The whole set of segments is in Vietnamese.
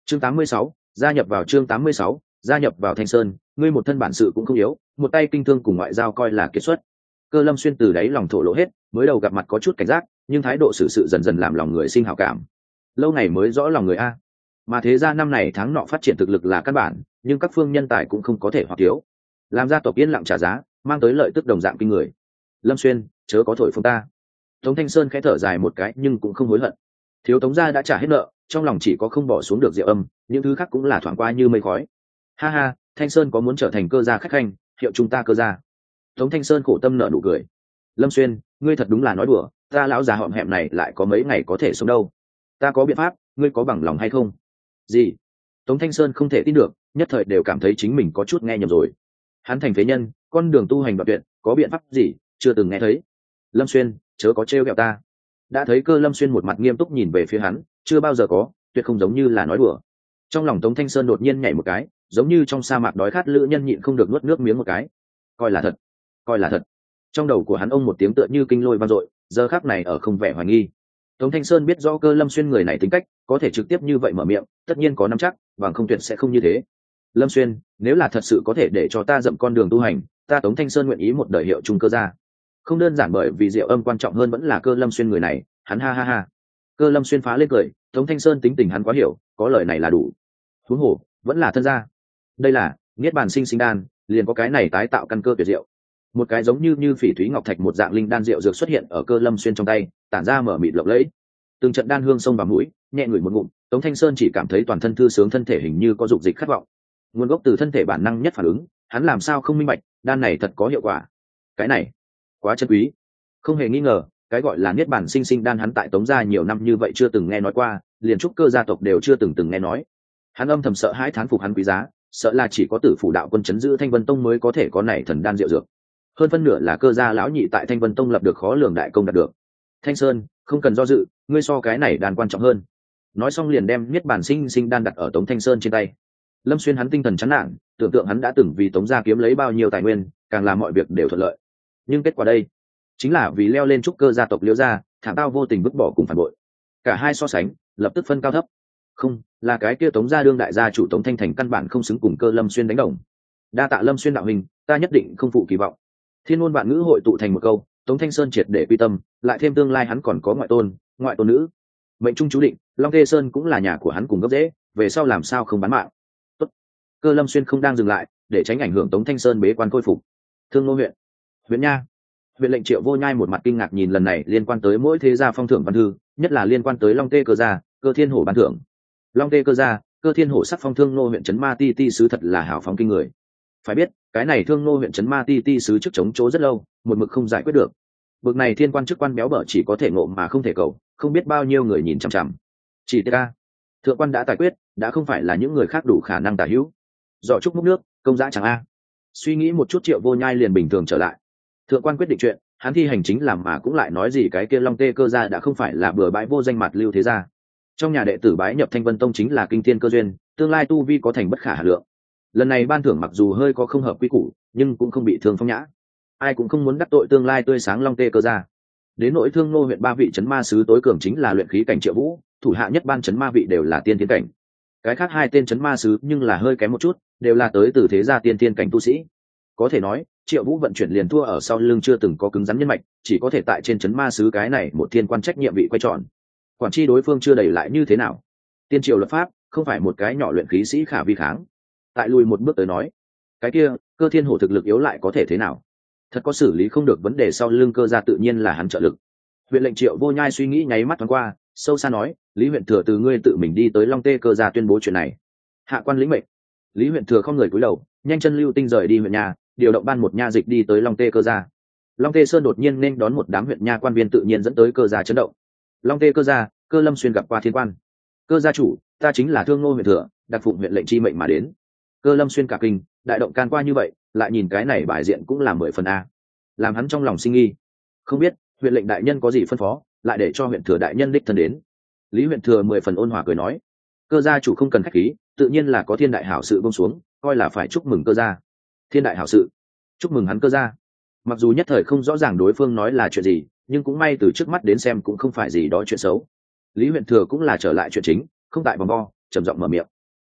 Chương 86, gia nhập vào chương 86, gia nhập vào Thanh Sơn, ngươi một thân bản sự cũng không yếu, một tay kinh thương cùng ngoại giao coi là kiệt xuất. Cơ Lâm Xuyên từ đáy lòng thổ lộ hết, mới đầu gặp mặt có chút cảnh giác, nhưng thái độ xử sự dần dần làm lòng người sinh hảo cảm. Lâu ngày mới rõ lòng người a. Mà thế ra năm này tháng nọ phát triển thực lực là căn bản, nhưng các phương nhân tài cũng không có thể hoặc thiếu. Làm gia tộc yên lặng trả giá, mang tới lợi tức đồng dạng kinh người. Lâm Xuyên, chớ có thổi phồng ta. Tống Thanh Sơn khẽ thở dài một cái nhưng cũng không hối hận. Thiếu Tống gia đã trả hết nợ, trong lòng chỉ có không bỏ xuống được Diệu Âm, những thứ khác cũng là thoáng qua như mây khói. Ha ha, Thanh Sơn có muốn trở thành cơ gia khách khanh, hiệu chúng ta cơ gia. Tống Thanh Sơn khổ tâm nở nụ cười. Lâm Xuyên, ngươi thật đúng là nói đùa, ta lão già họm hẹm này lại có mấy ngày có thể sống đâu. Ta có biện pháp, ngươi có bằng lòng hay không? Gì? Tống Thanh Sơn không thể tin được, nhất thời đều cảm thấy chính mình có chút nghe nhầm rồi. Hắn thành phế nhân, con đường tu hành đoạn tuyệt, có biện pháp gì, chưa từng nghe thấy. Lâm Xuyên, chớ có trêu ghẹo ta. Đã thấy Cơ Lâm Xuyên một mặt nghiêm túc nhìn về phía hắn, chưa bao giờ có, tuyệt không giống như là nói đùa. Trong lòng Tống Thanh Sơn đột nhiên nhảy một cái, giống như trong sa mạc đói khát lữ nhân nhịn không được nuốt nước miếng một cái. Coi là thật, coi là thật. Trong đầu của hắn ông một tiếng tựa như kinh lôi vang dội, giờ khắc này ở không vẻ hoài nghi. Tống Thanh Sơn biết rõ Cơ Lâm Xuyên người này tính cách, có thể trực tiếp như vậy mở miệng, tất nhiên có nắm chắc, bằng không tuyệt sẽ không như thế. Lâm Xuyên, nếu là thật sự có thể để cho ta dậm con đường tu hành, ta Tống Thanh Sơn nguyện ý một đời hiệu trung cơ gia. Không đơn giản bởi vì Diệu Âm quan trọng hơn vẫn là Cơ Lâm Xuyên người này, hắn ha ha ha. Cơ Lâm Xuyên phá lên cười, Tống Thanh Sơn tính tình hắn quá hiểu, có lời này là đủ. Huống hồ, vẫn là thân gia. Đây là niết bàn sinh sinh đan, liền có cái này tái tạo căn cơ tuyệt diệu. Một cái giống như phỉ thúy ngọc thạch một dạng linh đan rượu dược xuất hiện ở Cơ Lâm Xuyên trong tay, tản ra mở mịt lộng lẫy. Từng trận đan hương xông vào mũi, nhẹ ngửi một ngụm, Tống Thanh Sơn chỉ cảm thấy toàn thân thư sướng, thân thể hình như có dục dịch khát vọng. Nguồn gốc từ thân thể bản năng nhất phản ứng, hắn làm sao không minh bạch, đan này thật có hiệu quả. Cái này, quá chân quý. Không hề nghi ngờ, cái gọi là niết bàn sinh sinh đan hắn tại Tống gia nhiều năm như vậy chưa từng nghe nói qua, liền trúc cơ gia tộc đều chưa từng nghe nói. Hắn âm thầm sợ hãi thán phục hắn quý giá, sợ là chỉ có Tử Phủ đạo quân trấn giữ Thanh Vân Tông mới có thể có này thần đan diệu dược. Hơn phân nửa là cơ gia lão nhị tại Thanh Vân Tông lập được khó lường đại công đạt được. Thanh Sơn, không cần do dự, ngươi so cái này đan quan trọng hơn. Nói xong liền đem niết bàn sinh sinh đan đặt ở Tống Thanh Sơn trên tay. Lâm Xuyên hắn tinh thần chán nản, tưởng tượng hắn đã từng vì Tống gia kiếm lấy bao nhiêu tài nguyên, càng làm mọi việc đều thuận lợi. Nhưng kết quả đây, chính là vì leo lên trúc cơ gia tộc Liễu gia, thảm tao vô tình vứt bỏ cùng phản bội. Cả hai so sánh, lập tức phân cao thấp. Không, là cái kia Tống gia đương đại gia chủ Tống Thanh Thành căn bản không xứng cùng Cơ Lâm Xuyên đánh đồng. Đa tạ Lâm Xuyên đạo huynh, ta nhất định không phụ kỳ vọng. Thiên ngôn vạn ngữ hội tụ thành một câu, Tống Thanh Sơn triệt để quy tâm, lại thêm tương lai hắn còn có ngoại tôn nữ. Mệnh trung chú định, Long Tê Sơn cũng là nhà của hắn cùng gốc rễ, về sau làm sao không bán mạng. Tốt. Cơ Lâm Xuyên không đang dừng lại, để tránh ảnh hưởng Tống Thanh Sơn bế quan khôi phục. Thương Nô huyện nha. Huyện lệnh Triệu Vô Nhai một mặt kinh ngạc nhìn lần này liên quan tới mỗi thế gia phong thưởng văn thư, nhất là liên quan tới Long Tê Cơ gia, Cơ Thiên Hổ ban thưởng. Long Tê Cơ gia, Cơ Thiên Hổ sắc phong Thương Nô huyện trấn Ma Ti Ti sứ thật là hào phóng kinh người. Phải biết, cái này Thương Nô huyện trấn Ma Ti Ti sứ trước chống chỗ rất lâu, một mực không giải quyết được. Bực này thiên quan chức quan béo bở chỉ có thể ngộ mà không thể cầu, không biết bao nhiêu người nhìn chằm chằm. Chỉ ta, thượng quan đã tài quyết, đã không phải là những người khác đủ khả năng tả hữu. Dọ chúc múc nước, công dã chẳng a. Suy nghĩ một chút Triệu Vô Nhai liền bình thường trở lại. Thượng quan quyết định chuyện, hắn thi hành chính làm mà cũng lại nói gì cái kia Long Tê Cơ gia đã không phải là bừa bãi vô danh mặt lưu thế gia. Trong nhà đệ tử bái nhập Thanh Vân Tông chính là kinh thiên cơ duyên, tương lai tu vi có thành bất khả hà lượng. Lần này ban thưởng mặc dù hơi có không hợp quy củ, nhưng cũng không bị thương phong nhã. Ai cũng không muốn đắc tội tương lai tươi sáng Long Tê Cơ gia. Đến nội Thương Nô huyện 3 vị trấn ma sứ tối cường chính là luyện khí cảnh Triệu Vũ, thủ hạ nhất ban trấn ma vị đều là tiên thiên cảnh. Cái khác 2 tên trấn ma sứ nhưng là hơi kém một chút, đều là tới từ thế gia tiên thiên cảnh tu sĩ. Có thể nói, Triệu Vũ vận chuyển liền thua ở sau lưng chưa từng có cứng rắn nhân mạch, chỉ có thể tại trên trấn ma sứ cái này một thiên quan trách nhiệm vị quay tròn. Quản chi đối phương chưa đầy lại như thế nào? Tiên triều luật pháp không phải một cái nhỏ luyện khí sĩ khả vi kháng. Tại lùi một bước tới nói, cái kia Cơ Thiên Hổ thực lực yếu lại có thể thế nào? Thật có xử lý không được vấn đề sau lưng Cơ gia tự nhiên là hắn trợ lực. Huyện lệnh Triệu Vô Nhai suy nghĩ nháy mắt thoáng qua, sâu xa nói, Lý huyện thừa từ ngươi tự mình đi tới Long Tê Cơ gia tuyên bố chuyện này. Hạ quan lĩnh mệnh. Lý huyện thừa không người cúi đầu, nhanh chân lưu tinh rời đi huyện nhà, điều động ban một nha dịch đi tới Long Tê Cơ gia. Long Tê Sơn đột nhiên nên đón một đám huyện nha quan viên tự nhiên dẫn tới Cơ gia chấn động. Long Tê Cơ gia, Cơ Lâm Xuyên gặp qua thiên quan. Cơ gia chủ, ta chính là Thương Nô huyện thừa, đặc phụng huyện lệnh chi mệnh mà đến. Cơ Lâm Xuyên cả kinh, đại động can qua như vậy, lại nhìn cái này bài diện cũng là 10 phần a. Làm hắn trong lòng sinh nghi. Không biết huyện lệnh đại nhân có gì phân phó, lại để cho huyện thừa đại nhân đích thân đến. Lý huyện thừa 10 phần ôn hòa cười nói, Cơ gia chủ không cần khách khí, tự nhiên là có thiên đại hảo sự buông xuống, coi là phải chúc mừng Cơ gia. Thiên đại hảo sự, chúc mừng hắn Cơ gia. Mặc dù nhất thời không rõ ràng đối phương nói là chuyện gì, nhưng cũng may từ trước mắt đến xem cũng không phải gì đó chuyện xấu. Lý huyện thừa cũng là trở lại chuyện chính, không tại vòng vo, trầm giọng mở miệng.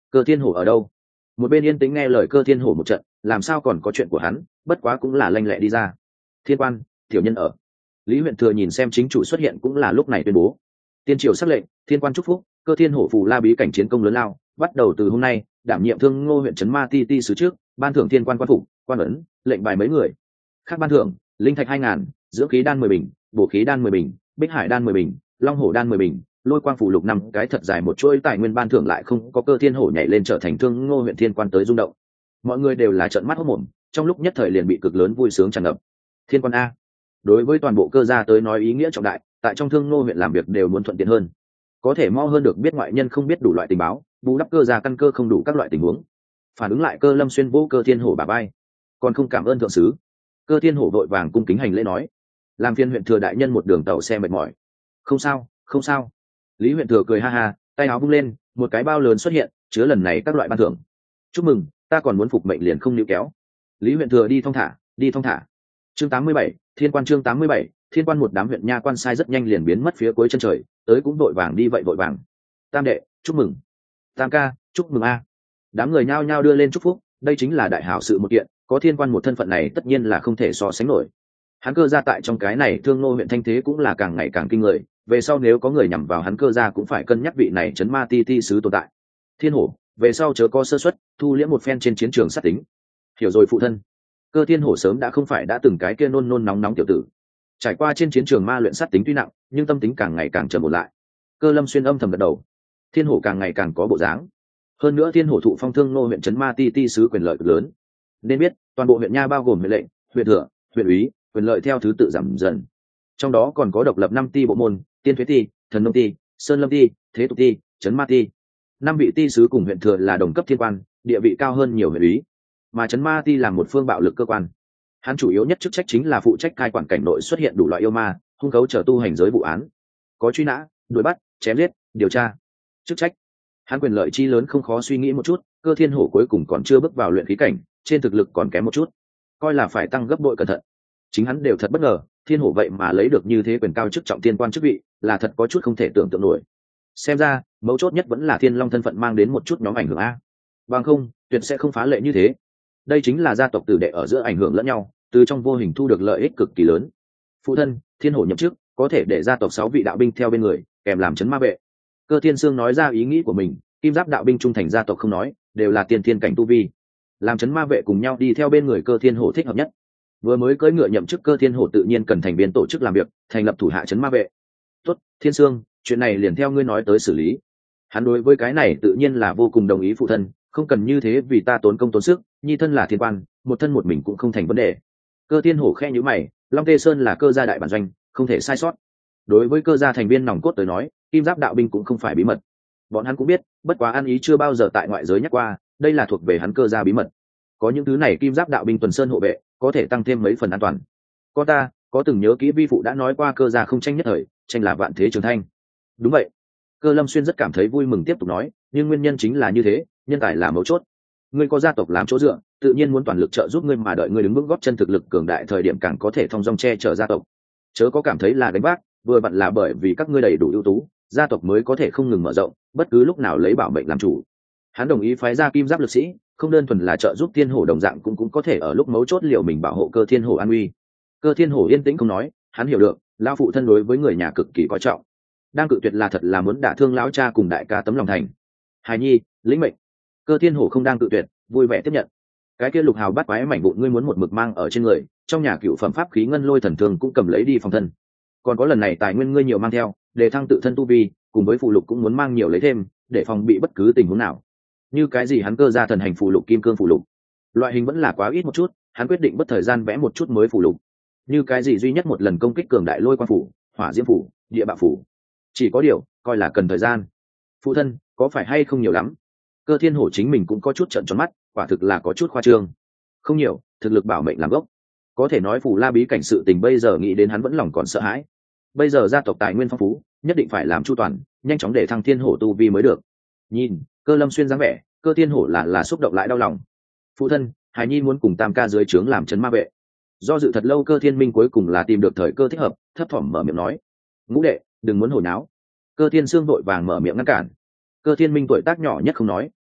Cơ thiên hổ ở đâu? Một bên yên tĩnh nghe lời Cơ thiên hổ một trận, làm sao còn có chuyện của hắn, bất quá cũng là lanh lẹ đi ra. Thiên quan, tiểu nhân ở. Lý huyện thừa nhìn xem chính chủ xuất hiện cũng là lúc này tuyên bố. Tiên triều sắc lệnh, thiên quan chúc phúc, Cơ thiên hổ phù la bí cảnh chiến công lớn lao, bắt đầu từ hôm nay đảm nhiệm Thương Ngô huyện trấn ma ti ti sứ trước, ban thưởng thiên quan quan phục, quan ấn, lệnh bài mấy người. Khác ban thưởng, linh thạch 2000, dưỡng khí đan 10 bình, bổ khí đan 10 bình, bích hải đan 10 bình, long hổ đan 10 bình, lôi quang phủ lục 5 cái thật dài một chuỗi tài nguyên ban thưởng lại không có Cơ thiên hổ nhảy lên trở thành Thương Ngô huyện thiên quan tới rung động. Mọi người đều là trợn mắt hốt mồm, trong lúc nhất thời liền bị cực lớn vui sướng tràn ngập. Thiên quan a, đối với toàn bộ Cơ gia tới nói ý nghĩa trọng đại, tại trong Thương Ngô huyện làm việc đều muốn thuận tiện hơn, có thể mo hơn được biết ngoại nhân không biết đủ loại tình báo, bù đắp Cơ gia căn cơ không đủ các loại tình huống. Phản ứng lại Cơ Lâm Xuyên vỗ Cơ thiên hổ bả vai, còn không cảm ơn thượng sứ. Cơ thiên hổ vội vàng cung kính hành lễ nói, làm phiên huyện thừa đại nhân một đường tàu xe mệt mỏi. Không sao, không sao. Lý huyện thừa cười ha ha, tay áo vung lên, một cái bao lớn xuất hiện, chứa lần này các loại ban thưởng. Chúc mừng, ta còn muốn phục mệnh liền không níu kéo. Lý huyện thừa đi thong thả, đi thong thả. Chương 87, thiên quan chương 87, thiên quan một đám huyện nha quan sai rất nhanh liền biến mất phía cuối chân trời, tới cũng vội vàng đi vậy vội vàng. Tam đệ, chúc mừng. Tam ca, chúc mừng a. Đám người nhao nhao đưa lên chúc phúc, đây chính là đại hảo sự một kiện, có thiên quan một thân phận này tất nhiên là không thể so sánh nổi. Hắn Cơ gia tại trong cái này Thương Ngô huyện thanh thế cũng là càng ngày càng kinh người, về sau nếu có người nhằm vào hắn Cơ gia cũng phải cân nhắc vị này trấn ma ti ti sứ tồn tại. Thiên hổ, về sau chớ có sơ suất, thu liễm một phen trên chiến trường sát tính. Hiểu rồi phụ thân. Cơ thiên hổ sớm đã không phải đã từng cái kia nôn nôn nóng nóng tiểu tử, trải qua trên chiến trường ma luyện sát tính tuy nặng nhưng tâm tính càng ngày càng trầm ổn lại. Cơ Lâm Xuyên âm thầm gật đầu, thiên hổ càng ngày càng có bộ dáng. Hơn nữa thiên hổ thụ phong Thương Ngô huyện trấn ma ti ti sứ quyền lợi cực lớn, nên biết toàn bộ huyện nha bao gồm huyện lệnh, huyện thừa, huyện úy, quyền lợi theo thứ tự giảm dần, trong đó còn có độc lập 5 ti bộ môn: tiên thuế ti, thần nông ti, sơn lâm ti, thế tục ti, trấn ma ti. 5 vị ti sứ cùng huyện thừa là đồng cấp thiên quan, địa vị cao hơn nhiều huyện úy, mà trấn ma ti là một phương bạo lực cơ quan. Hắn chủ yếu nhất chức trách chính là phụ trách cai quản cảnh nội xuất hiện đủ loại yêu ma, hung cấu trở tu hành giới vụ án, có truy nã, đuổi bắt, chém giết, điều tra. Chức trách hắn quyền lợi chi lớn không khó suy nghĩ một chút. Cơ thiên hổ cuối cùng còn chưa bước vào luyện khí cảnh, trên thực lực còn kém một chút, coi là phải tăng gấp bội cẩn thận. Chính hắn đều thật bất ngờ, thiên hổ vậy mà lấy được như thế quyền cao chức trọng tiên quan chức vị, là thật có chút không thể tưởng tượng nổi. Xem ra mấu chốt nhất vẫn là thiên long thân phận mang đến một chút nhóm ảnh hưởng a, bằng không tuyệt sẽ không phá lệ như thế. Đây chính là gia tộc tử đệ ở giữa ảnh hưởng lẫn nhau, từ trong vô hình thu được lợi ích cực kỳ lớn. Phụ thân, thiên hổ nhậm chức có thể để gia tộc 6 vị đạo binh theo bên người, kèm làm trấn ma vệ. Cơ thiên sương nói ra ý nghĩ của mình, kim giáp đạo binh trung thành gia tộc không nói, đều là tiên thiên cảnh tu vi, làm trấn ma vệ cùng nhau đi theo bên người Cơ thiên hổ thích hợp nhất. Vừa mới cưỡi ngựa nhậm chức Cơ thiên hổ tự nhiên cần thành viên tổ chức làm việc, thành lập thủ hạ trấn ma vệ. Tốt, thiên sương, chuyện này liền theo ngươi nói tới xử lý. Hắn đối với cái này tự nhiên là vô cùng đồng ý phụ thân, không cần như thế vì ta tốn công tốn sức, nhi thân là thiên quan, một thân một mình cũng không thành vấn đề. Cơ thiên hổ khe nhíu mày, Long Tê Sơn là Cơ gia đại bản doanh, không thể sai sót. Đối với Cơ gia thành viên nòng cốt tới nói, kim giáp đạo binh cũng không phải bí mật, bọn hắn cũng biết, bất quá ăn ý chưa bao giờ tại ngoại giới nhắc qua, đây là thuộc về hắn Cơ gia bí mật. Có những thứ này kim giáp đạo binh tuần sơn hộ vệ, có thể tăng thêm mấy phần an toàn. Con ta có từng nhớ kỹ vi phụ đã nói qua Cơ gia không tranh nhất thời, tranh là vạn thế trường thanh. Đúng vậy. Cơ Lâm Xuyên rất cảm thấy vui mừng tiếp tục nói, nhưng nguyên nhân chính là như thế, nhân tài là mấu chốt. Ngươi có gia tộc làm chỗ dựa, tự nhiên muốn toàn lực trợ giúp ngươi, mà đợi ngươi đứng vững gót chân thực lực cường đại thời điểm càng có thể thong dong che chở gia tộc. Chớ có cảm thấy là đánh vác, vừa vặn là bởi vì các ngươi đầy đủ ưu tú, gia tộc mới có thể không ngừng mở rộng, bất cứ lúc nào lấy bảo mệnh làm chủ. Hắn đồng ý phái ra kim giáp lực sĩ, không đơn thuần là trợ giúp thiên hổ, đồng dạng cũng có thể ở lúc mấu chốt liệu mình bảo hộ Cơ thiên hổ an uy. Cơ thiên hổ yên tĩnh không nói, hắn hiểu được lão phụ thân đối với người nhà cực kỳ coi trọng, đang cự tuyệt là thật là muốn đả thương lão cha cùng đại ca tấm lòng thành. Hài nhi, lĩnh mệnh. Cơ thiên hổ không đang cự tuyệt, vui vẻ tiếp nhận. Cái kia lục hào bắt quái mảnh vụn ngươi muốn một mực mang ở trên người, trong nhà cựu phẩm pháp khí ngân lôi thần thương cũng cầm lấy đi phòng thân. Còn có lần này tài nguyên ngươi nhiều mang theo, để thăng tự thân tu vi, cùng với phụ lục cũng muốn mang nhiều lấy thêm, để phòng bị bất cứ tình huống nào. Như cái gì hắn Cơ gia thần hành phụ lục, kim cương phụ lục, loại hình vẫn là quá ít một chút, hắn quyết định bất thời gian vẽ một chút mới phụ lục. Như cái gì duy nhất một lần công kích cường đại lôi quan phủ, hỏa diễm phủ, địa bạo phủ, chỉ có điều coi là cần thời gian. Phụ thân, có phải hay không nhiều lắm? Cơ thiên hổ chính mình cũng có chút trợn tròn mắt, quả thực là có chút khoa trương. Không nhiều, thực lực bảo mệnh làm gốc. Có thể nói phủ la bí cảnh sự tình bây giờ nghĩ đến hắn vẫn lòng còn sợ hãi. Bây giờ gia tộc tài nguyên phong phú, nhất định phải làm chu toàn, nhanh chóng để thăng thiên hổ tu vi mới được. Nhìn Cơ Lâm Xuyên dáng vẻ, Cơ thiên hổ là xúc động lại đau lòng. Phụ thân, Hải nhi muốn cùng tam ca dưới trướng làm trấn ma vệ. Do dự thật lâu Cơ thiên minh cuối cùng là tìm được thời cơ thích hợp, thấp thỏm mở miệng nói. Ngũ đệ, đừng muốn hồi náo. Cơ thiên sương vội vàng mở miệng ngăn cản. Cơ thiên minh tuổi tác nhỏ nhất không nói,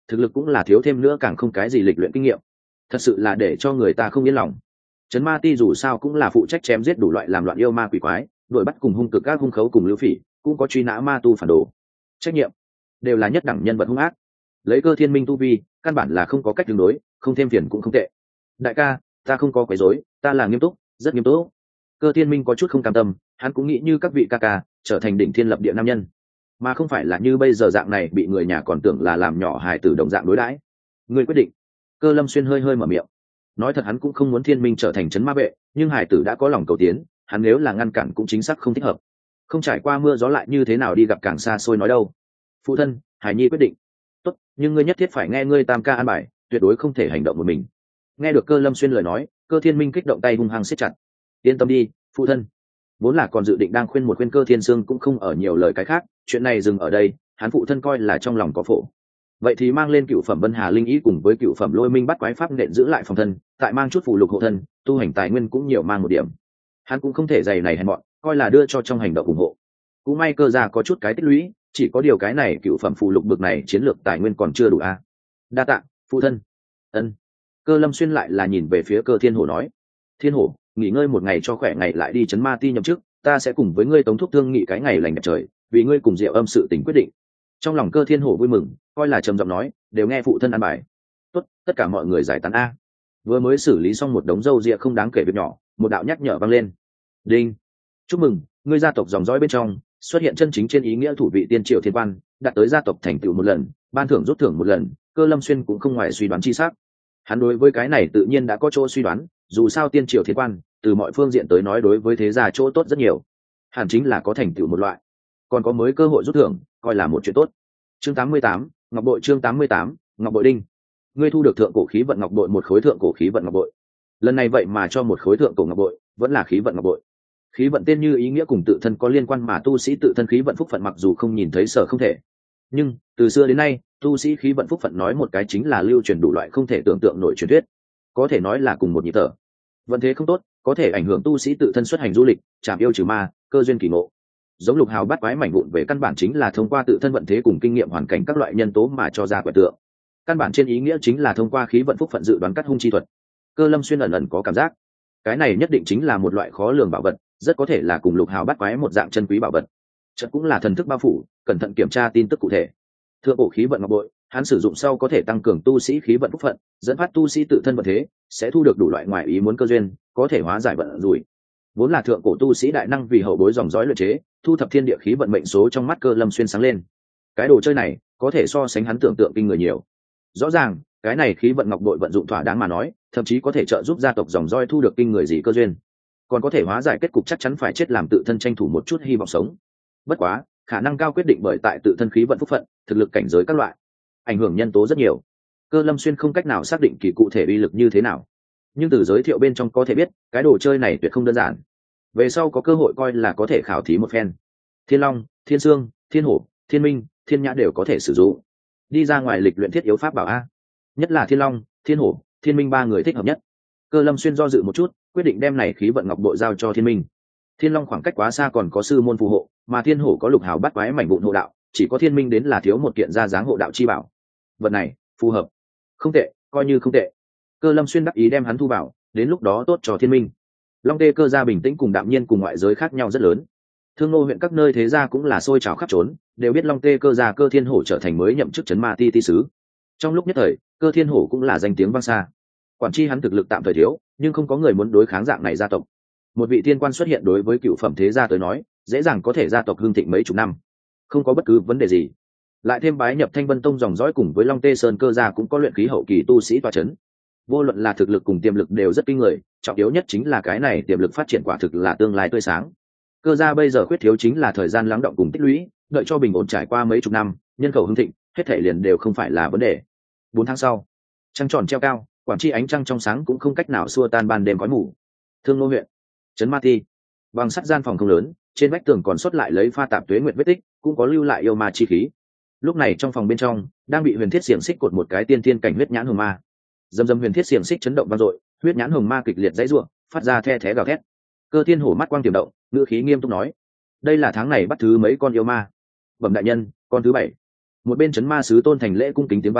thực lực cũng là thiếu thêm nữa càng không cái gì lịch luyện kinh nghiệm, thật sự là để cho người ta không yên lòng. Trấn Ma Ti dù sao cũng là phụ trách chém giết đủ loại làm loạn yêu ma quỷ quái, đuổi bắt cùng hung cực các hung khấu cùng lưu phỉ, cũng có truy nã ma tu phản đồ, trách nhiệm đều là nhất đẳng nhân vật hung ác. Lấy Cơ Thiên Minh tu vi, căn bản là không có cách tương đối, không thêm phiền cũng không tệ. Đại ca, ta không có quấy rối, ta là nghiêm túc, rất nghiêm túc. Cơ Thiên Minh có chút không cam tâm, hắn cũng nghĩ như các vị ca ca, trở thành đỉnh thiên lập địa nam nhân, mà không phải là như bây giờ dạng này bị người nhà còn tưởng là làm nhỏ hài tử đồng dạng đối đãi. Người quyết định. Cơ Lâm Xuyên hơi hơi mở miệng. Nói thật hắn cũng không muốn Thiên Minh trở thành trấn ma vệ, nhưng hài tử đã có lòng cầu tiến, hắn nếu là ngăn cản cũng chính xác không thích hợp. Không trải qua mưa gió lại như thế nào đi gặp càng xa xôi nói đâu. Phụ thân, Hải Nhi quyết định. Tốt, nhưng ngươi nhất thiết phải nghe ngươi tam ca an bài, tuyệt đối không thể hành động một mình. Nghe được Cơ Lâm Xuyên lời nói, Cơ Thiên Minh kích động tay hung hăng siết chặt. Yên tâm đi, phụ thân. Vốn là còn dự định đang khuyên một khuyên Cơ Thiên Sương cũng không ở nhiều lời cái khác, chuyện này dừng ở đây, hắn phụ thân coi là trong lòng có phổ. Vậy thì mang lên cựu phẩm Vân Hà linh ý cùng với cựu phẩm Lôi Minh bắt quái pháp nện giữ lại phòng thân, tại mang chút phụ lục hộ thân, tu hành tài nguyên cũng nhiều mang một điểm. Hắn cũng không thể giày này hèn mọn, coi là đưa cho trong hành động ủng hộ. Cũng may Cơ gia có chút cái tích lũy, chỉ có điều cái này cựu phẩm phụ lục bực này chiến lược tài nguyên còn chưa đủ a. Đa tạ, phụ thân. Ân. Cơ Lâm Xuyên lại là nhìn về phía Cơ Thiên Hổ nói: Thiên Hổ, nghỉ ngơi một ngày cho khỏe, ngày lại đi trấn Ma Ti nhậm chức, ta sẽ cùng với ngươi tống thúc thương nghị cái ngày lành đẹp trời, vì ngươi cùng Diệu Âm sự tình quyết định. Trong lòng Cơ Thiên Hổ vui mừng, coi là trầm giọng nói: đều nghe phụ thân an bài. Tốt, tất cả mọi người giải tán a. Vừa mới xử lý xong một đống râu ria không đáng kể việc nhỏ, một đạo nhắc nhở vang lên. Đinh. Chúc mừng, ngươi gia tộc dòng dõi bên trong xuất hiện chân chính trên ý nghĩa thủ vị tiên triệu thiên quan, đạt tới gia tộc thành tựu một lần, ban thưởng rút thưởng một lần. Cơ Lâm Xuyên cũng không ngoài suy đoán chi xác. Hắn đối với cái này tự nhiên đã có chỗ suy đoán, dù sao tiên triệu thiên quan từ mọi phương diện tới nói đối với thế gia chỗ tốt rất nhiều, hẳn chính là có thành tựu một loại, còn có mới cơ hội rút thưởng, coi là một chuyện tốt. Chương 88, Ngọc Bội. Chương 88, Ngọc Bội đinh. Ngươi thu được thượng cổ khí vận ngọc bội một khối thượng cổ khí vận ngọc bội. Lần này vậy mà cho một khối thượng cổ ngọc bội, vẫn là khí vận ngọc bội. Khí vận tên như ý nghĩa cùng tự thân có liên quan, mà tu sĩ tự thân khí vận phúc phận mặc dù không nhìn thấy sở không thể, nhưng từ xưa đến nay tu sĩ khí vận phúc phận nói một cái chính là lưu truyền đủ loại không thể tưởng tượng nổi truyền thuyết, có thể nói là cùng một nhịp thở. Vận thế không tốt có thể ảnh hưởng tu sĩ tự thân xuất hành du lịch, chạm yêu trừ ma, cơ duyên kỳ ngộ. Giống lục hào bắt quái mảnh vụn về căn bản chính là thông qua tự thân vận thế cùng kinh nghiệm hoàn cảnh các loại nhân tố mà cho ra quẻ tượng, căn bản trên ý nghĩa chính là thông qua khí vận phúc phận dự đoán cắt hung chi thuật. Cơ Lâm Xuyên ẩn ẩn có cảm giác cái này nhất định chính là một loại khó lường bảo vật, rất có thể là cùng lục hào bắt quái một dạng chân quý bảo vật. Chợt cũng là thần thức bao phủ, cẩn thận kiểm tra tin tức cụ thể. Thượng cổ khí vận ngọc bội, hắn sử dụng sau có thể tăng cường tu sĩ khí vận phúc phận, dẫn phát tu sĩ tự thân vận thế, sẽ thu được đủ loại ngoại ý muốn cơ duyên, có thể hóa giải vận rủi. Vốn là thượng cổ tu sĩ đại năng vì hậu bối dòng dõi luyện chế, thu thập thiên địa khí vận mệnh số, trong mắt Cơ Lâm Xuyên sáng lên. Cái đồ chơi này có thể so sánh hắn tưởng tượng kinh người nhiều. Rõ ràng, cái này khí vận ngọc bội vận dụng thỏa đáng mà nói, thậm chí có thể trợ giúp gia tộc dòng dõi thu được kinh người gì cơ duyên, còn có thể hóa giải kết cục chắc chắn phải chết làm tự thân tranh thủ một chút hy vọng sống. Bất quá, khả năng cao quyết định bởi tại tự thân khí vận phúc phận, thực lực cảnh giới các loại, ảnh hưởng nhân tố rất nhiều. Cơ Lâm Xuyên không cách nào xác định kỳ cụ thể uy lực như thế nào, nhưng từ giới thiệu bên trong có thể biết cái đồ chơi này tuyệt không đơn giản, về sau có cơ hội coi là có thể khảo thí một phen. Thiên Long, Thiên Sương, Thiên Hổ, Thiên Minh, Thiên Nhã đều có thể sử dụng. Đi ra ngoài lịch luyện thiết yếu pháp bảo a, nhất là Thiên Long, Thiên Hổ, Thiên Minh ba người thích hợp nhất. Cơ Lâm Xuyên do dự một chút, quyết định đem này khí vận ngọc bội giao cho Thiên Minh. Thiên Long khoảng cách quá xa còn có sư môn phù hộ, mà Thiên Hổ có lục hào bắt quái mảnh vụn hộ đạo, chỉ có Thiên Minh đến là thiếu một kiện ra dáng hộ đạo chi bảo. Vật này phù hợp, không tệ, coi như không tệ. Cơ Lâm Xuyên đắc ý đem hắn thu vào, đến lúc đó tốt cho Thiên Minh. Long Tê Cơ gia bình tĩnh cùng đạm nhiên cùng ngoại giới khác nhau rất lớn. Thương Nô huyện các nơi thế gia cũng là sôi trào khắp trốn, đều biết Long Tê Cơ gia Cơ Thiên Hổ trở thành mới nhậm chức trấn Ma Ti ti sứ. Trong lúc nhất thời, Cơ Thiên Hổ cũng là danh tiếng vang xa. Quản tri hắn thực lực tạm thời thiếu, nhưng không có người muốn đối kháng dạng này gia tộc. Một vị tiên quan xuất hiện đối với cựu phẩm thế gia tới nói, dễ dàng có thể gia tộc hưng thịnh mấy chục năm, không có bất cứ vấn đề gì. Lại thêm bái nhập Thanh Vân Tông dòng dõi cùng với Long Tê Sơn Cơ gia cũng có luyện khí hậu kỳ tu sĩ tọa chấn. Vô luận là thực lực cùng tiềm lực đều rất kinh người, trọng yếu nhất chính là cái này tiềm lực phát triển quả thực là tương lai tươi sáng. Cơ gia bây giờ khuyết thiếu chính là thời gian lắng động cùng tích lũy, đợi cho bình ổn trải qua mấy chục năm, nhân khẩu hưng thịnh, hết thảy liền đều không phải là vấn đề. 4 tháng sau, trăng tròn treo cao, quản tri ánh trăng trong sáng cũng không cách nào xua tan ban đêm khói mù. Thương Nô huyện, trấn Ma Ti, bằng sắt gian phòng không lớn, trên vách tường còn sót lại lấy pha tạp tuế nguyệt vết tích, cũng có lưu lại yêu ma chi khí. Lúc này trong phòng bên trong đang bị huyền thiết xiềng xích cột một cái tiên thiên cảnh huyết nhãn hồng ma. Dầm dầm huyền thiết xiềng xích chấn động vang dội, huyết nhãn hồng ma kịch liệt dãy rủa, phát ra the thé gào thét. Cơ Thiên Hổ mắt quang tiềm động, ngữ khí nghiêm túc nói: đây là tháng này bắt thứ mấy con yêu ma? Bẩm đại nhân, con thứ 7. Một bên trấn ma sứ Tôn Thành Lễ cung kính tiếng vang,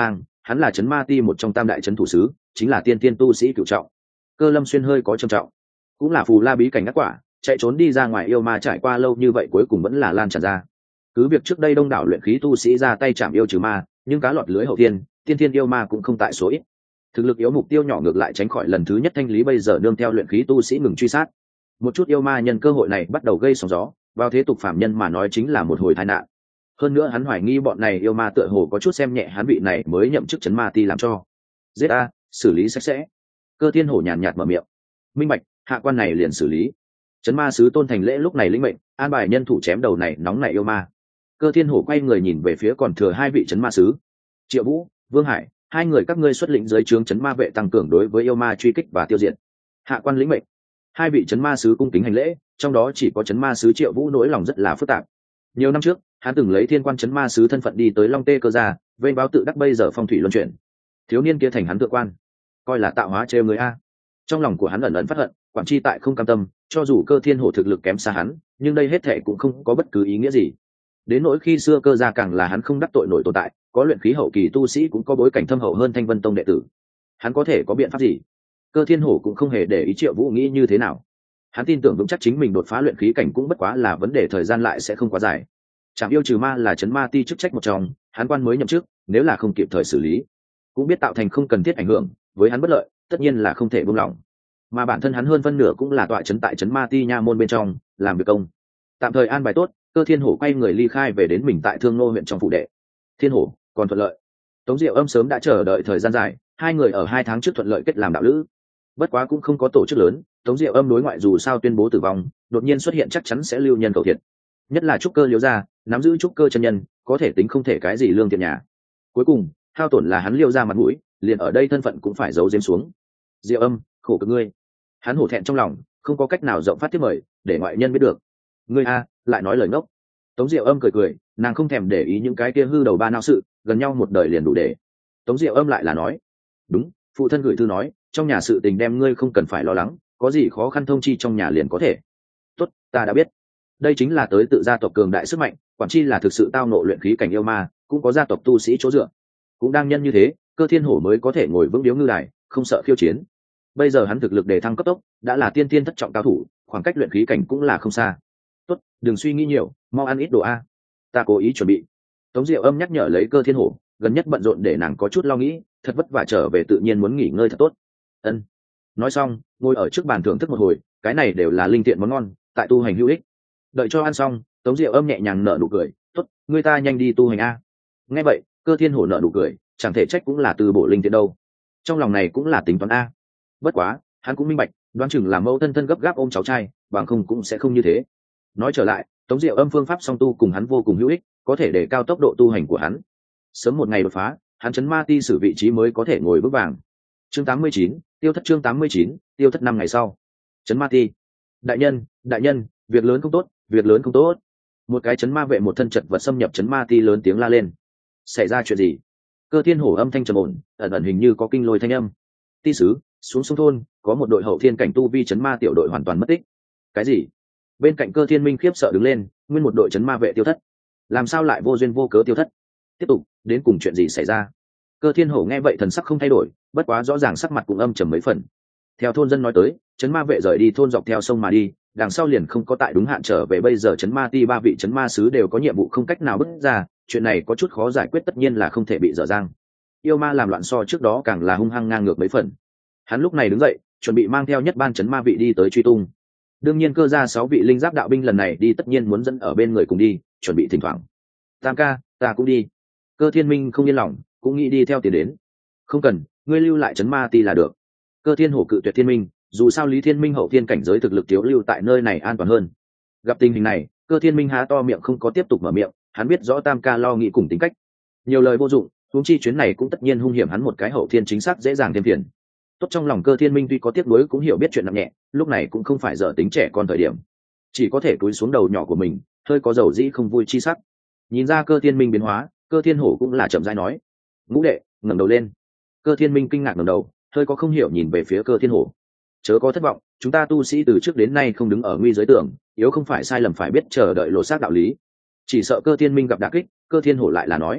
hắn là chấn ma ti một trong tam đại chấn thủ sứ, chính là tiên tiên tu sĩ cửu trọng. Cơ Lâm Xuyên hơi có trầm trọng, cũng là phù la bí cảnh ngắt quả, chạy trốn đi ra ngoài yêu ma trải qua lâu như vậy cuối cùng vẫn là lan tràn ra. Cứ việc trước đây đông đảo luyện khí tu sĩ ra tay chạm yêu trừ ma, nhưng cá lọt lưới hậu tiên, tiên thiên yêu ma cũng không tại số ít. Thực lực yếu mục tiêu nhỏ ngược lại tránh khỏi lần thứ nhất thanh lý, bây giờ nương theo luyện khí tu sĩ ngừng truy sát. Một chút yêu ma nhân cơ hội này bắt đầu gây sóng gió, vào thế tục phạm nhân mà nói chính là một hồi tai nạn. Hơn nữa hắn hoài nghi bọn này yêu ma tựa hồ có chút xem nhẹ hắn vị này mới nhậm chức chấn ma ti làm cho. Giết a, xử lý sạch sẽ. Cơ Thiên Hổ nhàn nhạt mở miệng. Minh bạch, hạ quan này liền xử lý. Chấn ma sứ Tôn Thành Lễ lúc này lĩnh mệnh, an bài nhân thủ chém đầu này nóng nảy yêu ma. Cơ Thiên Hổ quay người nhìn về phía còn thừa hai vị chấn ma sứ. Triệu Vũ, Vương Hải, hai người các ngươi xuất lĩnh dưới trướng chấn ma vệ tăng cường đối với yêu ma truy kích và tiêu diệt. Hạ quan lĩnh mệnh. Hai vị chấn ma sứ cung kính hành lễ, trong đó chỉ có chấn ma sứ Triệu Vũ nỗi lòng rất là phức tạp. Nhiều năm trước, hắn từng lấy thiên quan chấn ma sứ thân phận đi tới Long Tê Cơ gia, vênh báo tự đắc bây giờ phong thủy luân chuyển. Thiếu niên kia thành hắn thượng quan, coi là tạo hóa trêu người a. Trong lòng của hắn ẩn ẩn phát hận, quản chi tại không cam tâm, cho dù Cơ Thiên Hổ thực lực kém xa hắn, nhưng đây hết thệ cũng không có bất cứ ý nghĩa gì. Đến nỗi khi xưa Cơ gia càng là hắn không đắc tội nổi tồn tại, có luyện khí hậu kỳ tu sĩ cũng có bối cảnh thâm hậu hơn Thanh Vân Tông đệ tử. Hắn có thể có biện pháp gì? Cơ Thiên Hổ cũng không hề để ý Triệu Vũ nghĩ như thế nào. Hắn tin tưởng vững chắc chính mình đột phá luyện khí cảnh cũng bất quá là vấn đề thời gian, lại sẽ không quá dài. Trảm yêu trừ ma là chấn ma ti chức trách một trong, hắn quan mới nhậm chức, nếu là không kịp thời xử lý, cũng biết tạo thành không cần thiết ảnh hưởng với hắn bất lợi, tất nhiên là không thể buông lỏng. Mà bản thân hắn hơn phân nửa cũng là tọa chấn tại chấn ma ti nha môn bên trong, làm việc công. Tạm thời an bài tốt, Cơ Thiên Hổ quay người ly khai về đến mình tại Thương Nô huyện trong phủ đệ. Thiên Hổ, còn thuận lợi. Tống Diệu Âm sớm đã chờ đợi thời gian dài, hai người ở 2 tháng trước thuận lợi kết làm đạo lữ. Bất quá cũng không có tổ chức lớn, Tống Diệu Âm đối ngoại dù sao tuyên bố tử vong, đột nhiên xuất hiện chắc chắn sẽ lưu nhân cầu thiện. Nhất là trúc cơ Liễu gia, nắm giữ trúc cơ chân nhân, có thể tính không thể cái gì lương thiện nhà. Cuối cùng, hao tổn là hắn Liễu gia mặt mũi, liền ở đây thân phận cũng phải giấu giếm xuống. Diệu Âm, khổ cực ngươi. Hắn hổ thẹn trong lòng, không có cách nào rộng phát tiếp mời, để ngoại nhân biết được. Ngươi a, lại nói lời ngốc. Tống Diệu Âm cười cười, nàng không thèm để ý những cái kia hư đầu ba não sự, gần nhau một đời liền đủ để. Tống Diệu Âm lại là nói, đúng, phụ thân gửi thư nói, trong nhà sự tình đem ngươi không cần phải lo lắng, có gì khó khăn thông chi trong nhà liền có thể. Tốt, ta đã biết. Đây chính là tới tự gia tộc cường đại sức mạnh, quản chi là thực sự tao nộ luyện khí cảnh yêu ma, cũng có gia tộc tu sĩ chỗ dựa. Cũng đang nhân như thế, Cơ Thiên Hổ mới có thể ngồi vững điếu ngư đài, không sợ khiêu chiến. Bây giờ hắn thực lực đề thăng cấp tốc, đã là tiên tiên thất trọng cao thủ, khoảng cách luyện khí cảnh cũng là không xa. Tốt, đừng suy nghĩ nhiều, mau ăn ít đồ a. Ta cố ý chuẩn bị. Tống Diệu Âm nhắc nhở lấy Cơ Thiên Hổ, gần nhất bận rộn để nàng có chút lo nghĩ, thật vất vả trở về tự nhiên muốn nghỉ ngơi thật tốt. Ân. Nói xong, ngồi ở trước bàn thưởng thức một hồi, cái này đều là linh tiện món ngon, tại tu hành hữu ích. Đợi cho ăn xong, Tống Diệu Âm nhẹ nhàng nở nụ cười, tốt, người ta nhanh đi tu hành a. Nghe vậy, Cơ Thiên Hổ nở nụ cười, chẳng thể trách cũng là từ bộ linh tiện đâu. Trong lòng này cũng là tính toán a. Bất quá, hắn cũng minh bạch, đoán chừng là mẫu thân thân gấp gáp ôm cháu trai, bằng không cũng sẽ không như thế. Nói trở lại, Tống Diệu Âm phương pháp song tu cùng hắn vô cùng hữu ích, có thể để cao tốc độ tu hành của hắn. Sớm một ngày đột phá, hắn chấn ma ti xử vị trí mới có thể ngồi vững vàng. Chương 89, tiêu thất. Chương 89, tiêu thất 5 ngày sau. Chấn ma ti. Đại nhân, việc lớn không tốt, việc lớn không tốt. Một cái chấn ma vệ một thân chật vật xâm nhập chấn ma ti lớn tiếng la lên. Xảy ra chuyện gì? Cơ Thiên Hổ âm thanh trầm ổn, ẩn ẩn hình như có kinh lôi thanh âm. Ti sứ, xuống sông thôn, có một đội hậu thiên cảnh tu vi chấn ma tiểu đội hoàn toàn mất tích. Cái gì? Bên cạnh Cơ Thiên Minh khiếp sợ đứng lên, nguyên một đội chấn ma vệ tiêu thất. Làm sao lại vô duyên vô cớ tiêu thất? Tiếp tục, đến cùng chuyện gì xảy ra? Cơ Thiên Hổ nghe vậy thần sắc không thay đổi, bất quá rõ ràng sắc mặt cũng âm trầm mấy phần. Theo thôn dân nói tới, chấn ma vệ rời đi thôn dọc theo sông mà đi, đằng sau liền không có tại đúng hạn trở về, bây giờ chấn ma ti 3 vị chấn ma sứ đều có nhiệm vụ không cách nào bước ra, chuyện này có chút khó giải quyết, tất nhiên là không thể bị dở dang. Yêu ma làm loạn so trước đó càng là hung hăng ngang ngược mấy phần. Hắn lúc này đứng dậy, chuẩn bị mang theo nhất ban chấn ma vị đi tới truy tung. Đương nhiên Cơ gia 6 vị linh giáp đạo binh lần này đi tất nhiên muốn dẫn ở bên người cùng đi, chuẩn bị thỉnh thoảng. Tam ca, ta cũng đi. Cơ Thiên Minh không yên lòng, cũng nghĩ đi theo tiền đến. Không cần, ngươi lưu lại chấn ma ti là được. Cơ Thiên Hổ cự tuyệt Thiên Minh, dù sao Lý Thiên Minh hậu thiên cảnh giới thực lực thiếu, lưu tại nơi này an toàn hơn. Gặp tình hình này, Cơ Thiên Minh há to miệng không có tiếp tục mở miệng, hắn biết rõ Tam ca lo nghĩ cùng tính cách, nhiều lời vô dụng, huống chi chuyến này cũng tất nhiên hung hiểm, hắn một cái hậu thiên chính xác dễ dàng thêm phiền. Tốt, trong lòng Cơ Thiên Minh tuy có tiếc nuối cũng hiểu biết chuyện nặng nhẹ, lúc này cũng không phải dở tính trẻ con thời điểm, chỉ có thể cúi xuống đầu nhỏ của mình, hơi có dầu dĩ không vui chi sắc. Nhìn ra Cơ Thiên Minh biến hóa, Cơ Thiên Hổ cũng là chậm rãi nói, ngũ đệ, ngẩng đầu lên. Cơ Thiên Minh kinh ngạc ngẩng đầu, hơi có không hiểu nhìn về phía Cơ Thiên Hổ. Chớ có thất vọng, chúng ta tu sĩ từ trước đến nay không đứng ở nguy giới tưởng, yếu không phải sai lầm phải biết chờ đợi lộ xác đạo lý. Chỉ sợ Cơ Thiên Minh gặp đả kích, Cơ Thiên Hổ lại là nói,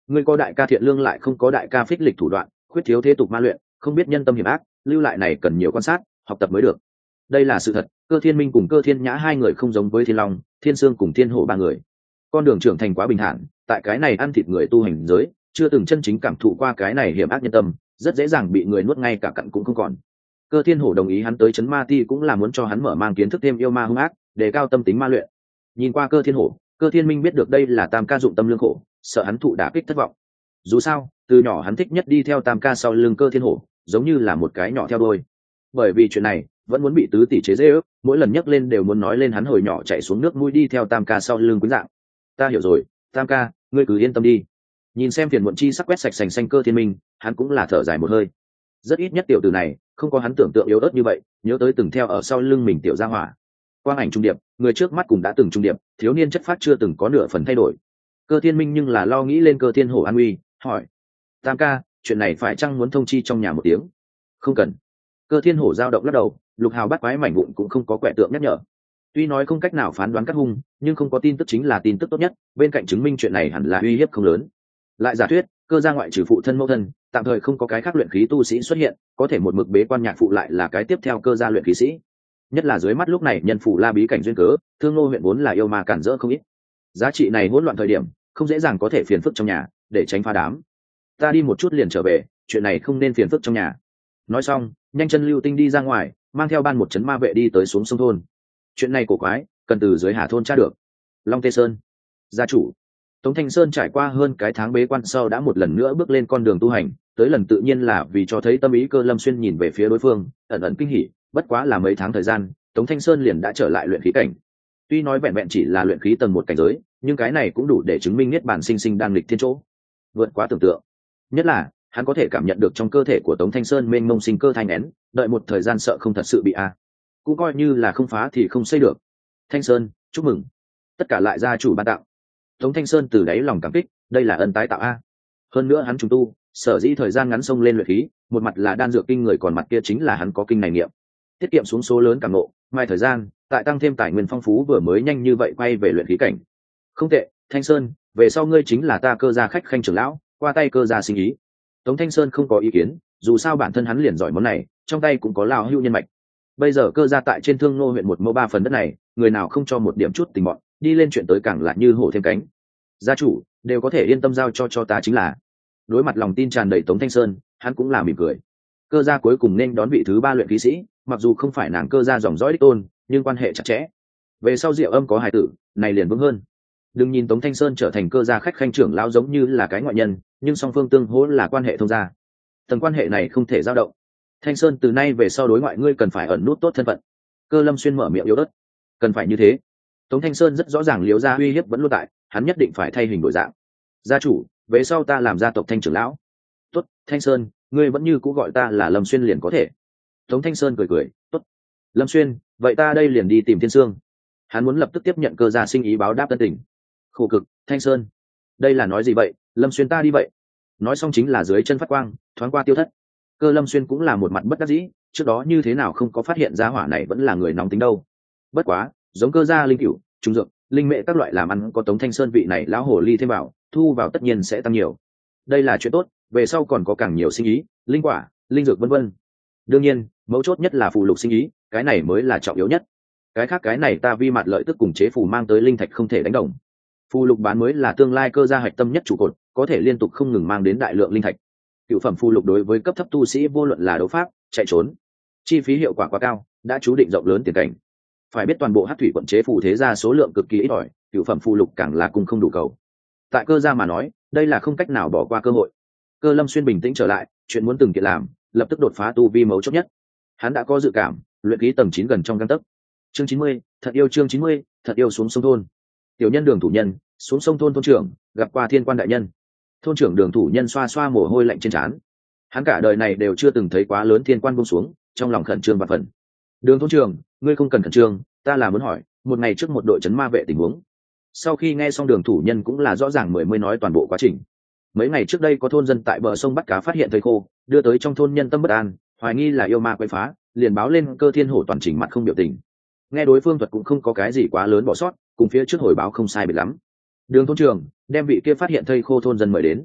ngươi có đại ca thiện lương lại không có đại ca phích lịch thủ đoạn, khuyết thiếu thế tục ma luyện, không biết nhân tâm hiểm ác, lưu lại này cần nhiều quan sát học tập mới được. Đây là sự thật. Cơ Thiên Minh cùng Cơ Thiên Nhã hai người không giống với Thiên Long, Thiên Sương cùng Thiên Hổ ba người. Con đường trưởng thành quá bình thản, tại cái này ăn thịt người tu hành giới, chưa từng chân chính cảm thụ qua cái này hiểm ác nhân tâm, rất dễ dàng bị người nuốt ngay cả cặn cũng không còn. Cơ Thiên Hổ đồng ý hắn tới Trấn Ma Ti cũng là muốn cho hắn mở mang kiến thức thêm yêu ma hung ác, đề cao tâm tính ma luyện. Nhìn qua Cơ Thiên Hổ, Cơ Thiên Minh biết được đây là Tam ca dụng tâm lương khổ, sợ hắn thụ đả kích thất vọng. Dù sao, từ nhỏ hắn thích nhất đi theo Tam ca sau lưng Cơ Thiên Hổ, giống như là một cái nhỏ theo đuôi. Bởi vì chuyện này, vẫn muốn bị tứ tỷ chế giễu, mỗi lần nhắc lên đều muốn nói lên hắn hồi nhỏ chạy xuống nước mũi đi theo Tam ca sau lưng quý dạng. Ta hiểu rồi, Tam ca, ngươi cứ yên tâm đi. Nhìn xem phiền muộn chi sắc quét sạch sành xanh Cơ Thiên Minh, hắn cũng là thở dài một hơi. Rất ít nhất tiểu tử này không có hắn tưởng tượng yếu ớt như vậy, nhớ tới từng theo ở sau lưng mình tiểu gia hỏa. Quang ảnh trung điệp, người trước mắt cũng đã từng trung điệp, thiếu niên chất phát chưa từng có nửa phần thay đổi. Cơ Thiên Minh nhưng là lo nghĩ lên Cơ Thiên Hổ an nguy, hỏi: Tam ca, chuyện này phải chăng muốn thông chi trong nhà một tiếng? Không cần. Cơ Thiên Hổ dao động lắc đầu, lục hào bắt quái mảnh vụn cũng không có quẻ tượng nhắc nhở. Tuy nói không cách nào phán đoán cắt hung, nhưng không có tin tức chính là tin tức tốt nhất, bên cạnh chứng minh chuyện này hẳn là uy hiếp không lớn. Lại giả thuyết, Cơ gia ngoại trừ phụ thân mẫu thân, tạm thời không có cái khác luyện khí tu sĩ xuất hiện, có thể một mực bế quan nhạc phụ lại là cái tiếp theo Cơ gia luyện khí sĩ. Nhất là dưới mắt lúc này nhân phụ la bí cảnh duyên cớ, Thương Nô huyện vốn là yêu ma cản rỡ không ít. Giá trị này hỗn loạn thời điểm, không dễ dàng có thể phiền phức trong nhà, để tránh phá đám. Ta đi một chút liền trở về, chuyện này không nên phiền phức trong nhà. Nói xong, nhanh chân lưu tinh đi ra ngoài, mang theo ban một trấn ma vệ đi tới xuống sông thôn. Chuyện này cổ quái, cần từ dưới Hà thôn tra được. Long Tê Sơn, gia chủ Tống Thanh Sơn trải qua hơn cái tháng bế quan sau đã một lần nữa bước lên con đường tu hành, tới lần tự nhiên là vì cho thấy tâm ý. Cơ Lâm Xuyên nhìn về phía đối phương, ẩn ẩn kinh hỉ, bất quá là mấy tháng thời gian, Tống Thanh Sơn liền đã trở lại luyện khí cảnh. Tuy nói vẹn vẹn chỉ là luyện khí tầng một cảnh giới, nhưng cái này cũng đủ để chứng minh niết bàn sinh sinh đang lịch thiên chỗ, vượt quá tưởng tượng. Nhất là hắn có thể cảm nhận được trong cơ thể của Tống Thanh Sơn mênh mông sinh cơ thanh nén, đợi một thời gian sợ không thật sự bị cũng coi như là không phá thì không xây được. Thanh Sơn, chúc mừng, tất cả lại gia chủ ban tặng. Tống Thanh Sơn từ đáy lòng cảm kích, đây là ân tái tạo hơn nữa hắn trùng tu, sở dĩ thời gian ngắn xông lên luyện khí, một mặt là đan dược kinh người, còn mặt kia chính là hắn có kinh này nghiệm, tiết kiệm xuống số lớn cảm nộ, mai thời gian tại tăng thêm tài nguyên phong phú, vừa mới nhanh như vậy quay về luyện khí cảnh. Không tệ, Thanh Sơn, về sau ngươi chính là ta Cơ gia khách khanh trưởng lão, qua tay Cơ gia sinh ý. Tống Thanh Sơn không có ý kiến, dù sao bản thân hắn liền giỏi món này, trong tay cũng có lao hưu nhân mạch. Bây giờ Cơ gia tại trên Thương Nô huyện một mẫu ba phần đất này, người nào không cho một điểm chút tình bọn, đi lên chuyện tới càng là như hổ thêm cánh. Gia chủ đều có thể yên tâm giao cho ta chính là. Đối mặt lòng tin tràn đầy Tống Thanh Sơn, hắn cũng là mỉm cười. Cơ gia cuối cùng nên đón vị thứ ba luyện khí sĩ, mặc dù không phải nàng Cơ gia dòng dõi đích tôn, nhưng quan hệ chặt chẽ. Về sau Diệu Âm có hài tử, này liền vững hơn. Đừng nhìn Tống Thanh Sơn trở thành Cơ gia khách khanh trưởng lão giống như là cái ngoại nhân, nhưng song phương tương hỗ là quan hệ thông gia. Tầng quan hệ này không thể dao động. Thanh Sơn, từ nay về sau đối ngoại ngươi cần phải ẩn nút tốt thân phận. Cơ Lâm Xuyên mở miệng yếu ớt. Cần phải như thế. Tống Thanh Sơn rất rõ ràng liếu ra uy hiếp vẫn luôn tại, hắn nhất định phải thay hình đổi dạng. Gia chủ, về sau ta làm gia tộc Thanh trưởng lão. Tốt, Thanh Sơn, ngươi vẫn như cũ gọi ta là Lâm Xuyên liền có thể. Tống Thanh Sơn cười cười, tốt. Lâm Xuyên, vậy ta đây liền đi tìm Thiên Sương. Hắn muốn lập tức tiếp nhận Cơ gia sinh ý báo đáp tân tình. Khổ cực, Thanh Sơn. Đây là nói gì vậy, Lâm Xuyên ta đi vậy. Nói xong chính là dưới chân phát quang, thoáng qua tiêu thất. Cơ Lâm Xuyên cũng là một mặt bất đắc dĩ, trước đó như thế nào không có phát hiện ra hỏa này vẫn là người nóng tính đâu. Bất quá, giống Cơ gia linh cửu, trung dược, linh mễ các loại làm ăn có Tống Thanh Sơn vị này lão hồ ly thêm vào, thu vào tất nhiên sẽ tăng nhiều. Đây là chuyện tốt, về sau còn có càng nhiều sinh ý, linh quả, linh dược vân vân. Đương nhiên, mấu chốt nhất là phù lục sinh ý, cái này mới là trọng yếu nhất. Cái khác cái này ta vi mặt lợi tức cùng chế phù mang tới linh thạch không thể đánh đồng. Phù lục bán mới là tương lai Cơ gia hạch tâm nhất trụ cột, có thể liên tục không ngừng mang đến đại lượng linh thạch. Cựu phẩm phù lục đối với cấp thấp tu sĩ vô luận là đấu pháp, chạy trốn, chi phí hiệu quả quá cao, đã chú định rộng lớn tiền cảnh. Phải biết toàn bộ Hắc thủy quận chế phù thế gia số lượng cực kỳ ít ỏi, cựu phẩm phù lục càng là cùng không đủ cầu. Tại Cơ gia mà nói, đây là không cách nào bỏ qua cơ hội. Cơ Lâm Xuyên bình tĩnh trở lại, chuyện muốn từng kiện làm, lập tức đột phá tu vi mấu chốt nhất. Hắn đã có dự cảm, luyện khí tầng 9 gần trong gang tấc. Chương 90, thật yêu chương 90, thật yêu xuống sông thôn. Tiểu nhân Đường thủ nhân, xuống sông thôn thôn trưởng, gặp qua Thiên Quan đại nhân. Thôn trưởng Đường thủ nhân xoa xoa mồ hôi lạnh trên trán. Hắn cả đời này đều chưa từng thấy quá lớn thiên quan buông xuống, trong lòng khẩn trương và phần. Đường thôn trưởng, ngươi không cần khẩn trương, ta là muốn hỏi, một ngày trước một đội trấn ma vệ tình huống. Sau khi nghe xong Đường thủ nhân cũng là rõ ràng mới nói toàn bộ quá trình. Mấy ngày trước đây có thôn dân tại bờ sông bắt cá phát hiện thây khô, đưa tới trong thôn nhân tâm bất an, hoài nghi là yêu ma quấy phá, liền báo lên Cơ Thiên Hổ toàn trình mặt không biểu tình. Nghe đối phương thuật cũng không có cái gì quá lớn bỏ sót, cùng phía trước hồi báo không sai biệt lắm. Đường thôn trưởng đem vị kia phát hiện thây khô thôn dân mời đến,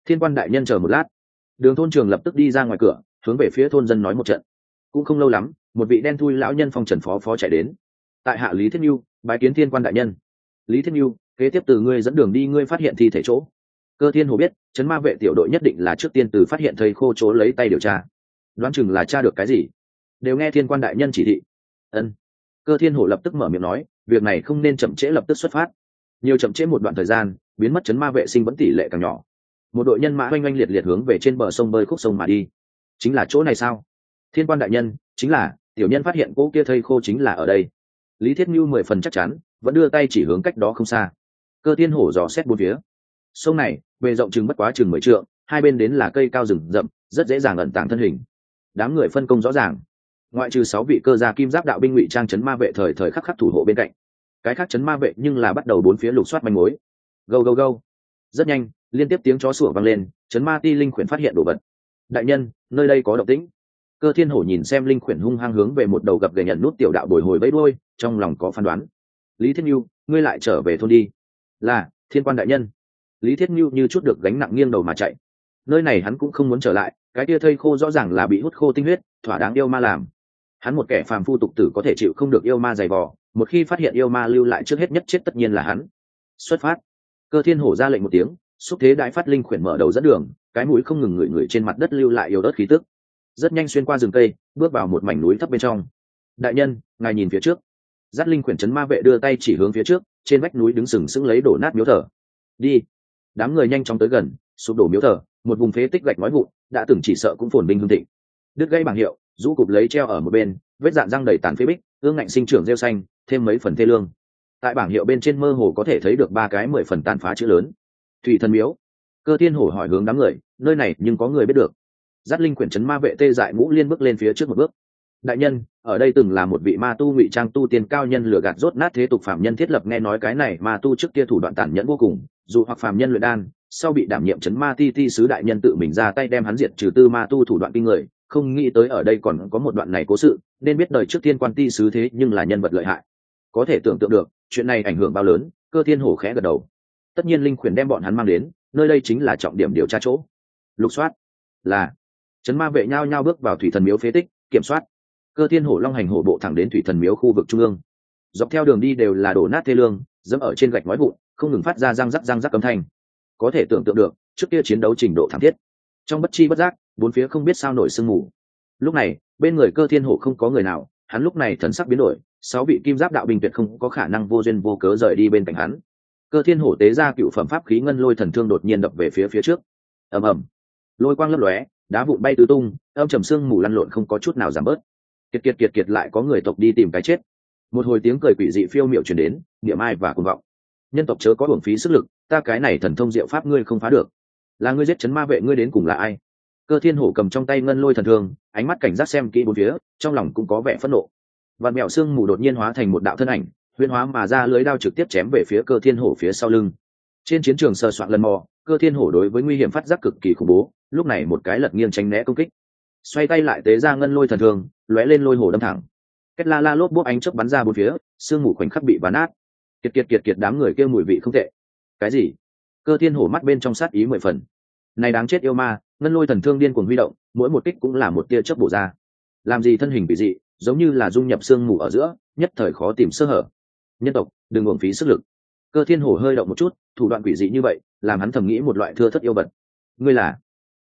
Thiên quan đại nhân chờ một lát. Đường thôn trường lập tức đi ra ngoài cửa, hướng về phía thôn dân nói một trận. Cũng không lâu lắm, một vị đen thui lão nhân phong trần phó phó chạy đến. Tại hạ Lý Thiết Nhu, bái kiến thiên quan đại nhân. Lý Thiết Nhu, kế tiếp từ ngươi dẫn đường đi, ngươi phát hiện thi thể chỗ. Cơ Thiên Hồ biết, trấn ma vệ tiểu đội nhất định là trước tiên từ phát hiện thầy khô chỗ lấy tay điều tra. Đoán chừng là tra được cái gì, đều nghe thiên quan đại nhân chỉ thị. Ân. Cơ Thiên Hồ lập tức mở miệng nói, việc này không nên chậm trễ, lập tức xuất phát. Nhiều chậm trễ một đoạn thời gian, biến mất trấn ma vệ sinh vẫn tỷ lệ càng nhỏ. Một đội nhân mã oanh oanh liệt liệt hướng về trên bờ sông bơi khúc sông mà đi. Chính là chỗ này sao? Thiên quan đại nhân, chính là, tiểu nhân phát hiện cô kia thây khô chính là ở đây. Lý Thiết Nhu 10 phần chắc chắn, vẫn đưa tay chỉ hướng cách đó không xa. Cơ Thiên Hổ dò xét bốn phía. Sông này bề rộng chừng bất quá chừng 10 trượng, hai bên đến là cây cao rừng rậm, rất dễ dàng ẩn tàng thân hình. Đám người phân công rõ ràng, ngoại trừ 6 vị cơ gia kim giáp đạo binh ngụy trang trấn ma vệ thời thời khắc khắc thủ hộ bên cạnh, cái khác trấn ma vệ nhưng là bắt đầu bốn phía lục soát manh mối. Go go go. Rất nhanh, liên tiếp tiếng chó sủa vang lên, trấn ma ti linh khuyển phát hiện đồ vật. Đại nhân, nơi đây có động tĩnh. Cơ Thiên Hổ nhìn xem linh khuyển hung hăng hướng về một đầu gập ghềnh nhận nút tiểu đạo bồi hồi vẫy đuôi, trong lòng có phán đoán. Lý Thiết Nhu, ngươi lại trở về thôn đi. Là, thiên quan đại nhân. Lý Thiết Nhu như chút được gánh nặng nghiêng đầu mà chạy. Nơi này hắn cũng không muốn trở lại, cái tia thây khô rõ ràng là bị hút khô tinh huyết, thỏa đáng yêu ma làm. Hắn một kẻ phàm phu tục tử có thể chịu không được yêu ma dày vò, một khi phát hiện yêu ma lưu lại trước hết nhất chết tất nhiên là hắn. Xuất phát. Cơ Thiên Hổ ra lệnh một tiếng, xúc thế đại phát linh khuyển mở đầu dẫn đường, cái mũi không ngừng ngửi trên mặt đất lưu lại yếu ớt khí tức. Rất nhanh xuyên qua rừng cây, bước vào một mảnh núi thấp bên trong. Đại nhân, ngài nhìn phía trước. Dắt linh khuyển trấn ma vệ đưa tay chỉ hướng phía trước, trên vách núi đứng sừng sững lấy đổ nát miếu thờ. Đi. Đám người nhanh chóng tới gần, sụp đổ miếu thờ, một vùng phế tích gạch nói vụn, đã từng chỉ sợ cũng phồn vinh hương thịnh. Đứt gãy bảng hiệu, rũ cục lấy treo ở một bên, vết dạn răng đầy tàn phế bích, ương ngạnh sinh trưởng rêu xanh, thêm mấy phần thê lương. Tại bảng hiệu bên trên mơ hồ có thể thấy được 3 cái 10 phần tàn phá chữ lớn. Thủy Thần Miếu. Cơ Thiên Hổ hỏi hướng đám người, nơi này nhưng có người biết được. Dắt linh quyển trấn ma vệ tê dại ngũ liên bước lên phía trước một bước. Đại nhân, ở đây từng là một vị ma tu ngụy trang tu tiên cao nhân lừa gạt rốt nát thế tục phạm nhân thiết lập, nghe nói cái này ma tu trước kia thủ đoạn tàn nhẫn vô cùng, dù hoặc phạm nhân luyện đan, sau bị đảm nhiệm trấn ma ti sứ đại nhân tự mình ra tay đem hắn diệt trừ, tư ma tu thủ đoạn kinh người, không nghĩ tới ở đây còn có một đoạn này cố sự, nên biết đời trước tiên quan ti sứ thế nhưng là nhân vật lợi hại. Có thể tưởng tượng được, chuyện này ảnh hưởng bao lớn. Cơ Thiên Hổ khẽ gật đầu. Tất nhiên linh khuyển đem bọn hắn mang đến, nơi đây chính là trọng điểm điều tra chỗ. Lục soát. Là. Trấn ma vệ nhao nhao bước vào Thủy Thần Miếu phế tích, kiểm soát. Cơ Thiên Hổ long hành hổ bộ thẳng đến Thủy Thần Miếu khu vực trung ương. Dọc theo đường đi đều là đổ nát thê lương, dẫm ở trên gạch nói vụn, không ngừng phát ra răng rắc âm thanh. Có thể tưởng tượng được, trước kia chiến đấu trình độ thảm thiết. Trong bất chi bất giác, bốn phía không biết sao nổi sương mù. Lúc này, bên người Cơ Thiên Hổ không có người nào, hắn lúc này thần sắc biến đổi, 6 vị kim giáp đạo binh tuyệt không có khả năng vô duyên vô cớ rời đi bên cạnh hắn. Cơ Thiên Hổ tế ra cựu phẩm pháp khí ngân lôi thần thương đột nhiên đập về phía trước. Ầm ầm, lôi quang lấp lóe, đá vụn bay tứ tung, âm trầm sương mù lăn lộn không có chút nào giảm bớt. Kiệt lại có người tộc đi tìm cái chết. Một hồi tiếng cười quỷ dị phiêu miệu truyền đến, niệm ai và cuồng vọng. Nhân tộc chớ có uổng phí sức lực, ta cái này thần thông diệu pháp ngươi không phá được. Là ngươi giết trấn ma vệ, ngươi đến cùng là ai? Cơ Thiên Hổ cầm trong tay ngân lôi thần thương, ánh mắt cảnh giác xem kỹ bốn phía, trong lòng cũng có vẻ phẫn nộ. Vạn mèo sương mù đột nhiên hóa thành một đạo thân ảnh, huyễn hóa mà ra lưới đao trực tiếp chém về phía Cơ Thiên Hổ phía sau lưng. Trên chiến trường sờ soạn lần mò, Cơ Thiên Hổ đối với nguy hiểm phát giác cực kỳ khủng bố, lúc này một cái lật nghiêng tránh né công kích, xoay tay lại tế ra ngân lôi thần thương, lóe lên lôi hổ đâm thẳng. Kết la lốp bốp ánh chớp bắn ra bốn phía, sương mù khoảnh khắc bị ván nát. Kiệt đám người kêu mùi vị không tệ. Cái gì? Cơ Thiên Hổ mắt bên trong sát ý 10 phần. Này đáng chết yêu ma, ngân lôi thần thương điên cuồng huy động, mỗi một kích cũng là một tia chớp bổ ra. Làm gì thân hình bị dị, giống như là dung nhập sương mù ở giữa, nhất thời khó tìm sơ hở. Nhân tộc, đừng uổng phí sức lực. Cơ Thiên Hổ hơi động một chút, thủ đoạn quỷ dị như vậy, làm hắn thầm nghĩ một loại thưa thất yêu vật. Ngươi là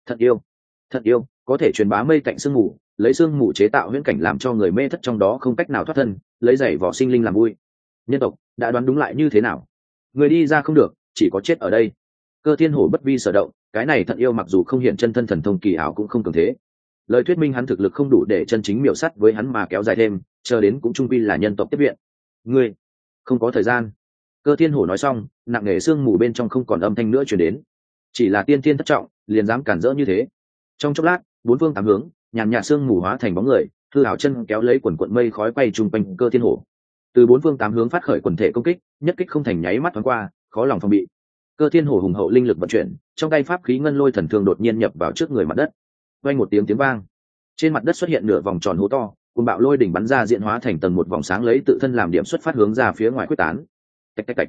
Thật yêu, có thể truyền bá mây cạnh sương mù, lấy sương mù chế tạo huyễn cảnh làm cho người mê thất trong đó không cách nào thoát thân, lấy giày vỏ sinh linh làm vui. Nhân tộc đã đoán đúng lại như thế nào? Người đi ra không được, chỉ có chết ở đây. Cơ Thiên Hổ bất vi sở động, cái này Thật yêu mặc dù không hiện chân thân thần thông kỳ ảo cũng không cường thế. Lời thuyết minh hắn thực lực không đủ để chân chính miểu sát với hắn mà kéo dài thêm, chờ đến cũng trung quy là nhân tộc tiếp viện. Ngươi không có thời gian. Cơ Thiên Hổ nói xong, nặng nề sương mù bên trong không còn âm thanh nữa truyền đến. Chỉ là tiên thiên thất trọng, liền dám cản rỡ như thế. Trong chốc lát, bốn phương tám hướng, nhàn nhạt sương mù hóa thành bóng người, hư ảo chân kéo lấy quần quận mây khói quay chung quanh Cơ Thiên Hổ. Từ bốn phương tám hướng phát khởi quần thể công kích, nhất kích không thành nháy mắt thoáng qua, khó lòng phòng bị. Cơ Thiên Hổ hùng hậu linh lực vận chuyển, trong tay pháp khí ngân lôi thần thương đột nhiên nhập vào trước người mặt đất. Vang một tiếng vang, trên mặt đất xuất hiện nửa vòng tròn hố to, cuồng bạo lôi đỉnh bắn ra diện hóa thành tầng một vòng sáng lấy tự thân làm điểm xuất phát hướng ra phía ngoài quyết tán. Tạch.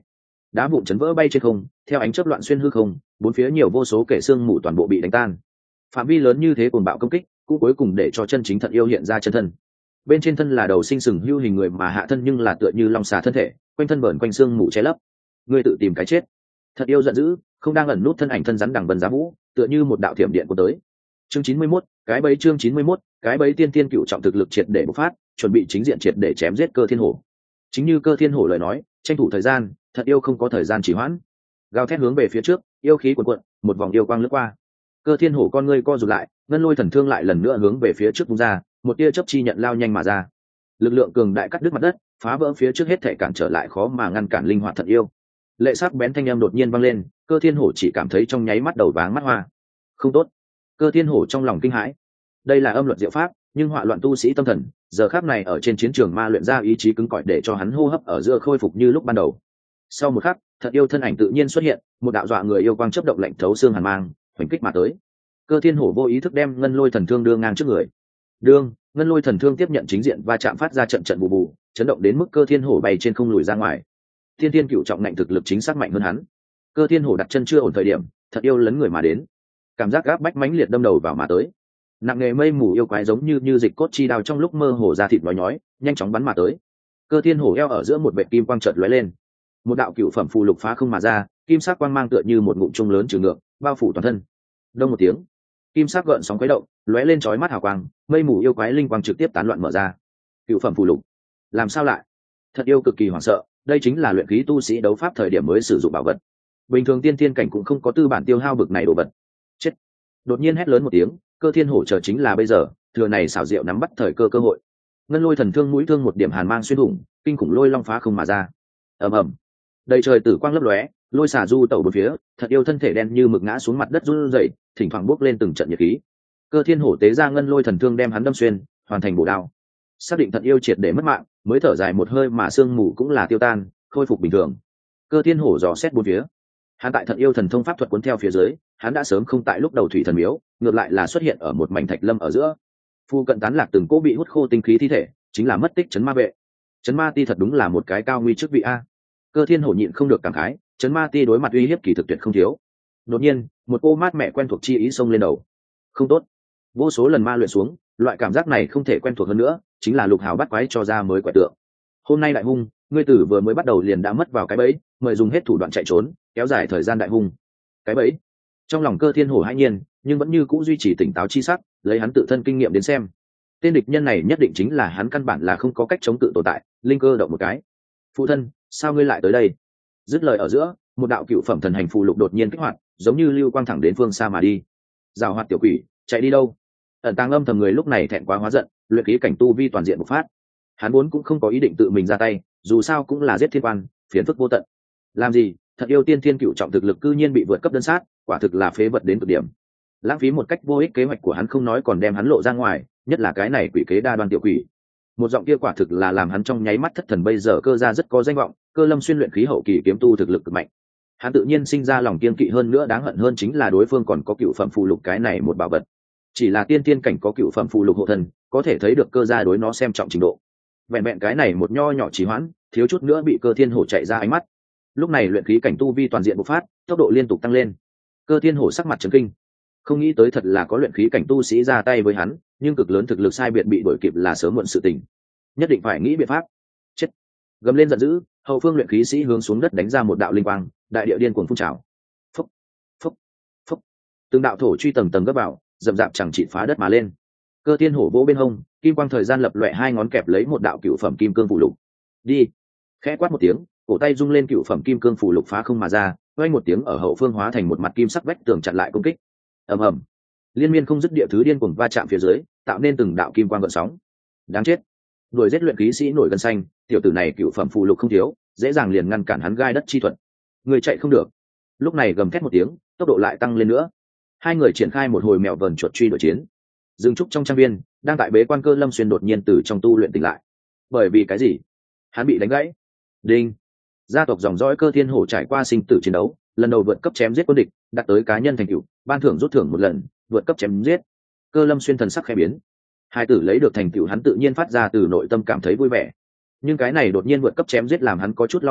đá vụn chấn vỡ bay trên không, theo ánh chớp loạn xuyên hư không, bốn phía nhiều vô số kẻ xương mù toàn bộ bị đánh tan. Phạm vi lớn như thế cuồng bạo công kích, cũng cuối cùng để cho chân chính Thận Yêu hiện ra chân thân. Bên trên thân là đầu sinh sừng hưu hình người, mà hạ thân nhưng là tựa như long xà thân thể, quanh thân vờn quanh xương mù che lấp. Ngươi tự tìm cái chết. Thận Yêu giận dữ, không đang ẩn nút thân ảnh thân rắn đằng vân giá vũ, tựa như một đạo thiểm điện của tới. Chương 91, cái bẫy chương 91, cái bẫy tiên tiên cựu trọng thực lực triệt để bộc phát, chuẩn bị chính diện triệt để chém giết Cơ Thiên Hổ. Chính như Cơ Thiên Hổ lời nói, tranh thủ thời gian, Thận Yêu không có thời gian trì hoãn. Gào thét hướng về phía trước, yêu khí cuồn cuộn, một vòng yêu quang lướt qua. Cơ Thiên Hổ con ngươi co rụt lại, ngân lôi thần thương lại lần nữa hướng về phía trước vung ra, một tia chớp chi nhận lao nhanh mà ra. Lực lượng cường đại cắt đứt mặt đất, phá vỡ phía trước hết thể cản trở lại khó mà ngăn cản linh hoạt Thận Yêu. Lệ sắc bén thanh âm đột nhiên vang lên, Cơ Thiên Hổ chỉ cảm thấy trong nháy mắt đầu váng mắt hoa. Không tốt. Cơ Thiên Hổ trong lòng kinh hãi. Đây là âm luật diệu pháp, nhưng họa loạn tu sĩ tâm thần, giờ khắc này ở trên chiến trường ma luyện ra ý chí cứng cỏi để cho hắn hô hấp ở giữa khôi phục như lúc ban đầu. Sau một khắc, Thận Yêu thân ảnh tự nhiên xuất hiện, một đạo dọa người yêu quang chớp động lạnh thấu xương hàn mang, hoành kích mà tới. Cơ Thiên Hổ vô ý thức đem ngân lôi thần thương đưa ngang trước người. Đương, ngân lôi thần thương tiếp nhận chính diện va chạm phát ra trận trận bù bù, chấn động đến mức Cơ Thiên Hổ bay trên không lùi ra ngoài. Thiên Thiên cựu trọng ngạnh thực lực chính xác mạnh hơn hắn. Cơ Thiên Hổ đặt chân chưa ổn thời điểm, Thận Yêu lấn người mà đến. Cảm giác gáp bách mãnh liệt đâm đầu vào mà tới. Nặng nghề mây mù yêu quái giống như dịch cốt chi đao trong lúc mơ hồ ra thịt nhói, nhanh chóng bắn mà tới. Cơ Thiên Hổ eo ở giữa một vệt kim quang chợt lóe lên. Một đạo cựu phẩm phù lục phá không mà ra, kim sắc quang mang tựa như một ngụm trung lớn trừ ngược, bao phủ toàn thân. Đông một tiếng, kim sắc gợn sóng khuấy động, lóe lên chói mắt hào quang, mây mù yêu quái linh quang trực tiếp tán loạn mở ra. Cựu phẩm phù lục, làm sao lại? Thật Yêu cực kỳ hoảng sợ, đây chính là luyện khí tu sĩ đấu pháp thời điểm mới sử dụng bảo vật. Bình thường tiên thiên cảnh cũng không có tư bản tiêu hao bực này đồ vật. Chết! Đột nhiên hét lớn một tiếng, Cơ Thiên Hổ chờ chính là bây giờ, thừa này xảo diệu nắm bắt thời cơ cơ hội. Ngân lôi thần thương mũi thương một điểm hàn mang xuyên thủng, kinh khủng lôi long phá không mà ra. Ầm ầm, đầy trời tử quang lấp lóe, lôi xả du tẩu bốn phía, Thật Yêu thân thể đen như mực ngã xuống mặt đất run rẩy, thỉnh thoảng bốc lên từng trận nhiệt khí. Cơ Thiên Hổ tế ra ngân lôi thần thương đem hắn đâm xuyên, hoàn thành bổ đao. Xác định Thật Yêu triệt để mất mạng, mới thở dài một hơi mà sương mù cũng là tiêu tan, khôi phục bình thường. Cơ Thiên Hổ dò xét bốn phía. Hắn tại Thật Yêu thần thông pháp thuật cuốn theo phía dưới, hắn đã sớm không tại lúc đầu thủy thần miếu, ngược lại là xuất hiện ở một mảnh thạch lâm ở giữa. Phu cận tán lạc từng cỗ bị hút khô tinh khí thi thể, chính là mất tích trấn ma vệ. Trấn ma ti thật đúng là một cái cao nguy chức vị a. Cơ Thiên Hổ nhịn không được cảm khái, trấn ma ti đối mặt uy hiếp kỳ thực tuyệt không thiếu. Đột nhiên, một cô mát mẹ quen thuộc chi ý xông lên đầu. Không tốt. Vô số lần ma luyện xuống, loại cảm giác này không thể quen thuộc hơn nữa, chính là Lục Hào bắt quái cho ra mới quẻ tượng. Hôm nay đại hung, ngươi tử vừa mới bắt đầu liền đã mất vào cái bẫy, mời dùng hết thủ đoạn chạy trốn, kéo dài thời gian đại hung. Cái bẫy. Trong lòng Cơ Thiên Hổ hãi nhiên, nhưng vẫn như cũ duy trì tỉnh táo chi sắc, lấy hắn tự thân kinh nghiệm đến xem, tên địch nhân này nhất định chính là hắn căn bản là không có cách chống tự tồn tại. Linh cơ động một cái. Phụ thân, sao ngươi lại tới đây? Dứt lời ở giữa, một đạo cựu phẩm thần hành phù lục đột nhiên kích hoạt, giống như lưu quang thẳng đến phương xa mà đi. Giảo hoạt tiểu quỷ, chạy đi đâu? Ẩn tàng âm thầm người lúc này thẹn quá hóa giận, luyện khí cảnh tu vi toàn diện bộc phát. Hắn vốn cũng không có ý định tự mình ra tay, dù sao cũng là giết thiên quan, phiền phức vô tận. Làm gì? Thật Yêu tiên thiên cựu trọng thực lực cư nhiên bị vượt cấp đơn sát, quả thực là phế vật đến cực điểm. Lãng phí một cách vô ích kế hoạch của hắn không nói còn đem hắn lộ ra ngoài, nhất là cái này quỷ kế đa đoan tiểu quỷ. Một giọng kia quả thực là làm hắn trong nháy mắt thất thần. Bây giờ Cơ gia rất có danh vọng, Cơ Lâm xuyên luyện khí hậu kỳ kiếm tu thực lực cực mạnh. Hắn tự nhiên sinh ra lòng kiên kỵ, hơn nữa đáng hận hơn chính là đối phương còn có cựu phẩm phù lục cái này một bảo vật. Chỉ là tiên tiên cảnh có cựu phẩm phù lục hộ thần, có thể thấy được Cơ gia đối nó xem trọng trình độ. Vẹn vẹn cái này một nho nhỏ trì hoãn, thiếu chút nữa bị Cơ Thiên Hổ chạy ra ánh mắt. Lúc này luyện khí cảnh tu vi toàn diện bộc phát, tốc độ liên tục tăng lên. Cơ Thiên Hổ sắc mặt trấn kinh, không nghĩ tới thật là có luyện khí cảnh tu sĩ ra tay với hắn, nhưng cực lớn thực lực sai biệt bị đuổi kịp là sớm muộn sự tình, nhất định phải nghĩ biện pháp. Chết! Gầm lên giận dữ, hậu phương luyện khí sĩ hướng xuống đất đánh ra một đạo linh quang, đại địa điên cuồng phun trào. Phúc, phúc, phúc, từng đạo thổ truy tầng tầng gấp vào, dậm dạp chẳng trị phá đất mà lên. Cơ Thiên Hổ vỗ bên hông, kim quang thời gian lập loè, hai ngón kẹp lấy một đạo cựu phẩm kim cương phù lục. Đi! Khẽ quát một tiếng, cổ tay rung lên, cựu phẩm kim cương phù lục phá không mà ra, vang một tiếng ở hậu phương hóa thành một mặt kim sắc vách tường chặn lại công kích. Ầm ầm, liên miên không dứt địa thứ điên cuồng va chạm phía dưới, tạo nên từng đạo kim quang gợn sóng. Đáng chết! Đuổi giết luyện khí sĩ nổi gân xanh, tiểu tử này cựu phẩm phù lục không thiếu, dễ dàng liền ngăn cản hắn gai đất chi thuật. Người chạy không được. Lúc này gầm thét một tiếng, tốc độ lại tăng lên nữa. Hai người triển khai một hồi mèo vờn chuột truy đuổi chiến. Dương Trúc trong trang viên, đang tại bế quan Cơ Lâm xuyên đột nhiên từ trong tu luyện tỉnh lại. Bởi vì cái gì? Hắn bị đánh gãy. Đinh! Gia tộc dòng dõi Cơ Thiên Hổ trải qua sinh tử chiến đấu, lần đầu vượt cấp chém giết quân địch, đạt tới cá nhân thành tựu, ban thưởng rút thưởng một lần, vượt cấp chém giết. Cơ Lâm xuyên thần sắc khẽ biến. Hai tử lấy được thành tựu, hắn tự nhiên phát ra từ nội tâm cảm thấy vui vẻ. Nhưng cái này đột nhiên vượt cấp chém giết làm hắn có chút lo nghĩ,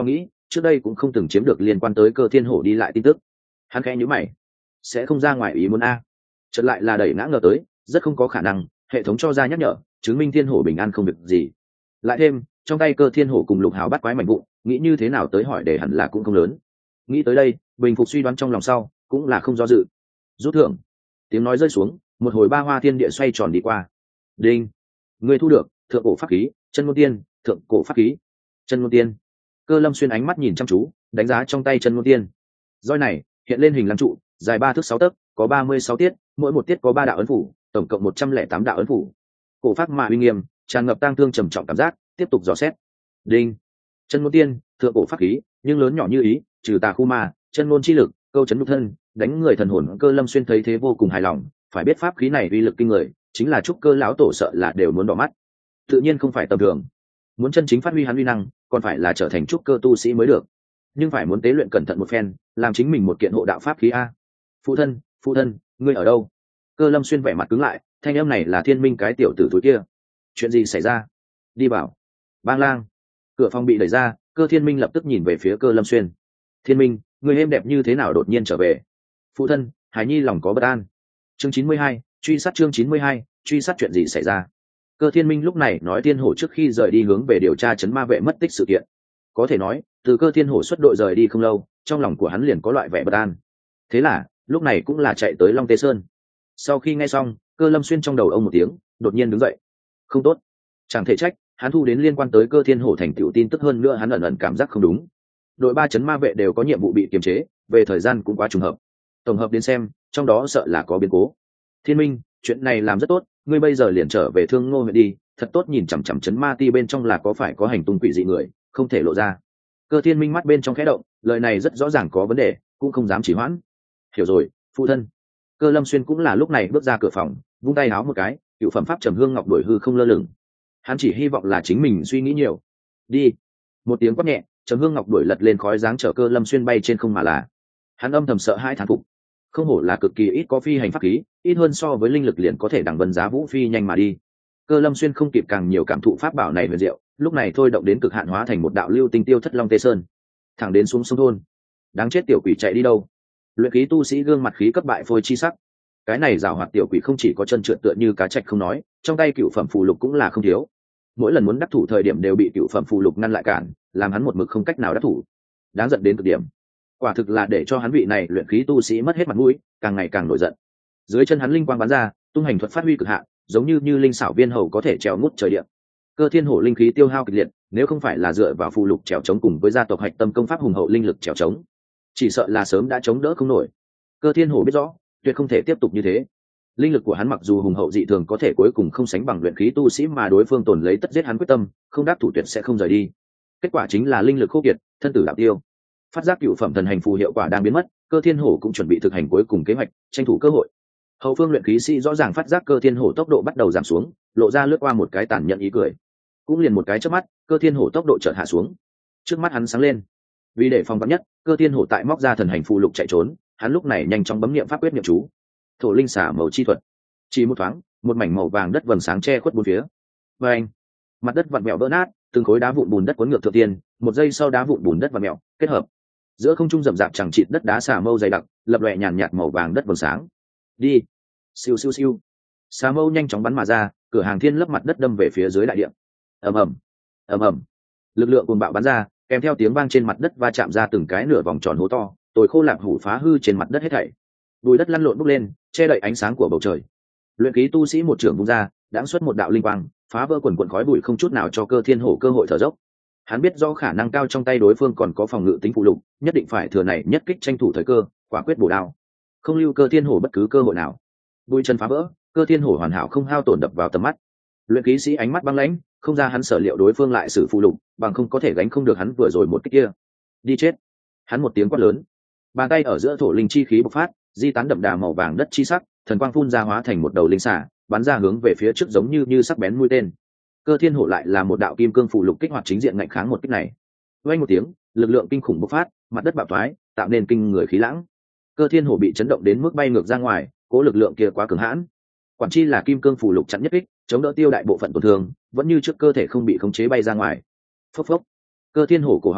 trước đây cũng không từng chiếm được liên quan tới Cơ Thiên Hổ đi lại tin tức. Hắn khẽ nhíu mày, sẽ không ra ngoài ý muốn a? Chợt lại là đẩy ngã ngờ tới, rất không có khả năng, hệ thống cho ra nhắc nhở, chứng minh Thiên Hổ bình an không việc gì. Lại thêm, trong tay Cơ Thiên Hổ cùng Lục Hào bắt quái mảnh vụn, nghĩ như thế nào tới hỏi để hẳn là cũng không lớn. Nghĩ tới đây, bình phục suy đoán trong lòng sau, cũng là không do dự. Rút thưởng. Tiếng nói rơi xuống, một hồi ba hoa thiên địa xoay tròn đi qua. Đinh. Người thu được thượng cổ pháp khí, chân ngôn tiên, thượng cổ pháp khí, chân ngôn tiên. Cơ Lâm Xuyên ánh mắt nhìn chăm chú, đánh giá trong tay chân ngôn tiên. Roi này hiện lên hình lăng trụ, dài 3 thước 6 tấc, có 36 tiết, mỗi một tiết có 3 đạo ấn phủ, tổng cộng 108 đạo ấn phủ. Cổ pháp mà uy nghiêm, tràn ngập tang thương trầm trọng cảm giác, tiếp tục dò xét. Đinh. Chân ngôn tiên, thượng cổ pháp khí, nhưng lớn nhỏ như ý, trừ tà khu ma, chân ngôn chi lực, câu chấn nhục thân, đánh người thần hồn. Cơ Lâm Xuyên thấy thế vô cùng hài lòng, phải biết pháp khí này uy lực kinh người, chính là trúc cơ lão tổ sợ là đều muốn đỏ mắt. Tự nhiên không phải tầm thường, muốn chân chính phát huy hắn uy năng, còn phải là trở thành trúc cơ tu sĩ mới được. Nhưng phải muốn tế luyện cẩn thận một phen, làm chính mình một kiện hộ đạo pháp khí a. Phụ thân, ngươi ở đâu? Cơ Lâm Xuyên vẻ mặt cứng lại, thanh âm này là Thiên Minh cái tiểu tử túi kia. Chuyện gì xảy ra? Đi vào. Bang lang. Cửa phòng bị đẩy ra, Cơ Thiên Minh lập tức nhìn về phía Cơ Lâm Xuyên. Thiên Minh, người êm đẹp như thế nào đột nhiên trở về? Phụ thân, Hải Nhi lòng có bất an. Chương 92, truy sát chương 92, truy sát chuyện gì xảy ra? Cơ Thiên Minh lúc này nói Thiên Hổ trước khi rời đi hướng về điều tra trấn ma vệ mất tích sự kiện. Có thể nói, từ Cơ Thiên Hổ xuất đội rời đi không lâu, trong lòng của hắn liền có loại vẻ bất an. Thế là, lúc này cũng là chạy tới Long Tê Sơn. Sau khi nghe xong, Cơ Lâm Xuyên trong đầu ông một tiếng, đột nhiên đứng dậy. Không tốt, chẳng thể trách, hắn thu đến liên quan tới Cơ Thiên Hổ thành tựu tin tức, hơn nữa hắn ẩn ẩn cảm giác không đúng. Đội 3 trấn ma vệ đều có nhiệm vụ bị kiềm chế, về thời gian cũng quá trùng hợp. Tổng hợp đến xem, trong đó sợ là có biến cố. Thiên Minh, chuyện này làm rất tốt, ngươi bây giờ liền trở về Thương Ngô huyện đi, thật tốt nhìn chằm chằm trấn ma ti bên trong là có phải có hành tung quỷ dị người, không thể lộ ra. Cơ Thiên Minh mắt bên trong khẽ động, lời này rất rõ ràng có vấn đề, cũng không dám chỉ hoãn. Hiểu rồi, phụ thân. Cơ Lâm Xuyên cũng là lúc này bước ra cửa phòng, vung tay áo một cái, cựu phẩm pháp trầm hương ngọc đổi hư không lơ lửng. Hắn chỉ hy vọng là chính mình suy nghĩ nhiều. Đi. Một tiếng quát nhẹ, trầm hương ngọc đuổi lật lên khói dáng chở Cơ Lâm Xuyên bay trên không mà là. Hắn âm thầm sợ hai thán phục. Không hổ là cực kỳ ít có phi hành pháp khí, ít hơn so với linh lực liền có thể đằng vân giá vũ phi nhanh mà đi. Cơ Lâm Xuyên không kịp càng nhiều cảm thụ pháp bảo này huyền diệu, lúc này thôi động đến cực hạn hóa thành một đạo lưu tinh tiêu thất long tê sơn, thẳng đến xuống sông thôn. Đáng chết tiểu quỷ chạy đi đâu? Luyện khí tu sĩ gương mặt khí cấp bại phôi chi sắc. Cái này giảo hoạt tiểu quỷ không chỉ có chân trượt tựa như cá trạch không nói, trong tay cựu phẩm phù lục cũng là không thiếu. Mỗi lần muốn đắc thủ thời điểm đều bị cựu phẩm phù lục ngăn lại cản, làm hắn một mực không cách nào đắc thủ. Đáng giận đến cực điểm. Quả thực là để cho hắn vị này luyện khí tu sĩ mất hết mặt mũi, càng ngày càng nổi giận. Dưới chân hắn linh quang bắn ra, tung hành thuật phát huy cực hạn, giống như linh xảo viên hầu có thể trèo ngút trời địa. Cơ Thiên Hổ linh khí tiêu hao kịch liệt, nếu không phải là dựa vào phù lục trèo chống cùng với gia tộc hạch tâm công pháp hùng hậu linh lực trèo chống, chỉ sợ là sớm đã chống đỡ không nổi. Cơ Thiên Hổ biết rõ, tuyệt không thể tiếp tục như thế. Linh lực của hắn mặc dù hùng hậu dị thường, có thể cuối cùng không sánh bằng luyện khí tu sĩ, mà đối phương tồn lấy tất giết hắn quyết tâm, không đắc thủ tuyệt sẽ không rời đi. Kết quả chính là linh lực khô kiệt, thân tử đạo tiêu. Phát giác cựu phẩm thần hành phù hiệu quả đang biến mất, Cơ Thiên Hổ cũng chuẩn bị thực hành cuối cùng kế hoạch, tranh thủ cơ hội. Hậu phương luyện khí sĩ rõ ràng phát giác Cơ Thiên Hổ tốc độ bắt đầu giảm xuống, lộ ra lướt qua một cái tàn nhẫn ý cười. Cũng liền một cái chớp mắt, Cơ Thiên Hổ tốc độ chợt hạ xuống. Trước mắt hắn sáng lên. Vì để phòng vắn nhất, Cơ Thiên Hổ tại móc ra thần hành phù lục chạy trốn, hắn lúc này nhanh chóng bấm niệm pháp quyết niệm chú. Thổ linh xả màu chi thuật. Chỉ một thoáng, một mảnh màu vàng đất vầng sáng che khuất bốn phía. Và anh, mặt đất vặn mèo vỡ nát, từng khối đá vụn bùn đất cuốn ngược thượng tiên, một giây sau đá vụn bùn đất vặn mèo kết hợp. Giữa không trung rậm rạp chẳng chịt đất đá xà mâu dày đặc, lập lòe nhàn nhạt màu vàng đất vầng sáng. Đi. Siêu siêu siêu. Xà mâu nhanh chóng bắn mà ra, cửa hàng thiên lấp mặt đất đâm về phía dưới đại địa. Ầm ầm, ầm ầm. Lực lượng cuồng bạo bắn ra, kèm theo tiếng vang trên mặt đất va chạm ra từng cái nửa vòng tròn hố to, tồi khô lạp hủ phá hư trên mặt đất hết thảy. Bùi đất lăn lộn bốc lên, che đậy ánh sáng của bầu trời. Luyện khí tu sĩ một trưởng vung ra, đãng xuất một đạo linh quang, phá vỡ quần quần khói bụi, không chút nào cho Cơ Thiên Hổ cơ hội thở dốc. Hắn biết do khả năng cao trong tay đối phương còn có phòng ngự tính phụ lục, nhất định phải thừa này nhất kích tranh thủ thời cơ, quả quyết bổ đao, không lưu Cơ Thiên Hổ bất cứ cơ hội nào. Bụi chân phá vỡ, Cơ Thiên Hổ hoàn hảo không hao tổn đập vào tầm mắt. Luyện khí sĩ ánh mắt băng lãnh, không ra hắn sở liệu đối phương lại sử phụ lục, bằng không có thể gánh không được hắn vừa rồi một kích kia. Đi chết! Hắn một tiếng quát lớn, bàn tay ở giữa thổ linh chi khí bộc phát, di tán đậm đà màu vàng đất chi sắc, thần quang phun ra hóa thành một đầu linh xả, bắn ra hướng về phía trước giống như sắc bén mũi tên. Cơ Thiên Hổ lại là một đạo kim cương phụ lục kích hoạt chính diện ngạnh kháng một kích này. Vang một tiếng, lực lượng kinh khủng bộc phát, mặt đất bạo thoái, tạo nên kinh người khí lãng. Cơ Thiên Hổ bị chấn động đến mức bay ngược ra ngoài, cố lực lượng kia quá cường hãn. Quản chi là kim cương phụ lục chặn nhất kích, chống đỡ tiêu đại bộ phận tổn thương, vẫn như trước cơ thể không bị khống chế bay ra ngoài. Phốc phốc. Cơ Thiên Hổ cổ họng ngọt ngọt,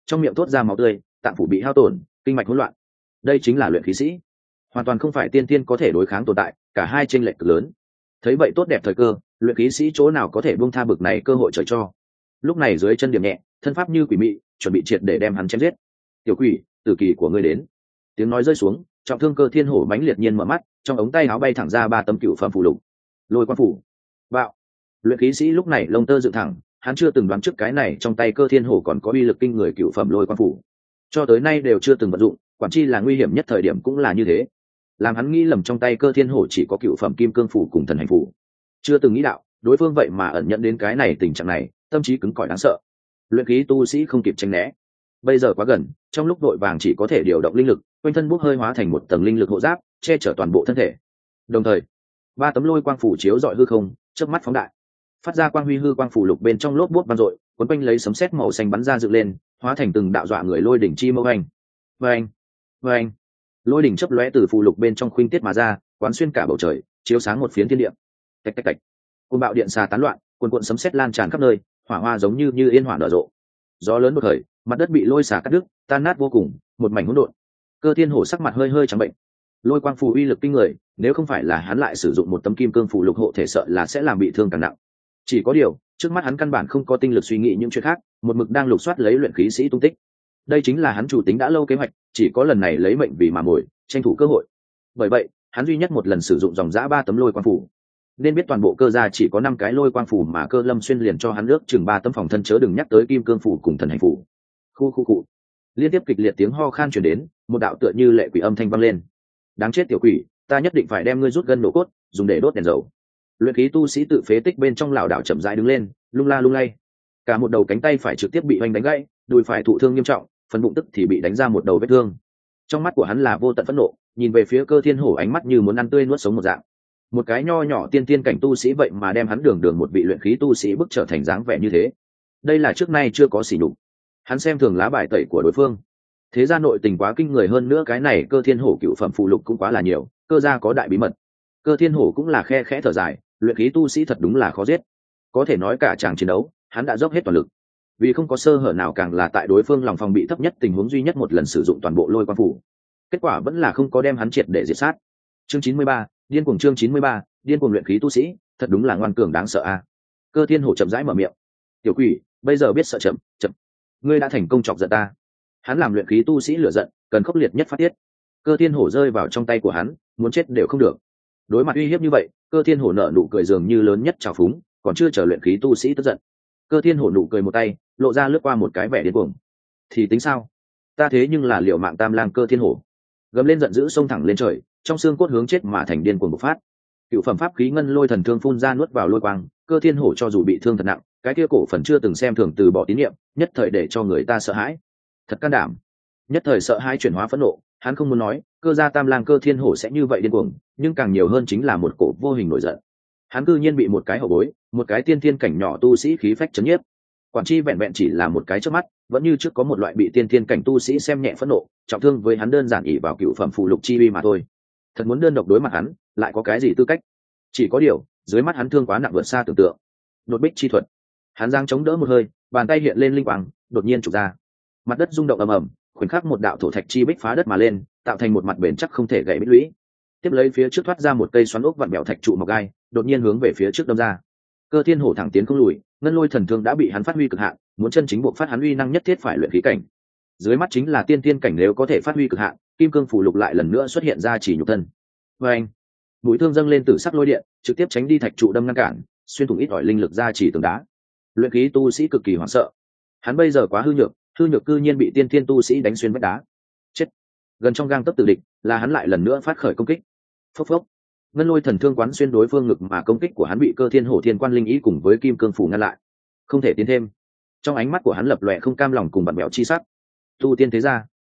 trong miệng thốt ra máu tươi, tạng phủ bị hao tổn, kinh mạch hỗn loạn. Đây chính là luyện khí sĩ, hoàn toàn không phải tiên tiên có thể đối kháng tồn tại, cả hai chênh lệch cực lớn. Thấy vậy tốt đẹp thời cơ, luyện khí sĩ chỗ nào có thể buông tha bực này cơ hội trời cho. Lúc này dưới chân điểm nhẹ, thân pháp như quỷ mị, chuẩn bị triệt để đem hắn chém giết. Tiểu quỷ, tử kỳ của ngươi đến. Tiếng nói rơi xuống, trọng thương Cơ Thiên Hổ mãnh liệt nhiên mở mắt, trong ống tay áo bay thẳng ra 3 tấm cựu phẩm phù lục. Lôi Quang phủ. Bạo. Luyện khí sĩ lúc này lông tơ dựng thẳng, hắn chưa từng đoán trước cái này trong tay Cơ Thiên Hổ còn có uy lực kinh người cựu phẩm Lôi Quang phủ. Cho tới nay đều chưa từng vận dụng, quản chi là nguy hiểm nhất thời điểm cũng là như thế. Làm hắn nghĩ lầm trong tay Cơ Thiên Hổ chỉ có cựu phẩm Kim Cương phủ cùng Thần Hành phủ. Chưa từng nghĩ đạo, đối phương vậy mà ẩn nhận đến cái này tình trạng này, tâm trí cứng cỏi đáng sợ. Luyện khí tu sĩ không kịp tránh né, bây giờ quá gần, trong lúc đội vàng chỉ có thể điều động linh lực, quanh thân bốc hơi hóa thành một tầng linh lực hộ giáp, che chở toàn bộ thân thể. Đồng thời, 3 tấm lôi quang phủ chiếu rọi hư không, chớp mắt phóng đại, phát ra quang huy hư quang phủ lục bên trong lốp bút vang dội, cuốn quanh lấy sấm sét màu xanh bắn ra dựng lên, hóa thành từng đạo dọa người lôi đỉnh chi mâu anh. Vâng, vâng, lôi đỉnh chớp lóe từ phù lục bên trong khuynh tiết mà ra, quán xuyên cả bầu trời, chiếu sáng một phiến thiên địa. Tạch tạch tạch, cơn bạo điện xà tán loạn, cuồn cuộn sấm sét lan tràn khắp nơi, hỏa hoa giống như yên hỏa nở rộ. Gió lớn đột khởi, mặt đất bị lôi xả cắt đứt, tan nát vô cùng, một mảnh hỗn độn. Cơ Thiên Hổ sắc mặt hơi trắng bệnh. Lôi quang phù uy lực kinh người, nếu không phải là hắn lại sử dụng một tấm kim cương phù lục hộ thể sợ là sẽ làm bị thương càng nặng. Chỉ có điều, trước mắt hắn căn bản không có tinh lực suy nghĩ những chuyện khác, một mực đang lục soát lấy luyện khí sĩ tung tích. Đây chính là hắn chủ tính đã lâu kế hoạch, chỉ có lần này lấy mệnh vì mà mồi, tranh thủ cơ hội. Bởi vậy, hắn duy nhất một lần sử dụng dòng dã 3 tấm lôi quang phù. Nên biết toàn bộ Cơ gia chỉ có 5 cái lôi quang phù mà Cơ Lâm xuyên liền cho hắn ước chừng 3 tấm phòng thân, chớ đừng nhắc tới kim cương phù cùng thần hành phù. Khu. Liên tiếp kịch liệt tiếng ho khan truyền đến, một đạo tựa như lệ quỷ âm thanh vang lên. Đáng chết tiểu quỷ, ta nhất định phải đem ngươi rút gân nổ cốt, dùng để đốt đèn dầu. Luyện khí tu sĩ tự phế tích bên trong lảo đảo chậm rãi đứng lên, lung la lung lay. Cả một đầu cánh tay phải trực tiếp bị hoành đánh gãy, đùi phải thụ thương nghiêm trọng, phần bụng tức thì bị đánh ra một đầu vết thương. Trong mắt của hắn là vô tận phẫn nộ, nhìn về phía Cơ Thiên Hổ ánh mắt như muốn ăn tươi nuốt sống một dạng. Một cái nho nhỏ tiên tiên cảnh tu sĩ vậy mà đem hắn đường một vị luyện khí tu sĩ bức trở thành dáng vẻ như thế. Đây là trước nay chưa có sỉ nhục. Hắn xem thường lá bài tẩy của đối phương. Thế gia nội tình quá kinh người, hơn nữa cái này Cơ Thiên Hổ cựu phẩm phụ lục cũng quá là nhiều, Cơ gia có đại bí mật. Cơ Thiên Hổ cũng là khe khẽ thở dài, luyện khí tu sĩ thật đúng là khó giết. Có thể nói cả chàng chiến đấu, hắn đã dốc hết toàn lực. Vì không có sơ hở nào, càng là tại đối phương lòng phòng bị thấp nhất tình huống duy nhất một lần sử dụng toàn bộ lôi quang phủ. Kết quả vẫn là không có đem hắn triệt để diệt sát. Chương 93, điên cuồng chương 93, điên cuồng luyện khí tu sĩ, thật đúng là ngoan cường đáng sợ a. Cơ Thiên Hổ chậm rãi mở miệng. Tiểu quỷ, bây giờ biết sợ chậm. Ngươi đã thành công chọc giận ta. Hắn làm luyện khí tu sĩ lửa giận, cần khốc liệt nhất phát tiết. Cơ Thiên Hổ rơi vào trong tay của hắn, muốn chết đều không được. Đối mặt uy hiếp như vậy, Cơ Thiên Hổ nở nụ cười dường như lớn nhất trào phúng, còn chưa chờ luyện khí tu sĩ tức giận. Cơ Thiên Hổ nụ cười một tay, lộ ra lướt qua một cái vẻ điên cuồng. Thì tính sao? Ta thế nhưng là liệu mạng tam lang Cơ Thiên Hổ. Gầm lên giận dữ xông thẳng lên trời, trong xương cốt hướng chết mà thành điên cuồng bộc phát. Cựu phẩm pháp khí ngân lôi thần thương phun ra nuốt vào lôi quang, Cơ Thiên Hổ cho dù bị thương thật nặng, cái kia cổ phần chưa từng xem thường từ bỏ tín niệm, nhất thời để cho người ta sợ hãi. Thật can đảm. Nhất thời sợ hãi chuyển hóa phẫn nộ, hắn không muốn nói, Cơ gia tam lang Cơ Thiên Hổ sẽ như vậy điên cuồng, nhưng càng nhiều hơn chính là một cổ vô hình nổi giận. Hắn cư nhiên bị một cái hậu bối, một cái tiên thiên cảnh nhỏ tu sĩ khí phách chấn nhiếp. Quản chi vẹn vẹn chỉ là một cái chớp mắt, vẫn như trước có một loại bị tiên thiên cảnh tu sĩ xem nhẹ phẫn nộ, trọng thương với hắn đơn giản ỷ vào cựu phẩm phụ lục chi uy mà thôi. Thật muốn đơn độc đối mặt hắn, lại có cái gì tư cách? Chỉ có điều, dưới mắt hắn thương quá nặng vượt xa tưởng tượng. Đột bích chi thuật. Hắn giang chống đỡ một hơi, bàn tay hiện lên linh quang, đột nhiên trục ra. Mặt đất rung động ầm ầm, khoảnh khắc một đạo thổ thạch chi bích phá đất mà lên, tạo thành một mặt bền chắc không thể gãy bích lũy. Tiếp lấy phía trước thoát ra một cây xoắn ốc vặn bẹo thạch trụ mọc gai, đột nhiên hướng về phía trước đâm ra. Cơ Thiên Hổ thẳng tiến không lùi, ngân lôi thần thương đã bị hắn phát huy cực hạn, muốn chân chính buộc phát hắn uy năng nhất thiết phải luyện khí cảnh. Dưới mắt chính là tiên tiên cảnh, nếu có thể phát huy cực hạn, kim cương phủ lục lại lần nữa xuất hiện ra chỉ nhục thân. Và anh, mũi thương dâng lên tử sắc lôi điện, trực tiếp tránh đi thạch trụ đâm ngăn cản, xuyên thủng ít ỏi linh lực ra chỉ tường đá. Luyện khí tu sĩ cực kỳ hoảng sợ, hắn bây giờ quá hư nhược cư nhiên bị tiên tiên tu sĩ đánh xuyên vách đá. Chết! Gần trong gang tấc tử địch, là hắn lại lần nữa phát khởi công kích. Phốc phốc. Ngân lôi thần thương quán xuyên đối phương ngực, mà công kích của hắn bị Cơ Thiên Hổ thiên quan linh ý cùng với kim cương phủ ngăn lại, không thể tiến thêm. Trong ánh mắt của hắn lập lòe không cam lòng cùng bặm bẹo chi sắc. Tu tiên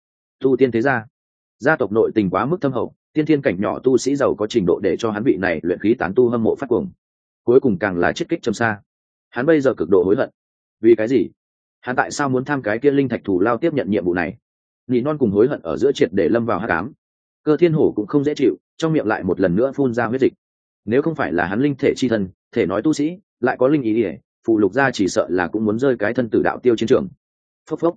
thế gia, gia tộc nội tình quá mức thâm hậu, tiên thiên cảnh nhỏ tu sĩ giàu có trình độ để cho hắn vị này luyện khí tán tu hâm mộ phát cuồng. Cuối cùng càng là chết kích châm xa. Hắn bây giờ cực độ hối hận. Vì cái gì? Hắn tại sao muốn tham cái kia linh thạch thù lao tiếp nhận nhiệm vụ này? Nị non cùng hối hận ở giữa triệt để lâm vào hắc ám. Cơ Thiên Hổ cũng không dễ chịu, trong miệng lại một lần nữa phun ra huyết dịch. Nếu không phải là hắn linh thể chi thân, thể nói tu sĩ, lại có linh ý ỉa, phụ lục ra chỉ sợ là cũng muốn rơi cái thân tử đạo tiêu chiến trường. Phốc phốc.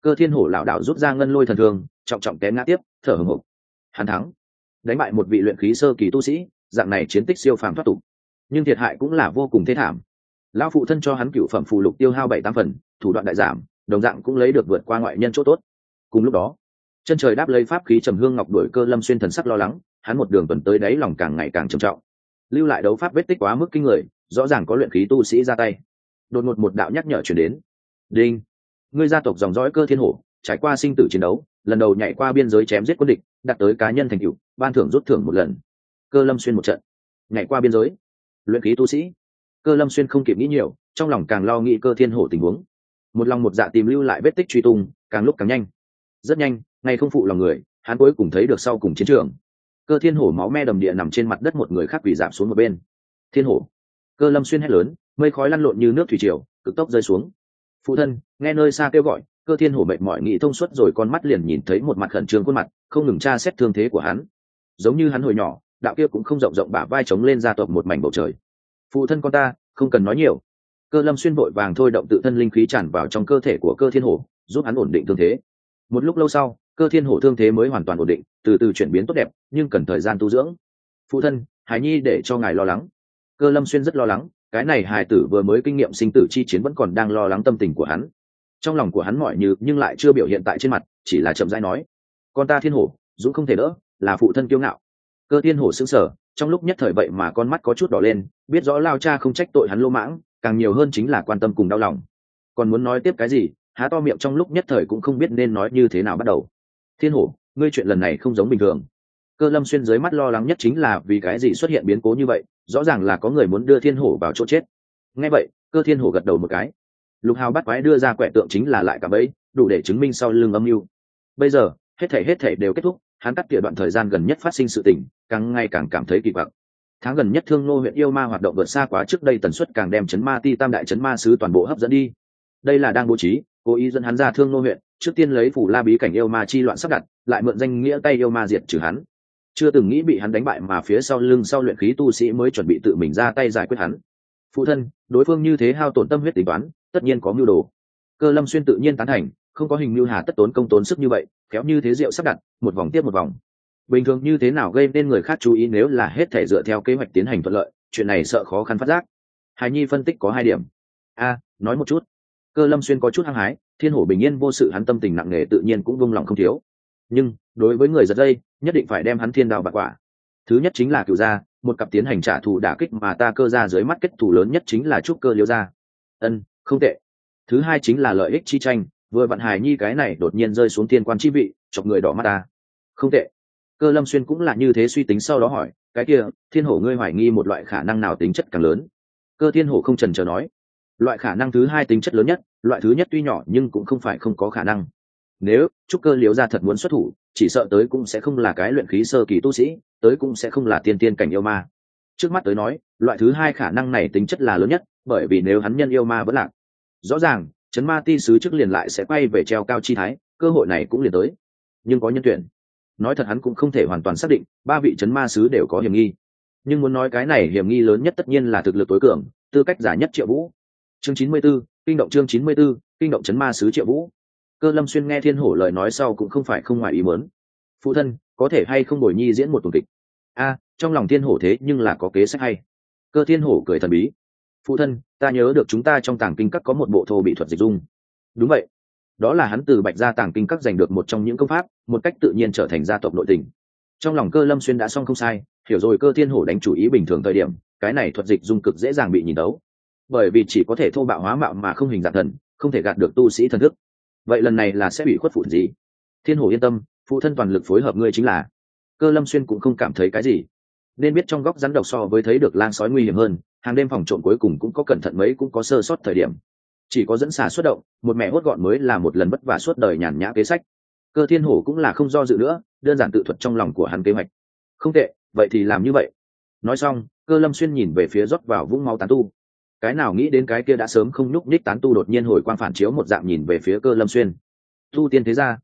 Cơ Thiên Hổ lảo đảo rút ra ngân lôi thần thương, trọng trọng té ngã tiếp, thở hổn hộc. Hắn thắng, đánh bại một vị luyện khí sơ kỳ tu sĩ, dạng này chiến tích siêu phàm thoát tục, nhưng thiệt hại cũng là vô cùng thê thảm. Lão phụ thân cho hắn cựu phẩm phù lục tiêu hao 7-8 phần, thủ đoạn đại giảm, đồng dạng cũng lấy được vượt qua ngoại nhân chỗ tốt. Cùng lúc đó, chân trời đáp lấy pháp khí trầm hương ngọc đuổi Cơ Lâm Xuyên thần sắc lo lắng, hắn một đường tuần tới đáy lòng càng ngày càng trầm trọng. Lưu lại đấu pháp vết tích quá mức kinh người, rõ ràng có luyện khí tu sĩ ra tay. Đột ngột một đạo nhắc nhở truyền đến. Đinh, ngươi gia tộc dòng dõi Cơ Thiên Hổ, trải qua sinh tử chiến đấu, lần đầu nhảy qua biên giới chém giết quân địch, đạt tới cá nhân thành tựu, ban thưởng rút thưởng một lần. Cơ Lâm Xuyên một trận, nhảy qua biên giới, luyện khí tu sĩ. Cơ Lâm Xuyên không kịp nghĩ nhiều, trong lòng càng lo nghĩ Cơ Thiên Hổ tình huống. Một lòng một dạ tìm lưu lại vết tích truy tung, càng lúc càng nhanh. Rất nhanh, ngày không phụ lòng người, hắn cuối cùng thấy được sau cùng chiến trường. Cơ Thiên Hổ máu me đầm địa nằm trên mặt đất, một người khác quỳ rạp xuống một bên. Thiên Hổ! Cơ Lâm Xuyên hét lớn, mây khói lăn lộn như nước thủy triều, cực tốc rơi xuống. Phụ thân! Nghe nơi xa kêu gọi, Cơ Thiên Hổ mệt mỏi nghĩ thông suốt rồi, con mắt liền nhìn thấy một mặt khẩn trương khuôn mặt, không ngừng tra xét thương thế của hắn. Giống như hắn hồi nhỏ, đạo kia cũng không rộng rộng bả vai chống lên gia tộc một mảnh bầu trời. Phụ thân con ta, không cần nói nhiều. Cơ Lâm Xuyên vội vàng thôi động tự thân linh khí tràn vào trong cơ thể của Cơ Thiên Hổ, giúp hắn ổn định thương thế. Một lúc lâu sau, Cơ Thiên Hổ thương thế mới hoàn toàn ổn định, từ từ chuyển biến tốt đẹp, nhưng cần thời gian tu dưỡng. Phụ thân, Hải Nhi để cho ngài lo lắng. Cơ Lâm Xuyên rất lo lắng, cái này hài tử vừa mới kinh nghiệm sinh tử chi chiến vẫn còn đang lo lắng tâm tình của hắn. Trong lòng của hắn mỏi như nhưng lại chưa biểu hiện tại trên mặt, chỉ là chậm rãi nói: con ta Thiên Hổ, dũng không thể đỡ, là phụ thân kiêu ngạo. Cơ Thiên Hổ sững sờ, trong lúc nhất thời vậy mà con mắt có chút đỏ lên, biết rõ lao cha không trách tội hắn lô mãng, càng nhiều hơn chính là quan tâm cùng đau lòng. Còn muốn nói tiếp cái gì, há to miệng trong lúc nhất thời cũng không biết nên nói như thế nào bắt đầu. Thiên Hổ, ngươi chuyện lần này không giống bình thường. Cơ Lâm Xuyên dưới mắt lo lắng nhất chính là vì cái gì xuất hiện biến cố như vậy, rõ ràng là có người muốn đưa Thiên Hổ vào chỗ chết. Nghe vậy, Cơ Thiên Hổ gật đầu một cái. Lục Hào bắt quái đưa ra quẻ tượng chính là lại cả bẫy, đủ để chứng minh sau lưng âm mưu. Bây giờ, hết thảy đều kết thúc, hắn cắt tỉa đoạn thời gian gần nhất phát sinh sự tình, càng ngày càng cảm thấy kỳ quặc. Tháng gần nhất Thương Nô huyện yêu ma hoạt động vượt xa quá trước đây, tần suất càng đem chấn ma ti tam đại chấn ma sứ toàn bộ hấp dẫn đi. Đây là đang bố trí, cố ý dẫn hắn ra Thương Nô huyện, trước tiên lấy phủ la bí cảnh yêu ma chi loạn sắp đặt, lại mượn danh nghĩa tay yêu ma diệt trừ hắn. Chưa từng nghĩ bị hắn đánh bại, mà phía sau lưng sau luyện khí tu sĩ mới chuẩn bị tự mình ra tay giải quyết hắn. Phụ thân, đối phương như thế hao tổn tâm huyết tính toán, tất nhiên có mưu đồ. Cơ Lâm Xuyên tự nhiên tán thành, không có hình mưu hà tất tốn công tốn sức như vậy, kéo như thế rượu sắp đặt, một vòng tiếp một vòng. Bình thường như thế nào gây nên người khác chú ý, nếu là hết thể dựa theo kế hoạch tiến hành thuận lợi, chuyện này sợ khó khăn phát giác. Hải Nhi phân tích có 2 điểm. Nói một chút. Cơ Lâm Xuyên có chút hăng hái, Thiên Hổ bình yên vô sự, hắn tâm tình nặng nề tự nhiên cũng vung lòng không thiếu. Nhưng đối với người giật dây, nhất định phải đem hắn thiên đao bạc quả. Thứ nhất chính là Cửu gia, một cặp tiến hành trả thù đả kích, mà ta Cơ gia dưới mắt kết thù lớn nhất chính là Trúc Cơ Liễu gia. Không tệ. Thứ hai chính là lợi ích chi tranh, vừa vặn Hải Nhi cái này đột nhiên rơi xuống thiên quan chi vị, chọc người đỏ mắt ta. Không tệ. Cơ Lâm Xuyên cũng là như thế suy tính, sau đó hỏi: cái kia, Thiên Hổ ngươi hoài nghi một loại khả năng nào tính chất càng lớn? Cơ Thiên Hổ không chần chờ nói: loại khả năng thứ hai tính chất lớn nhất, loại thứ nhất tuy nhỏ nhưng cũng không phải không có khả năng. Nếu Trúc Cơ Liễu gia thật muốn xuất thủ, chỉ sợ tới cũng sẽ không là cái luyện khí sơ kỳ tu sĩ, tới cũng sẽ không là tiên tiên cảnh yêu ma. Trước mắt tới nói, loại thứ hai khả năng này tính chất là lớn nhất, bởi vì nếu hắn nhân yêu ma vẫn lạc, rõ ràng chấn ma ti sứ trước liền lại sẽ quay về treo cao chi thái, cơ hội này cũng liền tới. Nhưng có nhân tuyển, nói thật hắn cũng không thể hoàn toàn xác định, 3 vị chấn ma sứ đều có hiểm nghi. Nhưng muốn nói cái này hiểm nghi lớn nhất tất nhiên là thực lực tối cường, tư cách giả nhất Triệu Vũ. Chương 94, kinh động chương 94, kinh động chấn ma sứ Triệu Vũ. Cơ Lâm Xuyên nghe Thiên Hổ lời nói sau cũng không phải không ngoài ý muốn. Phụ thân, có thể hay không bồi nhi diễn một tuần kịch? Trong lòng Thiên Hổ thế nhưng là có kế sách hay. Cơ Thiên Hổ cười thần bí: phụ thân, ta nhớ được chúng ta trong tàng kinh các có một bộ thô bị thuật dịch dung. Đúng vậy, đó là hắn từ Bạch gia tàng kinh các giành được một trong những công pháp, một cách tự nhiên trở thành gia tộc nội tình. Trong lòng Cơ Lâm Xuyên đã xong không sai, hiểu rồi Cơ Thiên Hổ đánh chủ ý bình thường thời điểm, cái này thuật dịch dung cực dễ dàng bị nhìn tấu, bởi vì chỉ có thể thô bạo hóa mạo mà không hình dạng thần, không thể gạt được tu sĩ thần thức. Vậy lần này là sẽ bị khuất phụ gì? Thiên Hổ yên tâm, phụ thân toàn lực phối hợp ngươi chính là. Cơ Lâm Xuyên cũng không cảm thấy cái gì, nên biết trong góc rắn độc so với thấy được lang sói nguy hiểm hơn, hàng đêm phòng trộm cuối cùng cũng có cẩn thận mấy cũng có sơ sót thời điểm, chỉ có dẫn xà xuất động, một mẹ hốt gọn mới là một lần vất vả suốt đời nhàn nhã kế sách. Cơ Thiên Hổ cũng là không do dự nữa, đơn giản tự thuật trong lòng của hắn kế hoạch. Không tệ, vậy thì làm như vậy. Nói xong, Cơ Lâm Xuyên nhìn về phía rót vào vũng máu tán tu. Cái nào nghĩ đến cái kia đã sớm không nhúc nhích tán tu đột nhiên hồi quang phản chiếu một dạng nhìn về phía Cơ Lâm Xuyên. Tu tiên thế gia,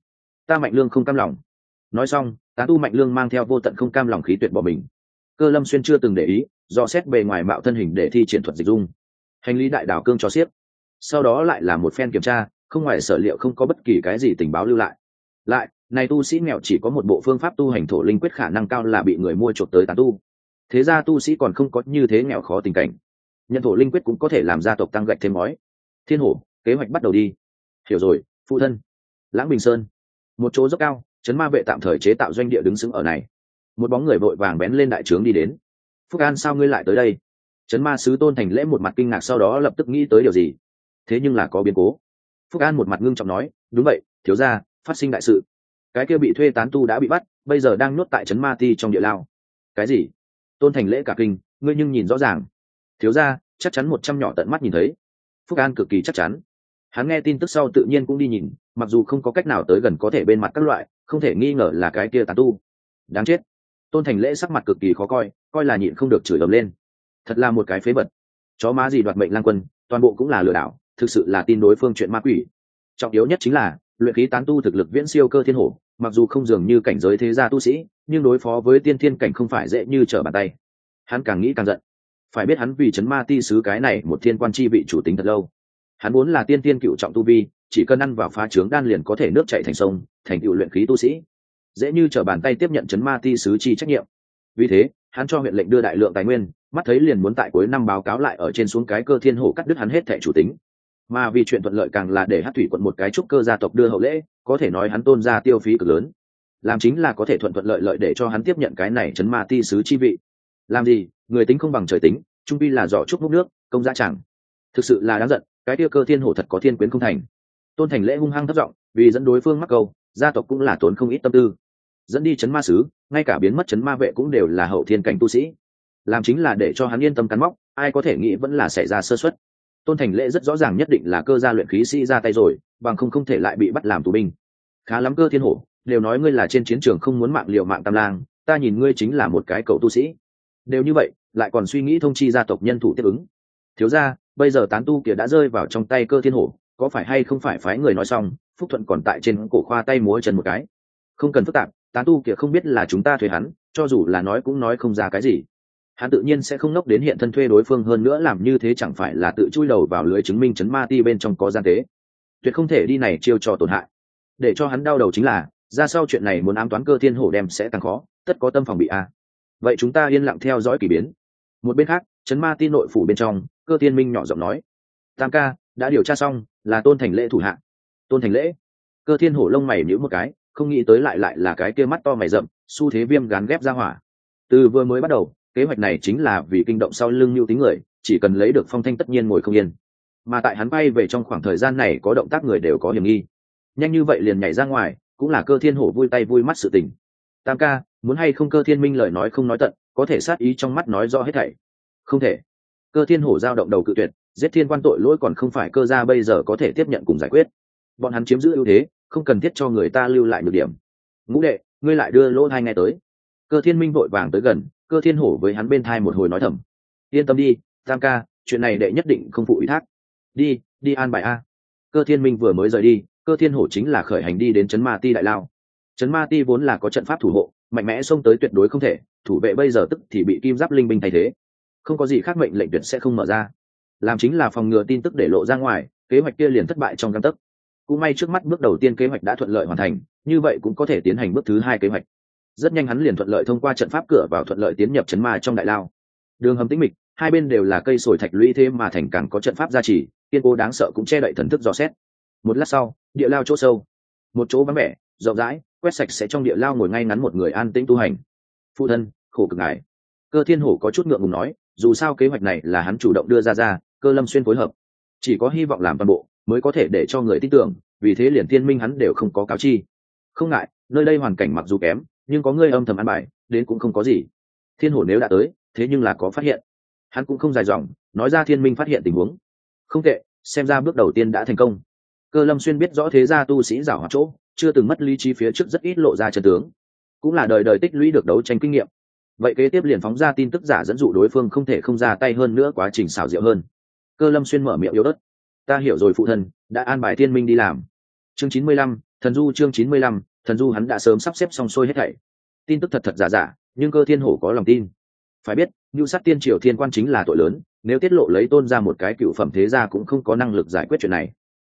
ta Mạnh Lương không cam lòng. Nói xong, tán tu Mạnh Lương mang theo vô tận không cam lòng khí tuyệt bỏ mình. Cơ Lâm Xuyên chưa từng để ý, do xét bề ngoài mạo thân hình để thi triển thuật dịch dung, hành lý đại đảo cương cho xiếc. Sau đó lại là một phen kiểm tra, không ngoài sở liệu không có bất kỳ cái gì tình báo lưu lại này tu sĩ nghèo chỉ có một bộ phương pháp tu hành thổ linh quyết khả năng cao là bị người mua chuộc tới tán tu. Thế ra tu sĩ còn không có như thế nghèo khó tình cảnh, nhận thổ linh quyết cũng có thể làm gia tộc tăng gạch thêm ngói. Thiên hổ, kế hoạch bắt đầu đi. Hiểu rồi phụ thân. Lãng Bình Sơn, một chỗ dốc cao, trấn ma vệ tạm thời chế tạo doanh địa đứng sững ở này. Một bóng người vội vàng bén lên đại trướng đi đến. Phúc An, sao ngươi lại tới đây? Trấn ma sứ Tôn Thành Lễ một mặt kinh ngạc, sau đó lập tức nghĩ tới điều gì. Thế nhưng là có biến cố. Phúc An một mặt ngưng trọng nói, đúng vậy, thiếu gia, phát sinh đại sự. Cái kia bị thuê tán tu đã bị bắt, bây giờ đang nuốt tại trấn ma ti trong địa lao. Cái gì? Tôn Thành Lễ cả kinh, ngươi nhưng nhìn rõ ràng. Thiếu gia, chắc chắn 100 nhỏ tận mắt nhìn thấy. Phúc An cực kỳ chắc chắn. Hắn nghe tin tức sau tự nhiên cũng đi nhìn, mặc dù không có cách nào tới gần có thể bên mặt các loại, không thể nghi ngờ là cái kia tán tu. Đáng chết. Tôn Thành Lễ sắc mặt cực kỳ khó coi là nhịn không được chửi ầm lên. Thật là một cái phế vật. Chó má gì đoạt mệnh lang quân, toàn bộ cũng là lừa đảo, thực sự là tin đối phương chuyện ma quỷ. Trọng yếu nhất chính là luyện khí tán tu thực lực viễn siêu Cơ Thiên Hổ, mặc dù không dường như cảnh giới thế gia tu sĩ, nhưng đối phó với tiên thiên cảnh không phải dễ như trở bàn tay. Hắn càng nghĩ càng giận. Phải biết hắn vì trấn ma ti sứ cái này một thiên quan chi vị chủ tính thật lâu. Hắn muốn là tiên thiên cựu trọng tu vi, chỉ cần ăn vào phá trướng đan liền có thể nước chảy thành sông, thành cựu luyện khí tu sĩ, dễ như trở bàn tay tiếp nhận trấn ma ti sứ chi trách nhiệm. Vì thế hắn cho huyện lệnh đưa đại lượng tài nguyên, mắt thấy liền muốn tại cuối năm báo cáo lại ở trên xuống cái Cơ Thiên Hổ cắt đứt hắn hết thẻ chủ tính. Mà vì chuyện thuận lợi càng là để Hắc Thủy quận một cái trúc cơ gia tộc đưa hậu lễ, có thể nói hắn Tôn gia tiêu phí cực lớn, làm chính là có thể thuận thuận lợi lợi để cho hắn tiếp nhận cái này trấn ma ti sứ chi vị. Làm gì, người tính không bằng trời tính, trung pi là giỏ trúc múc nước, công gia chẳng. Thực sự là đáng giận, cái tiêu Cơ Thiên Hổ thật có thiên quyến không thành. Tôn Thành Lễ hung hăng thấp giọng, vì dẫn đối phương mắc câu, gia tộc cũng là tốn không ít tâm tư. Dẫn đi trấn ma sứ, ngay cả biến mất trấn ma vệ cũng đều là hậu thiên cảnh tu sĩ, làm chính là để cho hắn yên tâm cắn móc, ai có thể nghĩ vẫn là xảy ra sơ suất. Tôn Thành Lễ rất rõ ràng nhất định là Cơ gia luyện khí sĩ ra tay rồi, bằng không thể lại bị bắt làm tù binh. Khá lắm Cơ Thiên Hổ, đều nói ngươi là trên chiến trường không muốn mạng liều mạng tam lang, ta nhìn ngươi chính là một cái cậu tu sĩ. Đều như vậy, lại còn suy nghĩ thông chi gia tộc nhân thủ tiếp ứng. Thiếu gia, bây giờ tán tu kia đã rơi vào trong tay Cơ Thiên Hổ, có phải hay không phải phái người nói xong, Phúc Thuận còn tại trên cổ khoa tay múa chân một cái. Không cần phức tạp, tán tu kia không biết là chúng ta thuê hắn, cho dù là nói cũng nói không ra cái gì. Hắn tự nhiên sẽ không nốc đến hiện thân thuê đối phương, hơn nữa làm như thế chẳng phải là tự chui đầu vào lưới chứng minh trấn ma ti bên trong có gian tế. Tuyệt không thể đi này chiêu trò tổn hại. Để cho hắn đau đầu chính là, ra sau chuyện này muốn ám toán Cơ Thiên Hổ đem sẽ càng khó, tất có tâm phòng bị a. Vậy chúng ta yên lặng theo dõi kỳ biến. Một bên khác, trấn ma ti nội phủ bên trong, Cơ Thiên Minh nhỏ giọng nói: Tam ca, đã điều tra xong, là Tôn Thành Lễ thủ hạ. Tôn Thành Lễ? Cơ Thiên Hổ lông mày nhíu một cái, không nghĩ tới lại là cái kia mắt to mày rậm, xu thế viêm gán ghép ra hỏa. Từ vừa mới bắt đầu, kế hoạch này chính là vì kinh động sau lưng Nưu Tính người, chỉ cần lấy được Phong Thanh tất nhiên ngồi không yên. Mà tại hắn bay về trong khoảng thời gian này có động tác người đều có hiểm nghi. Nhanh như vậy liền nhảy ra ngoài, cũng là Cơ Thiên Hổ vui tay vui mắt sự tình. Tam ca, muốn hay không? Cơ Thiên Minh lời nói không nói tận, có thể sát ý trong mắt nói rõ hết thảy. Không thể. Cơ Thiên Hổ dao động đầu cự tuyệt, giết thiên quan tội lỗi còn không phải Cơ gia bây giờ có thể tiếp nhận cùng giải quyết. Bọn hắn chiếm giữ ưu thế, không cần thiết cho người ta lưu lại nhược điểm. Ngũ đệ, ngươi lại đưa lỗ hai nghe tới. Cơ Thiên Minh vội vàng tới gần, Cơ Thiên Hổ với hắn bên thai một hồi nói thầm: yên tâm đi, Tam ca, chuyện này đệ nhất định không phụ ủy thác. Đi an bài a. Cơ Thiên Minh vừa mới rời đi, Cơ Thiên Hổ chính là khởi hành đi đến trấn ma ti đại lao. Trấn ma ti vốn là có trận pháp thủ hộ, mạnh mẽ xông tới tuyệt đối không thể, thủ vệ bây giờ tức thì bị kim giáp linh binh thay thế, không có gì khác mệnh lệnh tuyệt sẽ không mở ra, làm chính là phòng ngừa tin tức để lộ ra ngoài, kế hoạch kia liền thất bại trong gang tấc. Cũng may trước mắt bước đầu tiên kế hoạch đã thuận lợi hoàn thành, như vậy cũng có thể tiến hành bước thứ hai kế hoạch. Rất nhanh hắn liền thuận lợi thông qua trận pháp cửa vào, thuận lợi tiến nhập trấn ma trong đại lao. Đường hầm tĩnh mịch, hai bên đều là cây sồi thạch lũy thế mà thành càng có trận pháp gia trì, kiên cố đáng sợ cũng che đậy thần thức dò xét. Một lát sau, địa lao chỗ sâu, một chỗ vắng vẻ rộng rãi quét sạch sẽ, trong địa lao ngồi ngay ngắn một người an tĩnh tu hành. Phụ thân, khổ cực ngài. Cơ Thiên Hổ có chút ngượng ngùng nói, dù sao kế hoạch này là hắn chủ động đưa ra, Cơ Lâm Xuyên phối hợp, chỉ có hy vọng làm toàn bộ mới có thể để cho người tin tưởng, vì thế liền tiên minh hắn đều không có cáo chi. Không ngại, nơi đây hoàn cảnh mặc dù kém, nhưng có ngươi âm thầm ăn bài, đến cũng không có gì. Thiên Hổ nếu đã tới, thế nhưng là có phát hiện. Hắn cũng không dài dòng, nói ra Thiên Minh phát hiện tình huống. Không tệ, xem ra bước đầu tiên đã thành công. Cơ Lâm Xuyên biết rõ thế gia tu sĩ giảo hoạt chỗ, chưa từng mất lý trí phía trước rất ít lộ ra chân tướng, cũng là đời đời tích lũy được đấu tranh kinh nghiệm. Vậy kế tiếp liền phóng ra tin tức giả dẫn dụ đối phương không thể không ra tay, hơn nữa quá trình xảo diệu hơn. Cơ Lâm Xuyên mở miệng yếu ớt: ta hiểu rồi phụ thân, đã an bài Thiên Minh đi làm. Chương 95, thần du. Chương 95, thần du. Hắn đã sớm sắp xếp xong xuôi hết thảy. Tin tức thật thật giả giả, nhưng Cơ Thiên Hổ có lòng tin. Phải biết, nhu sát tiên triều thiên quan chính là tội lớn, nếu tiết lộ lấy Tôn ra một cái cựu phẩm thế gia cũng không có năng lực giải quyết chuyện này.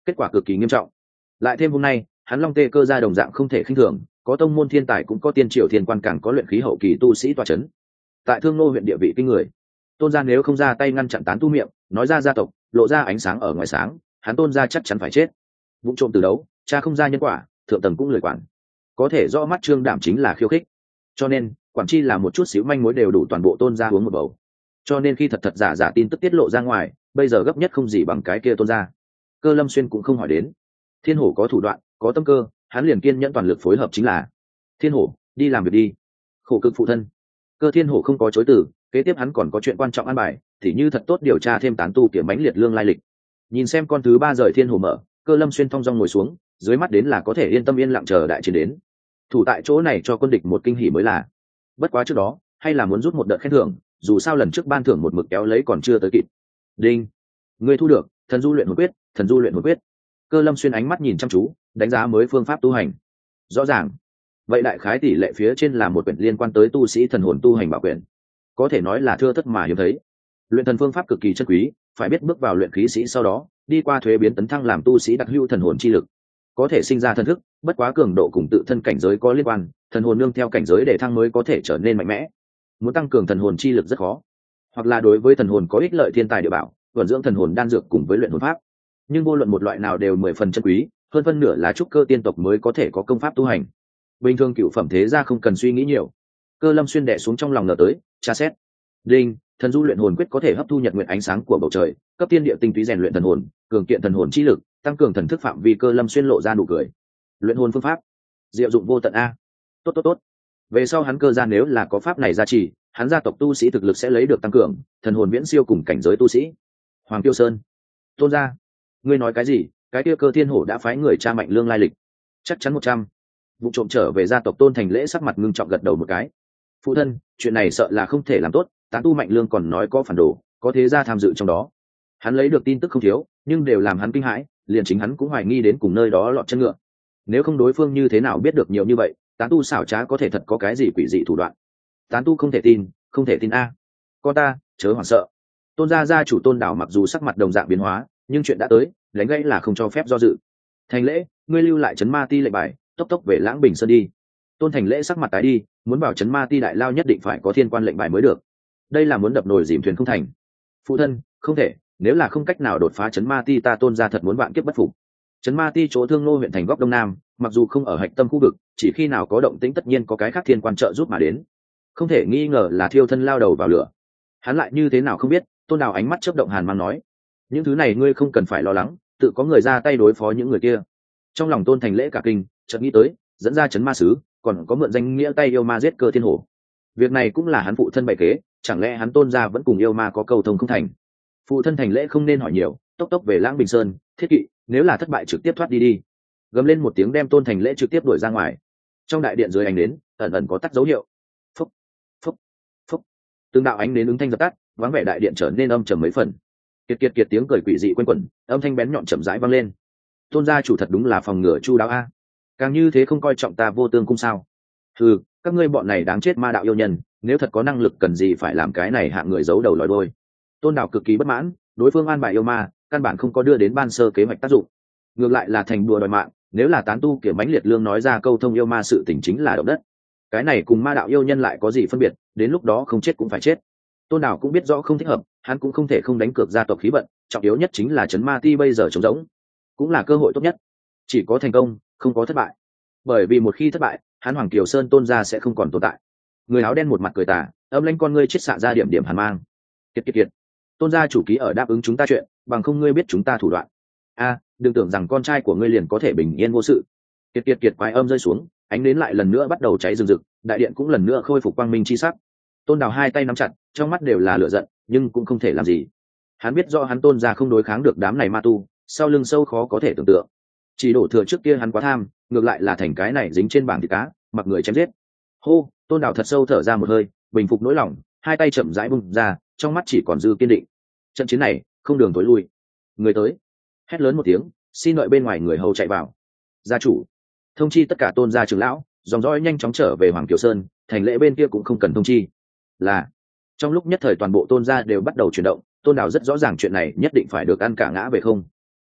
kết quả cực kỳ nghiêm trọng. Lại thêm hôm nay hắn Long Tê Cơ gia đồng dạng không thể khinh thường, có tông môn thiên tài cũng có tiên triều thiên quan, càng có luyện khí hậu kỳ tu sĩ tọa chấn. Tại Thương Nô huyện địa vị kinh người, Tôn gia nếu không ra tay ngăn chặn tán tu miệng nói ra gia tộc lộ ra ánh sáng ở ngoài sáng, hắn Tôn gia chắc chắn phải chết. Vụ trộm từ đấu, cha không ra nhân quả, thượng tầng cũng lười quản. Có thể rõ mắt Trương Đảm chính là khiêu khích, cho nên quản chi là một chút xíu manh mối đều đủ toàn bộ Tôn gia uống một bầu. Cho nên khi thật thật giả giả tin tức tiết lộ ra ngoài, bây giờ gấp nhất không gì bằng cái kia Tôn gia. Cơ Lâm Xuyên cũng không hỏi đến. Thiên Hổ có thủ đoạn, có tâm cơ, hắn liền kiên nhẫn toàn lực phối hợp chính là. Thiên Hổ, đi làm việc đi. Khổ cực phụ thân. Cơ Thiên Hổ không có chối từ, kế tiếp hắn còn có chuyện quan trọng an bài, thì như thật tốt điều tra thêm tán tu kiểu mãnh liệt lương lai lịch. Nhìn xem con thứ 3 rời Thiên Hổ mở, Cơ Lâm Xuyên thong dong ngồi xuống, dưới mắt đến là có thể yên tâm yên lặng chờ đại chiến đến. Thủ tại chỗ này cho quân địch một kinh hỉ mới là. Bất quá trước đó, hay là muốn rút một đợt khen thưởng, dù sao lần trước ban thưởng một mực kéo lấy còn chưa tới kịp. Đinh, ngươi thu được Thần Du luyện hồn quyết, Thần Du luyện hồn quyết. Cơ Lâm Xuyên ánh mắt nhìn chăm chú, đánh giá mới phương pháp tu hành. Rõ ràng, vậy đại khái tỷ lệ phía trên là một quyển liên quan tới tu sĩ thần hồn tu hành bảo quyển, có thể nói là thưa thất mà hiếm thấy. Luyện thần phương pháp cực kỳ chân quý, phải biết bước vào luyện khí sĩ sau đó, đi qua thuế biến tấn thăng làm tu sĩ đặc hữu thần hồn chi lực, có thể sinh ra thần thức, bất quá cường độ cùng tự thân cảnh giới có liên quan, thần hồn nương theo cảnh giới để thăng mới có thể trở nên mạnh mẽ. Muốn tăng cường thần hồn chi lực rất khó, hoặc là đối với thần hồn có ích lợi thiên tài địa bảo, vận dưỡng thần hồn đan dược cùng với luyện hồn pháp. Nhưng vô luận một loại nào đều 10 phần chân quý, hơn phân nửa là trúc cơ tiên tộc mới có thể có công pháp tu hành. Bình thường cựu phẩm thế gia không cần suy nghĩ nhiều. Cơ Lâm Xuyên đè xuống trong lòng ngờ tới, tra xét. Đinh, Thần Du luyện hồn quyết có thể hấp thu nhật nguyện ánh sáng của bầu trời, cấp tiên địa tinh túy rèn luyện thần hồn, cường kiện thần hồn chi lực, tăng cường thần thức phạm vi. Cơ Lâm Xuyên lộ ra nụ cười. Luyện hồn phương pháp, diệu dụng vô tận a. Tốt tốt tốt. Về sau hắn Cơ gia nếu là có pháp này gia trì, hắn gia tộc tu sĩ thực lực sẽ lấy được tăng cường, thần hồn viễn siêu cùng cảnh giới tu sĩ. Hoàng Tiêu Sơn, Tôn gia, ngươi nói cái gì? Cái kia Cơ Thiên Hổ đã phái người tra mạnh lương lai lịch. Chắc chắn 100. Vụ trộm trở về gia tộc Tôn Thành Lễ sắc mặt ngưng trọng gật đầu một cái. Phụ thân, chuyện này sợ là không thể làm tốt, tán tu mạnh lương còn nói có phản đồ, có thế gia tham dự trong đó. Hắn lấy được tin tức không thiếu, nhưng đều làm hắn kinh hãi, liền chính hắn cũng hoài nghi đến cùng nơi đó lọt chân ngựa. Nếu không đối phương như thế nào biết được nhiều như vậy, tán tu xảo trá có thể thật có cái gì quỷ dị thủ đoạn. Tán tu không thể tin, không thể tin a. Con ta, chớ hoảng sợ. Tôn gia gia chủ Tôn Đảo mặc dù sắc mặt đồng dạng biến hóa, nhưng chuyện đã tới, đánh gãy là không cho phép do dự. Thành Lễ, ngươi lưu lại trấn ma ti lệnh bài, tốc tốc về Lãng Bình Sơn đi. Tôn Thành Lễ sắc mặt tái đi, muốn vào trấn ma ti đại lao nhất định phải có thiên quan lệnh bài mới được. Đây là muốn đập nồi dìm thuyền không thành. Phụ thân, không thể, nếu là không cách nào đột phá trấn ma ti, ta Tôn gia thật muốn vạn kiếp bất phục. Trấn ma ti chỗ Thương Nô huyện thành góc đông nam, mặc dù không ở hạch tâm khu vực, chỉ khi nào có động tĩnh tất nhiên có cái khác thiên quan trợ giúp mà đến. Không thể nghi ngờ là thiêu thân lao đầu vào lửa. Hắn lại như thế nào không biết? Tôn Đào ánh mắt chớp động hàn mang nói, những thứ này ngươi không cần phải lo lắng, tự có người ra tay đối phó những người kia. Trong lòng Tôn Thành Lễ cả kinh, chợt nghĩ tới, dẫn ra trấn ma sứ, còn có mượn danh nghĩa tay yêu ma giết Cơ Thiên Hổ. Việc này cũng là hắn phụ thân bày kế, chẳng lẽ hắn Tôn gia vẫn cùng yêu ma có cầu thông không thành? Phụ thân Thành Lễ không nên hỏi nhiều, tốc tốc về Lãng Bình Sơn, thiết kỵ, nếu là thất bại trực tiếp thoát đi đi. Gầm lên một tiếng đem Tôn Thành Lễ trực tiếp đuổi ra ngoài. Trong đại điện dưới ánh nến, ẩn ẩn có tắt dấu hiệu. Phúc, phúc, phúc. Từng đạo ánh nến ứng thanh dập tắt, vắng vẻ đại điện trở nên âm trầm mấy phần. Kiệt kiệt kiệt tiếng cười quỷ dị quanh quẩn, âm thanh bén nhọn chậm rãi vang lên. Tôn gia chủ thật đúng là phòng ngừa chu đáo a. Càng như thế không coi trọng ta Vô Tương cung sao? Ừ, các ngươi bọn này đáng chết ma đạo yêu nhân, nếu thật có năng lực cần gì phải làm cái này hạng người giấu đầu lòi đôi. Tôn Đào cực kỳ bất mãn, đối phương an bài yêu ma, căn bản không có đưa đến ban sơ kế hoạch tác dụng, ngược lại là thành đùa đòi mạng. Nếu là tán tu kiểu mãnh liệt lương nói ra câu thông yêu ma sự tình chính là động đất. Cái này cùng ma đạo yêu nhân lại có gì phân biệt, đến lúc đó không chết cũng phải chết. Tôn Đào cũng biết rõ không thích hợp, hắn cũng không thể không đánh cược gia tộc khí vận, trọng yếu nhất chính là trấn ma ti bây giờ trống rỗng, cũng là cơ hội tốt nhất. Chỉ có thành công, không có thất bại. Bởi vì một khi thất bại, hắn Hoàng Kiều Sơn Tôn gia sẽ không còn tồn tại. Người áo đen một mặt cười tà, âm lãnh con ngươi chết xạ ra điểm điểm hàn mang. Kiệt kiệt kiệt, Tôn gia chủ ký ở đáp ứng chúng ta chuyện, bằng không ngươi biết chúng ta thủ đoạn. A, đừng tưởng rằng con trai của ngươi liền có thể bình yên vô sự. Kiệt kiệt kiệt, quái âm rơi xuống, ánh nến lại lần nữa bắt đầu cháy rừng rực, đại điện cũng lần nữa khôi phục quang minh chi sắc. Tôn Đào hai tay nắm chặt, trong mắt đều là lửa giận, nhưng cũng không thể làm gì. Hắn biết do hắn Tôn gia không đối kháng được đám này ma tu, sau lưng sâu khó có thể tưởng tượng. Chỉ đổ thừa trước kia hắn quá tham, ngược lại là thành cái này dính trên bảng thịt cá, mặc người chém giết. Hô, Tôn Đào thật sâu thở ra một hơi, bình phục nỗi lòng, hai tay chậm rãi bung ra, trong mắt chỉ còn dư kiên định. Trận chiến này không đường tối lui. Người tới, hét lớn một tiếng, xin đợi bên ngoài người hầu chạy vào. Gia chủ, thông chi tất cả Tôn gia trưởng lão, dòng dõi nhanh chóng trở về Hoàng Kiều Sơn, Thành Lễ bên kia cũng không cần thông chi. Là trong lúc nhất thời toàn bộ Tôn gia đều bắt đầu chuyển động. Tôn Đào rất rõ ràng chuyện này nhất định phải được ăn cả ngã về không.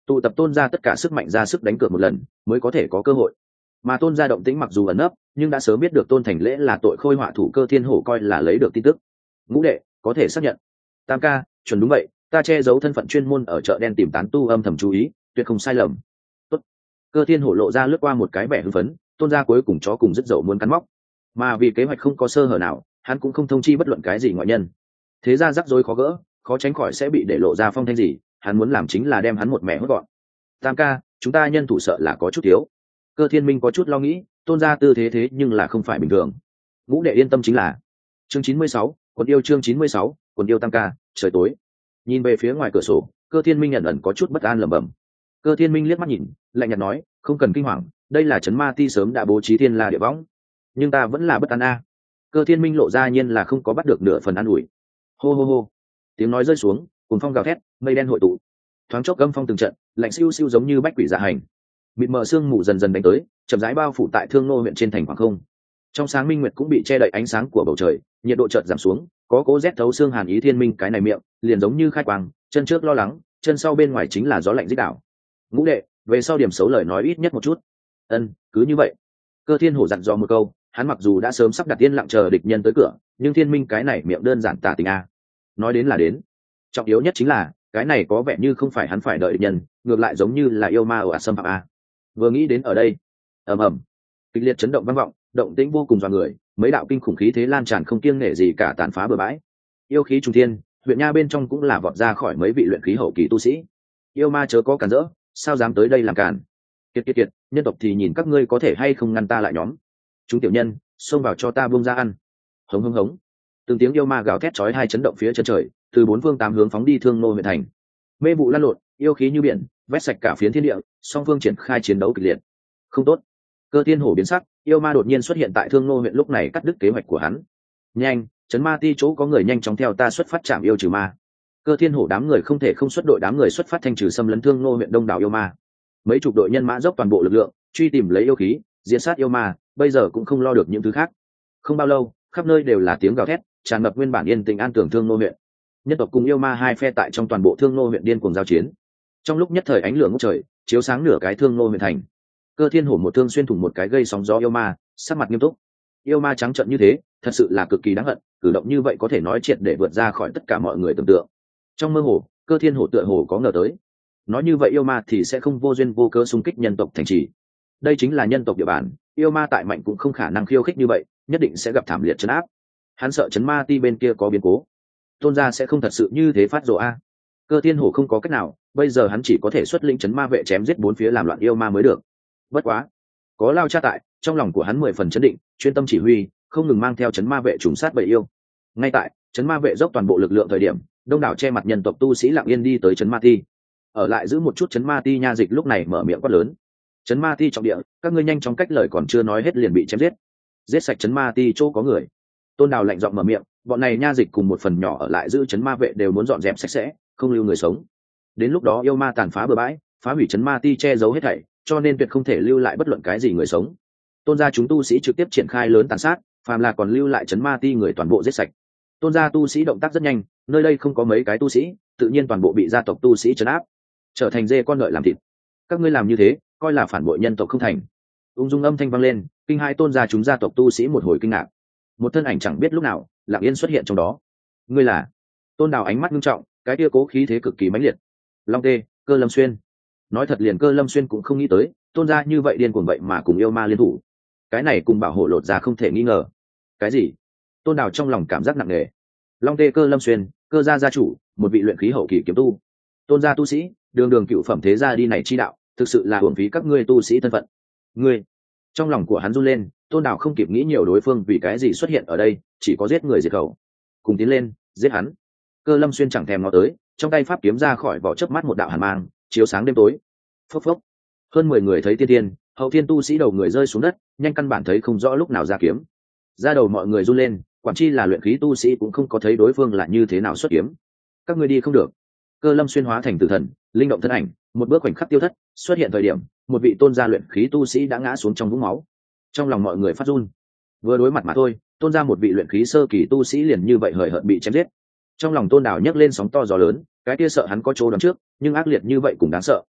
tụ tập tôn gia tất cả sức mạnh ra sức đánh cược một lần mới có thể có cơ hội. Mà tôn gia động tĩnh mặc dù ẩn nấp nhưng đã sớm biết được tôn thành lễ là tội khôi họa thủ. Cơ thiên hổ coi là lấy được tin tức. Ngũ đệ có thể xác nhận. Tam ca chuẩn đúng vậy, ta che giấu thân phận chuyên môn ở chợ đen tìm tán tu âm thầm chú ý, tuyệt không sai lầm. Tốt. Cơ thiên hổ lộ ra lướt qua một cái vẻ hưng phấn, tôn gia cuối cùng chó cùng rất dậu muốn cắn móc, mà vì kế hoạch không có sơ hở nào hắn cũng không thông chi bất luận cái gì ngoại nhân. Thế ra rắc rối khó gỡ, khó tránh khỏi sẽ bị để lộ ra phong thanh gì, hắn muốn làm chính là đem hắn một mẻ hốt gọn. Tam ca chúng ta nhân thủ sợ là có chút thiếu. Cơ thiên minh có chút lo nghĩ, tôn gia tư thế nhưng là không phải bình thường. Ngũ đệ yên tâm chính là. Chương 96, quần yêu. Chương 96, quần yêu. Tam ca trời tối, nhìn về phía ngoài cửa sổ, cơ thiên minh nhận ẩn có chút bất an lẩm bẩm. Cơ thiên minh liếc mắt nhìn, lạnh nhạt nói, không cần kinh hoàng, đây là trấn ma ti sớm đã bố trí thiên la địa võng, nhưng ta vẫn là bất an a. Cơ thiên minh lộ ra nhiên là không có bắt được nửa phần an ủi. Hô hô hô, tiếng nói rơi xuống, cùng phong gào thét, mây đen hội tụ, thoáng chốc gâm phong từng trận, lạnh siêu siêu giống như bách quỷ dạ hành. Mịt mờ sương mù dần dần đánh tới, chậm rãi bao phủ tại Thương Nô huyện trên thành khoảng không. Trong sáng minh nguyệt cũng bị che đậy ánh sáng của bầu trời, nhiệt độ chợt giảm xuống, có cố rét thấu xương hàn ý. Thiên minh cái này miệng liền giống như khai quang, chân trước lo lắng, chân sau bên ngoài chính là gió lạnh dích đảo. Ngũ đệ về sau điểm xấu lời nói ít nhất một chút. Ân, cứ như vậy. Cơ thiên hổ dặn dò một câu, hắn mặc dù đã sớm sắp đặt tiên lặng chờ địch nhân tới cửa, nhưng thiên minh cái này miệng đơn giản tả tình a. Nói đến là đến, trọng yếu nhất chính là cái này có vẻ như không phải hắn phải đợi địch nhân, ngược lại giống như là yêu ma ở xâm phạm a. Vừa nghĩ đến ở đây, ầm ầm, kịch liệt chấn động vang vọng, động tĩnh vô cùng dọa người, mấy đạo kinh khủng khí thế lan tràn không kiêng nể gì cả tàn phá bừa bãi. Yêu khí trung thiên, huyện nha bên trong cũng là vọt ra khỏi mấy vị luyện khí hậu kỳ tu sĩ. Yêu ma chớ có cản rỡ, sao dám tới đây làm cản? Kiệt, nhân tộc thì nhìn các ngươi có thể hay không ngăn ta lại nhóm. Chúng tiểu nhân, xông vào cho ta buông ra ăn. Hống hống hống. Từng tiếng yêu ma gào thét chói tai chấn động phía chân trời, từ bốn phương tám hướng phóng đi Thương Nô huyện thành. Mê vụ lan lộn, yêu khí như biển, vét sạch cả phiến thiên địa, song phương triển khai chiến đấu kịch liệt. Không tốt. Cơ thiên hổ biến sắc, yêu ma đột nhiên xuất hiện tại Thương Nô huyện, lúc này cắt đứt kế hoạch của hắn. Nhanh, trấn ma ti chỗ có người nhanh chóng theo ta xuất phát trảm yêu trừ ma. Cơ thiên hổ đám người không thể không xuất đội, đám người xuất phát thanh trừ xâm lấn Thương Nô huyện đông đảo yêu ma. Mấy chục đội nhân mã dốc toàn bộ lực lượng truy tìm lấy yêu khí, diễn sát yêu ma, bây giờ cũng không lo được những thứ khác. Không bao lâu, khắp nơi đều là tiếng gào thét, tràn ngập nguyên bản yên tĩnh an tường Thương Nô huyện. Nhân tộc cùng yêu ma hai phe tại trong toàn bộ Thương Nô huyện điên cuồng giao chiến. Trong lúc nhất thời ánh lửa ngút trời, chiếu sáng nửa cái Thương Nô huyện thành. Cơ thiên hổ một thương xuyên thủng một cái gây sóng gió yêu ma, sắc mặt nghiêm túc. Yêu ma trắng trợn như thế, thật sự là cực kỳ đáng hận, cử động như vậy có thể nói triệt để vượt ra khỏi tất cả mọi người tưởng tượng. Trong mơ hồ, cơ thiên hổ tựa hồ có ngờ tới, nói như vậy yêu ma thì sẽ không vô duyên vô cớ xung kích nhân tộc thành trì. Đây chính là nhân tộc địa bàn, yêu ma tại mạnh cũng không khả năng khiêu khích như vậy, nhất định sẽ gặp thảm liệt trấn áp. Hắn sợ trấn ma ti bên kia có biến cố, tôn gia sẽ không thật sự như thế phát rồ a. Cơ thiên hổ không có cách nào, bây giờ hắn chỉ có thể xuất lĩnh trấn ma vệ chém giết bốn phía làm loạn yêu ma mới được. Bất quá, có lao cha tại, trong lòng của hắn 10 phần chấn định, chuyên tâm chỉ huy, không ngừng mang theo trấn ma vệ trùng sát bầy yêu. Ngay tại trấn ma vệ dốc toàn bộ lực lượng thời điểm, đông đảo che mặt nhân tộc tu sĩ lặng yên đi tới trấn ma ti. Ở lại giữ một chút trấn ma ti nha dịch lúc này mở miệng quát lớn. Trấn ma ti trọng địa, các ngươi nhanh chóng cách lời còn chưa nói hết liền bị chém giết. Giết sạch trấn ma ti chỗ có người. Tôn Đào lạnh giọng mở miệng, bọn này nha dịch cùng một phần nhỏ ở lại giữ trấn ma vệ đều muốn dọn dẹp sạch sẽ, không lưu người sống. Đến lúc đó yêu ma tàn phá bừa bãi, phá hủy trấn ma ti che giấu hết thảy, cho nên tuyệt không thể lưu lại bất luận cái gì người sống. Tôn gia chúng tu sĩ trực tiếp triển khai lớn tàn sát, phàm là còn lưu lại trấn ma ti người toàn bộ giết sạch. Tôn gia tu sĩ động tác rất nhanh, nơi đây không có mấy cái tu sĩ, tự nhiên toàn bộ bị gia tộc tu sĩ trấn áp, trở thành dê con lợi làm thịt. Các ngươi làm như thế, coi là phản bội nhân tộc không thành. Ung dung âm thanh vang lên, kinh hai tôn gia chúng gia tộc tu sĩ một hồi kinh ngạc. Một thân ảnh chẳng biết lúc nào lặng yên xuất hiện trong đó. Ngươi là? Tôn Đào ánh mắt nghiêm trọng, cái kia cố khí thế cực kỳ mãnh liệt. Long Tê, Cơ Lâm Xuyên. Nói thật liền Cơ Lâm Xuyên cũng không nghĩ tới, tôn gia như vậy điên cuồng vậy mà cùng yêu ma liên thủ. Cái này cùng bảo hộ lột ra không thể nghi ngờ. Cái gì? Tôn Đào trong lòng cảm giác nặng nề. Long Tê Cơ Lâm Xuyên, Cơ gia gia chủ, một vị luyện khí hậu kỳ kiếm tu. Tôn gia tu sĩ, đường đường cựu phẩm thế gia đi này chi đạo, thực sự là hưởng phí các ngươi tu sĩ thân phận. Ngươi, trong lòng của hắn run lên, Tôn Đào không kịp nghĩ nhiều đối phương vì cái gì xuất hiện ở đây, chỉ có giết người diệt khẩu. Cùng tiến lên, giết hắn. Cơ Lâm Xuyên chẳng thèm ngó tới, trong tay pháp kiếm ra khỏi vỏ chớp mắt một đạo hàn mang, chiếu sáng đêm tối. Phốc phốc. Hơn 10 người thấy tiên tiên, hậu thiên tu sĩ đầu người rơi xuống đất, nhanh căn bản thấy không rõ lúc nào ra kiếm. Ra đầu mọi người run lên, quản chi là luyện khí tu sĩ cũng không có thấy đối phương là như thế nào xuất kiếm. Các ngươi đi không được. Cơ Lâm Xuyên hóa thành tử thần, linh động thân ảnh, một bước khoảnh khắc tiêu thất, xuất hiện thời điểm, một vị tôn gia luyện khí tu sĩ đã ngã xuống trong vũng máu. Trong lòng mọi người phát run. Vừa đối mặt mà thôi, tôn gia một vị luyện khí sơ kỳ tu sĩ liền như vậy hời hợt bị chém giết. Trong lòng Tôn Đào nhấc lên sóng to gió lớn, cái kia sợ hắn có chỗ đón trước, nhưng ác liệt như vậy cũng đáng sợ.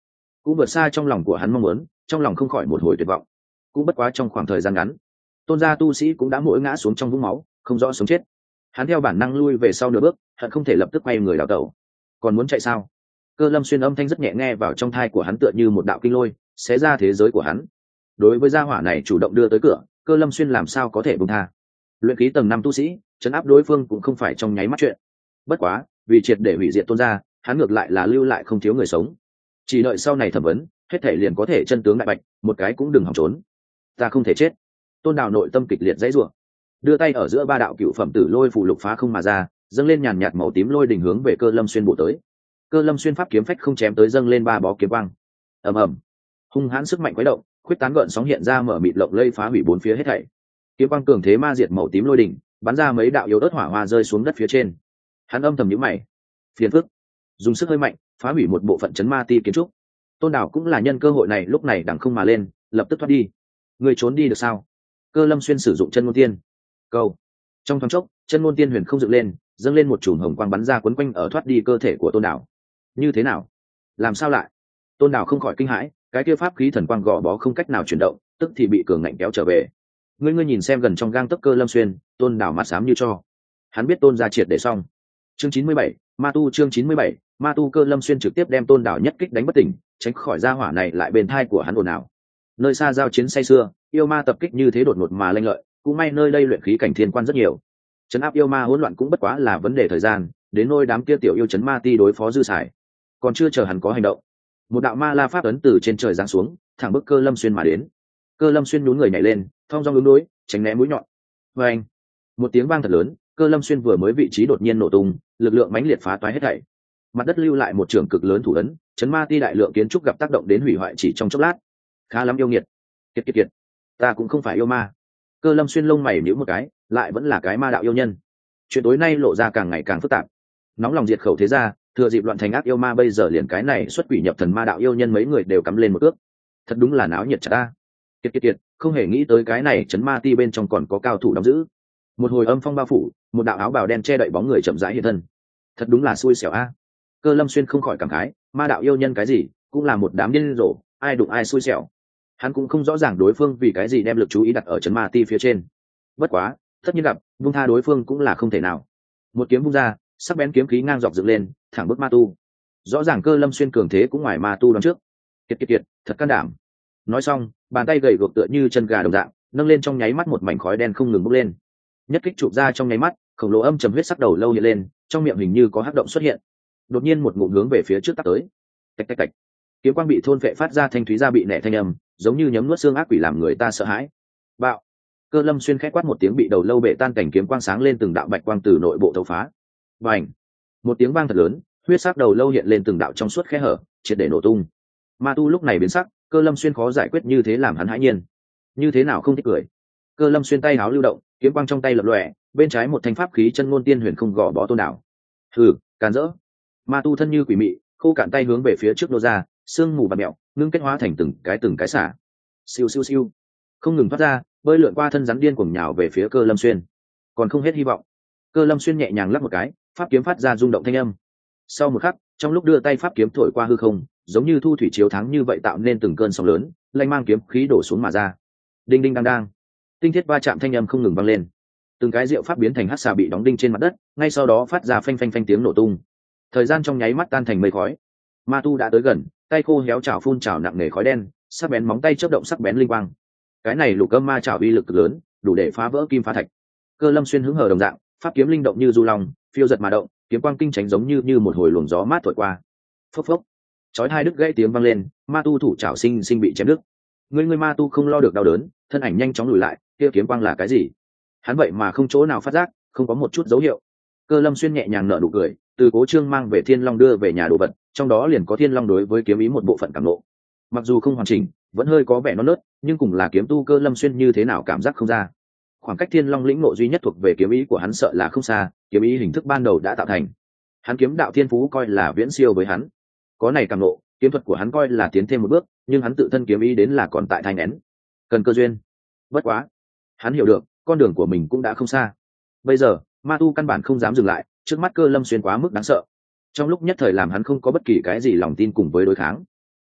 cũng vượt xa trong lòng của hắn mong muốn, trong lòng không khỏi một hồi tuyệt vọng. Cũng bất quá trong khoảng thời gian ngắn, tôn gia tu sĩ cũng đã mỗi ngã xuống trong vũng máu, không rõ sống chết. Hắn theo bản năng lui về sau nửa bước, hận không thể lập tức quay người đào tẩu. Còn muốn chạy sao? Cơ Lâm Xuyên âm thanh rất nhẹ nghe vào trong tai của hắn, tựa như một đạo kinh lôi xé ra thế giới của hắn. Đối với gia hỏa này chủ động đưa tới cửa, Cơ Lâm Xuyên làm sao có thể buông tha? Luyện khí tầng 5 tu sĩ, trấn áp đối phương cũng không phải trong nháy mắt chuyện. Bất quá, vì triệt để hủy diệt tôn gia, hắn ngược lại là lưu lại không thiếu người sống. Chỉ đợi sau này thẩm vấn, hết thảy liền có thể chân tướng đại bạch, một cái cũng đừng hòng trốn. Ta không thể chết. Tôn Đào nội tâm kịch liệt dãy rủa, đưa tay ở giữa ba đạo cựu phẩm tử lôi phù lục phá không mà ra, dâng lên nhàn nhạt màu tím lôi đỉnh hướng về Cơ Lâm Xuyên bổ tới. Cơ Lâm Xuyên pháp kiếm phách không chém tới, dâng lên ba bó kiếm quang. Ầm ầm, hung hãn sức mạnh quấy động, khuyết tán gợn sóng hiện ra, mở mịt lộng lây phá hủy bốn phía hết thảy. Kiếm quang cường thế ma diệt màu tím lôi đỉnh, bắn ra mấy đạo yếu ớt hỏa hoa rơi xuống đất phía trên. Hắn âm thầm nhíu mày, phiền phức, dùng sức hơi mạnh, phá hủy một bộ phận chấn ma ti kiến trúc. Tôn Đào cũng là nhân cơ hội này, lúc này đằng không mà lên, lập tức thoát đi. Người trốn đi được sao? Cơ Lâm Xuyên sử dụng chân ngôn tiên câu, trong thoáng chốc chân ngôn tiên huyền không dựng lên, dâng lên một chùm hồng quang bắn ra quấn quanh ở thoát đi cơ thể của Tôn Đào. Như thế nào? Làm sao lại? Tôn Đào không khỏi kinh hãi, cái kia pháp khí thần quang gò bó không cách nào chuyển động, tức thì bị cường ngạnh kéo trở về. Ngươi nhìn xem gần trong gang tấc Cơ Lâm Xuyên, Tôn Đào mắt xám như cho. Hắn biết Tôn gia triệt để xong. Chương 97, Ma Tu. Chương 97, Ma Tu. Cơ Lâm Xuyên trực tiếp đem Tôn Đào nhất kích đánh bất tỉnh, tránh khỏi gia hỏa này lại bên thai của hắn ồn ào. Nơi xa giao chiến say sưa, yêu ma tập kích như thế đột ngột mà lanh lợi, cũng may nơi đây luyện khí cảnh thiên quan rất nhiều, trấn áp yêu ma hỗn loạn cũng bất quá là vấn đề thời gian. Đến nôi đám kia tiểu yêu chấn ma ti đối phó dư xài, còn chưa chờ hắn có hành động, một đạo ma la pháp ấn từ trên trời giáng xuống, thẳng bức Cơ Lâm Xuyên mà đến. Cơ Lâm Xuyên nhún người nhảy lên, thong dong ứng đối, tránh né mũi nhọn. Và anh, một tiếng vang thật lớn, Cơ Lâm Xuyên vừa mới vị trí đột nhiên nổ tung, lực lượng mãnh liệt phá toái hết thảy. Mặt đất lưu lại một trường cực lớn thủ ấn, chấn ma ti đại lượng kiến trúc gặp tác động đến hủy hoại chỉ trong chốc lát. Khá lắm yêu nghiệt. Kiệt, ta cũng không phải yêu ma. Cơ Lâm Xuyên lông mày nhíu một cái, lại vẫn là cái ma đạo yêu nhân. Chuyện tối nay lộ ra càng ngày càng phức tạp. Nóng lòng diệt khẩu thế gia, thừa dịp loạn thành ác yêu ma, bây giờ liền cái này xuất quỷ nhập thần ma đạo yêu nhân mấy người đều cắm lên một ước. Thật đúng là náo nhiệt chả ta. Kiệt, không hề nghĩ tới cái này chấn ma ti bên trong còn có cao thủ đóng giữ. Một hồi âm phong bao phủ, một đạo áo bào đen che đậy bóng người chậm rãi hiện thân. Thật đúng là xui xẻo a. Cơ Lâm Xuyên không khỏi cảm khái, ma đạo yêu nhân cái gì cũng là một đám điên rồ, ai đụng ai xui xẻo. Hắn cũng không rõ ràng đối phương vì cái gì đem lực chú ý đặt ở chấn ma ti phía trên. Bất quá, tất nhiên gặp, vung tha đối phương cũng là không thể nào. Một kiếm vung ra, sắc bén kiếm khí ngang dọc dựng lên, thẳng bức Ma Tu. Rõ ràng Cơ Lâm Xuyên cường thế cũng ngoài Ma Tu đón trước. Kiệt, thật can đảm. Nói xong, bàn tay gầy guộc tựa như chân gà đồng dạng, nâng lên, trong nháy mắt một mảnh khói đen không ngừng bốc lên. Nhất kích chụp ra trong nháy mắt, khổng lồ âm trầm huyết sắc đầu lâu hiện lên, trong miệng hình như có hắc động xuất hiện. Đột nhiên một ngụm hướng về phía trước tắt tới. Tạch. Kiếm quang bị thôn phệ phát ra thanh thúy ra bị nẻ thanh âm, giống như nhấm nuốt xương ác quỷ làm người ta sợ hãi. Bạo. Cơ Lâm Xuyên khẽ quát một tiếng, bị đầu lâu bể tan cảnh, kiếm quang sáng lên, từng đạo bạch quang từ nội bộ thấu phá. Bành. Một tiếng vang thật lớn, huyết sắc đầu lâu hiện lên từng đạo trong suốt khe hở, triệt để nổ tung. Ma Tu lúc này biến sắc, Cơ Lâm Xuyên khó giải quyết như thế làm hắn hãi nhiên. Như thế nào không thích cười. Cơ Lâm Xuyên tay áo lưu động, kiếm quang trong tay lập lòe, bên trái một thanh pháp khí chân ngôn tiên huyền không gò bó Tôn Đảo. Hừ, càn rỡ. Ma Tu thân như quỷ mị, khô cạn tay hướng về phía trước nô ra, sương mù bạt mẹo ngưng kết hóa thành từng cái xả. Siêu, không ngừng phát ra, bơi lượn qua thân rắn điên cuồng nhào về phía Cơ Lâm Xuyên. Còn không hết hy vọng. Cơ Lâm Xuyên nhẹ nhàng lắc một cái, pháp kiếm phát ra rung động thanh âm. Sau một khắc, trong lúc đưa tay pháp kiếm thổi qua hư không, giống như thu thủy chiếu thắng như vậy, tạo nên từng cơn sóng lớn, lanh mang kiếm khí đổ xuống mà ra. Đinh đinh đang đang, tinh thiết va chạm thanh âm không ngừng vang lên. Từng cái diệu pháp biến thành hắc xà bị đóng đinh trên mặt đất, ngay sau đó phát ra phanh tiếng nổ tung. Thời gian trong nháy mắt tan thành mây khói. Ma Tu đã tới gần, tay khô héo chảo phun trào nặng nề khói đen, sắc bén móng tay chớp động sắc bén linh quang. Cái này lục âm ma chảo uy lực cực lớn, đủ để phá vỡ kim phá thạch. Cơ Lâm Xuyên hứng hờ đồng dạng, pháp kiếm linh động như du long, phiêu giật mà động, kiếm quang kinh tránh giống như một hồi luồng gió mát thổi qua. Phốc. Chói hai đứt gãy tiếng vang lên, Ma Tu thủ chảo sinh bị chém đứt. Người Ma Tu không lo được đau đớn, thân ảnh nhanh chóng lùi lại, kia kiếm quang là cái gì? Hắn vậy mà không chỗ nào phát giác, không có một chút dấu hiệu. Cơ Lâm Xuyên nhẹ nhàng nở nụ cười, từ Cố Trương mang về Thiên Long đưa về nhà đồ vật, trong đó liền có Thiên Long đối với kiếm ý một bộ phận cảm ngộ. Mặc dù không hoàn chỉnh, vẫn hơi có vẻ non nớt, nhưng cùng là kiếm tu, Cơ Lâm Xuyên như thế nào cảm giác không ra. Khoảng cách Thiên Long lĩnh ngộ duy nhất thuộc về kiếm ý của hắn sợ là không xa, kiếm ý hình thức ban đầu đã tạo thành. Hắn kiếm đạo thiên phú coi là viễn siêu với hắn. Có này cảm ngộ, kiếm thuật của hắn coi là tiến thêm một bước, nhưng hắn tự thân kiếm ý đến là còn tại thai nén. Cần cơ duyên. Bất quá, hắn hiểu được, con đường của mình cũng đã không xa. Bây giờ, Ma Tu căn bản không dám dừng lại, trước mắt Cơ Lâm Xuyên quá mức đáng sợ. Trong lúc nhất thời làm hắn không có bất kỳ cái gì lòng tin cùng với đối kháng.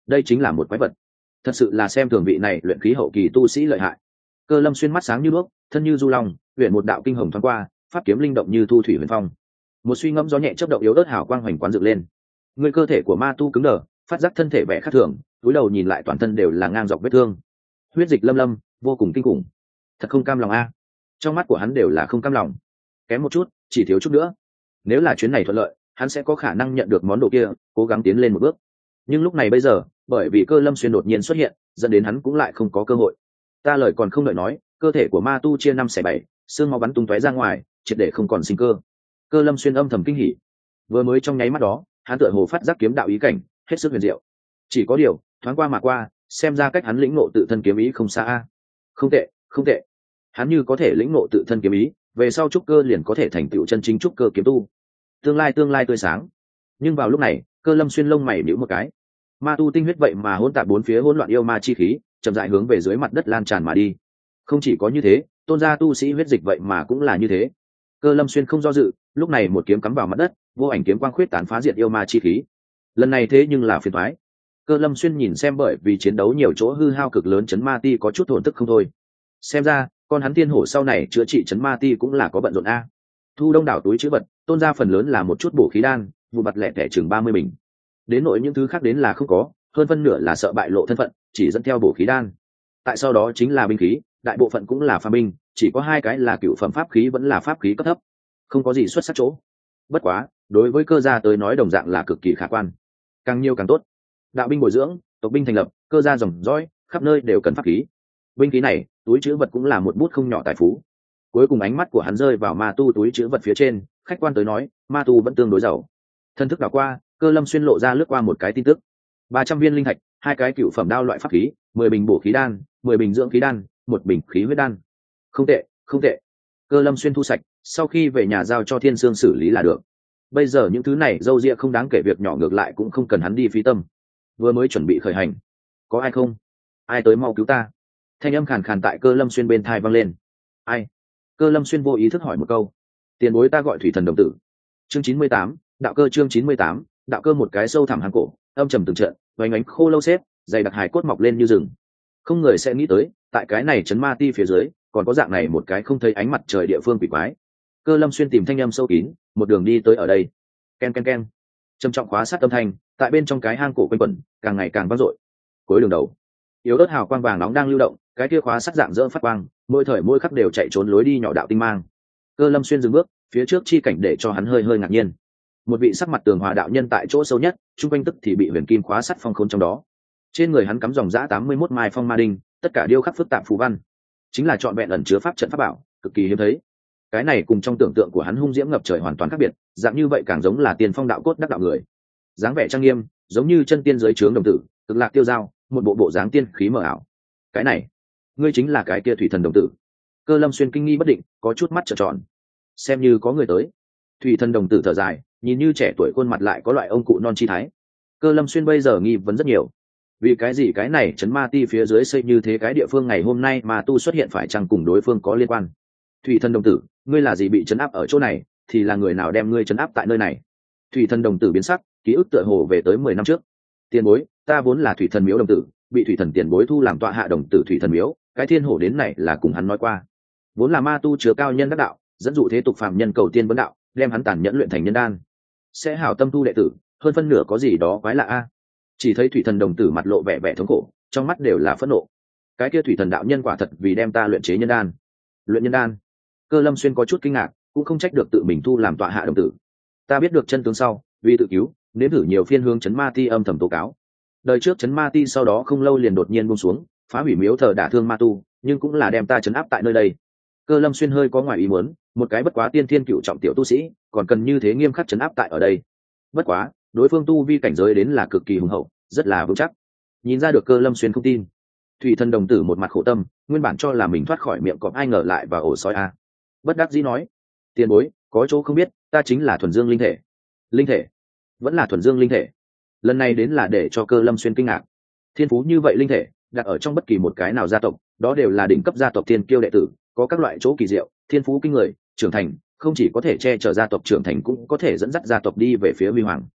đây chính là một quái vật, thật sự là xem thường vị này luyện khí hậu kỳ tu sĩ lợi hại. Cơ Lâm Xuyên mắt sáng như đuốc, thân như du long, huyền một đạo kinh hồng thoáng qua, pháp kiếm linh động như thu thủy huyền phong. Một suy ngẫm gió nhẹ chớp động yếu ớt hào quang hoành quán dựng lên. Người cơ thể của ma tu cứng đờ, phát giác thân thể vẻ khác thường, cúi đầu nhìn lại toàn thân đều là ngang dọc vết thương, huyết dịch lâm lâm, vô cùng kinh khủng. Thật không cam lòng a. Trong mắt của hắn đều là không cam lòng. Kém một chút, chỉ thiếu chút nữa. Nếu là chuyến này thuận lợi, hắn sẽ có khả năng nhận được món đồ kia, cố gắng tiến lên một bước. Nhưng lúc này bây giờ, bởi vì Cơ Lâm Xuyên đột nhiên xuất hiện, dẫn đến hắn cũng lại không có cơ hội. Ta lời còn không đợi nói, cơ thể của ma tu chia 5/7, xương máu bắn tung tóe ra ngoài, triệt để không còn sinh cơ. Cơ Lâm Xuyên âm thầm kinh hỉ. Vừa mới trong nháy mắt đó, hắn tựa hồ phát giác kiếm đạo ý cảnh, hết sức huyền diệu. Chỉ có điều, thoáng qua mà qua, xem ra cách hắn lĩnh ngộ tự thân kiếm ý không xa a. Không tệ, không tệ. Hắn như có thể lĩnh ngộ tự thân kiếm ý, về sau trúc cơ liền có thể thành tựu chân chính trúc cơ kiếm tu. Tương lai tươi sáng. Nhưng vào lúc này, Cơ Lâm Xuyên lông mày nhíu một cái. Ma tu tinh huyết vậy mà hỗn tạp bốn phía hỗn loạn yêu ma chi khí, chậm rãi hướng về dưới mặt đất lan tràn mà đi. Không chỉ có như thế, tôn gia tu sĩ huyết dịch vậy mà cũng là như thế. Cơ Lâm Xuyên không do dự, lúc này một kiếm cắm vào mặt đất, vô ảnh kiếm quang khuyết tán phá diệt yêu ma chi khí. Lần này thế nhưng là phiền toái. Cơ Lâm Xuyên nhìn xem bởi vì chiến đấu nhiều chỗ hư hao cực lớn chấn ma ti có chút thổn thức không thôi. Xem ra, con hắn tiên hổ sau này chữa trị chấn ma ti cũng là có bận rộn a. Thu đông đảo túi chữ vật, tôn gia phần lớn là một chút bổ khí đan, vụ mặt lẻ tẻ chừng 30 bình. Đến nội những thứ khác đến là không có, hơn phân nửa là sợ bại lộ thân phận, chỉ dẫn theo bổ khí đan. Tại sau đó chính là binh khí, đại bộ phận cũng là phàm binh, chỉ có 2 cái là cựu phẩm pháp khí vẫn là pháp khí cấp thấp, không có gì xuất sắc chỗ. Bất quá, đối với Cơ gia tới nói đồng dạng là cực kỳ khả quan, càng nhiều càng tốt. Đạo binh bồi dưỡng, tộc binh thành lập, Cơ gia dòng dõi, khắp nơi đều cần pháp khí. Binh khí này, túi chữ vật cũng là một bút không nhỏ tài phú. Cuối cùng ánh mắt của hắn rơi vào ma tu túi chữ vật phía trên, khách quan tới nói, ma tu vẫn tương đối giàu. Thân thức đảo qua, Cơ Lâm Xuyên lộ ra lướt qua một cái tin tức: 300 viên linh thạch, 2 cái cựu phẩm đao loại pháp khí, 10 bình bổ khí đan, 10 bình dưỡng khí đan, 1 bình khí huyết đan. Không tệ, không tệ. Cơ Lâm Xuyên thu sạch, sau khi về nhà giao cho Thiên Sương xử lý là được. Bây giờ những thứ này dâu ria không đáng kể, việc nhỏ ngược lại cũng không cần hắn đi phí tâm. Vừa mới chuẩn bị khởi hành, có ai không? Ai tới mau cứu ta? Thanh âm khàn khàn tại Cơ Lâm Xuyên bên tai vang lên. Ai? Cơ Lâm Xuyên vô ý thức hỏi một câu. Tiền bối, ta gọi Thủy Thần đồng tử. Chương 98, đạo cơ. Chương 98, đạo cơ. Một cái sâu thẳm hang cổ, âm trầm từng trận, vành ánh khô lâu xếp, dày đặc hài cốt mọc lên như rừng. Không người sẽ nghĩ tới, tại cái này chấn ma ti phía dưới, còn có dạng này một cái không thấy ánh mặt trời địa phương quỷ quái. Cơ Lâm Xuyên tìm thanh âm sâu kín, một đường đi tới ở đây. Ken ken ken. Trầm trọng khóa sát âm thanh, tại bên trong cái hang cổ quanh quẩn, càng ngày càng vang dội. Cuối đường đầu, yếu ớt hào quang vàng nóng đang lưu động, cái kia khóa sắt dạng dỡ phát quang, mỗi thời mỗi khắc đều chạy trốn lối đi nhỏ đạo tinh mang. Cơ Lâm Xuyên dừng bước, phía trước chi cảnh để cho hắn hơi hơi ngạc nhiên. Một vị sắc mặt tường hòa đạo nhân tại chỗ sâu nhất, trung quanh tức thì bị huyền kim khóa sắt phong khốn trong đó. Trên người hắn cắm dòng dã 81 mai phong ma đinh, tất cả điêu khắc phức tạp phù văn, chính là trọn vẹn ẩn chứa pháp trận pháp bảo, cực kỳ hiếm thấy. Cái này cùng trong tưởng tượng của hắn hung diễm ngập trời hoàn toàn khác biệt, dạng như vậy càng giống là tiền phong đạo cốt đắc đạo người. Dáng vẻ trang nghiêm, giống như chân tiên dưới trướng đồng tử, cực lạc tiêu dao, một bộ dáng tiên khí mờ ảo. Cái này, ngươi chính là cái kia Thủy Thần đồng tử? Cơ Lâm Xuyên kinh nghi bất định, có chút mắt trợn tròn. Xem như có người tới. Thủy Thần đồng tử thở dài, nhìn như trẻ tuổi, khuôn mặt lại có loại ông cụ non chi thái. Cơ Lâm Xuyên bây giờ nghi vấn rất nhiều. Vì cái gì cái này chấn ma ti phía dưới xây như thế cái địa phương ngày hôm nay mà tu xuất hiện phải chăng cùng đối phương có liên quan? Thủy Thần đồng tử, ngươi là gì bị chấn áp ở chỗ này, thì là người nào đem ngươi chấn áp tại nơi này? Thủy Thần đồng tử biến sắc, ký ức tựa hồ về tới 10 năm trước. Tiền bối, ta vốn là Thủy Thần miếu đồng tử, bị Thủy Thần tiền bối thu làm tọa hạ đồng tử Thủy Thần miếu, cái thiên hổ đến này là cùng hắn nói qua. Vốn là ma tu chứa cao nhân đắc đạo, dẫn dụ thế tục phàm nhân cầu tiên vấn đạo, đem hắn tàn nhẫn luyện thành nhân đan. Sẽ hảo tâm tu đệ tử, hơn phân nửa có gì đó quái lạ a. Chỉ thấy Thủy Thần đồng tử mặt lộ vẻ vẻ thống khổ, trong mắt đều là phẫn nộ. Cái kia Thủy Thần đạo nhân quả thật vì đem ta luyện chế nhân đan. Luyện nhân đan? Cơ Lâm Xuyên có chút kinh ngạc, cũng không trách được tự mình thu làm tọa hạ đồng tử. Ta biết được chân tướng sau, vì tự cứu, nếm thử nhiều phiên hướng chấn ma ti âm thầm tố cáo. Đời trước chấn ma ti sau đó không lâu liền đột nhiên buông xuống, phá hủy miếu thờ đả thương ma tu, nhưng cũng là đem ta chấn áp tại nơi đây. Cơ Lâm Xuyên hơi có ngoài ý muốn, một cái bất quá tiên thiên cựu trọng tiểu tu sĩ, còn cần như thế nghiêm khắc chấn áp tại ở đây. Bất quá, đối phương tu vi cảnh giới đến là cực kỳ hùng hậu, rất là vững chắc. Nhìn ra được Cơ Lâm Xuyên không tin. Thủy Thần đồng tử một mặt khổ tâm, nguyên bản cho là mình thoát khỏi miệng cọp, ai ngờ lại vào ổ sói a. Bất đắc dĩ nói, tiền bối, có chỗ không biết, ta chính là thuần dương linh thể. Linh thể? Vẫn là thuần dương linh thể? Lần này đến là để cho Cơ Lâm Xuyên kinh ngạc. Thiên phú như vậy linh thể, đặt ở trong bất kỳ một cái nào gia tộc, đó đều là đỉnh cấp gia tộc thiên kiêu đệ tử, có các loại chỗ kỳ diệu, thiên phú kinh người, trưởng thành, không chỉ có thể che chở gia tộc trưởng thành, cũng có thể dẫn dắt gia tộc đi về phía huy hoàng.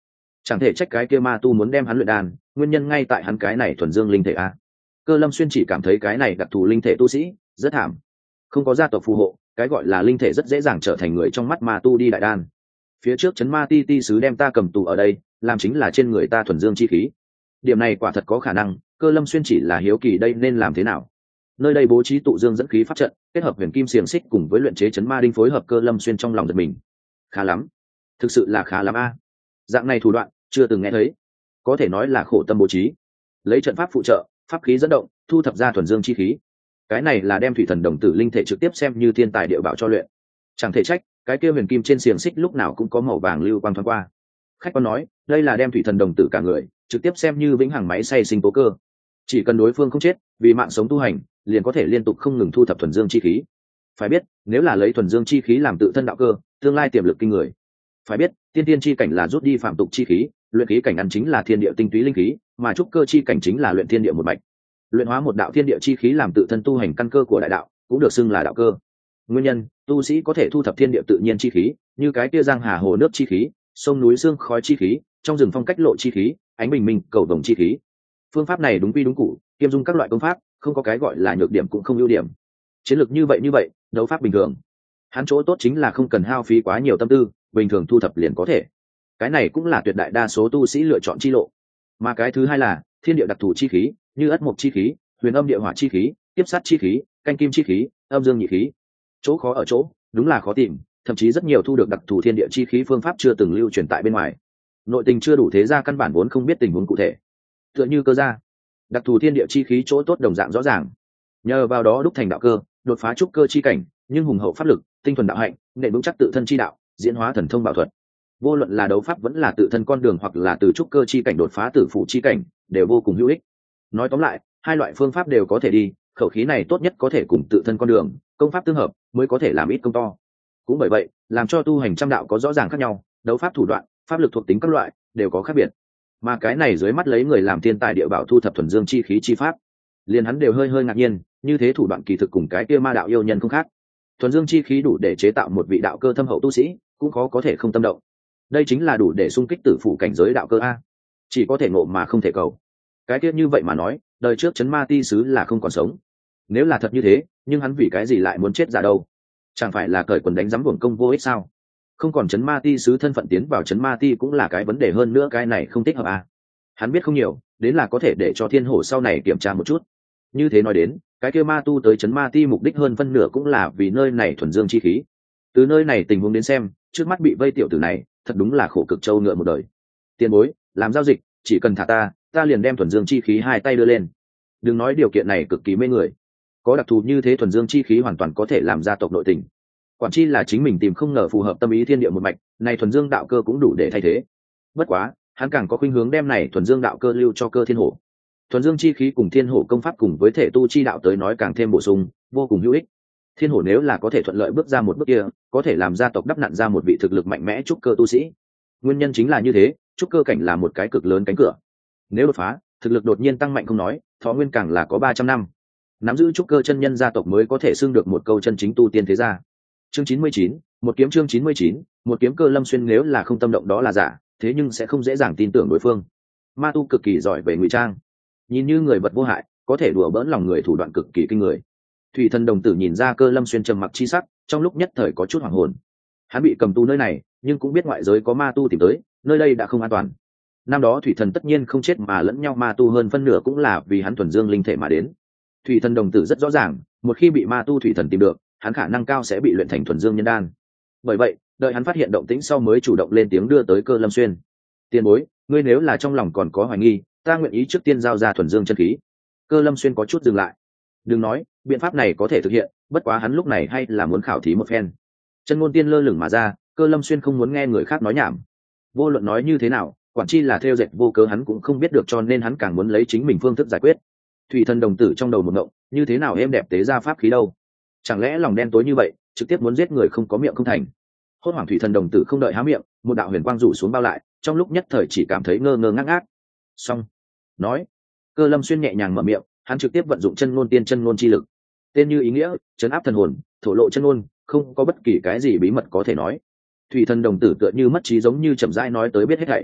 Chẳng thể trách cái kia ma tu muốn đem hắn luyện đan, nguyên nhân ngay tại hắn cái này thuần dương linh thể a. Cơ Lâm Xuyên chỉ cảm thấy cái này đặc thù linh thể tu sĩ rất thảm, không có gia tộc phù hộ, cái gọi là linh thể rất dễ dàng trở thành người trong mắt ma tu đi đại đan. Phía trước chấn ma ti ti sứ đem ta cầm tù ở đây, làm chính là trên người ta thuần dương chi khí. Điểm này quả thật có khả năng, Cơ Lâm Xuyên chỉ là hiếu kỳ đây nên làm thế nào. Nơi đây bố trí tụ dương dẫn khí pháp trận, kết hợp huyền kim xiềng xích cùng với luyện chế chấn ma đinh phối hợp. Cơ Lâm Xuyên trong lòng giật mình. Khá lắm, thực sự là khá lắm a. Dạng này thủ đoạn chưa từng nghe thấy, có thể nói là khổ tâm bố trí, lấy trận pháp phụ trợ, pháp khí dẫn động, thu thập ra thuần dương chi khí. Cái này là đem thủy thần đồng tử linh thể trực tiếp xem như thiên tài địa bảo cho luyện. Chẳng thể trách cái kia huyền kim trên xiềng xích lúc nào cũng có màu vàng lưu quang thoáng qua. Khách quan nói đây là đem thủy thần đồng tử cả người trực tiếp xem như vĩnh hằng máy xay sinh tố cơ, chỉ cần đối phương không chết, vì mạng sống tu hành liền có thể liên tục không ngừng thu thập thuần dương chi khí. Phải biết nếu là lấy thuần dương chi khí làm tự thân đạo cơ, tương lai tiềm lực kinh người. Phải biết tiên tiên chi cảnh là rút đi phạm tục chi khí, luyện khí cảnh ăn chính là thiên địa tinh túy linh khí, mà trúc cơ chi cảnh chính là luyện thiên địa một mạch. Luyện hóa một đạo thiên địa chi khí làm tự thân tu hành căn cơ của đại đạo, cũng được xưng là đạo cơ. Nguyên nhân tu sĩ có thể thu thập thiên địa tự nhiên chi khí, như cái kia giang hà hồ nước chi khí, sông núi xương khói chi khí, trong rừng phong cách lộ chi khí, ánh bình minh cầu đồng chi khí. Phương pháp này đúng quy đúng cụ, kiêm dung các loại công pháp, không có cái gọi là nhược điểm cũng không ưu điểm. Chiến lược như vậy, đấu pháp bình thường. Hắn chỗ tốt chính là không cần hao phí quá nhiều tâm tư, bình thường thu thập liền có thể. Cái này cũng là tuyệt đại đa số tu sĩ lựa chọn chi lộ. Mà cái thứ hai là thiên địa đặc thù chi khí, như ất mộc chi khí, huyền âm địa hỏa chi khí, tiếp sát chi khí, canh kim chi khí, âm dương nhị khí. Chỗ khó ở chỗ đúng là khó tìm, thậm chí rất nhiều thu được đặc thù thiên địa chi khí phương pháp chưa từng lưu truyền tại bên ngoài. Nội tình chưa đủ, thế gia căn bản vốn không biết tình huống cụ thể. Tựa như cơ gia, đặc thù thiên địa chi khí chỗ tốt đồng dạng rõ ràng, nhờ vào đó đúc thành đạo cơ, đột phá trúc cơ chi cảnh, nhưng hùng hậu pháp lực, tinh thuần đạo hạnh, nền vững chắc tự thân chi đạo, diễn hóa thần thông bảo thuật. Vô luận là đấu pháp vẫn là tự thân con đường, hoặc là từ trúc cơ chi cảnh đột phá tử phụ chi cảnh, đều vô cùng hữu ích. Nói tóm lại, hai loại phương pháp đều có thể đi, khẩu khí này tốt nhất có thể cùng tự thân con đường, công pháp tương hợp, mới có thể làm ít công to. Cũng bởi vậy, làm cho tu hành trăm đạo có rõ ràng khác nhau, đấu pháp thủ đoạn, pháp lực thuộc tính các loại đều có khác biệt. Mà cái này dưới mắt lấy người làm thiên tài địa bảo thu thập thuần dương chi khí chi pháp, liền hắn đều hơi ngạc nhiên, như thế thủ đoạn kỳ thực cùng cái kia ma đạo yêu nhân không khác. Thuần dương chi khí đủ để chế tạo một vị đạo cơ thâm hậu tu sĩ, cũng khó có thể không tâm động. Đây chính là đủ để xung kích tử phụ cảnh giới đạo cơ a, chỉ có thể ngộ mà không thể cầu. Cái kia như vậy mà nói, đời trước chấn ma ti sứ là không còn sống. Nếu là thật như thế, nhưng hắn vì cái gì lại muốn chết ra đâu? Chẳng phải là cởi quần đánh giám uổng công vô ích sao? Không còn chấn ma ti sứ thân phận, tiến vào chấn ma ti cũng là cái vấn đề, hơn nữa cái này không thích hợp à. Hắn biết không nhiều, đến là có thể để cho thiên hổ sau này kiểm tra một chút. Như thế nói đến, cái kia ma tu tới chấn ma ti mục đích hơn phân nửa cũng là vì nơi này thuần dương chi khí. Từ nơi này tình huống đến xem, trước mắt bị vây tiểu tử này thật đúng là khổ cực trâu ngựa một đời. Tiền bối, làm giao dịch, chỉ cần thả ta liền đem thuần dương chi khí hai tay đưa lên. Đừng nói điều kiện này cực kỳ mê người, có đặc thù như thế thuần dương chi khí hoàn toàn có thể làm gia tộc nội tình. Quản chi là chính mình tìm không ngờ phù hợp tâm ý thiên địa một mạch, này thuần dương đạo cơ cũng đủ để thay thế. Bất quá, hắn càng có khuynh hướng đem này thuần dương đạo cơ lưu cho Cơ Thiên Hổ. Thuần dương chi khí cùng thiên hổ công pháp cùng với thể tu chi đạo tới nói càng thêm bổ sung, vô cùng hữu ích. Thiên hổ nếu là có thể thuận lợi bước ra một bước kia, có thể làm gia tộc đắp nặn ra một vị thực lực mạnh mẽ trúc cơ tu sĩ. Nguyên nhân chính là như thế, trúc cơ cảnh là một cái cực lớn cánh cửa. Nếu đột phá, thực lực đột nhiên tăng mạnh không nói, thọ nguyên càng là có 300 năm. Nắm giữ trúc cơ chân nhân gia tộc mới có thể xưng được một câu chân chính tu tiên thế gia. Chương 99, một kiếm. Chương 99, một kiếm. Cơ Lâm Xuyên nếu là không tâm động đó là giả, thế nhưng sẽ không dễ dàng tin tưởng đối phương. Ma tu cực kỳ giỏi về ngụy trang, nhìn như người vật vô hại, có thể đùa bỡn lòng người, thủ đoạn cực kỳ kinh người. Thủy Thần đồng tử nhìn ra Cơ Lâm Xuyên trầm mặc chi sắc, trong lúc nhất thời có chút hoảng hồn. Hắn bị cầm tù nơi này, nhưng cũng biết ngoại giới có ma tu tìm tới, nơi đây đã không an toàn. Năm đó Thủy Thần tất nhiên không chết mà lẫn nhau ma tu hơn phân nửa cũng là vì hắn thuần dương linh thể mà đến. Thủy Thần đồng tử rất rõ ràng, một khi bị ma tu Thủy Thần tìm được, hắn khả năng cao sẽ bị luyện thành thuần dương nhân đan. Bởi vậy, đợi hắn phát hiện động tĩnh sau mới chủ động lên tiếng đưa tới Cơ Lâm Xuyên. Tiền bối, ngươi nếu là trong lòng còn có hoài nghi, ta nguyện ý trước tiên giao ra thuần dương chân khí. Cơ Lâm Xuyên có chút dừng lại. Đừng nói, biện pháp này có thể thực hiện, bất quá hắn lúc này hay là muốn khảo thí một phen. Chân ngôn tiên lơ lửng mà ra, Cơ Lâm Xuyên không muốn nghe người khác nói nhảm. Vô luận nói như thế nào, quản chi là theo dệt vô cớ hắn cũng không biết được, cho nên hắn càng muốn lấy chính mình phương thức giải quyết. Thủy Thần đồng tử trong đầu một ngộng, như thế nào êm đẹp tế ra pháp khí đâu? Chẳng lẽ lòng đen tối như vậy, trực tiếp muốn giết người không có miệng không thành? Hốt hoảng Thủy Thần đồng tử không đợi há miệng, một đạo huyền quang rủ xuống bao lại, trong lúc nhất thời chỉ cảm thấy ngơ ngơ ngác ngác. Xong, nói. Cơ Lâm Xuyên nhẹ nhàng mở miệng, hắn trực tiếp vận dụng chân ngôn tiên chân ngôn chi lực. Tên như ý nghĩa, trấn áp thần hồn, thổ lộ chân ngôn, không có bất kỳ cái gì bí mật có thể nói. Thủy Thần đồng tử tựa như mất trí giống như chậm rãi nói tới biết hết thảy.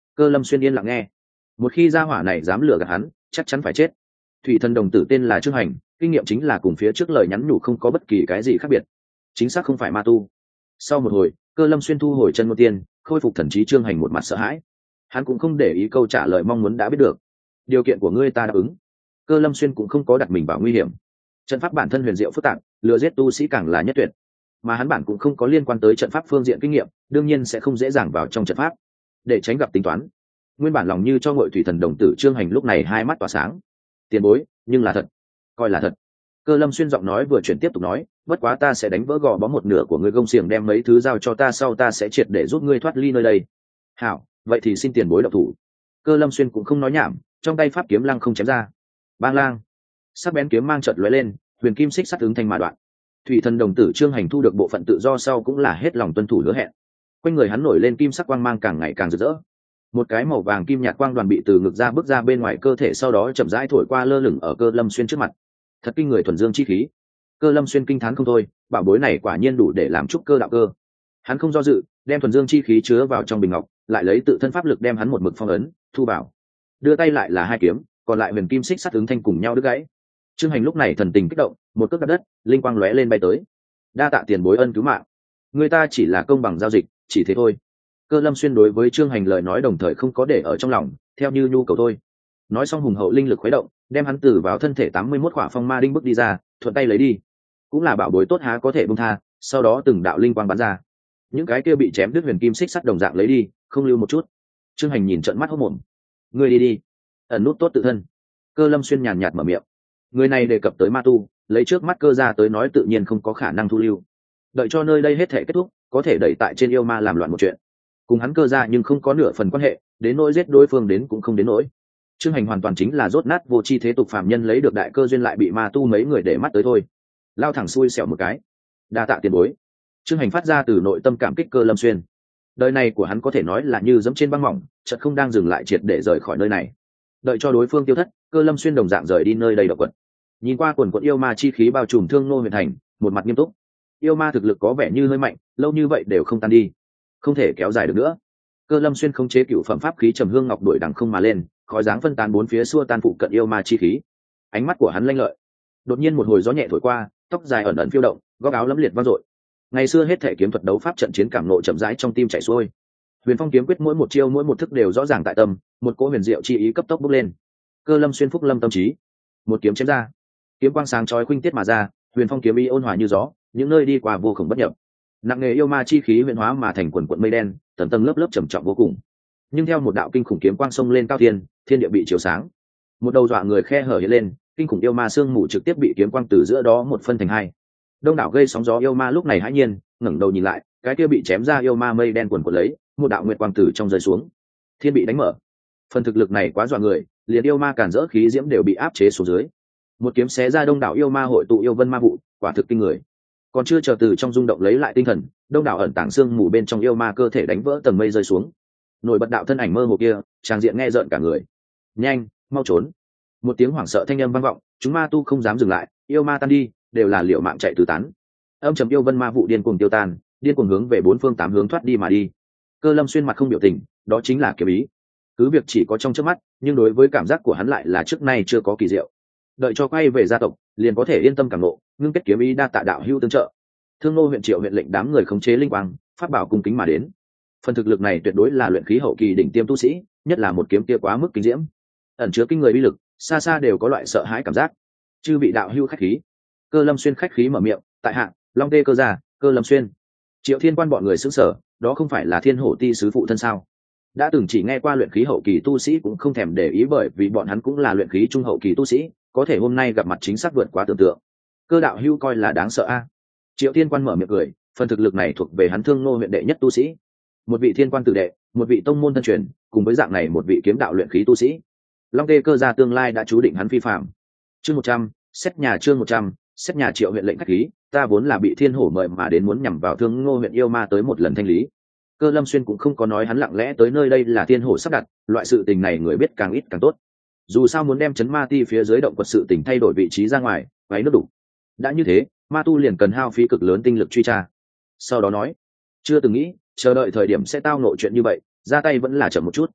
Cơ Lâm Xuyên yên lặng nghe. Một khi gia hỏa này dám lừa gạt hắn, chắc chắn phải chết. Thủy thần đồng tử tên là Trương Hành, kinh nghiệm chính là cùng phía trước lời nhắn nhủ không có bất kỳ cái gì khác biệt, chính xác không phải ma tu. Sau một hồi, Cơ Lâm Xuyên thu hồi chân ngôn tiên, khôi phục thần trí. Trương Hành một mặt sợ hãi, hắn cũng không để ý câu trả lời mong muốn đã biết được. Điều kiện của ngươi ta đáp ứng. Cơ Lâm Xuyên cũng không có đặt mình vào nguy hiểm. Trận pháp bản thân huyền diệu phức tạp, lừa giết tu sĩ càng là nhất tuyệt, mà hắn bản cũng không có liên quan tới trận pháp phương diện kinh nghiệm, đương nhiên sẽ không dễ dàng vào trong trận pháp. Để tránh gặp tính toán, nguyên bản lòng như cho ngội thủy thần đồng tử Trương Hành lúc này hai mắt tỏa sáng. Tiền bối, nhưng là thật, coi là thật. Cơ Lâm Xuyên giọng nói vừa chuyển tiếp tục nói, bất quá ta sẽ đánh vỡ gò bó một nửa của ngươi gông xiềng, đem mấy thứ giao cho ta sau ta sẽ triệt để giúp ngươi thoát ly nơi đây. Hảo, vậy thì xin tiền bối động thủ. Cơ Lâm Xuyên cũng không nói nhảm, trong tay pháp kiếm lăng không chém ra. Bang lang, sắc bén kiếm mang chợt lóe lên, huyền kim xích sắt ứng thanh mà đoạn. Thủy thần đồng tử Trương Hành thu được bộ phận tự do sau cũng là hết lòng tuân thủ hứa hẹn. Quanh người hắn nổi lên kim sắc quang mang càng ngày càng rực rỡ. Một cái màu vàng kim nhạt quang đoàn bị từ ngực ra bước ra bên ngoài cơ thể, sau đó chậm rãi thổi qua lơ lửng ở Cơ Lâm Xuyên trước mặt. Thật kinh người thuần dương chi khí. Cơ Lâm Xuyên kinh thán không thôi, bảo bối này quả nhiên đủ để làm trúc cơ đạo cơ. Hắn không do dự, đem thuần dương chi khí chứa vào trong bình ngọc, lại lấy tự thân pháp lực đem hắn một mực phong ấn thu vào. Đưa tay lại là hai kiếm, còn lại huyền kim xích sắt ứng thanh cùng nhau đứt gãy. Trương Hành lúc này thần tình kích động, một cước đạp đất, linh quang lóe lên bay tới. Đa tạ tiền bối ân cứu mạng, người ta chỉ là công bằng giao dịch, chỉ thế thôi. Cơ Lâm Xuyên đối với Trương Hành lời nói đồng thời không có để ở trong lòng, theo như nhu cầu thôi. Nói xong hùng hậu linh lực khuấy động, đem hắn từ vào thân thể 81 khỏa phong ma đinh bước đi ra, thuận tay lấy đi. Cũng là bảo bối tốt há có thể buông tha, sau đó từng đạo linh quang bắn ra. Những cái kia bị chém đứt huyền kim xích sắt đồng dạng lấy đi, không lưu một chút. Trương Hành nhìn trợn mắt hốt mồm. Ngươi đi đi, ẩn nút tốt tự thân. Cơ Lâm Xuyên nhàn nhạt mở miệng. Người này đề cập tới ma tu, lấy trước mắt Cơ ra tới nói tự nhiên không có khả năng thu lưu. Đợi cho nơi đây hết thể kết thúc, có thể đẩy tại trên yêu ma làm loạn một chuyện. Cùng hắn Cơ ra nhưng không có nửa phần quan hệ, đến nỗi giết đối phương đến cũng không đến nỗi. Trương Hành hoàn toàn chính là rốt nát vô chi thế tục phàm nhân lấy được đại cơ duyên lại bị ma tu mấy người để mắt tới thôi. Lao thẳng xui xẻo một cái. Đa tạ tiền bối. Trương Hành phát ra từ nội tâm cảm kích Cơ Lâm Xuyên. Đời này của hắn có thể nói là như dẫm trên băng mỏng, chợt không đang dừng lại, triệt để rời khỏi nơi này. Đợi cho đối phương tiêu thất, Cơ Lâm Xuyên đồng dạng rời đi nơi đầy độc quật. Nhìn qua quần quận yêu ma chi khí bao trùm Thương Nô huyện thành, một mặt nghiêm túc. Yêu ma thực lực có vẻ như hơi mạnh, lâu như vậy đều không tan đi, không thể kéo dài được nữa. Cơ Lâm Xuyên khống chế cựu phẩm pháp khí trầm hương ngọc đuổi đằng không mà lên, khói dáng phân tán bốn phía, xua tan phụ cận yêu ma chi khí. Ánh mắt của hắn lanh lợi. Đột nhiên một hồi gió nhẹ thổi qua, tóc dài ẩn ẩn phiêu động, góc áo lẫm liệt vang dội. Ngày xưa hết thể kiếm thuật đấu pháp trận chiến cảm nộ chậm rãi trong tim chảy xuôi. Huyền Phong kiếm quyết mỗi một chiêu mỗi một thức đều rõ ràng tại tâm, một cỗ huyền diệu chi ý cấp tốc bốc lên. Cơ Lâm Xuyên phúc lâm tâm trí, một kiếm chém ra, kiếm quang sáng chói khuynh tiết mà ra, Huyền Phong kiếm ý ôn hòa như gió, những nơi đi qua vô cùng bất nhập. Nặng nghề yêu ma chi khí huyền hóa mà thành quần quần mây đen, tầng tầng lớp lớp trầm trọng vô cùng. Nhưng theo một đạo kinh khủng kiếm quang xông lên cao thiên, thiên địa bị chiếu sáng. Một đầu dọa người khe hở hiện lên, kinh khủng yêu ma xương mù trực tiếp bị kiếm quang từ giữa đó một phân thành hai. Đông đảo gây sóng gió yêu ma lúc này hãi nhiên ngẩng đầu nhìn lại, cái kia bị chém ra yêu ma mây đen quần quần lấy, một đạo nguyệt quang từ trong rơi xuống. Thiên bị đánh mở. Phần thực lực này quá dọa người, liền yêu ma càn rỡ khí diễm đều bị áp chế xuống dưới. Một kiếm xé ra đông đảo yêu ma hội tụ yêu vân ma vụ, quả thực kinh người. Còn chưa chờ từ trong rung động lấy lại tinh thần, đông đảo ẩn tàng xương mù bên trong yêu ma cơ thể đánh vỡ tầng mây rơi xuống. Nổi bật đạo thân ảnh mơ hồ kia, tràng diện nghe rợn cả người. Nhanh, mau trốn! Một tiếng hoảng sợ thanh âm vang vọng, chúng ma tu không dám dừng lại, yêu ma tan đi, đều là liều mạng chạy tứ tán. Âm trầm yêu vân ma vụ điên cuồng tiêu tan, điên cuồng hướng về bốn phương tám hướng thoát đi mà đi. Cơ Lâm Xuyên mặt không biểu tình, đó chính là kiếm ý. Cứ việc chỉ có trong chớp mắt, nhưng đối với cảm giác của hắn lại là trước nay chưa có kỳ diệu. Đợi cho quay về gia tộc, liền có thể yên tâm cảm ngộ, ngưng kết kiếm ý đa tạ đạo hữu tương trợ. Thương Nô huyện Triệu huyện lệnh đám người khống chế linh quang, pháp bảo cung kính mà đến. Phần thực lực này tuyệt đối là luyện khí hậu kỳ đỉnh tiêm tu sĩ, nhất là một kiếm kia quá mức kinh diễm, ẩn chứa kinh người uy lực, xa xa đều có loại sợ hãi cảm giác. Chư vị đạo hữu khách khí. Cơ Lâm Xuyên khách khí mở miệng, tại hạ Long Tê Cơ gia, Cơ Lâm Xuyên. Triệu Thiên Quan bọn người sững sờ, đó không phải là Thiên Hổ Ti sứ phụ thân sao? Đã từng chỉ nghe qua luyện khí hậu kỳ tu sĩ cũng không thèm để ý, bởi vì bọn hắn cũng là luyện khí trung hậu kỳ tu sĩ, có thể hôm nay gặp mặt chính xác vượt quá tưởng tượng. Cơ đạo hữu coi là đáng sợ a. Triệu Thiên Quan mở miệng cười, phần thực lực này thuộc về hắn Thương Nô huyện đệ nhất tu sĩ, một vị thiên quan tử đệ, một vị tông môn thân truyền, cùng với dạng này một vị kiếm đạo luyện khí tu sĩ. Long Tê Cơ gia tương lai đã chú định hắn phi phàm. Chương 100, xét nhà chương 100, xét nhà. Triệu huyện lệnh khách khí, ta vốn là bị Thiên Hổ mời mà đến, muốn nhằm vào Thương Ngô huyện yêu ma tới một lần thanh lý. Cơ Lâm Xuyên cũng không có nói hắn lặng lẽ tới nơi đây là Thiên Hổ sắp đặt, loại sự tình này người biết càng ít càng tốt. Dù sao muốn đem chấn ma ti phía dưới động quật sự tình thay đổi vị trí ra ngoài, váy nước đủ. Đã như thế, ma tu liền cần hao phí cực lớn tinh lực truy tra. Sau đó nói, chưa từng nghĩ, chờ đợi thời điểm sẽ tao nội chuyện như vậy, ra tay vẫn là chậm một chút.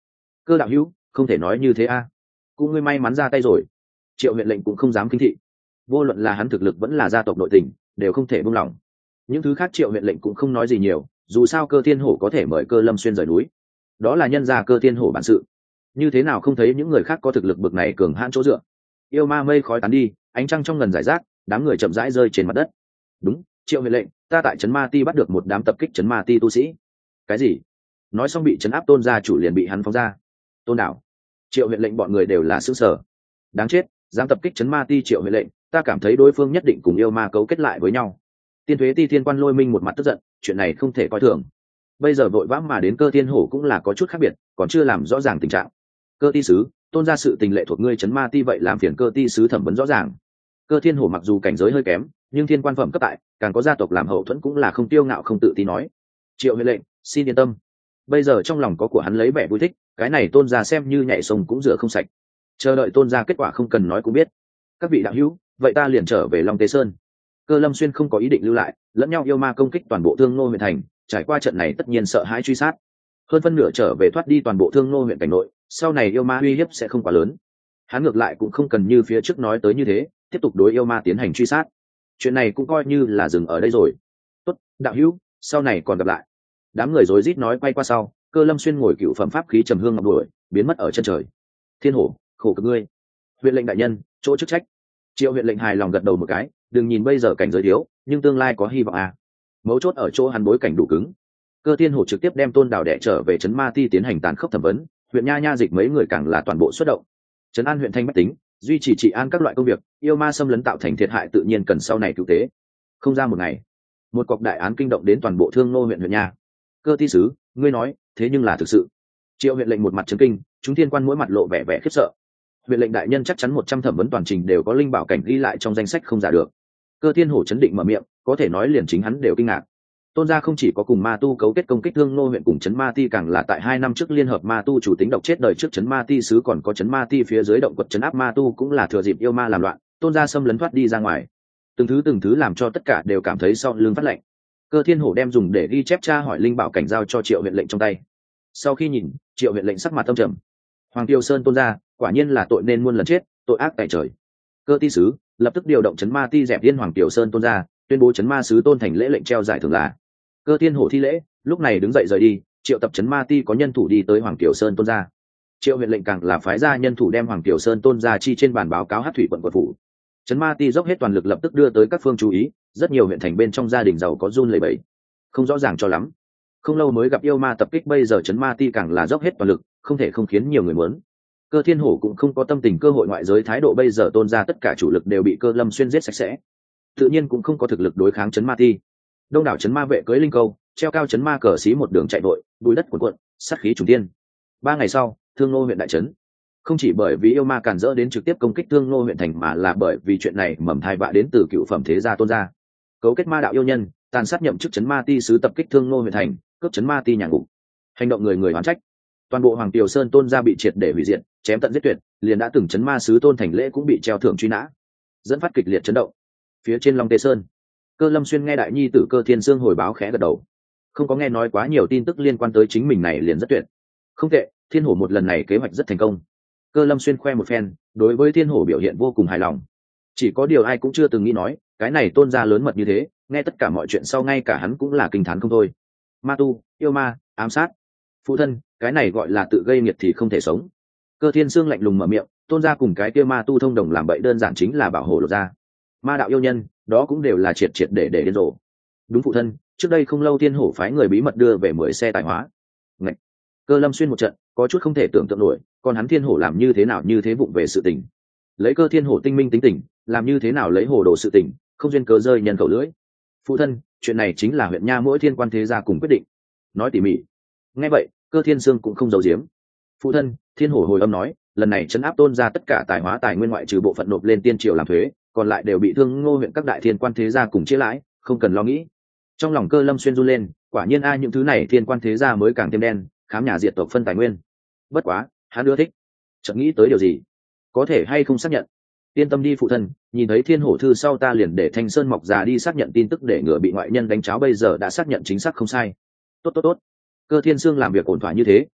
Cơ đạo hữu, không thể nói như thế a. Cũng ngươi may mắn ra tay rồi. Triệu huyện lệnh cũng không dám khinh thị. Vô luận là hắn thực lực vẫn là gia tộc nội tình, đều không thể buông lỏng. Những thứ khác Triệu huyện lệnh cũng không nói gì nhiều, dù sao Cơ Thiên Hổ có thể mời Cơ Lâm Xuyên rời núi, đó là nhân gia Cơ Thiên Hổ bản sự. Như thế nào không thấy những người khác có thực lực bực này cường hãn chỗ dựa. Yêu ma mây khói tán đi, ánh trăng trong ngần giải rác, đám người chậm rãi rơi trên mặt đất. Đúng, Triệu huyện lệnh, ta tại trấn Ma Ti bắt được một đám tập kích trấn Ma Ti tu sĩ. Cái gì? Nói xong bị trấn áp Tôn gia chủ liền bị hắn phóng ra. Tôn đảo. Triệu huyện lệnh bọn người đều là xương sở. Đáng chết, dám tập kích trấn Ma Ti Triệu huyện lệnh, ta cảm thấy đối phương nhất định cùng yêu ma cấu kết lại với nhau. Tiên thuế Ti Thiên Quan Lôi Minh một mặt tức giận, chuyện này không thể coi thường. Bây giờ vội vã mà đến Cơ Thiên Hổ cũng là có chút khác biệt, còn chưa làm rõ ràng tình trạng. Cơ ti sứ, Tôn gia sự tình lệ thuộc ngươi trấn Ma Ti, vậy làm phiền Cơ ti sứ thẩm vấn rõ ràng. Cơ Thiên Hổ mặc dù cảnh giới hơi kém, nhưng thiên quan phẩm cấp tại, càng có gia tộc làm hậu thuẫn cũng là không tiêu ngạo không tự tin nói. Triệu huyện lệnh, xin yên tâm. Bây giờ trong lòng có của hắn lấy vẻ vui thích, cái này Tôn gia xem như nhảy sông cũng rửa không sạch. Chờ đợi Tôn gia kết quả không cần nói cũng biết. Các vị đạo hữu, vậy ta liền trở về Long Tế Sơn. Cơ Lâm Xuyên không có ý định lưu lại, lẫn nhau yêu ma công kích toàn bộ Thương Nô huyện thành, trải qua trận này tất nhiên sợ hãi truy sát. Hơn phân nửa trở về thoát đi toàn bộ Thương Nô huyện cảnh nội, sau này yêu ma uy hiếp sẽ không quá lớn. Hắn ngược lại cũng không cần như phía trước nói tới như thế, tiếp tục đối yêu ma tiến hành truy sát. Chuyện này cũng coi như là dừng ở đây rồi. Tốt, đạo hữu, sau này còn gặp lại. Đám người rối rít nói quay qua sau, Cơ Lâm Xuyên ngồi cựu phẩm pháp khí trầm hương ngọc đuổi, biến mất ở chân trời. Thiên Hổ, khổ cực ngươi. Huyện lệnh đại nhân, chỗ chức trách. Triệu huyện lệnh hài lòng gật đầu một cái, đừng nhìn bây giờ cảnh giới thiếu, nhưng tương lai có hy vọng à. Mấu chốt ở chỗ hắn bối cảnh đủ cứng. Cơ Thiên Hổ trực tiếp đem Tôn Đảo đẻ trở về trấn Ma Ti tiến hành tàn khốc thẩm vấn, huyện nha nha dịch mấy người càng là toàn bộ xuất động. Trấn an huyện thanh bách tính, duy trì trị an các loại công việc, yêu ma xâm lấn tạo thành thiệt hại tự nhiên cần sau này cứu tế. Không ra một ngày, một cọc đại án kinh động đến toàn bộ Thương Nô huyện nha. Cơ ti sứ, ngươi nói, thế nhưng là thực sự. Triệu huyện lệnh một mặt chấn kinh, chúng thiên quan mỗi mặt lộ vẻ vẻ khiếp sợ. Huyện lệnh đại nhân chắc chắn 100 thẩm vấn toàn trình đều có linh bảo cảnh ghi lại trong danh sách không giả được. Cơ Thiên Hổ chấn định mở miệng, có thể nói liền chính hắn đều kinh ngạc. Tôn gia không chỉ có cùng ma tu cấu kết công kích Thương Nô huyện cùng trấn Ma Ti, càng là tại 2 năm trước liên hợp ma tu chủ tính độc chết đời trước trấn Ma Ti sứ, còn có trấn Ma Ti phía dưới động quật trấn áp ma tu cũng là thừa dịp yêu ma làm loạn, Tôn gia xâm lấn thoát đi ra ngoài. Từng thứ làm cho tất cả đều cảm thấy sau lưng phát lạnh. Cơ Thiên Hổ đem dùng để ghi chép tra hỏi linh bảo cảnh giao cho Triệu huyện lệnh trong tay. Sau khi nhìn, Triệu huyện lệnh sắc mặt âm trầm. Hoàng Tiêu Sơn Tôn gia, quả nhiên là tội nên muôn lần chết, tội ác tại trời. Cơ ti sứ lập tức điều động trấn Ma Ti dẹp yên Hoàng Tiểu Sơn Tôn gia, tuyên bố trấn ma sứ Tôn thành lễ lệnh treo giải thưởng là. Cơ Thiên Hổ thi lễ, lúc này đứng dậy rời đi, triệu tập trấn Ma Ti có nhân thủ đi tới Hoàng Tiểu Sơn Tôn gia. Triệu huyện lệnh càng là phái ra nhân thủ đem Hoàng Tiểu Sơn Tôn gia chi trên bản báo cáo Hắc Thủy quận quận phủ. Trấn Ma Ti dốc hết toàn lực lập tức đưa tới các phương chú ý, rất nhiều huyện thành bên trong gia đình giàu có run lẩy bẩy. Không rõ ràng cho lắm. Không lâu mới gặp yêu ma tập kích, bây giờ Trấn Ma Ti càng là dốc hết toàn lực, không thể không khiến nhiều người muốn. Cơ Thiên Hổ cũng không có tâm tình cơ hội ngoại giới thái độ, bây giờ Tôn gia tất cả chủ lực đều bị Cơ Lâm Xuyên giết sạch sẽ, tự nhiên cũng không có thực lực đối kháng Trấn Ma Ti. Đông đảo trấn ma vệ cưới linh câu, treo cao trấn ma cờ xí một đường chạy vội, bụi đất cuồn cuộn, sát khí trùng thiên. 3 ngày sau, Thương Nô huyện đại trấn. Không chỉ bởi vì yêu ma càn rỡ đến trực tiếp công kích Thương Nô huyện thành, mà là bởi vì chuyện này mầm thai vạ đến từ cựu phẩm thế gia Tôn gia. Cấu kết ma đạo yêu nhân, tàn sát nhậm chức trấn ma ti sứ tập kích Thương Nô huyện thành, cướp trấn ma ti nhà ngục. Hành động người người oán trách. Toàn bộ Hoàng Tiểu Sơn Tôn gia bị triệt để hủy diệt, chém tận giết tuyệt, liền đã từng trấn ma sứ Tôn thành lễ cũng bị treo thưởng truy nã. Dẫn phát kịch liệt chấn động. Phía trên Long Tê Sơn, Cơ Lâm Xuyên nghe đại nhi tử Cơ Thiên Sương hồi báo khẽ gật đầu. Không có nghe nói quá nhiều tin tức liên quan tới chính mình này liền rất tuyệt. Không tệ, Thiên Hổ một lần này kế hoạch rất thành công. Cơ Lâm Xuyên khoe một phen, đối với Thiên Hổ biểu hiện vô cùng hài lòng. Chỉ có điều ai cũng chưa từng nghĩ nói, cái này Tôn gia lớn mật như thế, nghe tất cả mọi chuyện sau ngay cả hắn cũng là kinh thán không thôi. Ma tu, yêu ma, ám sát. Phụ thân, cái này gọi là tự gây nghiệt thì không thể sống. Cơ Thiên Sương lạnh lùng mở miệng, Tôn gia cùng cái kia ma tu thông đồng làm bậy đơn giản chính là bảo hộ lột ra. Ma đạo yêu nhân, đó cũng đều là triệt để điên rồ. Đúng phụ thân, trước đây không lâu Thiên Hổ phái người bí mật đưa về 10 xe tài hóa. Ngạch. Cơ Lâm Xuyên một trận, có chút không thể tưởng tượng nổi, còn hắn Thiên Hổ làm như thế nào như thế vụng về sự tình. Lấy Cơ Thiên Hổ tinh minh tính tình, làm như thế nào lấy hồ đồ sự tình, không duyên cớ rơi nhân khẩu lưỡi. Phụ thân, chuyện này chính là huyện nha mỗi thiên quan thế gia cùng quyết định. Nói tỉ mỉ. Nghe vậy, Cơ Thiên Sương cũng không giấu giếm. Phụ thân, Thiên Hổ hồi âm nói, lần này trấn áp Tôn gia tất cả tài hóa tài nguyên ngoại trừ bộ phận nộp lên tiên triều làm thuế, còn lại đều bị Thương Ngô huyện các đại thiên quan thế gia cùng chia lãi, không cần lo nghĩ. Trong lòng Cơ Lâm Xuyên run lên, quả nhiên những thứ này thiên quan thế gia mới càng thêm đen, khám nhà diệt tộc phân tài nguyên. Bất quá, hắn ưa thích. Chợt nghĩ tới điều gì, có thể hay không xác nhận? Yên tâm đi phụ thân, nhìn thấy Thiên Hổ thư sau ta liền để Thanh Sơn Mọc già đi xác nhận tin tức để ngừa bị ngoại nhân đánh cháo, bây giờ đã xác nhận chính xác không sai. Tốt. Cơ Thiên Sương làm việc ổn thỏa như thế,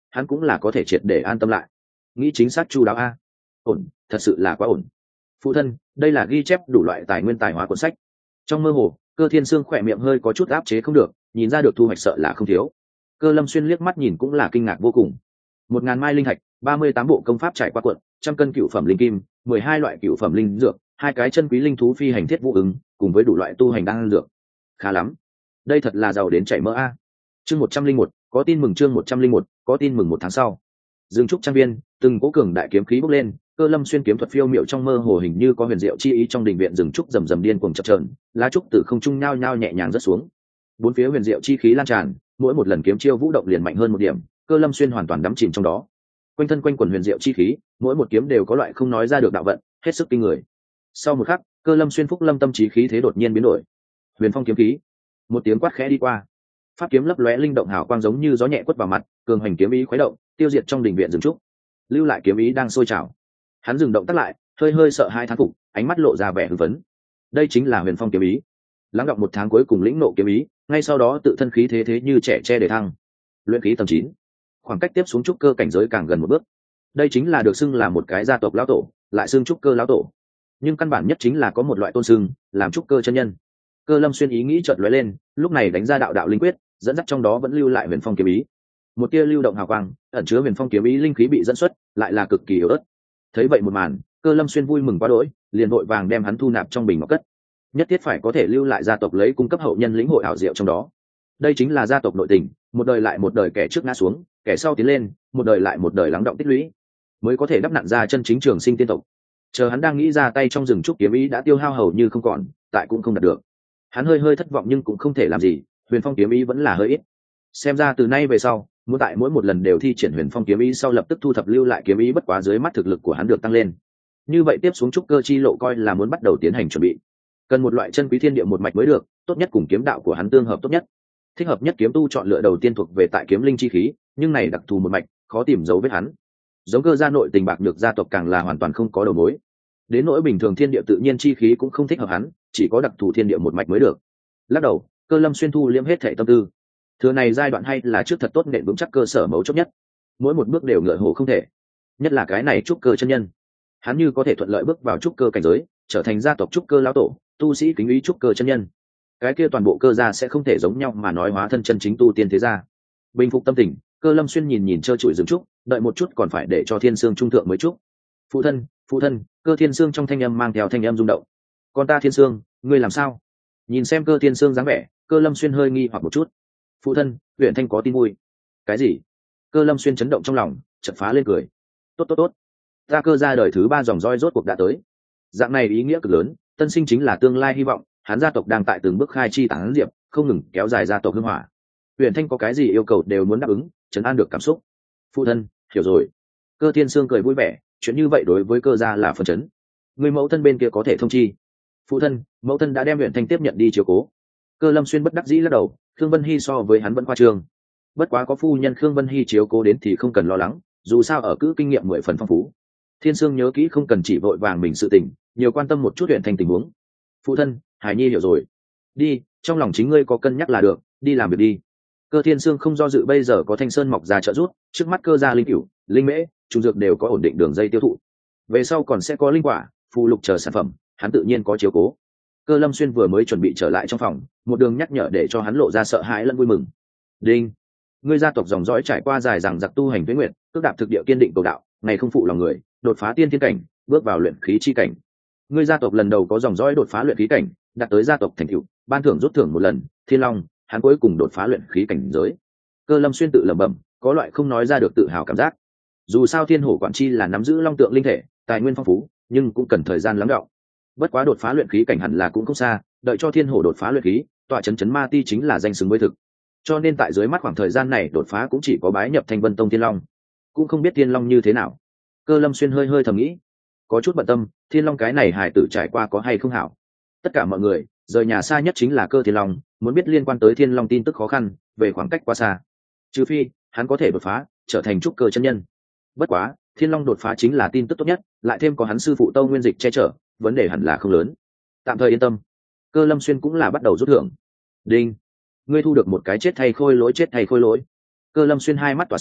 hắn cũng là có thể triệt để an tâm lại. Nghĩ chính xác chu đáo a. Ổn, thật sự là quá ổn. Phụ thân, đây là ghi chép đủ loại tài nguyên tài hóa cuốn sách. Trong mơ hồ, Cơ Thiên Sương khỏe miệng hơi có chút áp chế không được, nhìn ra được thu hoạch sợ là không thiếu. Cơ Lâm Xuyên liếc mắt nhìn cũng là kinh ngạc vô cùng. 1000 mai linh thạch, 38 bộ công pháp trải qua cuộn, 100 cân cựu phẩm linh kim, 12 loại cựu phẩm linh dược, 2 cái chân quý linh thú phi hành thiết vũ ứng, cùng với đủ loại tu hành đan dược. Khá lắm. Đây thật là giàu đến chảy mỡ a. Chương 101, có tin mừng chương 101, có tin mừng 1 tháng sau. Dương trúc trang viên, từng cố cường đại kiếm khí bốc lên, Cơ Lâm Xuyên kiếm thuật phiêu miệu trong mơ hồ hình như có huyền diệu chi ý trong đình viện rừng trúc rầm rầm điên cuồng chập chờn, lá trúc từ không trung nhao nhao nhẹ nhàng rớt xuống. Bốn phía huyền diệu chi khí lan tràn, mỗi một lần kiếm chiêu vũ động liền mạnh hơn một điểm, Cơ Lâm Xuyên hoàn toàn đắm chìm trong đó. Quanh thân quanh quần huyền diệu chi khí, mỗi một kiếm đều có loại không nói ra được đạo vận, hết sức kinh người. Sau một khắc, Cơ Lâm Xuyên phúc lâm tâm trí khí thế đột nhiên biến đổi. Huyền phong kiếm khí, một tiếng quát khẽ đi qua. Pháp kiếm lấp lóe linh động hào quang giống như gió nhẹ quất vào mặt, cường hành kiếm ý khuấy động, tiêu diệt trong đình viện rừng trúc. Lưu lại kiếm ý đang sôi trào. Hắn dừng động tác lại, hơi hơi sợ hai thán phục, ánh mắt lộ ra vẻ hưng phấn. Đây chính là huyền phong kiếm ý. Lắng đọng 1 tháng cuối cùng lĩnh nộ kiếm ý, ngay sau đó tự thân khí thế như trẻ tre để thăng. Luyện khí tầng 9, khoảng cách tiếp xuống trúc cơ cảnh giới càng gần một bước. Đây chính là được xưng là một cái gia tộc lão tổ, lại xưng trúc cơ lão tổ. Nhưng căn bản nhất chính là có một loại tôn xưng, làm trúc cơ chân nhân. Cơ Lâm Xuyên ý nghĩ chợt lóe lên, lúc này đánh ra đạo đạo linh quyết, dẫn dắt trong đó vẫn lưu lại huyền phong kiếm ý. Một tia lưu động hào quang, ẩn chứa huyền phong kiếm ý linh khí bị dẫn xuất, lại là cực kỳ yếu ớt. Thấy vậy một màn, Cơ Lâm Xuyên vui mừng quá đỗi, liền vội vàng đem hắn thu nạp trong bình ngọc cất. Nhất thiết phải có thể lưu lại gia tộc lấy cung cấp hậu nhân lĩnh hội ảo diệu trong đó. Đây chính là gia tộc nội tình, một đời lại một đời kẻ trước ngã xuống, kẻ sau tiến lên, một đời lại một đời lắng động tích lũy, mới có thể đắp nặn ra chân chính trường sinh tiên tộc. Chờ hắn đang nghĩ ra tay trong rừng trúc kiếm ý đã tiêu hao hầu như không còn, tại cũng không đạt được. Hắn hơi hơi thất vọng nhưng cũng không thể làm gì, huyền phong kiếm ý vẫn là hơi ít. Xem ra từ nay về sau, muốn tại mỗi một lần đều thi triển huyền phong kiếm ý sau lập tức thu thập lưu lại kiếm ý bất quá dưới mắt thực lực của hắn được tăng lên. Như vậy tiếp xuống trúc cơ chi lộ coi là muốn bắt đầu tiến hành chuẩn bị. Cần một loại chân quý thiên địa một mạch mới được, tốt nhất cùng kiếm đạo của hắn tương hợp tốt nhất. Thích hợp nhất kiếm tu chọn lựa đầu tiên thuộc về tại kiếm linh chi khí, nhưng này đặc thù một mạch, khó tìm dấu vết hắn. Giống Cơ gia nội tình bạc nhược gia tộc càng là hoàn toàn không có đầu mối. Đến nỗi bình thường thiên địa tự nhiên chi khí cũng không thích hợp hắn, chỉ có đặc thù thiên địa một mạch mới được. Lắc đầu, Cơ Lâm Xuyên thu liễm hết thể tâm tư. Thừa này giai đoạn hay là trước thật tốt nền vững chắc cơ sở mấu chốt nhất. Mỗi một bước đều ngựa hồ không thể. Nhất là cái này trúc cơ chân nhân. Hắn như có thể thuận lợi bước vào trúc cơ cảnh giới, trở thành gia tộc trúc cơ lão tổ, tu sĩ kính ý trúc cơ chân nhân. Cái kia toàn bộ Cơ gia sẽ không thể giống nhau mà nói hóa thân chân chính tu tiên thế gia. Bình phục tâm tình, Cơ Lâm Xuyên nhìn trơ trụi rừng trúc, đợi một chút còn phải để cho Thiên Sương trung thượng mới trúc. Phụ thân, Cơ Thiên Sương trong thanh âm mang theo thanh âm rung động. Con ta Thiên Sương, ngươi làm sao? Nhìn xem Cơ Thiên Sương dáng vẻ, Cơ Lâm Xuyên hơi nghi hoặc một chút. Phụ thân, huyện thanh có tin vui. Cái gì? Cơ Lâm Xuyên chấn động trong lòng, chợt phá lên cười. Tốt, ta Cơ gia đời thứ 3 dòng roi rốt cuộc đã tới. Dạng này ý nghĩa cực lớn, tân sinh chính là tương lai hy vọng, hắn gia tộc đang tại từng bước khai chi tán diệp, không ngừng kéo dài gia tộc hưng hỏa. Huyền thanh có cái gì yêu cầu đều muốn đáp ứng, trấn an được cảm xúc. Phụ thân, hiểu rồi. Cơ Thiên Sương cười vui vẻ, chuyện như vậy đối với Cơ gia là phần chấn. Người mẫu thân bên kia có thể thông chi. Phụ thân, mẫu thân đã đem Huyền thanh tiếp nhận đi chiếu cố. Cơ Lâm Xuyên bất đắc dĩ lắc đầu, Khương Vân Hy so với hắn vẫn khoa trương. Bất quá có phu nhân Khương Vân Hy chiếu cố đến thì không cần lo lắng, dù sao ở cữ kinh nghiệm 10 phần phong phú. Thiên Sương nhớ kỹ không cần chỉ vội vàng mình sự tình, nhiều quan tâm một chút Huyền thanh tình huống. Phụ thân, Hải Nhi hiểu rồi. Đi, trong lòng chính ngươi có cân nhắc là được, đi làm việc đi. Cơ Thiên Sương không do dự, bây giờ có Thanh Sơn mọc ra trợ giúp, trước mắt Cơ gia linh cửu, linh mễ, trung dược đều có ổn định đường dây tiêu thụ. Về sau còn sẽ có linh quả, phù lục chờ sản phẩm, hắn tự nhiên có chiếu cố. Cơ Lâm Xuyên vừa mới chuẩn bị trở lại trong phòng, một đường nhắc nhở để cho hắn lộ ra sợ hãi lẫn vui mừng. Đinh, ngươi gia tộc dòng dõi trải qua dài dằng dặc tu hành tuế nguyện, cước đạp thực địa kiên định cầu đạo, ngày không phụ lòng người, đột phá tiên thiên cảnh, bước vào luyện khí chi cảnh. Ngươi gia tộc lần đầu có dòng dõi đột phá luyện khí cảnh, đạt tới gia tộc thành tựu, ban thưởng rút thưởng một lần, Thiên Long, hắn cuối cùng đột phá luyện khí cảnh giới. Cơ Lâm Xuyên tự lẩm bẩm, có loại không nói ra được tự hào cảm giác. Dù sao Thiên Hổ Quản Chi là nắm giữ long tượng linh thể, tài nguyên phong phú, nhưng cũng cần thời gian lắng đọng. Bất quá đột phá luyện khí cảnh hẳn là cũng không xa, đợi cho Thiên Hổ đột phá luyện khí, tọa chấn ma ti chính là danh xứng với thực. Cho nên tại dưới mắt khoảng thời gian này đột phá cũng chỉ có bái nhập Thanh Vân Tông Thiên Long, cũng không biết Thiên Long như thế nào. Cơ Lâm Xuyên hơi hơi thầm nghĩ, có chút bận tâm, Thiên Long cái này hài tử trải qua có hay không hảo. Tất cả mọi người, rời nhà xa nhất chính là Cơ Thiên Long, muốn biết liên quan tới Thiên Long tin tức khó khăn, về khoảng cách quá xa. Trừ phi, hắn có thể đột phá, trở thành trúc cơ chân nhân. Bất quá, Thiên Long đột phá chính là tin tức tốt nhất, lại thêm có hắn sư phụ Tâu Nguyên Dịch che chở, vấn đề hẳn là không lớn. Tạm thời yên tâm. Cơ Lâm Xuyên cũng là bắt đầu rút thưởng. Đinh, ngươi thu được một cái chết thay khôi lỗi. Cơ Lâm Xuyên hai mắt tỏa sáng,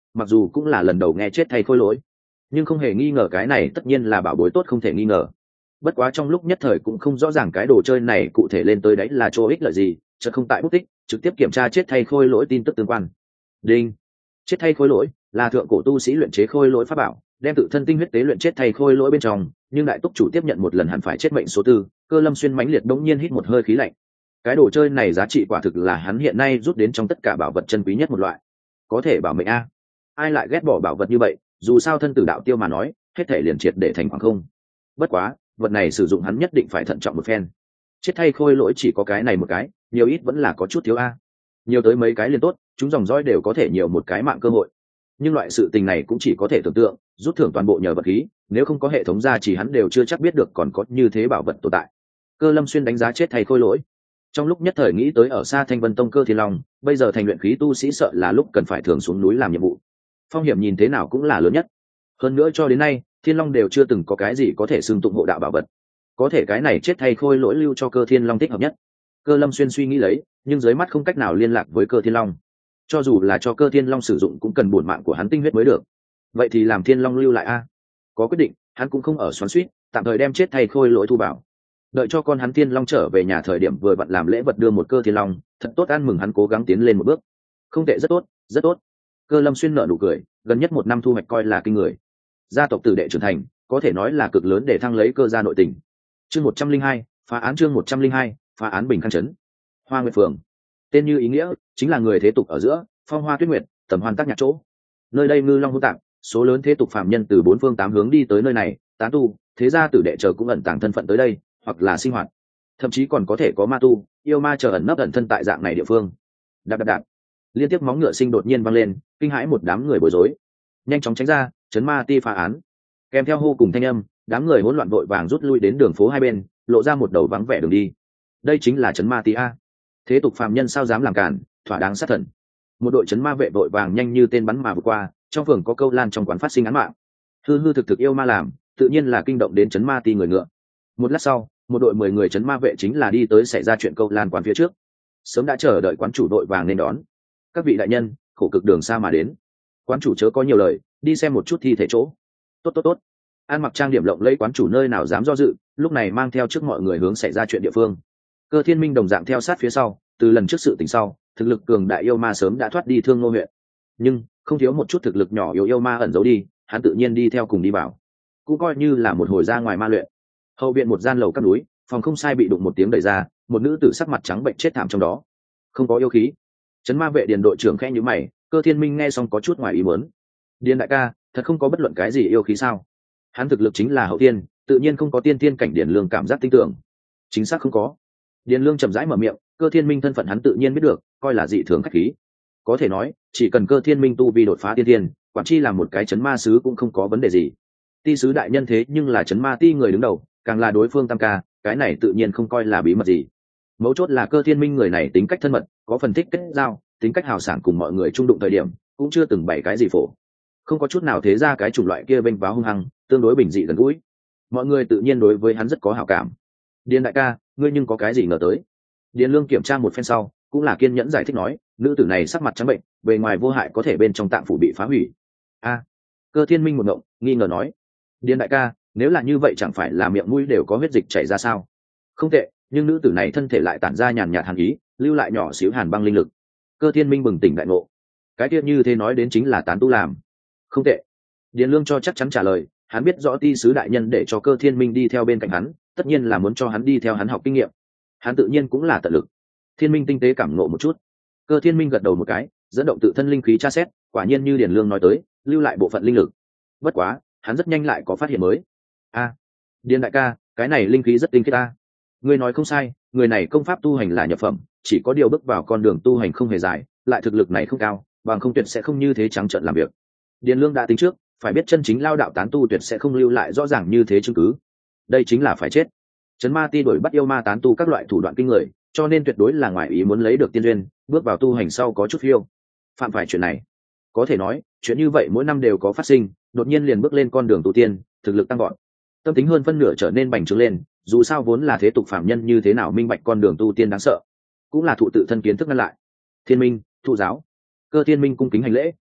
mặc dù cũng là lần đầu nghe chết thay khôi lỗi, nhưng không hề nghi ngờ cái này tất nhiên là bảo bối tốt không thể nghi ngờ. Bất quá trong lúc nhất thời cũng không rõ ràng cái đồ chơi này cụ thể lên tới đấy là chỗ ích lợi gì, chợt không tại bút tích trực tiếp kiểm tra chết thay khôi lỗi tin tức tương quan. Đinh. Chết thay khôi lỗi là thượng cổ tu sĩ luyện chế khôi lỗi pháp bảo, đem tự thân tinh huyết tế luyện chết thay khôi lỗi bên trong, nhưng đại túc chủ tiếp nhận một lần hẳn phải chết mệnh số 4. Cơ Lâm Xuyên mãnh liệt đống nhiên hít một hơi khí lạnh. Cái đồ chơi này giá trị quả thực là hắn hiện nay rút đến trong tất cả bảo vật chân quý nhất một loại, có thể bảo mệnh a. Ai lại ghét bỏ bảo vật như vậy, dù sao thân tử đạo tiêu mà nói, hết thể liền triệt để thành khoảng không. Bất quá, vật này sử dụng hắn nhất định phải thận trọng một phen. Chết thay khôi lỗi chỉ có cái này một cái, nhiều ít vẫn là có chút thiếu a. Nhiều tới mấy cái liền tốt, chúng dòng dõi đều có thể nhiều một cái mạng cơ hội. Nhưng loại sự tình này cũng chỉ có thể tưởng tượng, rút thưởng toàn bộ nhờ vật khí, nếu không có hệ thống gia trì hắn đều chưa chắc biết được còn có như thế bảo vật tồn tại. Cơ Lâm Xuyên đánh giá chết thay khôi lỗi, trong lúc nhất thời nghĩ tới ở xa Thanh Vân Tông Cơ Thiên Long, bây giờ thành luyện khí tu sĩ sợ là lúc cần phải thường xuống núi làm nhiệm vụ, phong hiểm nhìn thế nào cũng là lớn nhất. Hơn nữa cho đến nay Thiên Long đều chưa từng có cái gì có thể xưng tụng hộ đạo bảo vật, có thể cái này chết thay khôi lỗi lưu cho Cơ Thiên Long thích hợp nhất. Cơ Lâm Xuyên suy nghĩ lấy, nhưng dưới mắt không cách nào liên lạc với Cơ Thiên Long, cho dù là cho Cơ Thiên Long sử dụng cũng cần bổn mạng của hắn tinh huyết mới được. Vậy thì làm Thiên Long lưu lại a. Có quyết định, hắn cũng không ở xoắn xuýt, tạm thời đem chết thay khôi lỗi thu bảo, đợi cho con hắn Thiên Long trở về nhà thời điểm vừa vặn làm lễ vật đưa một Cơ Thiên Long, thật tốt ăn mừng hắn cố gắng tiến lên một bước. Không tệ, rất tốt, rất tốt. Cơ Lâm Xuyên nở nụ cười, gần nhất 1 năm thu hoạch coi là kinh người. Gia tộc tử đệ trưởng thành, có thể nói là cực lớn để thăng lấy Cơ gia nội tình. Chương 102, phá án. Chương 102, phá án. Bình Khang trấn, Hoa Nguyệt phường. Tên như ý nghĩa, chính là người thế tục ở giữa, phong hoa tuyết nguyệt, tầm hoan tác nhạc chỗ. Nơi đây ngư long hỗn tạp, số lớn thế tục phàm nhân từ 4 phương 8 hướng đi tới nơi này, tán tu, thế gia tử đệ chờ cũng ẩn tàng thân phận tới đây, hoặc là sinh hoạt, thậm chí còn có thể có ma tu, yêu ma chờ ẩn nấp ẩn thân tại dạng này địa phương. Đạp đạp đạp, liên tiếp móng ngựa sinh đột nhiên vang lên, kinh hãi một đám người bối rối, nhanh chóng tránh ra, trấn ma ti phá án. Kèm theo hô cùng thanh âm, đám người hỗn loạn vội vàng rút lui đến đường phố hai bên, lộ ra một đầu vắng vẻ đường đi. Đây chính là trấn ma ti a. Thế tục phàm nhân sao dám làm cản, thỏa đáng sát thần. Một đội trấn ma vệ vội vàng nhanh như tên bắn mà vượt qua, trong phường có câu lan trong quán phát sinh án mạng. Hư hư thực thực yêu ma làm, tự nhiên là kinh động đến trấn ma ti người ngựa. Một lát sau, một đội 10 người trấn ma vệ chính là đi tới xảy ra chuyện câu lan quán phía trước, sớm đã chờ đợi quán chủ đội vàng nên đón. Các vị đại nhân, khổ cực đường xa mà đến, quán chủ chớ có nhiều lời, đi xem một chút thi thể chỗ. Tốt tốt tốt. An mặc trang điểm lộng lẫy quán chủ nơi nào dám do dự, lúc này mang theo trước mọi người hướng xảy ra chuyện địa phương. Cơ Thiên Minh đồng dạng theo sát phía sau, từ lần trước sự tình sau, thực lực cường đại yêu ma sớm đã thoát đi Thương Nô huyện, nhưng không thiếu một chút thực lực nhỏ yếu yêu ma ẩn giấu đi, hắn tự nhiên đi theo cùng đi vào, cũng coi như là một hồi ra ngoài ma luyện. Hậu viện một gian lầu các núi, phòng không sai bị đụng một tiếng đẩy ra, một nữ tử sắc mặt trắng bệnh chết thảm trong đó, không có yêu khí. Trấn ma vệ Điền đội trưởng khẽ nhíu mày, Cơ Thiên Minh nghe xong có chút ngoài ý muốn. Điền đại ca, thật không có bất luận cái gì yêu khí sao? Hắn thực lực chính là hậu tiên, tự nhiên không có tiên tiên cảnh Điền Lương cảm giác tin tưởng. Chính xác không có. Điền Lương chậm rãi mở miệng, Cơ Thiên Minh thân phận hắn tự nhiên biết được, coi là dị thường khách khí. Có thể nói, chỉ cần Cơ Thiên Minh tu vi đột phá tiên tiên, quản chi làm một cái trấn ma sứ cũng không có vấn đề gì. Ti sứ đại nhân thế nhưng là trấn ma ti người đứng đầu, càng là đối phương tam ca, cái này tự nhiên không coi là bí mật gì. Mấu chốt là Cơ Thiên Minh người này tính cách thân mật, có phần thích kết giao, tính cách hào sảng, cùng mọi người chung đụng thời điểm cũng chưa từng bày cái gì phổ, không có chút nào thế ra cái chủng loại kia vênh váo hung hăng, tương đối bình dị gần gũi, mọi người tự nhiên đối với hắn rất có hảo cảm. Điền đại ca, ngươi nhưng có cái gì ngờ tới? Điền Lương kiểm tra một phen sau, cũng là kiên nhẫn giải thích nói, nữ tử này sắc mặt trắng bệnh, bề ngoài vô hại, có thể bên trong tạng phủ bị phá hủy. A. Cơ Thiên Minh một ngộng, nghi ngờ nói, Điền đại ca, nếu là như vậy chẳng phải là miệng mũi đều có huyết dịch chảy ra sao? Không tệ, nhưng nữ tử này thân thể lại tản ra nhàn nhạt hàn ý, lưu lại nhỏ xíu hàn băng linh lực. Cơ Thiên Minh bừng tỉnh đại ngộ, cái tiết như thế nói đến chính là tán tu làm. Không tệ. Điền Lương cho chắc chắn trả lời, hắn biết rõ ti sứ đại nhân để cho Cơ Thiên Minh đi theo bên cạnh hắn, tất nhiên là muốn cho hắn đi theo hắn học kinh nghiệm, hắn tự nhiên cũng là tận lực. Thiên Minh tinh tế cảm ngộ một chút. Cơ Thiên Minh gật đầu một cái, dẫn động tự thân linh khí tra xét, quả nhiên như Điền Lương nói tới, lưu lại bộ phận linh lực. Bất quá, hắn rất nhanh lại có phát hiện mới. A, Điền đại ca, cái này linh khí rất tinh khiết ta. Ngươi nói không sai, người này công pháp tu hành là nhập phẩm, chỉ có điều bước vào con đường tu hành không hề dài, lại thực lực này không cao, bằng không tuyệt sẽ không như thế trắng trợn làm việc. Điền Lương đã tính trước, phải biết chân chính lao đạo tán tu tuyệt sẽ không lưu lại rõ ràng như thế chứng cứ. Đây chính là phải chết. Trấn ma ti đổi bắt yêu ma tán tu các loại thủ đoạn kinh người, cho nên tuyệt đối là ngoài ý muốn lấy được tiên duyên, bước vào tu hành sau có chút phiêu phạm phải chuyện này. Có thể nói, chuyện như vậy mỗi năm đều có phát sinh, đột nhiên liền bước lên con đường tu tiên, thực lực tăng vọt, tâm tính hơn phân nửa trở nên bành trướng lên. Dù sao vốn là thế tục phạm nhân như thế nào minh bạch con đường tu tiên đáng sợ, cũng là thụ tự thân kiến thức ngăn lại. Thiên Minh, thụ giáo. Cơ Thiên Minh cung kính hành lễ,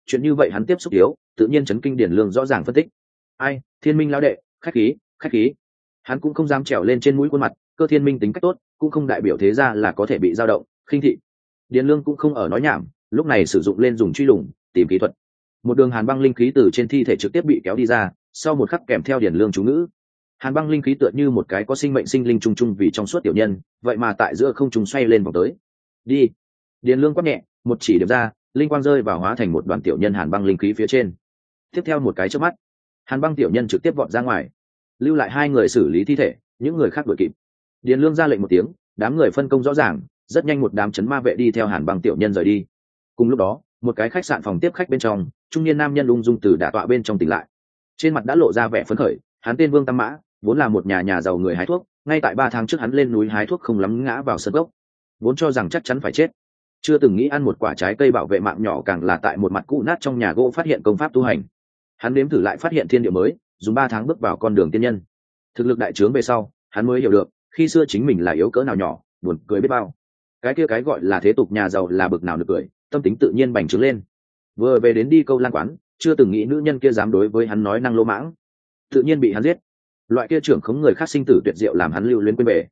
chuyện như vậy hắn tiếp xúc yếu, tự nhiên chấn kinh Điền Lương rõ ràng phân tích. Ai, Thiên Minh lão đệ, khách khí, khách khí. Hắn cũng không dám trèo lên trên mũi khuôn mặt, Cơ Thiên Minh tính cách tốt, cũng không đại biểu thế ra là có thể bị dao động, khinh thị. Điền Lương cũng không ở nói nhảm, lúc này sử dụng lên dùng truy lùng, tìm kỹ thuật. Một đường hàn băng linh khí từ trên thi thể trực tiếp bị kéo đi ra, sau một khắc kèm theo Điền Lương chú ngữ. Hàn băng linh khí tựa như một cái có sinh mệnh sinh linh trung trung vì trong suốt tiểu nhân, vậy mà tại giữa không trung xoay lên vòng tới. Đi. Điền Lương quát nhẹ, một chỉ điểm ra, linh quang rơi vào hóa thành một đoàn tiểu nhân hàn băng linh khí phía trên. Tiếp theo một cái chớp mắt, hàn băng tiểu nhân trực tiếp vọt ra ngoài, lưu lại hai người xử lý thi thể, những người khác đuổi kịp. Điền Lương ra lệnh một tiếng, đám người phân công rõ ràng, rất nhanh một đám chấn ma vệ đi theo hàn băng tiểu nhân rời đi. Cùng lúc đó, một cái khách sạn phòng tiếp khách bên trong, trung niên nam nhân ung dung từ đả tọa bên trong tỉnh lại, trên mặt đã lộ ra vẻ phấn khởi. Hắn tên Vương Tam Mã, vốn là một nhà giàu người hái thuốc, ngay tại 3 tháng trước hắn lên núi hái thuốc không lắm ngã vào sân gốc, vốn cho rằng chắc chắn phải chết, chưa từng nghĩ ăn một quả trái cây bảo vệ mạng nhỏ, càng là tại một mặt cũ nát trong nhà gỗ phát hiện công pháp tu hành. Hắn nếm thử lại phát hiện thiên địa mới, dùng 3 tháng bước vào con đường tiên nhân. Thực lực đại trướng về sau, hắn mới hiểu được khi xưa chính mình là yếu cỡ nào nhỏ, buồn cười biết bao. Cái kia cái gọi là thế tục nhà giàu là bực nào nực cười, tâm tính tự nhiên bành trướng lên. Vừa về đến đi câu lan quán, chưa từng nghĩ nữ nhân kia dám đối với hắn nói năng lỗ mãng, tự nhiên bị hắn giết. Loại kia trưởng khống người khác sinh tử tuyệt diệu làm hắn lưu luyến quên bề.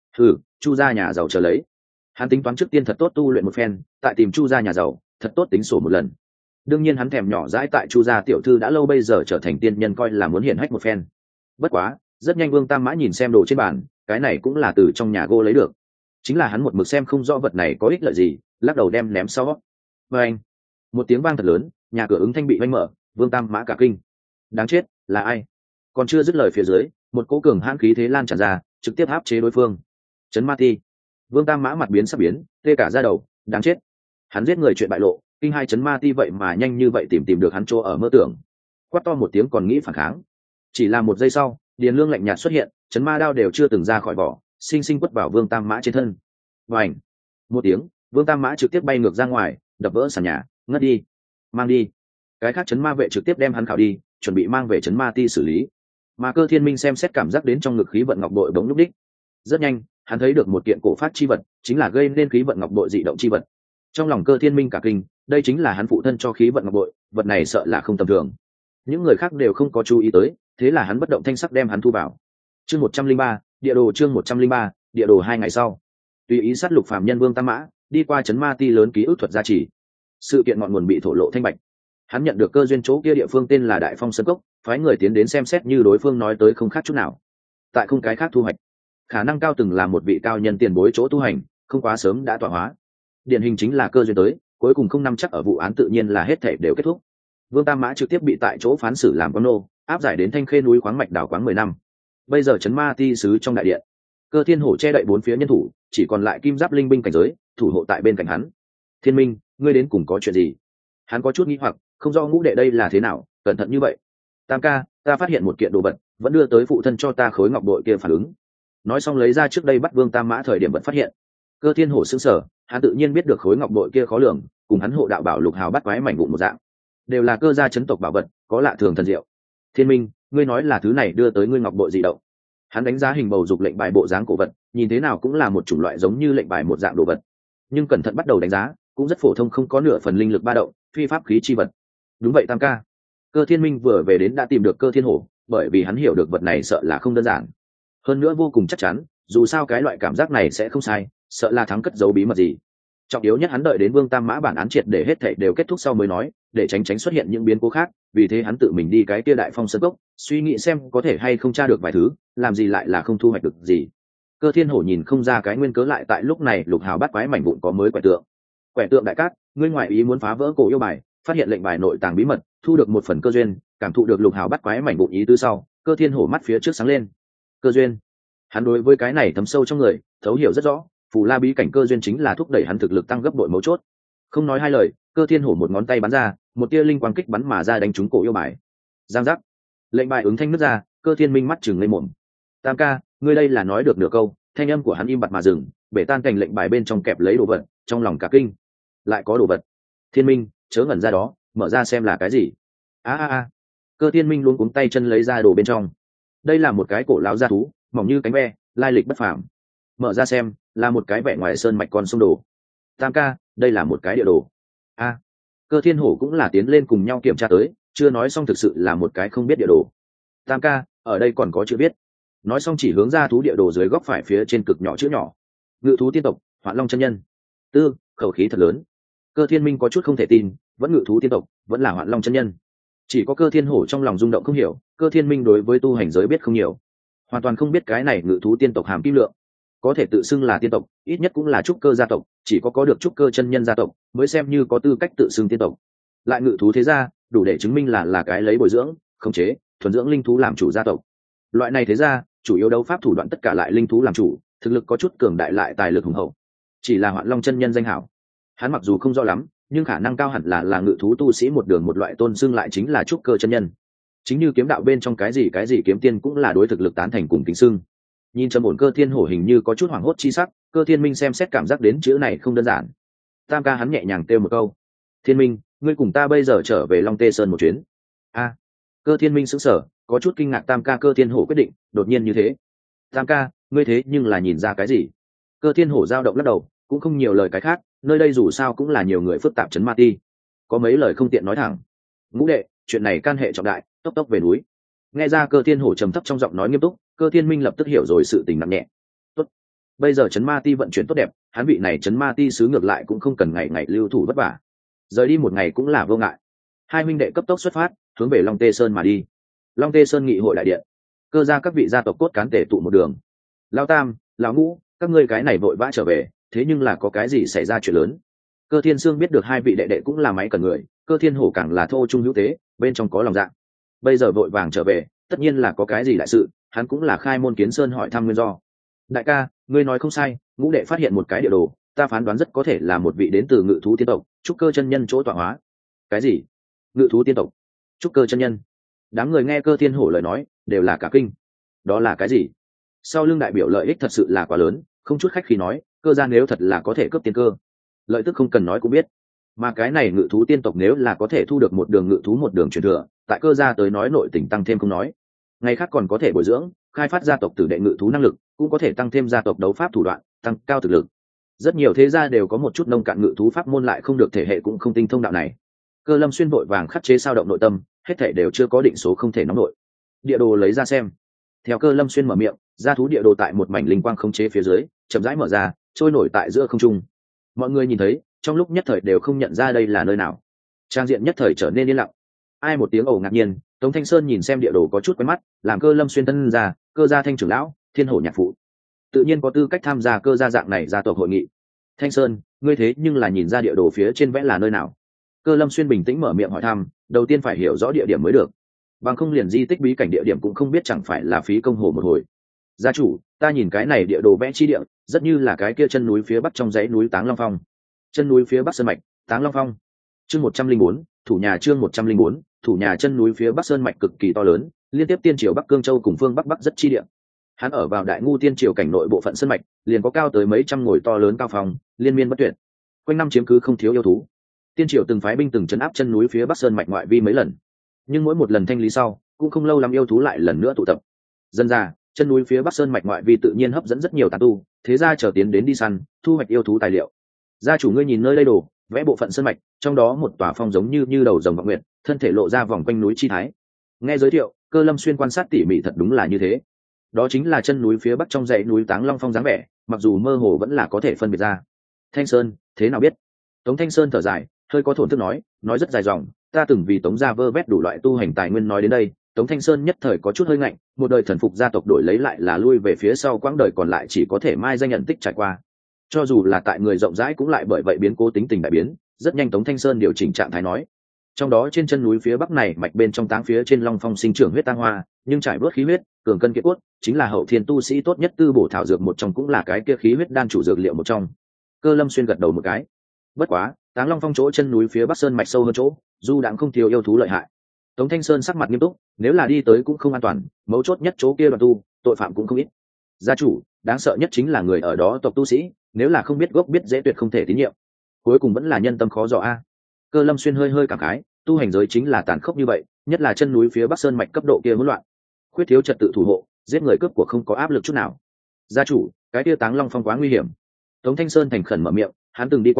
Chu gia nhà giàu chờ lấy. Hắn tính toán trước tiên thật tốt tu luyện một phen, tại tìm Chu gia nhà giàu thật tốt tính sổ một lần. Đương nhiên hắn thèm nhỏ dãi tại Chu gia tiểu thư đã lâu bây giờ trở thành tiên nhân, coi là muốn hiển hách một phen. Bất quá rất nhanh Vương Tam Mã nhìn xem đồ trên bàn, cái này cũng là từ trong nhà gỗ lấy được, chính là hắn một mực xem không rõ vật này có ích lợi gì, lắc đầu đem ném sau. Và anh, một tiếng vang thật lớn, nhà cửa ứng thanh bị vanh mở. Vương Tam Mã cả kinh, đáng chết, là ai? Còn chưa dứt lời, phía dưới một cỗ cường hãn khí thế lan tràn ra, trực tiếp áp chế đối phương. Chấn ma ti. Vương Tam Mã mặt biến sắp biến, tê cả da đầu, đáng chết, hắn giết người chuyện bại lộ, kinh hai chấn ma ti vậy mà nhanh như vậy tìm được hắn chỗ ở mơ tưởng. Quát to một tiếng còn nghĩ phản kháng, chỉ là một giây sau, Điền Lương lạnh nhạt xuất hiện, chấn ma đao đều chưa từng ra khỏi vỏ, sinh sinh quất vào Vương Tam Mã trên thân. Vành, một tiếng, Vương Tam Mã trực tiếp bay ngược ra ngoài, đập vỡ sàn nhà, ngất đi. Mang đi. Cái khác chấn ma vệ trực tiếp đem hắn khảo đi, chuẩn bị mang về chấn ma ti xử lý. Mà Cơ Thiên Minh xem xét cảm giác đến trong ngực khí vận ngọc bội bỗng lúc đích. Rất nhanh, hắn thấy được một kiện cổ phát chi vật, chính là gây nên khí vận ngọc bội dị động chi vật. Trong lòng Cơ Thiên Minh cả kinh, đây chính là hắn phụ thân cho khí vận ngọc bội, vật này sợ là không tầm thường. Những người khác đều không có chú ý tới, thế là hắn bất động thanh sắc đem hắn thu vào. Chương 103, địa đồ. Chương 103, địa đồ. 2 ngày sau, tùy ý sát lục phàm nhân Vương Tam Mã đi qua chấn ma ti lớn ký ức thuật gia trì, sự kiện ngọn nguồn bị thổ lộ thanh bạch. Hắn nhận được cơ duyên chỗ kia địa phương tên là Đại Phong Sơn Cốc, phái người tiến đến xem xét, như đối phương nói tới không khác chút nào. Tại không cái khác thu hoạch, khả năng cao từng là một vị cao nhân tiền bối chỗ tu hành, không quá sớm đã tọa hóa. Điển hình chính là cơ duyên tới, cuối cùng không nắm chắc ở vụ án, tự nhiên là hết thảy đều kết thúc. Vương Tam Mã trực tiếp bị tại chỗ phán xử làm con nô, áp giải đến Thanh Khê núi khoáng mạch đào quáng 10 năm. Bây giờ chấn ma ti sứ trong đại điện, Cơ Thiên Hổ che đậy 4 phía nhân thủ, chỉ còn lại kim giáp linh binh cảnh giới thủ hộ tại bên cạnh hắn. Thiên Minh, ngươi đến cùng có chuyện gì? Hắn có chút nghi hoặc, không rõ Ngũ đệ đây là thế nào cẩn thận như vậy. Tam ca, ta phát hiện một kiện đồ vật, vẫn đưa tới phụ thân cho ta khối ngọc bội kia phản ứng. Nói xong lấy ra trước đây bắt Vương Tam Mã thời điểm vẫn phát hiện. Cơ Thiên Hổ sững sờ, hắn tự nhiên biết được khối ngọc bội kia khó lường, cùng hắn hộ đạo bảo lục hào bắt quái mảnh vụn một dạng, đều là cơ gia chấn tộc bảo vật, có lạ thường thần diệu. Thiên Minh, ngươi nói là thứ này đưa tới ngươi ngọc bội dị động? Hắn đánh giá hình bầu dục lệnh bài bộ dáng cổ vật, nhìn thế nào cũng là một chủng loại giống như lệnh bài một dạng đồ vật, nhưng cẩn thận bắt đầu đánh giá, cũng rất phổ thông, không có nửa phần linh lực ba động, phi pháp khí chi vật. Đúng vậy Tam ca. Cơ Thiên Minh vừa về đến đã tìm được Cơ Thiên Hổ, bởi vì hắn hiểu được vật này sợ là không đơn giản, hơn nữa vô cùng chắc chắn, dù sao cái loại cảm giác này sẽ không sai, sợ là thắng cất giấu bí mật gì. Trọng yếu nhất hắn đợi đến Vương Tam Mã bản án triệt để hết thảy đều kết thúc sau mới nói, để tránh xuất hiện những biến cố khác, vì thế hắn tự mình đi cái kia Đại Phong Sơn Cốc, suy nghĩ xem có thể hay không tra được vài thứ, làm gì lại là không thu hoạch được gì. Cơ Thiên Hổ nhìn không ra cái nguyên cớ, lại tại lúc này lục hào bắt quái mảnh vụn có mới quẻ tượng. Quẻ tượng đại cát, ngươi ngoại ý muốn phá vỡ cổ yêu bài, phát hiện lệnh bài nội tàng bí mật, thu được một phần cơ duyên, cảm thụ được lục hào bắt quái mảnh vụn ý tứ sau, Cơ Thiên Hổ mắt phía trước sáng lên. Cơ duyên, hắn đối với cái này thấm sâu trong người, thấu hiểu rất rõ. Phù La bí cảnh cơ duyên chính là thúc đẩy hắn thực lực tăng gấp bội mấu chốt. Không nói hai lời, Cơ Thiên Hổ một ngón tay bắn ra, một tia linh quang kích bắn mà ra, đánh trúng cổ yêu bài. Giang giác, lệnh bài ứng thanh nứt ra. Cơ Thiên Minh mắt chừng lên mồm. Tam ca, ngươi đây là nói được nửa câu, thanh âm của hắn im bặt mà dừng, bể tan cành lệnh bài bên trong kẹp lấy đồ vật, trong lòng cả kinh. Lại có đồ vật? Thiên Minh, chớ ngẩn ra đó, mở ra xem là cái gì. Cơ Thiên Minh luôn cuống tay chân lấy ra đồ bên trong. Đây là một cái cổ lão gia thú, mỏng như cánh ve, lai lịch bất phàm. Mở ra xem, là một cái vẻ ngoài sơn mạch con sông đồ. Tam ca, đây là một cái địa đồ. Cơ Thiên Hổ cũng là tiến lên cùng nhau kiểm tra tới, chưa nói xong thực sự là một cái không biết địa đồ. Tam ca, ở đây còn có chữ viết. Nói xong chỉ hướng ra thú địa đồ dưới góc phải phía trên cực nhỏ chữ nhỏ. Ngự thú tiên tộc, Hoạn Long chân nhân. Tư, khẩu khí thật lớn. Cơ Thiên Minh có chút không thể tin, vẫn ngự thú tiên tộc, vẫn là Hoạn Long chân nhân. Chỉ có Cơ Thiên Hổ trong lòng rung động không hiểu, Cơ Thiên Minh đối với tu hành giới biết không nhiều, hoàn toàn không biết cái này ngự thú tiên tộc hàm kim lượng. Có thể tự xưng là tiên tộc, ít nhất cũng là trúc cơ gia tộc, chỉ có được trúc cơ chân nhân gia tộc mới xem như có tư cách tự xưng tiên tộc. Lại ngự thú thế gia, đủ để chứng minh là cái lấy bồi dưỡng, khống chế, thuần dưỡng linh thú làm chủ gia tộc. Loại này thế gia, chủ yếu đấu pháp thủ đoạn tất cả lại linh thú làm chủ, thực lực có chút cường đại lại tài lực hùng hậu. Chỉ là Hoạn Long chân nhân danh hảo, hắn mặc dù không rõ lắm, nhưng khả năng cao hẳn là ngự thú tu sĩ một đường một loại tôn xưng lại chính là trúc cơ chân nhân. Chính như kiếm đạo bên trong cái gì kiếm tiên cũng là đối thực lực tán thành cùng kính xưng. Nhìn trầm ổn Cơ Thiên Hổ hình như có chút hoảng hốt chi sắc, Cơ Thiên Minh xem xét cảm giác đến chữ này không đơn giản. Tam ca hắn nhẹ nhàng kêu một câu: Thiên Minh, ngươi cùng ta bây giờ trở về Long Tê Sơn một chuyến. A. Cơ Thiên Minh sững sờ, có chút kinh ngạc Tam ca Cơ Thiên Hổ quyết định đột nhiên như thế. Tam ca, ngươi thế nhưng là nhìn ra cái gì? Cơ Thiên Hổ dao động lắc đầu, cũng không nhiều lời cái khác, nơi đây dù sao cũng là nhiều người phức tạp trấn ma ti, có mấy lời không tiện nói thẳng. Ngũ đệ, chuyện này can hệ trọng đại, tốc tốc về núi. Nghe ra Cơ Thiên Hổ trầm thấp trong giọng nói nghiêm túc, Cơ Thiên Minh lập tức hiểu rồi sự tình nặng nhẹ. Tốt, bây giờ trấn ma ti vận chuyển tốt đẹp, hắn vị này trấn ma ti sứ ngược lại cũng không cần ngày ngày lưu thủ vất vả, rời đi một ngày cũng là vô ngại. Hai huynh đệ cấp tốc xuất phát, hướng về Long Tê Sơn mà đi. Long Tê Sơn nghị hội đại điện, Cơ gia các vị gia tộc cốt cán tề tụ một đường. Lão Tam, lão Ngũ, các ngươi cái này vội vã trở về, thế nhưng là có cái gì xảy ra chuyện lớn? Cơ Thiên Sương biết được hai vị đệ đệ cũng là máy cần người, Cơ Thiên Hổ càng là thô trung hữu tế, bên trong có lòng dạ. Bây giờ vội vàng trở về, tất nhiên là có cái gì đại sự, hắn cũng là khai môn kiến sơn hỏi thăm nguyên do. Đại ca, ngươi nói không sai, Ngũ đệ phát hiện một cái địa đồ, ta phán đoán rất có thể là một vị đến từ ngự thú tiên tộc, trúc cơ chân nhân chỗ tọa hóa. Cái gì? Ngự thú tiên tộc, trúc cơ chân nhân? Đám người nghe Cơ Thiên Hổ lời nói, đều là cả kinh. Đó là cái gì? Sau lưng đại biểu lợi ích thật sự là quá lớn, không chút khách khí nói, Cơ gia nếu thật là có thể cướp tiên cơ, lợi tức không cần nói cũng biết. Mà cái này ngự thú tiên tộc nếu là có thể thu được một đường ngự thú một đường truyền thừa, tại Cơ gia tới nói nội tình tăng thêm không nói, ngày khác còn có thể bồi dưỡng, khai phát gia tộc tử đệ ngự thú năng lực, cũng có thể tăng thêm gia tộc đấu pháp thủ đoạn, tăng cao thực lực. Rất nhiều thế gia đều có một chút nông cạn ngự thú pháp môn lại không được thể hệ cũng không tinh thông đạo này. Cơ Lâm Xuyên vội vàng khắc chế sao động nội tâm, hết thể đều chưa có định số không thể nóng nổi. Địa đồ lấy ra xem. Theo Cơ Lâm Xuyên mở miệng, gia thú địa đồ tại một mảnh linh quang khống chế phía dưới, chậm rãi mở ra, trôi nổi tại giữa không trung. Mọi người nhìn thấy, trong lúc nhất thời đều không nhận ra đây là nơi nào. Trang diện nhất thời trở nên yên lặng. Ai một tiếng ồ ngạc nhiên, Tống Thanh Sơn nhìn xem địa đồ có chút quen mắt, làm Cơ Lâm Xuyên tân gia, Cơ gia thanh trưởng lão, Thiên Hổ nhạc phụ, tự nhiên có tư cách tham gia Cơ gia dạng này gia tộc hội nghị. Thanh Sơn, ngươi thế nhưng là nhìn ra địa đồ phía trên vẽ là nơi nào? Cơ Lâm Xuyên bình tĩnh mở miệng hỏi thăm, đầu tiên phải hiểu rõ địa điểm mới được, bằng không liền di tích bí cảnh địa điểm cũng không biết, chẳng phải là phí công hồ một hồi. Gia chủ, ta nhìn cái này địa đồ vẽ chi địa, rất như là cái kia chân núi phía bắc trong dãy núi Táng Long Phong. Chân núi phía bắc sơn mạch, Táng Long Phong. Chương 104, thủ nhà chương 104, thủ nhà chân núi phía bắc sơn mạch cực kỳ to lớn, liên tiếp tiên triều Bắc Cương Châu cùng phương bắc rất chi địa. Hắn ở vào Đại Ngu tiên triều cảnh nội bộ phận sơn mạch, liền có cao tới mấy trăm ngồi to lớn cao phong, liên miên bất tuyệt. Quanh năm chiếm cứ không thiếu yêu thú. Tiên triều từng phái binh từng trấn áp chân núi phía bắc sơn mạch ngoại vi mấy lần, nhưng mỗi một lần thanh lý sau, cũng không lâu lắm yêu thú lại lần nữa tụ tập. Dân ra, chân núi phía bắc sơn mạch ngoại vi tự nhiên hấp dẫn rất nhiều tán tu, thế ra chờ tiến đến đi săn, thu hoạch yêu thú tài liệu. Gia chủ ngươi nhìn nơi đây đồ, vẽ bộ phận sơn mạch, trong đó một tòa phong giống như đầu rồng vọng nguyệt, thân thể lộ ra vòng quanh núi chi thái. Nghe giới thiệu, Cơ Lâm Xuyên quan sát tỉ mỉ thật đúng là như thế. Đó chính là chân núi phía bắc trong dãy núi Táng Long Phong dáng vẻ, mặc dù mơ hồ vẫn là có thể phân biệt ra. Thanh Sơn, thế nào biết? Tống Thanh Sơn thở dài, hơi có thổn thức nói rất dài dòng, ta từng vì Tống gia vơ vét đủ loại tu hành tài nguyên. Nói đến đây, Tống Thanh Sơn nhất thời có chút hơi ngạnh, một đời thần phục gia tộc đổi lấy lại là lui về phía sau, quãng đời còn lại chỉ có thể mai danh nhận tích trải qua. Cho dù là tại người rộng rãi cũng lại bởi vậy biến cố tính tình đại biến. Rất nhanh Tống Thanh Sơn điều chỉnh trạng thái nói, trong đó trên chân núi phía bắc này mạch bên trong Táng phía trên Long Phong sinh trưởng huyết tang hoa, nhưng trải bớt khí huyết, cường cân kiệt cốt, chính là hậu thiên tu sĩ tốt nhất tư bổ thảo dược một trong, cũng là cái kia khí huyết đan chủ dược liệu một trong. Cơ Lâm Xuyên gật đầu một cái. Bất quá, Táng Long Phong chỗ chân núi phía bắc sơn mạch sâu hơn chỗ, du đãng không thiếu yêu thú lợi hại. Tống Thanh Sơn sắc mặt nghiêm túc, nếu là đi tới cũng không an toàn, mấu chốt nhất chỗ kia đoàn tu, tội phạm cũng không ít. Gia chủ, đáng sợ nhất chính là người ở đó tộc tu sĩ, nếu là không biết gốc biết dễ tuyệt không thể tín nhiệm. Cuối cùng vẫn là nhân tâm khó dò a. Cơ Lâm Xuyên hơi cảm khái, tu hành giới chính là tàn khốc như vậy, nhất là chân núi phía bắc sơn mạch cấp độ kia hỗn loạn, khuyết thiếu trật tự thủ hộ, giết người cướp của không có áp lực chút nào. Gia chủ, cái kia Táng Long Phong quá nguy hiểm. Tống Thanh Sơn thành khẩn mở miệng, hắn từng đi qua,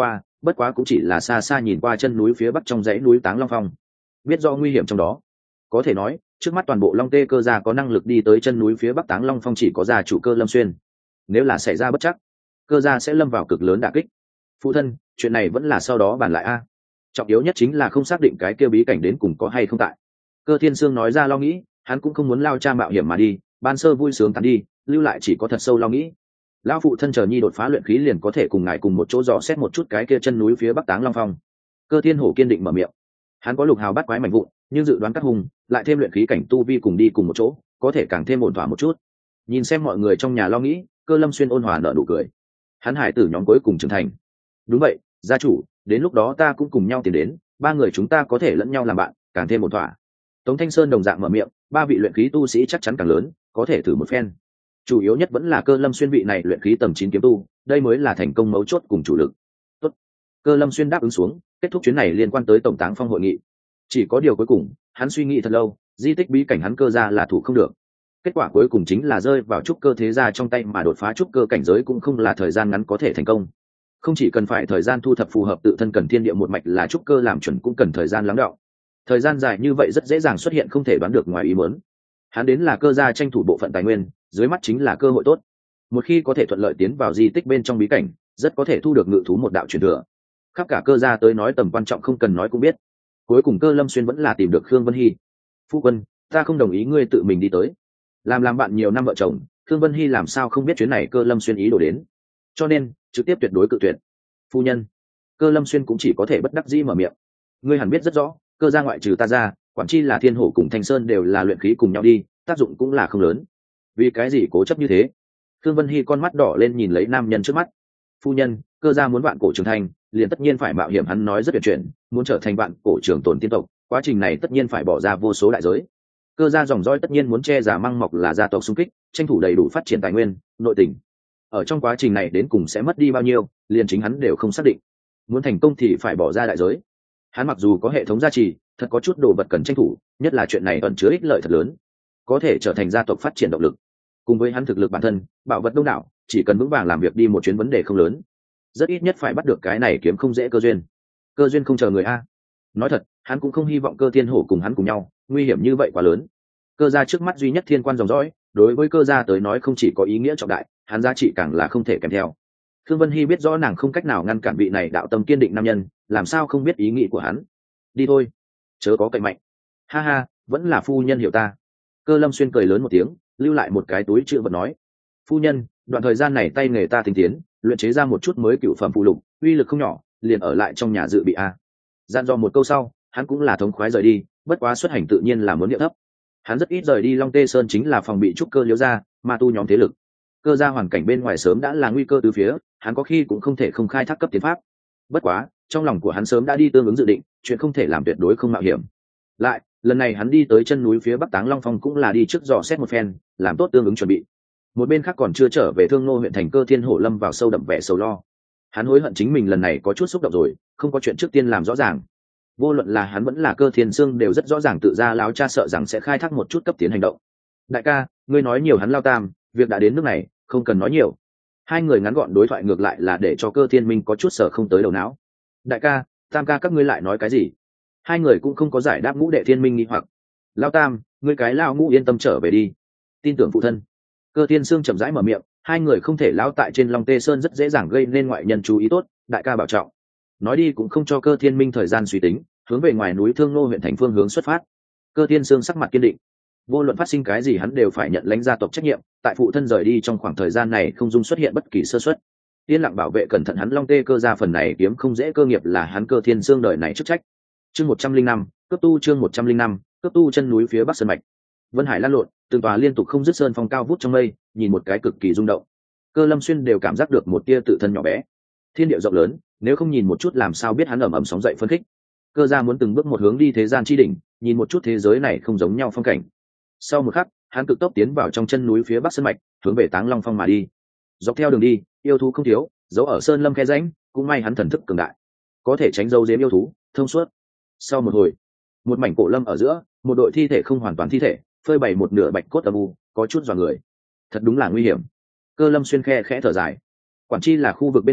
bất quá cũng chỉ là xa xa nhìn qua chân núi phía bắc trong dãy núi Táng Long Phong, biết do nguy hiểm trong đó. Có thể nói trước mắt toàn bộ Long Tê Cơ gia có năng lực đi tới chân núi phía bắc Táng Long Phong chỉ có gia chủ Cơ Lâm Xuyên. Nếu là xảy ra bất chắc, Cơ gia sẽ lâm vào cực lớn đả kích. Phụ thân, chuyện này vẫn là sau đó bàn lại a. Trọng yếu nhất chính là không xác định cái kia bí cảnh đến cùng có hay không tại. Cơ Thiên Sương nói ra lo nghĩ, hắn cũng không muốn lao cha mạo hiểm mà đi, ban sơ vui sướng tán đi, lưu lại chỉ có thật sâu lo nghĩ. Lão phụ thân chờ nhi đột phá luyện khí liền có thể cùng ngài cùng một chỗ dò xét một chút cái kia chân núi phía bắc Táng Long Phong. Cơ Thiên Hổ kiên định mở miệng. Hắn có lục hào bắt quái mạnh vụn, nhưng dự đoán các hùng lại thêm luyện khí cảnh tu vi cùng đi cùng một chỗ, có thể càng thêm ổn thỏa một chút. Nhìn xem mọi người trong nhà lo nghĩ, Cơ Lâm Xuyên ôn hòa nở nụ cười. Hắn hải tử nhóm cuối cùng trưởng thành. Đúng vậy, gia chủ, đến lúc đó ta cũng cùng nhau tiến đến, ba người chúng ta có thể lẫn nhau làm bạn, càng thêm ổn thỏa. Tống Thanh Sơn đồng dạng mở miệng, ba vị luyện khí tu sĩ chắc chắn càng lớn, có thể thử một phen. Chủ yếu nhất vẫn là Cơ Lâm Xuyên vị này luyện khí tầm 9 kiếm tu, đây mới là thành công mấu chốt cùng chủ lực. Tốt. Cơ Lâm Xuyên đáp ứng xuống, kết thúc chuyến này liên quan tới tổng táng phong hội nghị. Chỉ có điều cuối cùng, hắn suy nghĩ thật lâu, di tích bí cảnh hắn Cơ gia là thủ không được. Kết quả cuối cùng chính là rơi vào trúc cơ thế gia trong tay, mà đột phá trúc cơ cảnh giới cũng không là thời gian ngắn có thể thành công. Không chỉ cần phải thời gian thu thập phù hợp tự thân cần thiên địa một mạch là trúc cơ làm chuẩn, cũng cần thời gian lắng đọng. Thời gian dài như vậy rất dễ dàng xuất hiện không thể đoán được ngoài ý muốn. Hắn đến là Cơ gia tranh thủ bộ phận tài nguyên, dưới mắt chính là cơ hội tốt. Một khi có thể thuận lợi tiến vào di tích bên trong bí cảnh, rất có thể thu được ngự thú một đạo truyền thừa. Khắp cả Cơ gia tới nói tầm quan trọng không cần nói cũng biết. Cuối cùng Cơ Lâm Xuyên vẫn là tìm được Khương Vân Hy. Phu quân, ta không đồng ý ngươi tự mình đi tới. Làm bạn nhiều năm vợ chồng, Khương Vân Hy làm sao không biết chuyến này Cơ Lâm Xuyên ý đồ đến, cho nên trực tiếp tuyệt đối cự tuyệt. Phu nhân, Cơ Lâm Xuyên cũng chỉ có thể bất đắc dĩ mở miệng. Ngươi hẳn biết rất rõ, Cơ gia ngoại trừ ta ra, quản chi là Thiên Hổ cùng Thanh Sơn đều là luyện khí cùng nhau đi, tác dụng cũng là không lớn. Vì cái gì cố chấp như thế? Khương Vân Hy con mắt đỏ lên nhìn lấy nam nhân trước mắt. Phu nhân, Cơ gia muốn vạn cổ trưởng thành, liền tất nhiên phải mạo hiểm, hắn nói rất tuyệt chuyển, muốn trở thành vạn cổ trưởng tồn tiên tộc, quá trình này tất nhiên phải bỏ ra vô số đại giới. Cơ gia dòng dõi tất nhiên muốn che giả măng mọc là gia tộc xung kích, tranh thủ đầy đủ phát triển tài nguyên, nội tình. Ở trong quá trình này đến cùng sẽ mất đi bao nhiêu, liền chính hắn đều không xác định. Muốn thành công thì phải bỏ ra đại giới. Hắn mặc dù có hệ thống gia trì, thật có chút đồ vật cần tranh thủ, nhất là chuyện này ẩn chứa ích lợi thật lớn, có thể trở thành gia tộc phát triển động lực. Cùng với hắn thực lực bản thân, bảo vật đông đảo, chỉ cần vững vàng làm việc đi một chuyến vấn đề không lớn. Rất ít nhất phải bắt được cái này kiếm không dễ cơ duyên. Cơ duyên không chờ người a. Nói thật, hắn cũng không hy vọng Cơ Thiên Hổ cùng hắn cùng nhau, nguy hiểm như vậy quá lớn. Cơ gia trước mắt duy nhất thiên quan dòng dõi, đối với Cơ gia tới nói không chỉ có ý nghĩa trọng đại, hắn giá trị càng là không thể kèm theo. Khương Vân Hy biết rõ nàng không cách nào ngăn cản vị này đạo tâm kiên định nam nhân, làm sao không biết ý nghĩ của hắn. Đi thôi, chớ có cậy mạnh. Ha ha, vẫn là phu nhân hiểu ta. Cơ Lâm Xuyên cười lớn một tiếng, lưu lại một cái túi chữ vật nói: Phu nhân, đoạn thời gian này tay nghề ta tinh tiến, luyện chế ra một chút mới cựu phẩm phụ lục, uy lực không nhỏ, liền ở lại trong nhà dự bị a. Dặn dò một câu sau, hắn cũng là thống khoái rời đi, bất quá xuất hành tự nhiên là muốn địa thấp. Hắn rất ít rời đi Long Tê Sơn chính là phòng bị trúc cơ liễu ra, ma tu nhóm thế lực. Cơ gia hoàn cảnh bên ngoài sớm đã là nguy cơ từ phía, hắn có khi cũng không thể không khai thác cấp tiến pháp. Bất quá, trong lòng của hắn sớm đã đi tương ứng dự định, chuyện không thể làm tuyệt đối không mạo hiểm. Lại, lần này hắn đi tới chân núi phía bắc Táng Long Phong cũng là đi trước dò xét một phen, làm tốt tương ứng chuẩn bị. Một bên khác còn chưa trở về Thương Nô huyện thành Cơ Thiên Hổ lâm vào sâu đậm vẻ sầu lo. Hắn hối hận chính mình lần này có chút xúc động rồi, không có chuyện trước tiên làm rõ ràng. Vô luận là hắn vẫn là Cơ Thiên Sương đều rất rõ ràng tự ra láo cha sợ rằng sẽ khai thác một chút cấp tiến hành động. Đại ca, ngươi nói nhiều hắn lao tam, việc đã đến nước này, không cần nói nhiều. Hai người ngắn gọn đối thoại ngược lại là để cho Cơ Thiên Minh có chút sợ không tới đầu não. Đại ca, tam ca các ngươi lại nói cái gì? Hai người cũng không có giải đáp Ngũ Đệ Thiên Minh nghi hoặc. Lao tam, ngươi cái lao ngũ yên tâm trở về đi, tin tưởng phụ thân. Cơ Thiên Sương chậm rãi mở miệng, hai người không thể lao tại trên Long Tê Sơn rất dễ dàng gây nên ngoại nhân chú ý tốt, đại ca bảo trọng. Nói đi cũng không cho Cơ Thiên Minh thời gian suy tính, hướng về ngoài núi Thương Nô huyện thành phương hướng xuất phát. Cơ Thiên Sương sắc mặt kiên định, vô luận phát sinh cái gì hắn đều phải nhận lãnh gia tộc trách nhiệm, tại phụ thân rời đi trong khoảng thời gian này không dung xuất hiện bất kỳ sơ suất. Yên lặng bảo vệ cẩn thận hắn Long Tê Cơ gia phần này kiếm không dễ cơ nghiệp là hắn Cơ Thiên Sương đời này chức trách. Chương 105, cấp tu chương 105, cấp tu chân núi phía bắc sơn mạch. Vân Hải lan lộn, từng tòa liên tục không dứt sơn phong cao vút trong mây, nhìn một cái cực kỳ rung động. Cơ Lâm Xuyên đều cảm giác được một tia tự thân nhỏ bé. Thiên địa rộng lớn, nếu không nhìn một chút làm sao biết hắn ầm ầm sóng dậy phân khích. Cơ gia muốn từng bước một hướng đi thế gian chi đỉnh, nhìn một chút thế giới này không giống nhau phong cảnh. Sau một khắc, hắn cực tốc tiến vào trong chân núi phía bắc sơn mạch, hướng về Táng Long Phong mà đi. Dọc theo đường đi, yêu thú không thiếu, giấu ở sơn lâm khe rãnh, cũng may hắn thần thức cường đại, có thể tránh dấu giếm yêu thú, thông suốt. Sau một hồi, một mảnh cổ lâm ở giữa, một đội thi thể không hoàn toàn thi thể, phơi bày một nửa bạch cốt âm u, có chút dọa người. Thật đúng là nguy hiểm. Cơ Lâm Xuyên khe khẽ thở dài. Quản chi là khu vực bên ngoài,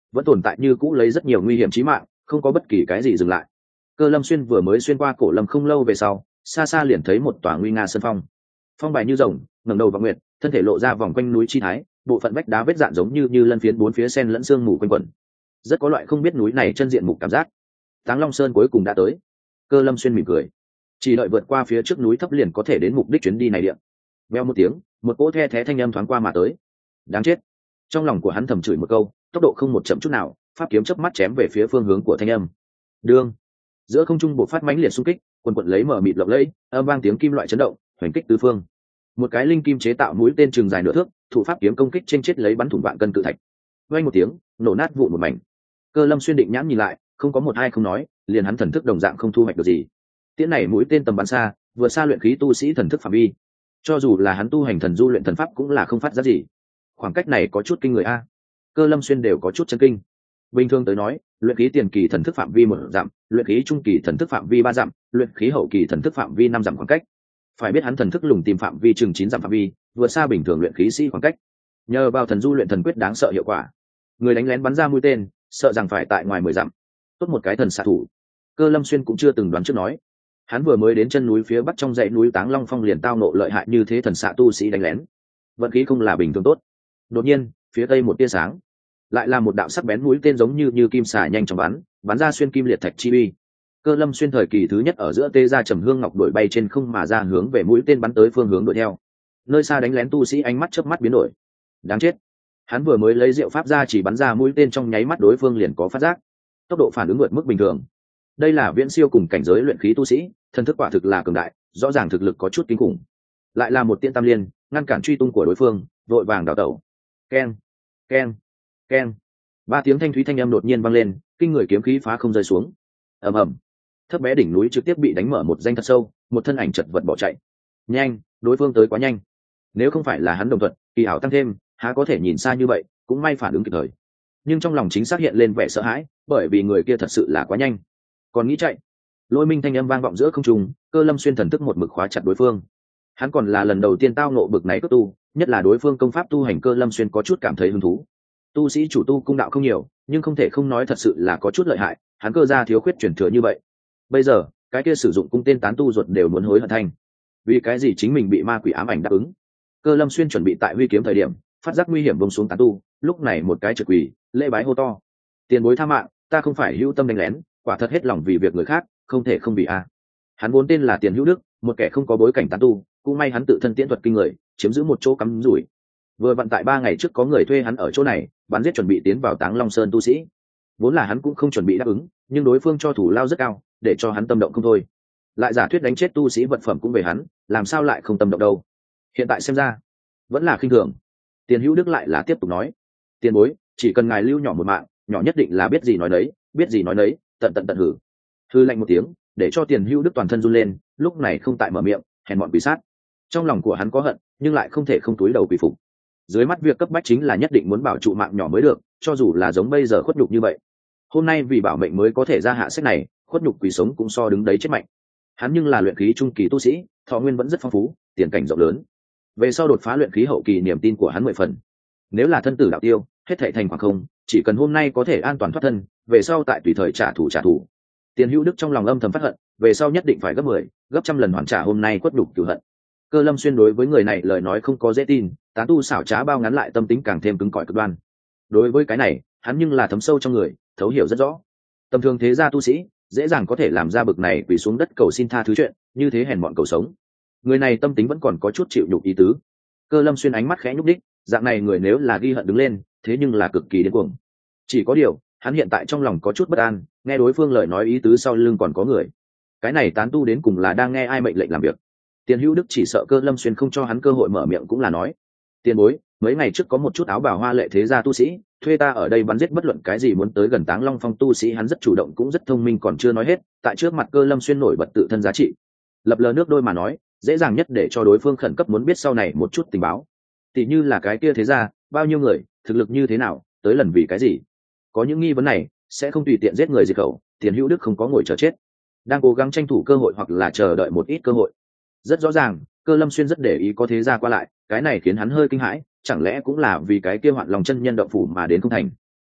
vẫn tồn tại như cũ lấy rất nhiều nguy hiểm chí mạng, không có bất kỳ cái gì dừng lại. Cơ Lâm Xuyên vừa mới xuyên qua cổ lâm không lâu về sau, xa xa liền thấy một tòa nguy nga sơn phong. Phong bài như rồng, ngẩng đầu vào nguyệt, thân thể lộ ra vòng quanh núi chi thái, bộ phận vách đá vết dạn giống như lân phiến bốn phía sen lẫn sương mù quanh quẩn. Rất có loại không biết núi này chân diện mục cảm giác. Táng Long Sơn cuối cùng đã tới. Cơ Lâm Xuyên mỉm cười, chỉ đợi vượt qua phía trước núi thấp liền có thể đến mục đích chuyến đi này điện. Veo một tiếng, một cỗ the thé thanh âm thoáng qua mà tới. Đáng chết! Trong lòng của hắn thầm chửi một câu, tốc độ không một chậm chút nào, pháp kiếm chớp mắt chém về phía phương hướng của thanh âm. Đương, giữa không trung bộc phát mãnh liệt xung kích, quần quật lấy mở mịt lộng lẫy, âm vang tiếng kim loại chấn động, hoành kích tứ phương. Một cái linh kim chế tạo mũi tên trường dài nửa thước, thủ pháp kiếm công kích trên chết lấy bắn thủng vạn cân cự thạch. Vang một tiếng, nổ nát vụn một mảnh. Cơ Lâm Xuyên định nhãn nhìn lại, không có một ai không nói, liền hắn thần thức đồng dạng không thu hoạch được gì. Tiễn này mũi tên tầm bắn xa, vừa xa luyện khí tu sĩ thần thức phạm vi. Cho dù là hắn tu hành thần du luyện thần pháp cũng là không phát ra gì. Khoảng cách này có chút kinh người a. Cơ Lâm Xuyên đều có chút chấn kinh. Bình thường tới nói, luyện khí tiền kỳ thần thức phạm vi 1 dặm, luyện khí trung kỳ thần thức phạm vi 3 dặm, luyện khí hậu kỳ thần thức phạm vi 5 dặm khoảng cách. Phải biết hắn thần thức lùng tìm phạm vi chừng 9 dặm phạm vi, vượt xa bình thường luyện khí sĩ khoảng cách. Nhờ vào thần du luyện thần quyết đáng sợ hiệu quả, người đánh lén bắn ra mũi tên, sợ rằng phải tại ngoài 10 dặm. Tốt một cái thần xạ thủ. Cơ Lâm Xuyên cũng chưa từng đoán trước nói. Hắn vừa mới đến chân núi phía bắc trong dãy núi Táng Long Phong liền tao nộ lợi hại như thế thần xạ tu sĩ đánh lén. Vận khí không là bình thường tốt. Đột nhiên, phía tây một tia sáng, lại là một đạo sắc bén mũi tên giống như kim xà nhanh chóng bắn ra xuyên kim liệt thạch chi uy. Cơ Lâm Xuyên thời kỳ thứ nhất ở giữa tê ra trầm hương ngọc đổi bay trên không mà ra hướng về mũi tên bắn tới phương hướng đuổi theo. Nơi xa đánh lén tu sĩ ánh mắt chớp mắt biến đổi. Đáng chết! Hắn vừa mới lấy diệu pháp ra chỉ bắn ra mũi tên trong nháy mắt đối phương liền có phát giác. Tốc độ phản ứng vượt mức bình thường. Đây là viễn siêu cùng cảnh giới luyện khí tu sĩ, thần thức quả thực là cường đại, rõ ràng thực lực có chút kinh khủng. Lại là một tiên tam liên, ngăn cản truy tung của đối phương, vội vàng đảo tẩu. Keng, keng, keng. 3 tiếng thanh thúy thanh âm đột nhiên vang lên, kinh người kiếm khí phá không rơi xuống. Ầm ầm. Thấp bé đỉnh núi trực tiếp bị đánh mở một danh thật sâu, một thân ảnh chật vật bỏ chạy. Nhanh, đối phương tới quá nhanh. Nếu không phải là hắn đồng thuận, kỳ ảo tăng thêm, há có thể nhìn xa như vậy, cũng may phản ứng kịp thời. Nhưng trong lòng chính xác hiện lên vẻ sợ hãi, bởi vì người kia thật sự là quá nhanh. Còn nghĩ chạy. Lôi minh thanh âm vang vọng giữa không trung, Cơ Lâm Xuyên thần thức một mực khóa chặt đối phương. Hắn còn là lần đầu tiên tao ngộ bực này cướp tu, nhất là đối phương công pháp tu hành. Cơ Lâm Xuyên có chút cảm thấy hứng thú. Tu sĩ chủ tu cung đạo không nhiều, nhưng không thể không nói thật sự là có chút lợi hại, hắn Cơ gia thiếu khuyết truyền thừa như vậy. Bây giờ, cái kia sử dụng cung tên tán tu ruột đều muốn hối hận thành. Vì cái gì chính mình bị ma quỷ ám ảnh đáp ứng? Cơ Lâm Xuyên chuẩn bị tại huy kiếm thời điểm, phát giác nguy hiểm buông xuống tán tu, lúc này một cái trượt quỳ, lễ bái hô to. Tiền bối tha mạng, ta không phải hữu tâm đánh lén, quả thật hết lòng vì việc người khác, không thể không bị a. Hắn vốn tên là Tiền Hữu Đức, một kẻ không có bối cảnh tán tu, cũng may hắn tự thân tiễn thuật kinh người, chiếm giữ một chỗ cắm rủi. Vừa vặn tại 3 ngày trước có người thuê hắn ở chỗ này, bắn giết chuẩn bị tiến vào Táng Long Sơn tu sĩ. Vốn là hắn cũng không chuẩn bị đáp ứng, nhưng đối phương cho thủ lao rất cao, để cho hắn tâm động không thôi. Lại giả thuyết đánh chết tu sĩ vật phẩm cũng về hắn, làm sao lại không tâm động đâu? Hiện tại xem ra, vẫn là khinh thường. Tiền Hữu Đức lại là tiếp tục nói: "Tiền bối, chỉ cần ngài lưu nhỏ một mạng, nhỏ nhất định là biết gì nói đấy, biết gì nói đấy, tận hử." Hư lạnh một tiếng, để cho Tiền Hữu Đức toàn thân run lên, lúc này không tại mở miệng, hèn mọn quỷ sát. Trong lòng của hắn có hận, nhưng lại không thể không túi đầu quỳ phục. Dưới mắt việc cấp bách chính là nhất định muốn bảo trụ mạng nhỏ mới được, cho dù là giống bây giờ khuất nhục như vậy. Hôm nay vì bảo mệnh mới có thể ra hạ sách này, khuất nhục quỳ sống cũng so đứng đấy chết mạnh. Hắn nhưng là luyện khí trung kỳ tu sĩ, thọ nguyên vẫn rất phong phú, tiền cảnh rộng lớn. Về sau đột phá luyện khí hậu kỳ, niềm tin của hắn 10 phần. Nếu là thân tử đạo tiêu, hết thảy thành khoảng không, chỉ cần hôm nay có thể an toàn thoát thân, về sau tại tùy thời trả thù. Tiền Hữu Đức trong lòng âm thầm phát hận, về sau nhất định phải gấp 10, gấp trăm lần hoàn trả hôm nay khuất nhục cửu hận. Cơ Lâm Xuyên đối với người này lời nói không có dễ tin, tán tu xảo trá bao ngắn lại tâm tính càng thêm cứng cỏi cực đoan. Đối với cái này, hắn nhưng là thấm sâu trong người, thấu hiểu rất rõ. Tầm thường thế gia tu sĩ dễ dàng có thể làm ra bực này quỳ xuống đất cầu xin tha thứ chuyện, như thế hèn mọn cầu sống. Người này tâm tính vẫn còn có chút chịu nhục ý tứ. Cơ Lâm Xuyên ánh mắt khẽ nhúc đích, dạng này người nếu là ghi hận đứng lên, thế nhưng là cực kỳ điên cuồng. Chỉ có điều, hắn hiện tại trong lòng có chút bất an, nghe đối phương lời nói ý tứ sau lưng còn có người. Cái này tán tu đến cùng là đang nghe ai mệnh lệnh làm việc? Tiền Hữu Đức chỉ sợ Cơ Lâm Xuyên không cho hắn cơ hội mở miệng cũng là nói: "Tiền bối, mấy ngày trước có một chút áo bào hoa lệ thế gia tu sĩ thuê ta ở đây bắn giết bất luận cái gì muốn tới gần Táng Long Phong tu sĩ." Hắn rất chủ động cũng rất thông minh, còn chưa nói hết, tại trước mặt Cơ Lâm Xuyên nổi bật tự thân giá trị, lập lờ nước đôi mà nói, dễ dàng nhất để cho đối phương khẩn cấp muốn biết sau này một chút tình báo. Tỷ như là cái kia thế gia bao nhiêu người, thực lực như thế nào, tới lần vì cái gì. Có những nghi vấn này, sẽ không tùy tiện giết người diệt khẩu. Tiền Hữu Đức không có ngồi chờ chết, đang cố gắng tranh thủ cơ hội hoặc là chờ đợi một ít cơ hội. Rất rõ ràng, Cơ Lâm Xuyên rất để ý có thế gia qua lại, cái này khiến hắn hơi kinh hãi, chẳng lẽ cũng là vì cái kia Hoạn Long chân nhân động phủ mà đến không thành.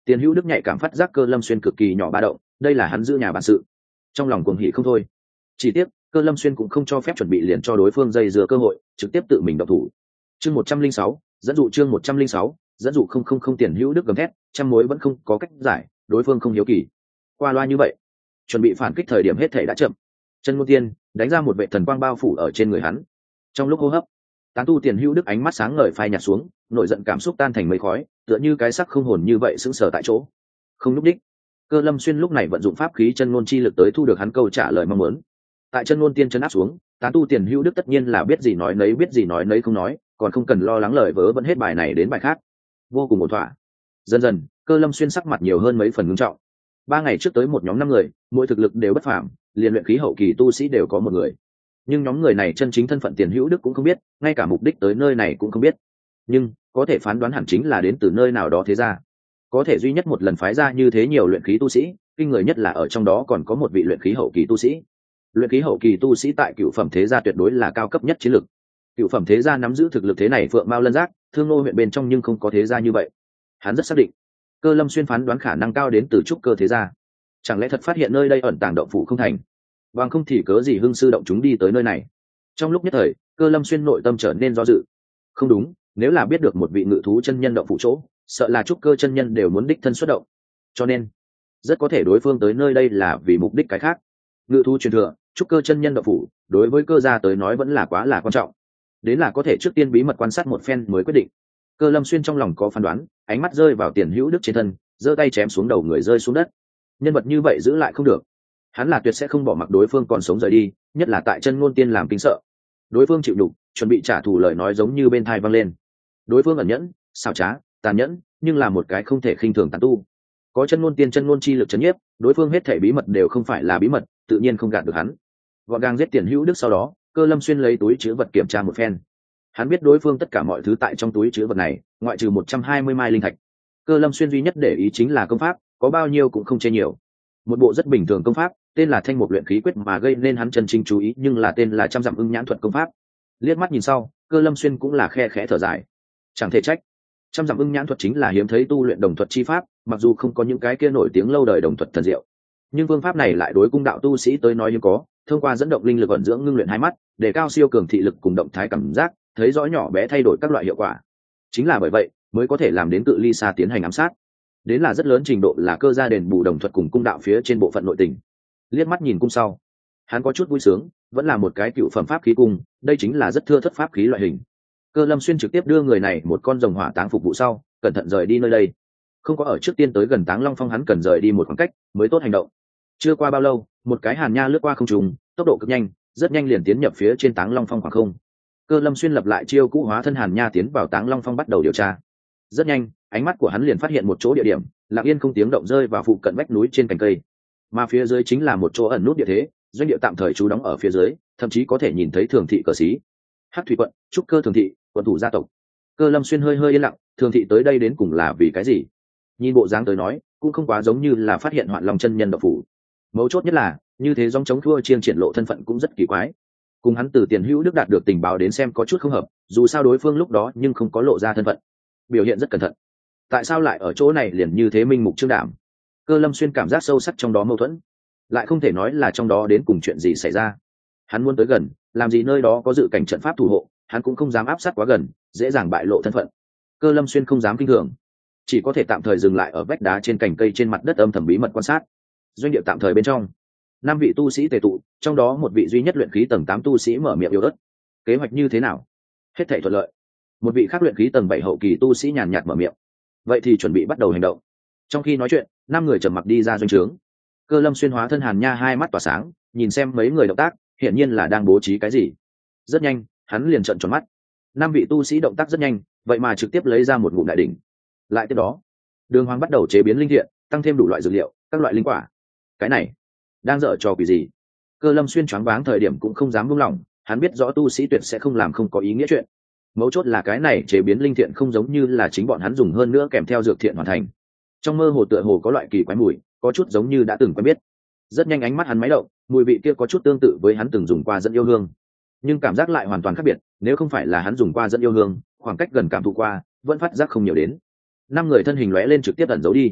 Tiền Hữu Đức nhạy cảm phát giác Cơ Lâm Xuyên cực kỳ nhỏ ba động, đây là hắn giữ nhà bản sự. Trong lòng cuồng hỉ không thôi. Chỉ tiếc, Cơ Lâm Xuyên cũng không cho phép chuẩn bị liền cho đối phương dây dưa cơ hội, trực tiếp tự mình động thủ. Chương 106, dẫn dụ chương 106, dẫn dụ không Tiền Hữu Đức gầm thét, trăm mối vẫn không có cách giải, đối phương không hiếu kỳ. Qua loa như vậy, chuẩn bị phản kích thời điểm hết thảy đã chậm. Chân Ngôn Tiên đánh ra một vệ thần quang bao phủ ở trên người hắn. Trong lúc hô hấp, tán tu Tiền Hữu Đức ánh mắt sáng ngời phai nhạt xuống, nội giận cảm xúc tan thành mây khói, tựa như cái xác không hồn như vậy sững sờ tại chỗ, không lúc đích. Cơ Lâm Xuyên lúc này vận dụng pháp khí chân ngôn chi lực tới thu được hắn câu trả lời mong muốn. Tại chân ngôn tiên chân áp xuống, tán tu Tiền Hữu Đức tất nhiên là biết gì nói nấy không nói, còn không cần lo lắng lời vớ vẫn hết bài này đến bài khác, vô cùng ổn thỏa. Dần dần, Cơ Lâm Xuyên sắc mặt nhiều hơn mấy phần ngưng trọng. 3 ngày trước tới một nhóm 5 người, mỗi thực lực đều bất phàm, liền luyện khí hậu kỳ tu sĩ đều có một người. Nhưng nhóm người này chân chính thân phận Tiền Hữu Đức cũng không biết, ngay cả mục đích tới nơi này cũng không biết. Nhưng có thể phán đoán hẳn chính là đến từ nơi nào đó thế ra. Có thể duy nhất một lần phái ra như thế nhiều luyện khí tu sĩ, kinh người nhất là ở trong đó còn có một vị luyện khí hậu kỳ tu sĩ. Luyện khí hậu kỳ tu sĩ tại cựu phẩm thế gia tuyệt đối là cao cấp nhất chiến lực. Cựu phẩm thế gia nắm giữ thực lực thế này phượng mao lân giác, Thương Nô huyện bên trong nhưng không có thế gia như vậy. Hắn rất xác định, Cơ Lâm Xuyên phán đoán khả năng cao đến từ trúc cơ thế gia. Chẳng lẽ thật phát hiện nơi đây ẩn tàng động phủ không thành? Bằng không thì cớ gì hưng sư động chúng đi tới nơi này? Trong lúc nhất thời, Cơ Lâm Xuyên nội tâm trở nên do dự. Không đúng, nếu là biết được một vị ngự thú chân nhân động phủ chỗ, sợ là trúc cơ chân nhân đều muốn đích thân xuất động. Cho nên, rất có thể đối phương tới nơi đây là vì mục đích cái khác. Ngự thú truyền thừa, trúc cơ chân nhân động phủ, đối với Cơ gia tới nói vẫn là quá là quan trọng. Đến là có thể trước tiên bí mật quan sát một phen mới quyết định. Cơ Lâm Xuyên trong lòng có phán đoán, ánh mắt rơi vào Tiền Hữu Đức trên thân, giơ tay chém xuống đầu người rơi xuống đất. Nhân vật như vậy giữ lại không được, hắn là tuyệt sẽ không bỏ mặc đối phương còn sống rời đi, nhất là tại chân ngôn tiên làm kinh sợ. Đối phương chịu đục, chuẩn bị trả thù lời nói giống như bên tai vang lên. Đối phương ẩn nhẫn, xảo trá, tàn nhẫn, nhưng là một cái không thể khinh thường tàn tu. Có chân ngôn tiên chân ngôn chi lực chấn nhiếp, đối phương hết thảy bí mật đều không phải là bí mật, tự nhiên không gạt được hắn. Gọn gàng giết Tiền Hữu Đức sau đó, Cơ Lâm Xuyên lấy túi chứa vật kiểm tra một phen. Hắn biết đối phương tất cả mọi thứ tại trong túi chứa vật này, ngoại trừ 120 mai linh thạch. Cơ Lâm Xuyên duy nhất để ý chính là công pháp, có bao nhiêu cũng không chê nhiều. Một bộ rất bình thường công pháp, tên là Thanh Mục Luyện Khí Quyết mà gây nên hắn chân chính chú ý, nhưng là tên là Trăm Dặm Ưng Nhãn Thuật công pháp. Liếc mắt nhìn sau, Cơ Lâm Xuyên cũng là khe khẽ thở dài. Chẳng thể trách, Trăm Dặm Ưng Nhãn Thuật chính là hiếm thấy tu luyện đồng thuật chi pháp, mặc dù không có những cái kia nổi tiếng lâu đời đồng thuật thần diệu, nhưng phương pháp này lại đối cung đạo tu sĩ tới nói như có, thông qua dẫn động linh lực ẩn dưỡng ngưng luyện hai mắt, để cao siêu cường thị lực cùng động thái cảm giác, thấy rõ nhỏ bé thay đổi các loại hiệu quả. Chính là bởi vậy mới có thể làm đến cự ly xa tiến hành ám sát. Đến là rất lớn trình độ là Cơ gia đền bù đồng thuật cùng cung đạo phía trên bộ phận nội tình. Liếc mắt nhìn cung sau, hắn có chút vui sướng, vẫn là một cái cựu phẩm pháp khí cung, đây chính là rất thưa thất pháp khí loại hình. Cơ Lâm Xuyên trực tiếp đưa người này một con rồng hỏa táng phục vụ sau, cẩn thận rời đi nơi đây. Không có ở trước tiên tới gần Táng Long Phong, hắn cần rời đi một khoảng cách mới tốt hành động. Chưa qua bao lâu, một cái hàn nha lướt qua không trung, tốc độ cực nhanh, rất nhanh liền tiến nhập phía trên Táng Long Phong khoảng không. Cơ Lâm Xuyên lập lại chiêu cũ, hóa thân hàn nha tiến vào Táng Long Phong bắt đầu điều tra. Rất nhanh, ánh mắt của hắn liền phát hiện một chỗ địa điểm, lặng yên không tiếng động rơi vào phụ cận vách núi trên cành cây, mà phía dưới chính là một chỗ ẩn nút địa thế, doanh địa tạm thời trú đóng ở phía dưới, thậm chí có thể nhìn thấy thường thị cờ xí. Hắc Thủy quận, trúc cơ thường thị, quận thủ gia tộc. Cơ Lâm Xuyên hơi yên lặng, thường thị tới đây đến cùng là vì cái gì? Nhìn bộ dáng tới nói, cũng không quá giống như là phát hiện Hoạn Long chân nhân độc phủ. Mấu chốt nhất là, như thế dòng chống thua chiêng triển lộ thân phận cũng rất kỳ quái. Cùng hắn từ Tiền Hữu Đức đạt được tình báo đến xem có chút không hợp, dù sao đối phương lúc đó nhưng không có lộ ra thân phận, biểu hiện rất cẩn thận. Tại sao lại ở chỗ này liền như thế minh mục trương đảm? Cơ Lâm Xuyên cảm giác sâu sắc trong đó mâu thuẫn, lại không thể nói là trong đó đến cùng chuyện gì xảy ra. Hắn muốn tới gần, làm gì nơi đó có dự cảnh trận pháp thủ hộ, hắn cũng không dám áp sát quá gần, dễ dàng bại lộ thân phận. Cơ Lâm Xuyên không dám kinh thường, chỉ có thể tạm thời dừng lại ở vách đá trên cành cây trên mặt đất, âm thầm bí mật quan sát. Doanh địa tạm thời bên trong, 5 vị tu sĩ tề tụ, trong đó một vị duy nhất luyện khí tầng 8 tu sĩ mở miệng yếu ớt. Kế hoạch như thế nào? Hết thảy thuận lợi. Một vị khác luyện khí tầng 7 hậu kỳ tu sĩ nhàn nhạt mở miệng. Vậy thì chuẩn bị bắt đầu hành động. Trong khi nói chuyện, 5 người trầm mặc đi ra doanh trướng. Cơ Lâm Xuyên hóa thân hàn nha, hai mắt tỏa sáng, nhìn xem mấy người động tác, hiển nhiên là đang bố trí cái gì. Rất nhanh, hắn liền trợn tròn mắt. 5 vị tu sĩ động tác rất nhanh, vậy mà trực tiếp lấy ra một ngụm đại đỉnh. Lại tiếp đó, Đường Hoàng bắt đầu chế biến linh thiện, tăng thêm đủ loại dược liệu, các loại linh quả. Cái này đang dở trò quỷ gì? Cơ Lâm Xuyên choáng váng thời điểm cũng không dám buông lỏng, hắn biết rõ tu sĩ tuyệt sẽ không làm không có ý nghĩa chuyện. Mấu chốt là cái này chế biến linh thiện không giống như là chính bọn hắn dùng, hơn nữa kèm theo dược thiện hoàn thành. Trong mơ hồ tựa hồ có loại kỳ quái mùi, có chút giống như đã từng quen biết. Rất nhanh ánh mắt hắn máy động, mùi vị kia có chút tương tự với hắn từng dùng qua dẫn yêu hương, nhưng cảm giác lại hoàn toàn khác biệt. Nếu không phải là hắn dùng qua dẫn yêu hương, khoảng cách gần cảm thụ qua, vẫn phát giác không nhiều đến. 5 người thân hình lóe lên trực tiếp ẩn giấu đi.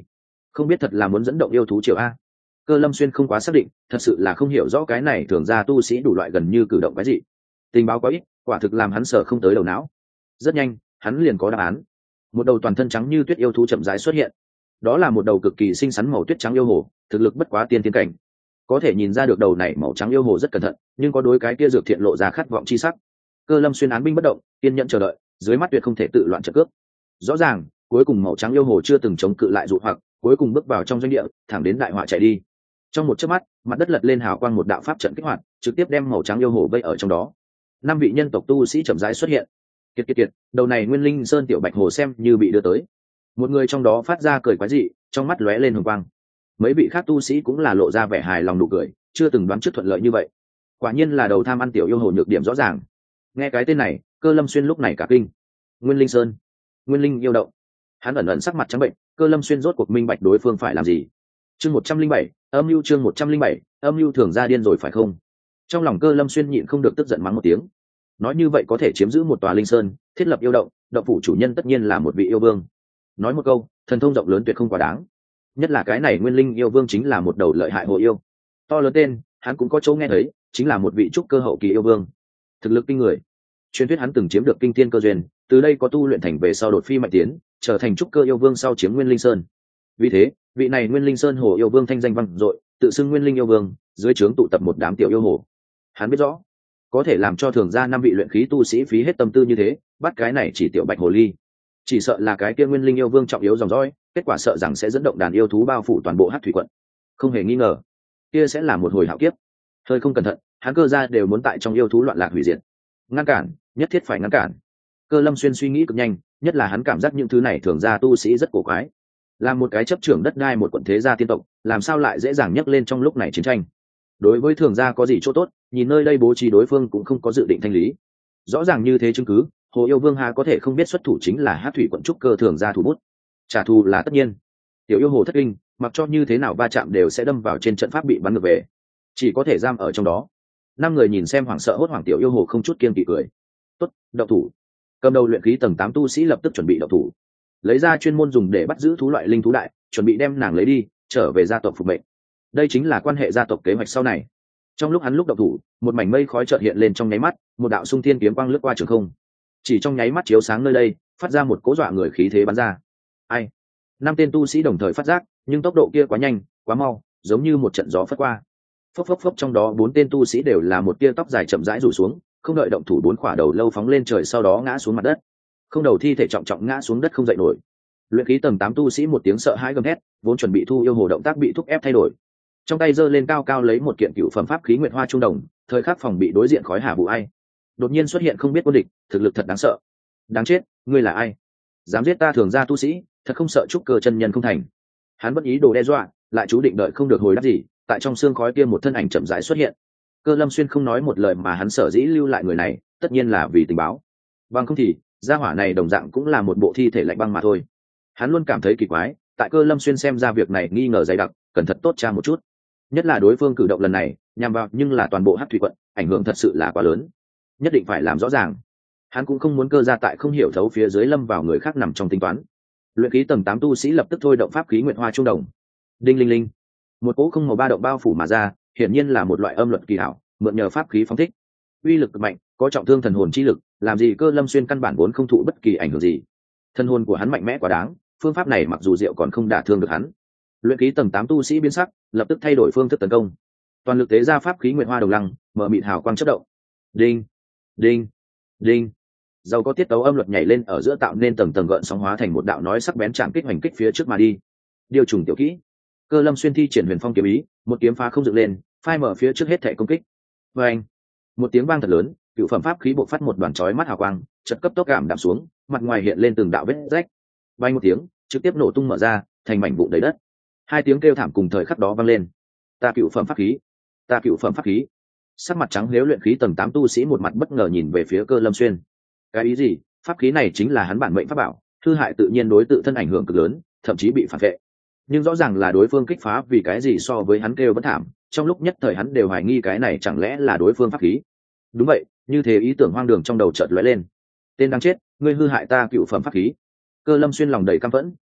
không biết thật là muốn dẫn động yêu thú triều a. Cơ Lâm Xuyên không quá xác định, thật sự là không hiểu rõ cái này thường ra tu sĩ đủ loại gần như cử động cái gì. Tình báo quá ít, quả thực làm hắn sợ không tới đầu não. Rất nhanh, hắn liền có đáp án. Một đầu toàn thân trắng như tuyết yêu thú chậm rãi xuất hiện. Đó là một đầu cực kỳ xinh xắn màu tuyết trắng yêu hồ, thực lực bất quá tiên tiên cảnh. Có thể nhìn ra được đầu này màu trắng yêu hồ rất cẩn thận, nhưng có đối cái kia dược thiện lộ ra khát vọng chi sắc. Cơ Lâm Xuyên án binh bất động, kiên nhẫn chờ đợi, dưới mắt tuyệt không thể tự loạn trận cướp. Rõ ràng, cuối cùng màu trắng yêu hồ chưa từng chống cự lại dụ hoặc, cuối cùng bước vào trong doanh địa, thẳng đến đại họa chạy đi. Trong một chớp mắt, mặt đất lật lên hào quang một đạo pháp trận kích hoạt, trực tiếp đem màu trắng yêu hồ vây ở trong đó. 5 vị nhân tộc tu sĩ chậm rãi xuất hiện. Kiệt, đầu này Nguyên Linh Sơn tiểu bạch hồ xem như bị đưa tới. Một người trong đó phát ra cười quái dị, trong mắt lóe lên hồng quang. Mấy vị khác tu sĩ cũng là lộ ra vẻ hài lòng nụ cười, chưa từng đoán trước thuận lợi như vậy. Quả nhiên là đầu tham ăn tiểu yêu hồ nhược điểm rõ ràng. Nghe cái tên này, Cơ Lâm Xuyên lúc này cả kinh. Nguyên Linh Sơn, Nguyên Linh yêu động. Hắn ẩn sắc mặt trắng bệnh, Cơ Lâm Xuyên rốt cuộc minh bạch đối phương phải làm gì. Chương 107, âm mưu chương 107, âm mưu thường ra điên rồi phải không? Trong lòng Cơ Lâm Xuyên nhịn không được tức giận mắng một tiếng. Nói như vậy có thể chiếm giữ một tòa linh sơn, thiết lập yêu động, động phủ chủ nhân tất nhiên là một vị yêu vương. Nói một câu, thần thông rộng lớn tuyệt không quá đáng. Nhất là cái này Nguyên Linh yêu vương chính là một đầu lợi hại hồ yêu. To lớn tên, hắn cũng có chỗ nghe thấy, chính là một vị trúc cơ hậu kỳ yêu vương. Thực lực kinh người. Truyền thuyết hắn từng chiếm được kinh thiên cơ duyên, từ đây có tu luyện thành về sau đột phi mạnh tiến, trở thành trúc cơ yêu vương sau chiếm Nguyên Linh Sơn. Vì thế, vị này Nguyên Linh Sơn hồ yêu vương thanh danh vang dội, tự xưng Nguyên Linh yêu vương, dưới trướng tụ tập một đám tiểu yêu hồ. Hắn biết rõ, có thể làm cho thường ra 5 vị luyện khí tu sĩ phí hết tâm tư như thế, bắt cái này chỉ tiểu bạch hồ ly. Chỉ sợ là cái kia Nguyên Linh yêu vương trọng yếu dòng dõi, kết quả sợ rằng sẽ dẫn động đàn yêu thú bao phủ toàn bộ Hắc Thủy quận. Không hề nghi ngờ, kia sẽ là một hồi hạo kiếp. Hơi không cẩn thận, hắn Cơ gia đều muốn tại trong yêu thú loạn lạc hủy diệt. Ngăn cản, nhất thiết phải ngăn cản. Cơ Lâm Xuyên suy nghĩ cực nhanh, nhất là hắn cảm giác những thứ này thường ra tu sĩ rất cổ quái. Làm một cái chấp trưởng đất đai một quận thế gia tiên tộc, làm sao lại dễ dàng nhấc lên trong lúc này chiến tranh? Đối với thường gia có gì chỗ tốt, nhìn nơi đây bố trí đối phương cũng không có dự định thanh lý. Rõ ràng như thế chứng cứ, hồ yêu vương hà có thể không biết xuất thủ chính là Hắc Thủy quận trúc cơ thường gia thủ bút. Trả thù là tất nhiên. Tiểu yêu hồ thất kinh, mặc cho như thế nào va chạm đều sẽ đâm vào trên trận pháp bị bắn ngược về, chỉ có thể giam ở trong đó. 5 người nhìn xem hoảng sợ hốt hoảng tiểu yêu hồ không chút kiêng kỵ cười. Tốt, động thủ. Cầm đầu luyện khí tầng 8 tu sĩ lập tức chuẩn bị động thủ, lấy ra chuyên môn dùng để bắt giữ thú loại linh thú đại, chuẩn bị đem nàng lấy đi, trở về gia tộc phục mệnh. Đây chính là quan hệ gia tộc kế hoạch sau này. Trong lúc hắn động thủ, một mảnh mây khói chợt hiện lên trong nháy mắt, một đạo xung thiên kiếm quang lướt qua trường không, chỉ trong nháy mắt chiếu sáng nơi đây, phát ra một cỗ dọa người khí thế bắn ra. Ai? 5 tên tu sĩ đồng thời phát giác, nhưng tốc độ kia quá nhanh, quá mau, giống như một trận gió phất qua. Phốc, trong đó 4 tên tu sĩ đều là một tia tóc dài chậm rãi rủ xuống, không đợi động thủ 4 khỏa đầu lâu phóng lên trời, sau đó ngã xuống mặt đất. Không đầu thi thể trọng ngã xuống đất không dậy nổi. Luyện khí tầng 8 tu sĩ một tiếng sợ hãi gầm thét, vốn chuẩn bị thu yêu hồ động tác bị thúc ép thay đổi. Trong tay giơ lên cao cao lấy một kiện cựu phẩm pháp khí Nguyệt Hoa Trung Đồng, thời khắc phòng bị đối diện khói hà vụ ai. Đột nhiên xuất hiện không biết quân địch, thực lực thật đáng sợ. Đáng chết, ngươi là ai? Dám giết ta thường gia tu sĩ, thật không sợ trúc cơ chân nhân không thành. Hắn vẫn ý đồ đe dọa, lại chú định đợi không được hồi đáp gì, tại trong xương khói kia một thân ảnh chậm rãi xuất hiện. Cơ Lâm Xuyên không nói một lời mà hắn sở dĩ lưu lại người này, tất nhiên là vì tình báo. Bằng không thì, gia hỏa này đồng dạng cũng là một bộ thi thể lạnh băng mà thôi. Hắn luôn cảm thấy kỳ quái, tại Cơ Lâm Xuyên xem ra việc này nghi ngờ dày đặc, cần thật tốt tra một chút. Nhất là đối phương cử động lần này, nhằm vào nhưng là toàn bộ Hắc Thủy quận, ảnh hưởng thật sự là quá lớn. Nhất định phải làm rõ ràng. Hắn cũng không muốn Cơ gia tại không hiểu thấu phía dưới lâm vào người khác nằm trong tính toán. Luyện khí tầng 8 tu sĩ lập tức thôi động pháp khí Nguyệt Hoa Trung Đồng. Đinh linh linh, một cỗ không màu ba động bao phủ mà ra, hiển nhiên là một loại âm luật kỳ hảo, mượn nhờ pháp khí phóng thích, uy lực cực mạnh, có trọng thương thần hồn chi lực, làm gì Cơ Lâm Xuyên căn bản vốn không thụ bất kỳ ảnh hưởng gì. Thần hồn của hắn mạnh mẽ quá đáng, phương pháp này mặc dù diệu còn không đả thương được hắn. Luyện khí tầng 8 tu sĩ biến sắc, lập tức thay đổi phương thức tấn công. Toàn lực tế ra pháp khí Nguyệt Hoa Đồng Lăng, mở mịt hào quang chớp động. Đinh, đinh, đinh. Dầu có tiết tấu âm luật nhảy lên ở giữa, tạo nên tầng tầng gợn sóng hóa thành một đạo nói sắc bén chạm kích hoành kích phía trước mà đi. Điều trùng tiểu kỹ. Cơ Lâm Xuyên thi triển Huyền Phong kiếm ý, một kiếm phá không dựng lên, phai mở phía trước hết thảy công kích. Và anh, một tiếng vang thật lớn, cựu phẩm pháp khí bộc phát một đoàn chói mắt hào quang, chợt cấp tốc cảm đạm xuống, mặt ngoài hiện lên từng đạo vết rách. Bay một tiếng, trực tiếp nổ tung mở ra, thành mảnh vụn đầy đất. 2 tiếng kêu thảm cùng thời khắc đó vang lên. Ta cựu phẩm pháp khí, ta cựu phẩm pháp khí. Sắc mặt trắng liếu luyện khí tầng 8 tu sĩ một mặt bất ngờ nhìn về phía Cơ Lâm Xuyên. Cái ý gì? Pháp khí này chính là hắn bản mệnh pháp bảo, hư hại tự nhiên đối tự thân ảnh hưởng cực lớn, thậm chí bị phản vệ. Nhưng rõ ràng là đối phương kích phá, vì cái gì so với hắn kêu vẫn thảm. Trong lúc nhất thời hắn đều hoài nghi cái này chẳng lẽ là đối phương pháp khí. Đúng vậy, như thế ý tưởng hoang đường trong đầu chợt lóe lên. Tên đáng chết, ngươi hư hại ta cựu phẩm pháp khí. Cơ Lâm Xuyên lòng đầy căm phẫn,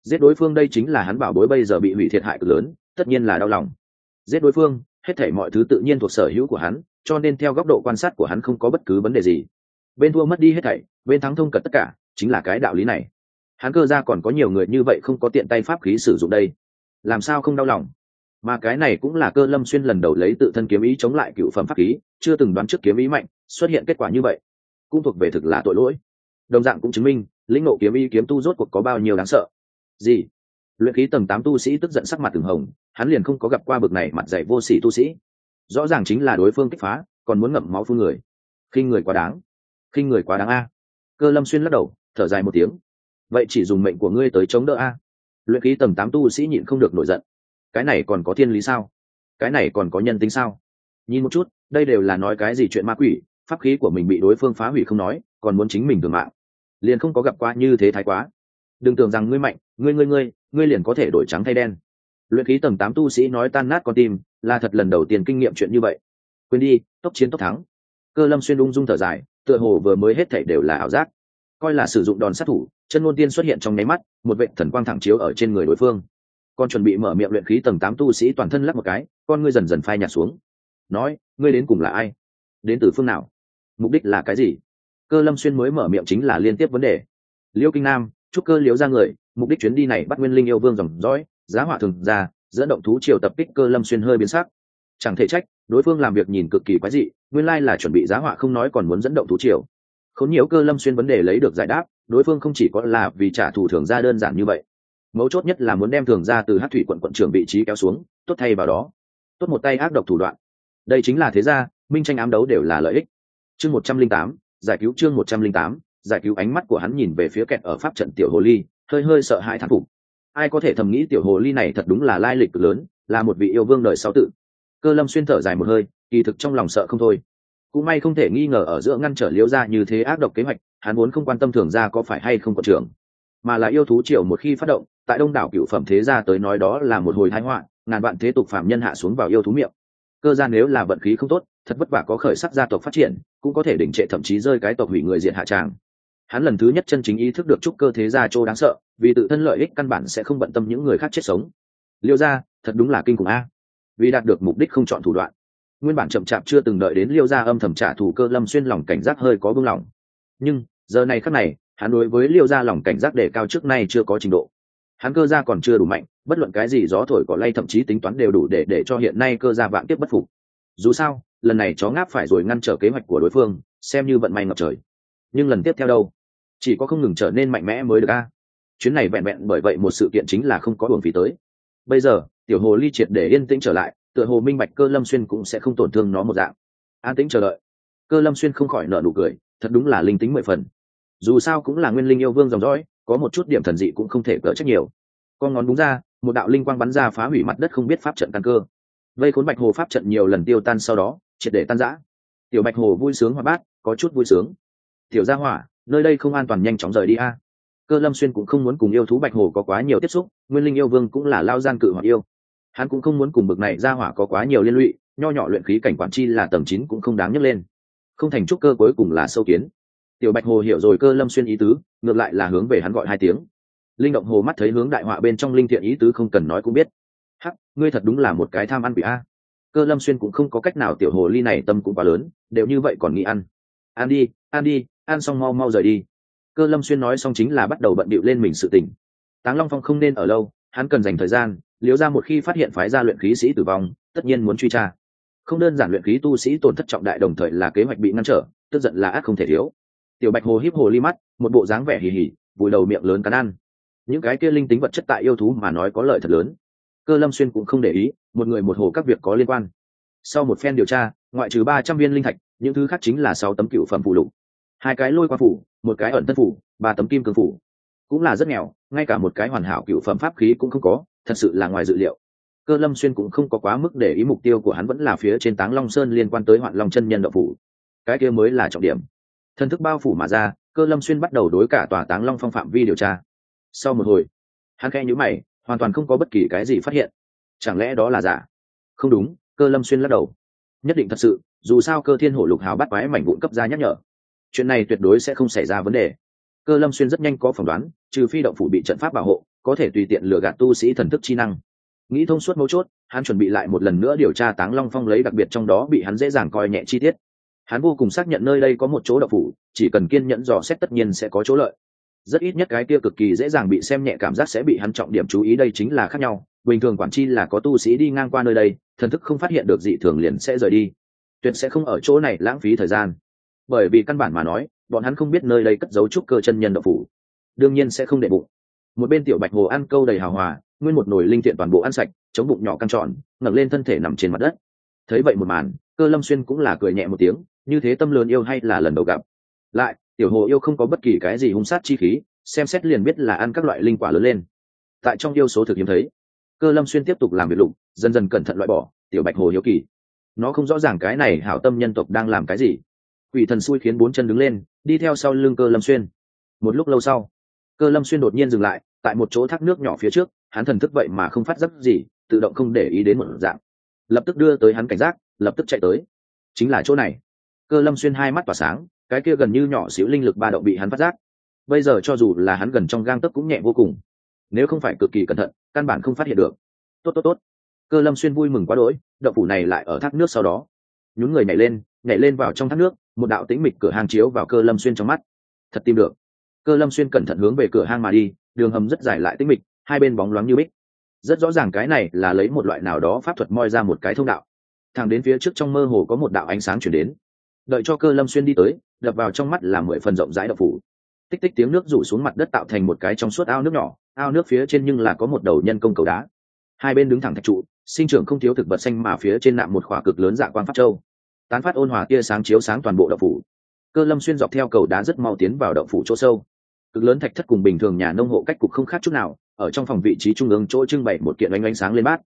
Giết đối phương đây chính là hắn bảo bối bây giờ bị hủy thiệt hại cực lớn, tất nhiên là đau lòng. Giết đối phương, hết thảy mọi thứ tự nhiên thuộc sở hữu của hắn, cho nên theo góc độ quan sát của hắn không có bất cứ vấn đề gì. Bên thua mất đi hết thảy, bên thắng thông cật tất cả, chính là cái đạo lý này. Hắn Cơ gia còn có nhiều người như vậy không có tiện tay pháp khí sử dụng đây, làm sao không đau lòng. Mà cái này cũng là Cơ Lâm Xuyên lần đầu lấy tự thân kiếm ý chống lại cựu phẩm pháp khí, chưa từng đoán trước kiếm ý mạnh xuất hiện kết quả như vậy, cũng thuộc về thực là tội lỗi. Đồng dạng cũng chứng minh lĩnh ngộ kiếm ý kiếm tu rốt cuộc có bao nhiêu đáng sợ. Gì? Luyện khí tầng 8 tu sĩ tức giận sắc mặt từng hồng, hắn liền không có gặp qua bực này mặt dày vô sỉ tu sĩ. Rõ ràng chính là đối phương kích phá, còn muốn ngậm máu phun người. Khinh người quá đáng, khinh người quá đáng a. Cơ Lâm Xuyên lắc đầu, thở dài một tiếng. Vậy chỉ dùng mệnh của ngươi tới chống đỡ a. Luyện khí tầng 8 tu sĩ nhịn không được nổi giận. Cái này còn có thiên lý sao? Cái này còn có nhân tính sao? Nhìn một chút, đây đều là nói cái gì chuyện ma quỷ, pháp khí của mình bị đối phương phá hủy không nói, còn muốn chính mình thường mạng. Liền không có gặp qua như thế thái quá. Đừng tưởng rằng ngươi mạnh, ngươi liền có thể đổi trắng thay đen. Luyện khí tầng 8 tu sĩ nói tan nát con tim, là thật lần đầu tiên kinh nghiệm chuyện như vậy. Quên đi, tốc chiến tốc thắng. Cơ Lâm Xuyên ung dung thở dài, tựa hồ vừa mới hết thảy đều là ảo giác. Coi là sử dụng đòn sát thủ, chân ngôn tiên xuất hiện trong nháy mắt, một vệt thần quang thẳng chiếu ở trên người đối phương. Còn chuẩn bị mở miệng luyện khí tầng 8 tu sĩ toàn thân lắc một cái, con ngươi dần dần phai nhạt xuống. Nói, ngươi đến cùng là ai? Đến từ phương nào? Mục đích là cái gì? Cơ Lâm Xuyên mới mở miệng chính là liên tiếp vấn đề. Liêu Kinh Nam, trúc cơ liếu ra người, mục đích chuyến đi này bắt Nguyên Linh yêu vương dòng dõi, giá hỏa thường ra, dẫn động thú triều tập kích. Cơ Lâm Xuyên hơi biến sắc. Chẳng thể trách, đối phương làm việc nhìn cực kỳ quái dị, nguyên lai là chuẩn bị giá hỏa không nói còn muốn dẫn động thú triều. Khốn nhiều. Cơ Lâm Xuyên vấn đề lấy được giải đáp, đối phương không chỉ có là vì trả thù thường gia đơn giản như vậy, mấu chốt nhất là muốn đem thường gia từ Hắc Thủy quận quận trưởng vị trí kéo xuống, tốt thay vào đó, tốt một tay ác độc thủ đoạn. Đây chính là thế gia, minh tranh ám đấu đều là lợi ích. Chương 108, giải cứu. Chương 108, giải cứu. Ánh mắt của hắn nhìn về phía kẹt ở pháp trận tiểu hồ ly, hơi sợ hãi thán phục. Ai có thể thầm nghĩ tiểu hồ ly này thật đúng là lai lịch cực lớn, là một vị yêu vương đời sau tự. Cơ Lâm Xuyên thở dài một hơi, kỳ thực trong lòng sợ không thôi. Cũng may không thể nghi ngờ ở giữa ngăn trở Liễu gia như thế ác độc kế hoạch, hắn muốn không quan tâm thường gia có phải hay không quận trưởng, mà là yêu thú triều một khi phát động, tại đông đảo cựu phẩm thế gia tới nói đó là một hồi tai họa, ngàn vạn thế tục phạm nhân hạ xuống vào yêu thú miệng. Cơ gia nếu là vận khí không tốt, thật vất vả có khởi sắc gia tộc phát triển, cũng có thể đỉnh trệ thậm chí rơi cái tộc hủy người diện hạ tràng. Hắn lần thứ nhất chân chính ý thức được trúc cơ thế gia trô đáng sợ, vì tự thân lợi ích căn bản sẽ không bận tâm những người khác chết sống. Liêu gia, thật đúng là kinh khủng a. Vì đạt được mục đích không chọn thủ đoạn. Nguyên bản chậm chạp chưa từng đợi đến Liêu gia âm thầm trả thù. Cơ Lâm Xuyên lòng cảnh giác hơi có buông lỏng. Nhưng giờ này khắc này, hắn đối với Liêu gia lòng cảnh giác đề cao trước nay chưa có trình độ. Hắn Cơ gia còn chưa đủ mạnh, bất luận cái gì gió thổi cỏ lay thậm chí tính toán đều đủ để cho hiện nay Cơ gia vạn kiếp bất phục. Dù sao, lần này chó ngáp phải rồi ngăn trở kế hoạch của đối phương, xem như vận may ngập trời. Nhưng lần tiếp theo đâu? Chỉ có không ngừng trở nên mạnh mẽ mới được a. Chuyến này vẹn vẹn bởi vậy một sự kiện chính là không có uổng phí tới. Bây giờ, tiểu hồ ly triệt để yên tĩnh trở lại, tựa hồ minh bạch Cơ Lâm Xuyên cũng sẽ không tổn thương nó một dạng. An tĩnh chờ đợi. Cơ Lâm Xuyên không khỏi nở nụ cười, thật đúng là linh tính 10 phần. Dù sao cũng là Nguyên Linh yêu vương dòng dõi, có một chút điểm thần dị cũng không thể cỡ trách nhiều. Con ngón búng ra, một đạo linh quang bắn ra phá hủy mặt đất không biết pháp trận căn cơ. Vây khốn Bạch Hồ pháp trận nhiều lần tiêu tan sau đó, triệt để tan rã. Tiểu Bạch Hồ vui sướng hoạt bát, có chút vui sướng. Tiểu Gia Hỏa, nơi đây không an toàn, nhanh chóng rời đi a. Cơ Lâm Xuyên cũng không muốn cùng yêu thú Bạch Hồ có quá nhiều tiếp xúc, Nguyên Linh yêu vương cũng là lao gian cự hoặc yêu. Hắn cũng không muốn cùng bực này Gia Hỏa có quá nhiều liên lụy, nho nhỏ luyện khí cảnh quản chi là tầng 9 cũng không đáng nhắc lên. Không thành trúc cơ cuối cùng là sâu kiến. Tiểu Bạch Hồ hiểu rồi Cơ Lâm Xuyên ý tứ, ngược lại là hướng về hắn gọi 2 tiếng. Linh động hồ mắt thấy hướng đại họa bên trong linh thiện ý tứ không cần nói cũng biết. Hắc, ngươi thật đúng là một cái tham ăn quỷ a. Cơ Lâm Xuyên cũng không có cách nào, tiểu hồ ly này tâm cũng quá lớn, đều như vậy còn nghĩ ăn. Ăn đi, ăn xong mau rời đi. Cơ Lâm Xuyên nói xong chính là bắt đầu bận bịu lên mình sự tình. Táng Long Phong không nên ở lâu, hắn cần dành thời gian. Liễu gia một khi phát hiện phái gia luyện khí sĩ tử vong, tất nhiên muốn truy tra. Không đơn giản luyện khí tu sĩ tổn thất trọng đại, đồng thời là kế hoạch bị ngăn trở, tức giận là ác không thể thiếu. Tiểu Bạch Hồ híp hồ ly mắt, một bộ dáng vẻ hì hì, vùi đầu miệng lớn cắn ăn. Những cái kia linh tính vật chất tại yêu thú mà nói có lợi thật lớn. Cơ Lâm Xuyên cũng không để ý, một người một hồ các việc có liên quan. Sau một phen điều tra, ngoại trừ 300 viên linh thạch, những thứ khác chính là 6 tấm cựu phẩm phù lục, 2 cái lôi quang phủ, 1 cái ẩn thân phủ, 3 tấm kim cương phủ. Cũng là rất nghèo, ngay cả một cái hoàn hảo cựu phẩm pháp khí cũng không có, thật sự là ngoài dự liệu. Cơ Lâm Xuyên cũng không có quá mức để ý, mục tiêu của hắn vẫn là phía trên Táng Long Sơn liên quan tới Hoạn Long chân nhân đạo phủ. Cái kia mới là trọng điểm. Thân thức bao phủ mà ra, Cơ Lâm Xuyên bắt đầu đối cả tòa Táng Long Phong phạm vi điều tra. Sau một hồi, hắn khẽ nhíu mày, hoàn toàn không có bất kỳ cái gì phát hiện. Chẳng lẽ đó là giả? Không đúng, Cơ Lâm Xuyên lắc đầu. Nhất định thật sự, dù sao Cơ Thiên Hổ lục hào bắt quái mảnh vụn cấp ra nhắc nhở, chuyện này tuyệt đối sẽ không xảy ra vấn đề. Cơ Lâm Xuyên rất nhanh có phỏng đoán, trừ phi động phủ bị trận pháp bảo hộ có thể tùy tiện lừa gạt tu sĩ thần thức chi năng. Nghĩ thông suốt mấu chốt, hắn chuẩn bị lại một lần nữa điều tra Táng Long Phong lấy đặc biệt trong đó bị hắn dễ dàng coi nhẹ chi tiết. Hắn vô cùng xác nhận nơi đây có một chỗ động phủ, chỉ cần kiên nhẫn dò xét tất nhiên sẽ có chỗ lợi. Rất ít nhất cái kia cực kỳ dễ dàng bị xem nhẹ cảm giác sẽ bị hắn trọng điểm chú ý, đây chính là khác nhau. Bình thường quản chi là có tu sĩ đi ngang qua nơi đây, thần thức không phát hiện được dị thường liền sẽ rời đi, tuyệt sẽ không ở chỗ này lãng phí thời gian. Bởi vì căn bản mà nói, bọn hắn không biết nơi đây cất giấu trúc cơ chân nhân động phủ, đương nhiên sẽ không để bụng. Một bên tiểu bạch hồ ăn câu đầy hào hòa, nguyên một nồi linh thiện toàn bộ ăn sạch, chống bụng nhỏ căng tròn, ngẩng lên thân thể nằm trên mặt đất. Thấy vậy một màn, Cơ Lâm Xuyên cũng là cười nhẹ một tiếng, như thế tâm lớn yêu hay là lần đầu gặp. Lại, tiểu hồ yêu không có bất kỳ cái gì hung sát chi khí, xem xét liền biết là ăn các loại linh quả lớn lên. Tại trong yêu số thực hiếm thấy, Cơ Lâm Xuyên tiếp tục làm việc lụng, dần dần cẩn thận loại bỏ. Tiểu bạch hồ hiếu kỳ, nó không rõ ràng cái này hảo tâm nhân tộc đang làm cái gì. Quỷ thần xui khiến bốn chân đứng lên, đi theo sau lưng Cơ Lâm Xuyên. Một lúc lâu sau, Cơ Lâm Xuyên đột nhiên dừng lại tại một chỗ thác nước nhỏ phía trước. Hắn thần thức vậy mà không phát giác gì, tự động không để ý đến một dạng, lập tức đưa tới hắn cảnh giác, lập tức chạy tới. Chính là chỗ này. Cơ Lâm Xuyên hai mắt tỏa sáng, cái kia gần như nhỏ xíu linh lực ba động bị hắn phát giác. Bây giờ cho dù là hắn gần trong gang tấc cũng nhẹ vô cùng, nếu không phải cực kỳ cẩn thận căn bản không phát hiện được. Tốt. Cơ Lâm Xuyên vui mừng quá đỗi, động phủ này lại ở thác nước sau đó. Nhún người nhảy lên vào trong thác nước, một đạo tĩnh mịch cửa hang chiếu vào Cơ Lâm Xuyên trong mắt. Thật tìm được. Cơ Lâm Xuyên cẩn thận hướng về cửa hang mà đi, đường hầm rất dài lại tĩnh mịch, hai bên bóng loáng như bích. Rất rõ ràng cái này là lấy một loại nào đó pháp thuật moi ra một cái thông đạo. Thẳng đến phía trước trong mơ hồ có một đạo ánh sáng chuyển đến. Đợi cho Cơ Lâm Xuyên đi tới, đập vào trong mắt là 10 phần rộng rãi động phủ. Tích tích tiếng nước rủ xuống mặt đất tạo thành một cái trong suốt ao nước nhỏ, ao nước phía trên nhưng là có một đầu nhân công cầu đá. Hai bên đứng thẳng thạch trụ, sinh trưởng không thiếu thực vật xanh, mà phía trên nạm một khỏa cực lớn dạ quang pháp châu, tán phát ôn hòa tia sáng chiếu sáng toàn bộ động phủ. Cơ Lâm Xuyên dọc theo cầu đá rất mau tiến vào động phủ chỗ sâu. Cực lớn thạch thất cùng bình thường nhà nông hộ cách cục không khác chút nào, ở trong phòng vị trí trung ương chỗ trưng bày một kiện ánh sáng lên bát.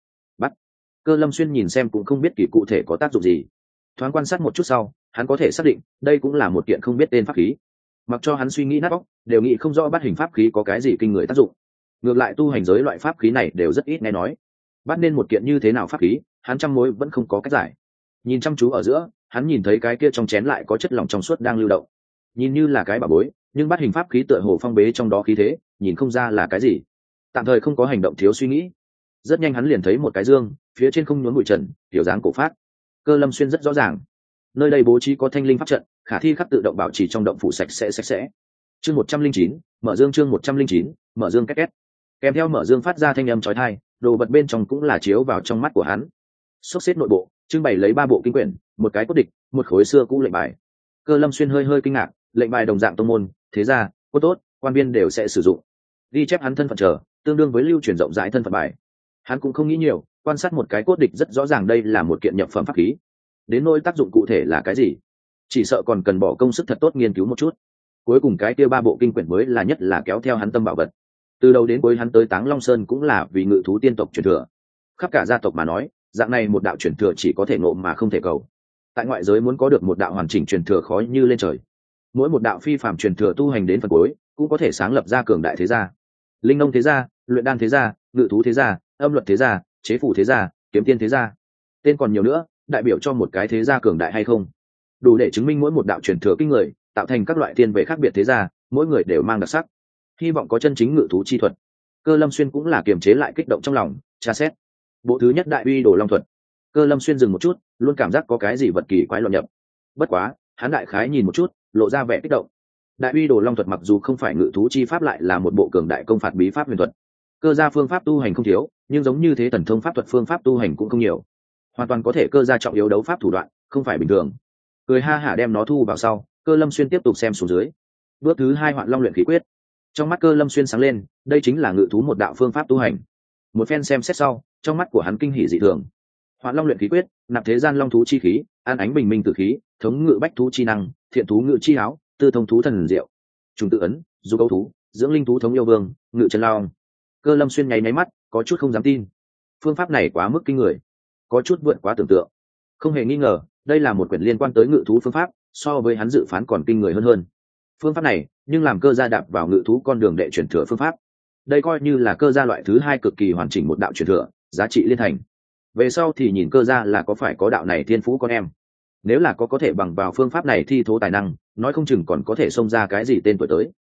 Cơ Lâm Xuyên nhìn xem cũng không biết kỳ cụ thể có tác dụng gì, thoáng quan sát một chút sau, hắn có thể xác định đây cũng là một kiện không biết tên pháp khí. Mặc cho hắn suy nghĩ nát óc, đều nghĩ không rõ bát hình pháp khí có cái gì kinh người tác dụng. Ngược lại tu hành giới loại pháp khí này đều rất ít nghe nói, bắt nên một kiện như thế nào pháp khí, hắn trăm mối vẫn không có cách giải. Nhìn chăm chú ở giữa, hắn nhìn thấy cái kia trong chén lại có chất lỏng trong suốt đang lưu động, nhìn như là cái bảo bối, nhưng bát hình pháp khí tựa hồ phong bế trong đó khí thế, nhìn không ra là cái gì. Tạm thời không có hành động thiếu suy nghĩ, rất nhanh hắn liền thấy một cái dương, phía trên không nhốn bụi trần, kiểu dáng cổ phát. Cơ Lâm Xuyên rất rõ ràng, nơi đây bố trí có thanh linh pháp trận, khả thi khắc tự động bảo trì trong động phủ sạch sẽ. Chương 109, mở dương. Chương 109, mở dương két két. Kèm theo mở dương phát ra thanh âm chói tai, đồ vật bên trong cũng là chiếu vào trong mắt của hắn. Xốc xếp nội bộ, trưng bày lấy 3 bộ kinh quyển, một cái cốt địch, một khối xưa cũ lệnh bài. Cơ Lâm Xuyên hơi kinh ngạc, lệnh bài đồng dạng tông môn, thế gia, cốt tốt, quan viên đều sẽ sử dụng. Ghi chép hắn thân phận trở, tương đương với lưu truyền rộng rãi thân phận bài. Hắn cũng không nghĩ nhiều, quan sát một cái cốt địch rất rõ ràng đây là một kiện nhập phẩm pháp khí. Đến nỗi tác dụng cụ thể là cái gì, chỉ sợ còn cần bỏ công sức thật tốt nghiên cứu một chút. Cuối cùng cái kia 3 bộ kinh quyển mới là nhất là kéo theo hắn tâm bảo vật. Từ đầu đến cuối hắn tới Táng Long Sơn cũng là vì ngự thú tiên tộc truyền thừa. Khắp cả gia tộc mà nói, dạng này một đạo truyền thừa chỉ có thể ngộ mà không thể cầu. Tại ngoại giới muốn có được một đạo hoàn chỉnh truyền thừa khó như lên trời. Mỗi một đạo phi phàm truyền thừa tu hành đến phần cuối, cũng có thể sáng lập ra cường đại thế gia. Linh nông thế gia, luyện đan thế gia, ngự thú thế gia, âm luật thế gia, chế phủ thế gia, kiếm tiên thế gia. Tên còn nhiều nữa, đại biểu cho một cái thế gia cường đại hay không, đủ để chứng minh mỗi một đạo truyền thừa kinh người, tạo thành các loại tiên về khác biệt thế gia, mỗi người đều mang đặc sắc. Hy vọng có chân chính ngự thú chi thuật. Cơ Lâm Xuyên cũng là kiềm chế lại kích động trong lòng, tra xét bộ thứ nhất đại uy đồ long thuật. Cơ Lâm Xuyên dừng một chút, luôn cảm giác có cái gì vật kỳ quái loạn nhập. Bất quá, hắn đại khái nhìn một chút, lộ ra vẻ kích động. Đại uy đồ long thuật mặc dù không phải ngự thú chi pháp, lại là một bộ cường đại công phạt bí pháp huyền thuật. Cơ gia phương pháp tu hành không thiếu, nhưng giống như thế thần thông pháp thuật phương pháp tu hành cũng không nhiều, hoàn toàn có thể cơ gia trọng yếu đấu pháp thủ đoạn, không phải bình thường. Cười ha hả đem nó thu vào sau, Cơ Lâm Xuyên tiếp tục xem xuống dưới. Bước thứ 2, Hoạn Long luyện khí quyết. Trong mắt Cơ Lâm Xuyên sáng lên, đây chính là ngự thú một đạo phương pháp tu hành. Một phen xem xét sau, trong mắt của hắn kinh hỉ dị thường. Hoạn Long luyện khí quyết, nạp thế gian long thú chi khí, an ánh bình minh tử khí, thống ngự bách thú chi năng, thiện thú ngự chi áo, tư thông thú thần diệu. Trùng tự ấn, du câu thú, dưỡng linh thú thống yêu vương, ngự chân lao. Cơ Lâm Xuyên nháy máy mắt, có chút không dám tin. Phương pháp này quá mức kinh người, có chút vượt quá tưởng tượng. Không hề nghi ngờ, đây là một quyển liên quan tới ngự thú phương pháp, so với hắn dự phán còn kinh người hơn. Phương pháp này, nhưng làm cơ gia đạp vào ngự thú con đường đệ truyền thừa phương pháp. Đây coi như là cơ gia loại thứ 2 cực kỳ hoàn chỉnh một đạo truyền thừa, giá trị liên thành. Về sau thì nhìn cơ gia là có phải có đạo này thiên phú con em. Nếu là có thể bằng vào phương pháp này thi thố tài năng, nói không chừng còn có thể xông ra cái gì tên tuổi tới.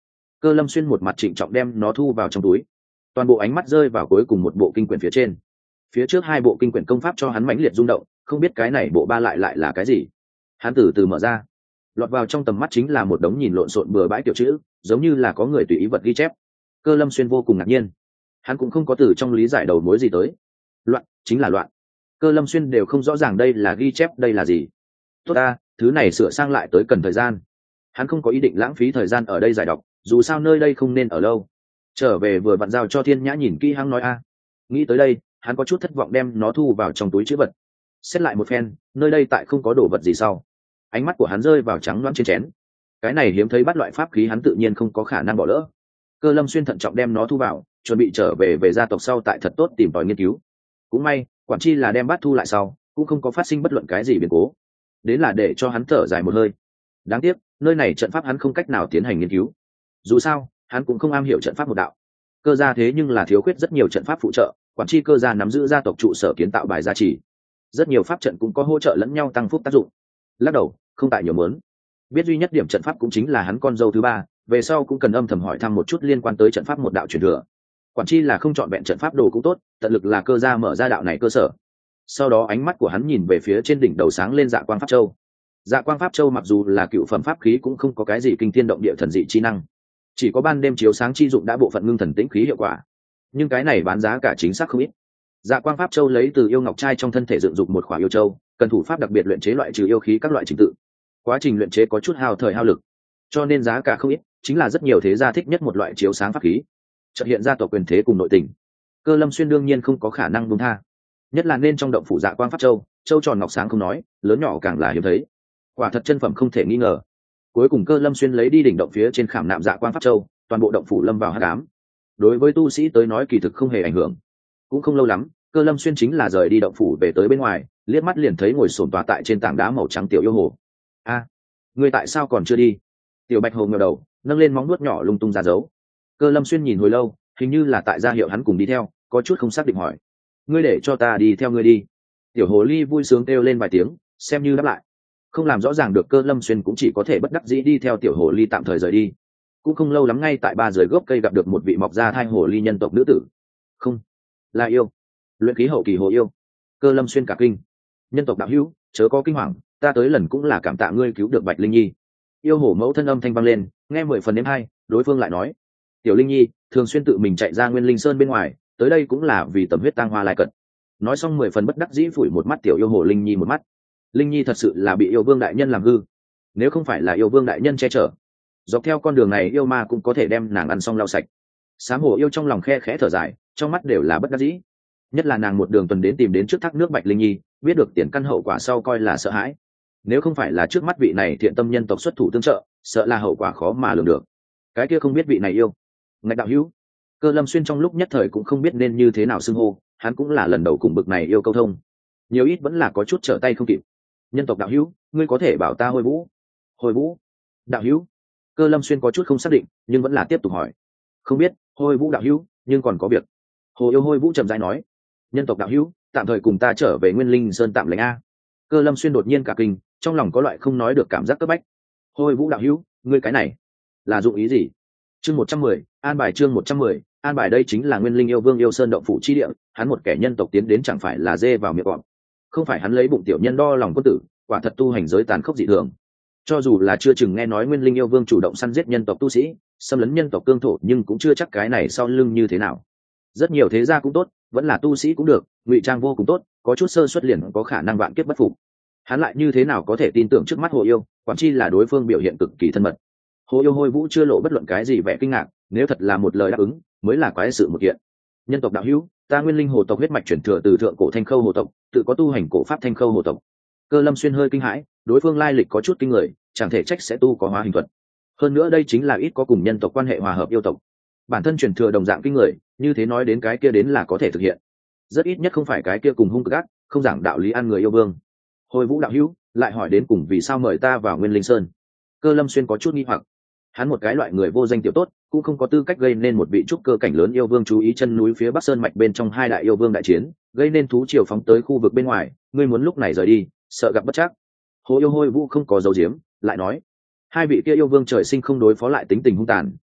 Cơ Lâm Xuyên một mặt trịnh trọng đem nó thu vào trong túi, toàn bộ ánh mắt rơi vào cuối cùng một bộ kinh quyển phía trên. Phía trước hai bộ kinh quyển công pháp cho hắn mãnh liệt rung động, không biết cái này bộ ba lại là cái gì. Hắn từ từ mở ra, lọt vào trong tầm mắt chính là một đống nhìn lộn xộn bừa bãi kiểu chữ, giống như là có người tùy ý vật ghi chép. Cơ Lâm Xuyên vô cùng ngạc nhiên, hắn cũng không có từ trong lý giải đầu mối gì tới. Loạn chính là loạn. Cơ Lâm Xuyên đều không rõ ràng đây là ghi chép đây là gì. Tốt ta, thứ này sửa sang lại tới cần thời gian. Hắn không có ý định lãng phí thời gian ở đây giải đọc, dù sao nơi đây không nên ở lâu. Trở về vừa vặn giao cho Thiên Nhã nhìn kỹ hắn nói a. Nghĩ tới đây, hắn có chút thất vọng đem nó thu vào trong túi trữ vật. Xét lại một phen, nơi đây tại không có đồ vật gì sau. Ánh mắt của hắn rơi vào trắng loãng trên chén. Cái này hiếm thấy bắt loại pháp khí hắn tự nhiên không có khả năng bỏ lỡ. Cơ Lâm Xuyên thận trọng đem nó thu vào, chuẩn bị trở về gia tộc sau tại thật tốt tìm tòi nghiên cứu. Cũng may, quản chi là đem bát thu lại sau, cũng không có phát sinh bất luận cái gì biến cố. Đến là để cho hắn thở dài một hơi. Đáng tiếc, nơi này trận pháp hắn không cách nào tiến hành nghiên cứu. Dù sao, hắn cũng không am hiểu trận pháp một đạo. Cơ gia thế nhưng là thiếu khuyết rất nhiều trận pháp phụ trợ, quản chi cơ gia nắm giữ gia tộc trụ sở kiến tạo bài gia trì. Rất nhiều pháp trận cũng có hỗ trợ lẫn nhau tăng phúc tác dụng. Lắc đầu, không tại nhiều muốn. Biết duy nhất điểm trận pháp cũng chính là hắn con dâu thứ ba, về sau cũng cần âm thầm hỏi thăm một chút liên quan tới trận pháp một đạo truyền thừa. Quản chi là không chọn vẹn trận pháp đồ cũng tốt, tận lực là cơ gia mở ra đạo này cơ sở. Sau đó ánh mắt của hắn nhìn về phía trên đỉnh đầu sáng lên Dạ Quang Pháp Châu. Dạ Quang Pháp Châu mặc dù là cựu phẩm pháp khí cũng không có cái gì kinh thiên động địa thần dị chi năng, chỉ có ban đêm chiếu sáng chi dụng đã bộ phận ngưng thần tĩnh khí hiệu quả, nhưng cái này bán giá cả chính xác không ít. Dạ Quang Pháp Châu lấy từ yêu ngọc trai trong thân thể dựng dục một khỏa yêu châu, cần thủ pháp đặc biệt luyện chế loại trừ yêu khí các loại trình tự. Quá trình luyện chế có chút hao thời hao lực, cho nên giá cả không ít, chính là rất nhiều thế gia thích nhất một loại chiếu sáng pháp khí. Chợt hiện ra tộc quyền thế cùng nội tình, Cơ Lâm Xuyên đương nhiên không có khả năng buông tha, nhất là nên trong động phủ Dạ Quang Pháp Châu, châu tròn ngọc sáng không nói, lớn nhỏ càng là hiếm thấy, quả thật chân phẩm không thể nghi ngờ. Cuối cùng Cơ Lâm Xuyên lấy đi đỉnh động phía trên khảm nạm Dạ Quang Pháp Châu, toàn bộ động phủ lâm vào hắc ám. Đối với tu sĩ tới nói kỳ thực không hề ảnh hưởng. Cũng không lâu lắm, Cơ Lâm Xuyên chính là rời đi động phủ về tới bên ngoài, liếc mắt liền thấy ngồi xổm tòa tại trên tảng đá màu trắng tiểu yêu hồ. A, ngươi tại sao còn chưa đi? Tiểu Bạch Hồ ngẩng đầu, nâng lên móng vuốt nhỏ lung tung ra dấu. Cơ Lâm Xuyên nhìn hồi lâu, hình như là tại gia hiệu hắn cùng đi theo, có chút không xác định hỏi: ngươi để cho ta đi theo ngươi đi? Tiểu hồ ly vui sướng kêu lên vài tiếng, xem như đáp lại. Không làm rõ ràng được Cơ Lâm Xuyên cũng chỉ có thể bất đắc dĩ đi theo tiểu hồ ly tạm thời rời đi. Cũng không lâu lắm ngay tại ba rời gốc cây gặp được một vị mọc ra thai hồ ly nhân tộc nữ tử. Không, là yêu, luyện khí hậu kỳ hồ yêu. Cơ Lâm Xuyên cả kinh. Nhân tộc đạo hữu, chớ có kinh hoàng, ta tới lần cũng là cảm tạ ngươi cứu được Bạch Linh Nhi. Yêu hổ mẫu thân âm thanh vang lên, nghe 10 phần đếm hai, đối phương lại nói: tiểu Linh Nhi thường xuyên tự mình chạy ra Nguyên Linh Sơn bên ngoài, tới đây cũng là vì tầm huyết tang hoa lai cận. Nói xong 10 phần bất đắc dĩ phủi một mắt tiểu yêu hồ Linh Nhi một mắt. Linh Nhi thật sự là bị yêu vương đại nhân làm hư, nếu không phải là yêu vương đại nhân che chở, dọc theo con đường này yêu ma cũng có thể đem nàng ăn xong lau sạch. Sám hổ yêu trong lòng khe khẽ thở dài, trong mắt đều là bất đắc dĩ. Nhất là nàng một đường tuần đến tìm đến trước thác nước Bạch Linh Nhi, biết được tiền căn hậu quả sau coi là sợ hãi. Nếu không phải là trước mắt vị này thiện tâm nhân tộc xuất thủ tương trợ, sợ là hậu quả khó mà lường được. Cái kia không biết vị này yêu ngạch đạo hữu. Cơ Lâm Xuyên trong lúc nhất thời cũng không biết nên như thế nào xưng hô, hắn cũng là lần đầu cùng bực này yêu câu thông, nhiều ít vẫn là có chút trở tay không kịp. Nhân tộc đạo hữu, ngươi có thể bảo ta Hôi Vũ? Hôi Vũ đạo hữu. Cơ Lâm Xuyên có chút không xác định, nhưng vẫn là tiếp tục hỏi: không biết, Hôi Vũ đạo hữu, nhưng còn có việc. Hồ yêu Hôi Vũ trầm rãi nói: nhân tộc đạo hữu, tạm thời cùng ta trở về Nguyên Linh Sơn tạm lánh a. Cơ Lâm Xuyên đột nhiên cả kinh, trong lòng có loại không nói được cảm giác cấp bách. Hôi Vũ đạo hữu, ngươi cái này là dụng ý gì? Chương 110, an bài chương 110, an bài đây chính là Nguyên Linh yêu vương yêu sơn động phủ chi địa, hắn một kẻ nhân tộc tiến đến chẳng phải là dê vào miệng cọp. Không phải hắn lấy bụng tiểu nhân đo lòng quân tử, quả thật tu hành giới tàn khốc dị thường. Cho dù là chưa chừng nghe nói Nguyên Linh yêu vương chủ động săn giết nhân tộc tu sĩ, xâm lấn nhân tộc cương thổ, nhưng cũng chưa chắc cái này sau lưng như thế nào. Rất nhiều thế gia cũng tốt, vẫn là tu sĩ cũng được, ngụy trang vô cùng tốt, có chút sơ xuất liền có khả năng vạn kiếp bất phục. Hắn lại như thế nào có thể tin tưởng trước mắt hồ yêu, quản chi là đối phương biểu hiện cực kỳ thân mật. Hồ yêu Hôi Vũ chưa lộ bất luận cái gì vẻ kinh ngạc, nếu thật là một lời đáp ứng, mới là quái sự một kiện. Nhân tộc đạo hữu, ta Nguyên Linh hồ tộc huyết mạch chuyển thừa từ thượng cổ Thanh Khâu hồ tộc, tự có tu hành cổ pháp Thanh Khâu hồ tộc. Cơ Lâm Xuyên hơi kinh hãi, đối phương lai lịch có chút kinh người, chẳng thể trách sẽ tu có hóa hình thuật. Hơn nữa đây chính là ít có cùng nhân tộc quan hệ hòa hợp yêu tộc. Bản thân chuyển thừa đồng dạng kinh người, như thế nói đến cái kia đến là có thể thực hiện. Rất ít nhất không phải cái kia cùng hung cực ác, không giảng đạo lý ăn người yêu vương. Hồi Vũ đạo hữu, lại hỏi đến cùng vì sao mời ta vào Nguyên Linh Sơn. Cơ Lâm Xuyên có chút nghi hoặc. Hắn một cái loại người vô danh tiểu tốt, cũng không có tư cách gây nên một vị trúc cơ cảnh lớn yêu vương chú ý chân núi phía Bắc Sơn mạch bên trong hai đại yêu vương đại chiến, gây nên thú triều phóng tới khu vực bên ngoài, ngươi muốn lúc này rời đi, sợ gặp bất trắc. Hồ yêu Hôi Vũ không có dấu diếm, lại nói: hai vị kia yêu vương trời sinh không đối phó lại tính tình hung tàn,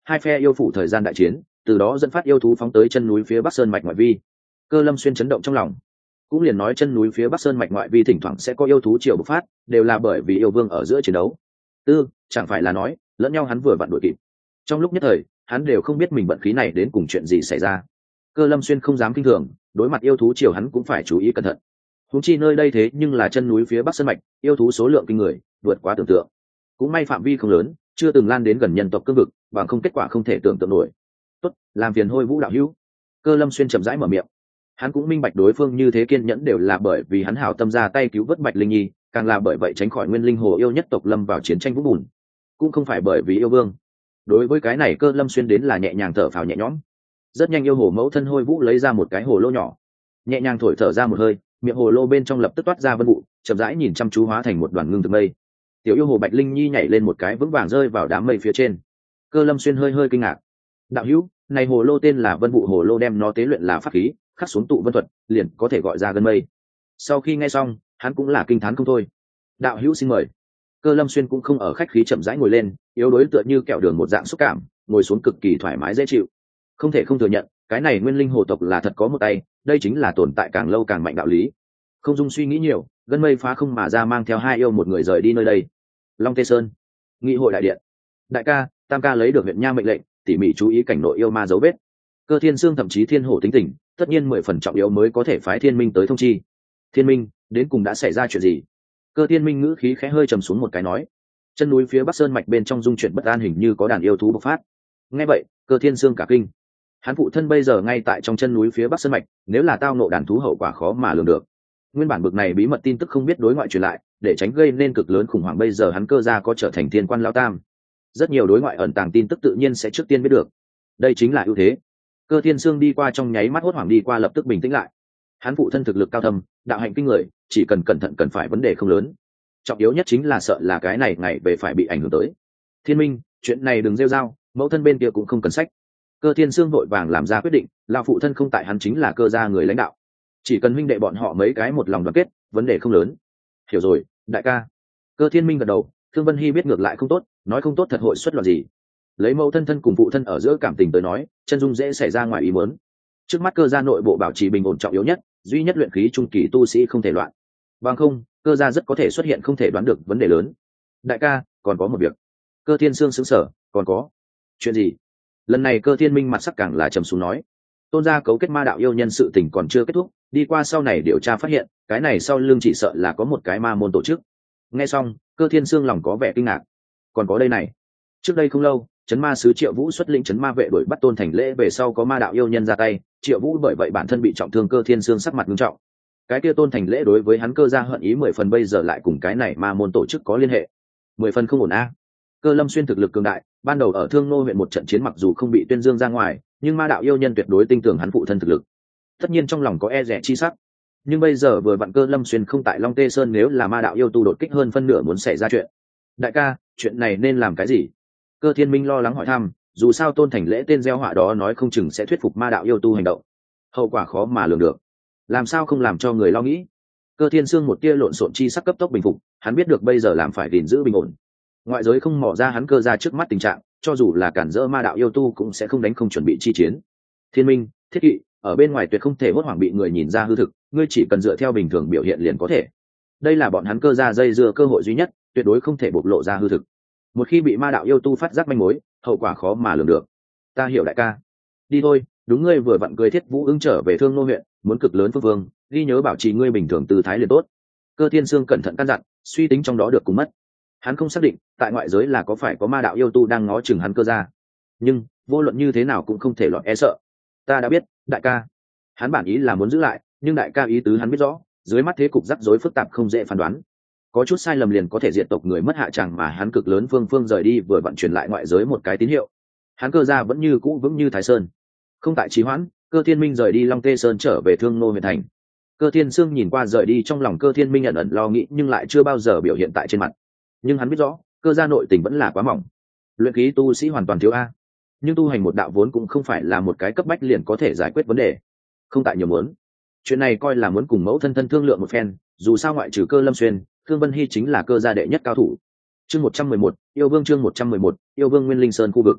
hai phe yêu phủ thời gian đại chiến, từ đó dẫn phát yêu thú phóng tới chân núi phía bắc sơn mạch ngoại vi. Cơ Lâm Xuyên chấn động trong lòng, cũng liền nói chân núi phía bắc sơn mạch ngoại vi thỉnh thoảng sẽ có yêu thú triều bộc phát, đều là bởi vì yêu vương ở giữa chiến đấu. Chẳng phải là nói lẫn nhau hắn vừa vặn đuổi kịp. Trong lúc nhất thời hắn đều không biết mình vận khí này đến cùng chuyện gì xảy ra. Cơ Lâm Xuyên không dám kinh thường, đối mặt yêu thú triều hắn cũng phải chú ý cẩn thận. Huống chi nơi đây thế nhưng là chân núi phía bắc sơn mạch, yêu thú số lượng kinh người, vượt quá tưởng tượng. Cũng may phạm vi không lớn, chưa từng lan đến gần nhân tộc cương vực, bằng không kết quả không thể tưởng tượng nổi. Tốt, làm phiền Hôi Vũ đạo hữu. Cơ Lâm Xuyên chậm rãi mở miệng. Hắn cũng minh bạch đối phương như thế kiên nhẫn đều là bởi vì hắn hảo tâm ra tay cứu vớt Bạch Linh Nhi, càng là bởi vậy tránh khỏi nguyên linh hồ yêu nhất tộc lâm vào chiến tranh vũng bùn, cũng không phải bởi vì yêu vương. Đối với cái này Cơ Lâm Xuyên đến là nhẹ nhàng thở phào nhẹ nhõm. Rất nhanh yêu hồ mẫu thân Hôi Vũ lấy ra một cái hồ lô nhỏ, nhẹ nhàng thổi thở ra một hơi, miệng hồ lô bên trong lập tức toát ra vân vụ, chậm rãi nhìn chăm chú hóa thành một đoàn ngưng thực mây. Tiểu yêu hồ Bạch Linh Nhi nhảy lên một cái vững vàng rơi vào đám mây phía trên. Cơ Lâm Xuyên hơi hơi kinh ngạc. Đạo hữu, này hồ lô tên là Vân Vụ Hồ Lô, đem nó tế luyện là pháp khí, khắc xuống tụ vân thuật, liền có thể gọi ra gân mây. Sau khi nghe xong, hắn cũng là kinh thán không thôi. Đạo hữu xin mời. Cơ Lâm Xuyên cũng không ở khách khí, chậm rãi ngồi lên, yếu đuối tựa như kẹo đường một dạng xúc cảm, ngồi xuống cực kỳ thoải mái dễ chịu. Không thể không thừa nhận, cái này nguyên linh hồ tộc là thật có một tay, đây chính là tồn tại càng lâu càng mạnh đạo lý. Không dung suy nghĩ nhiều, gân mây phá không mà ra, mang theo hai yêu một người rời đi nơi đây. Long Tê Sơn, nghị hội đại điện. Đại ca, Tam ca lấy được huyện nha mệnh lệnh, tỉ mỉ chú ý cảnh nội yêu ma dấu vết. Cơ Thiên Sương thậm chí Thiên Hổ tính tình, tất nhiên 10% trọng yếu mới có thể phái Thiên Minh tới thông chi. Thiên Minh, đến cùng đã xảy ra chuyện gì? Cơ Thiên Minh ngữ khí khẽ hơi trầm xuống một cái nói. Chân núi phía bắc sơn mạch bên trong dung chuyển bất an, hình như có đàn yêu thú bộc phát. Nghe vậy, Cơ Thiên Sương cả kinh. Hắn phụ thân bây giờ ngay tại trong chân núi phía bắc sơn mạch, nếu là tao nộ đàn thú hậu quả khó mà lường được. Nguyên bản bực này bí mật tin tức không biết đối ngoại truyền lại, để tránh gây nên cực lớn khủng hoảng, bây giờ hắn Cơ gia có trở thành thiên quan lão tam, rất nhiều đối ngoại ẩn tàng tin tức tự nhiên sẽ trước tiên biết được. Đây chính là ưu thế. Cơ Thiên Sương đi qua trong nháy mắt hốt hoảng đi qua, lập tức bình tĩnh lại. Hắn phụ thân thực lực cao thâm, đạo hạnh kinh người, chỉ cần cẩn thận cần phải vấn đề không lớn. Trọng yếu nhất chính là sợ là cái này ngày về phải bị ảnh hưởng tới. Thiên Minh, chuyện này đừng rêu rao, mẫu thân bên kia cũng không cần sách. Cơ Thiên Sương vội vàng làm ra quyết định, lão phụ thân không tại, hắn chính là Cơ gia người lãnh đạo, chỉ cần huynh đệ bọn họ mấy cái một lòng đoàn kết, vấn đề không lớn. Hiểu rồi, đại ca. Cơ Thiên Minh gật đầu. Thương Vân Hy biết ngược lại không tốt, nói không tốt thật hội xuất loạn gì. Lấy mẫu thân thân cùng phụ thân ở giữa cảm tình tới nói, chân dung dễ xảy ra ngoài ý muốn. Trước mắt Cơ gia nội bộ bảo trì bình ổn trọng yếu nhất, duy nhất luyện khí trung kỳ tu sĩ không thể loạn. Bằng không, Cơ gia rất có thể xuất hiện không thể đoán được vấn đề lớn. Đại ca, còn có một việc. Cơ Thiên Sương sững sờ, còn có chuyện gì? Lần này Cơ Thiên Minh mặt sắc càng là trầm xuống nói. Tôn gia cấu kết ma đạo yêu nhân sự tình còn chưa kết thúc, đi qua sau này điều tra phát hiện, cái này sau lưng chỉ sợ là có một cái ma môn tổ chức. Nghe xong, Cơ Thiên Sương lòng có vẻ kinh ngạc. Còn có đây này, trước đây không lâu, Trấn Ma sứ Triệu Vũ xuất lĩnh Trấn Ma vệ đuổi bắt Tôn Thành Lễ về sau, có ma đạo yêu nhân ra tay, Triệu Vũ bởi vậy bản thân bị trọng thương. Cơ Thiên Sương sắc mặt nghiêm trọng. Cái kia Tôn Thành Lễ đối với hắn Cơ gia hận ý 10 phần, bây giờ lại cùng cái này ma môn tổ chức có liên hệ, 10 phần không ổn a. Cơ Lâm Xuyên thực lực cường đại, ban đầu ở Thương Nô huyện một trận chiến mặc dù không bị tuyên dương ra ngoài, nhưng ma đạo yêu nhân tuyệt đối tin tưởng hắn phụ thân thực lực, tất nhiên trong lòng có e rẻ chi sắc. Nhưng bây giờ vừa vặn Cơ Lâm Xuyên không tại Long Tê Sơn, nếu là ma đạo yêu tu đột kích, hơn phân nửa muốn xảy ra chuyện. Đại ca, chuyện này nên làm cái gì? Cơ Thiên Minh lo lắng hỏi thăm. Dù sao Tôn Thành Lễ tên gieo họa đó nói không chừng sẽ thuyết phục ma đạo yêu tu hành động, hậu quả khó mà lường được, làm sao không làm cho người lo nghĩ. Cơ Thiên Sương một tia lộn xộn chi sắc cấp tốc bình phục, hắn biết được bây giờ làm phải gìn giữ bình ổn, ngoại giới không mò ra hắn Cơ gia trước mắt tình trạng, cho dù là cản rỡ ma đạo yêu tu cũng sẽ không đánh không chuẩn bị chi chiến. Thiên Minh, Thiết Kỵ, ở bên ngoài tuyệt không thể hốt hoảng bị người nhìn ra hư thực, ngươi chỉ cần dựa theo bình thường biểu hiện liền có thể. Đây là bọn hắn Cơ gia dây dưa cơ hội duy nhất, tuyệt đối không thể bộc lộ ra hư thực. Một khi bị ma đạo yêu tu phát giác manh mối, hậu quả khó mà lường được. Ta hiểu đại ca. Đi thôi, đúng, ngươi vừa vặn cưới Thiết Vũ ứng trở về Thương Nô huyện, muốn cực lớn phương vương, ghi nhớ bảo trì ngươi bình thường tư thái liền tốt. Cơ Thiên Sương cẩn thận căn dặn, suy tính trong đó được cùng mất. Hắn không xác định tại ngoại giới là có phải có ma đạo yêu tu đang ngó chừng hắn Cơ gia, nhưng vô luận như thế nào cũng không thể lọt e sợ. Ta đã biết, đại ca. Hắn bản ý là muốn giữ lại, nhưng đại ca ý tứ hắn biết rõ, dưới mắt thế cục rắc rối phức tạp không dễ phán đoán, có chút sai lầm liền có thể diệt tộc người mất hạ tràng, mà hắn cực lớn phương rời đi vừa vận chuyển lại ngoại giới một cái tín hiệu. Hắn Cơ gia vẫn như cũ vững như Thái Sơn, không tại trì hoãn. Cơ Thiên Minh rời đi Long Tê Sơn trở về Thương Nô huyện thành. Cơ Thiên Sương nhìn qua rời đi, trong lòng Cơ Thiên Minh ẩn ẩn lo nghĩ, nhưng lại chưa bao giờ biểu hiện tại trên mặt. Nhưng hắn biết rõ Cơ gia nội tình vẫn là quá mỏng, luyện khí tu sĩ hoàn toàn thiếu a, nhưng tu hành một đạo vốn cũng không phải là một cái cấp bách liền có thể giải quyết vấn đề. Không tại nhiều muốn, chuyện này coi là muốn cùng mẫu thân thương lượng một phen, dù sao ngoại trừ Cơ Lâm Xuyên, Thương Vân Hy chính là Cơ gia đệ nhất cao thủ. Chương 111, yêu vương. Chương 111, yêu vương Nguyên Linh Sơn khu vực.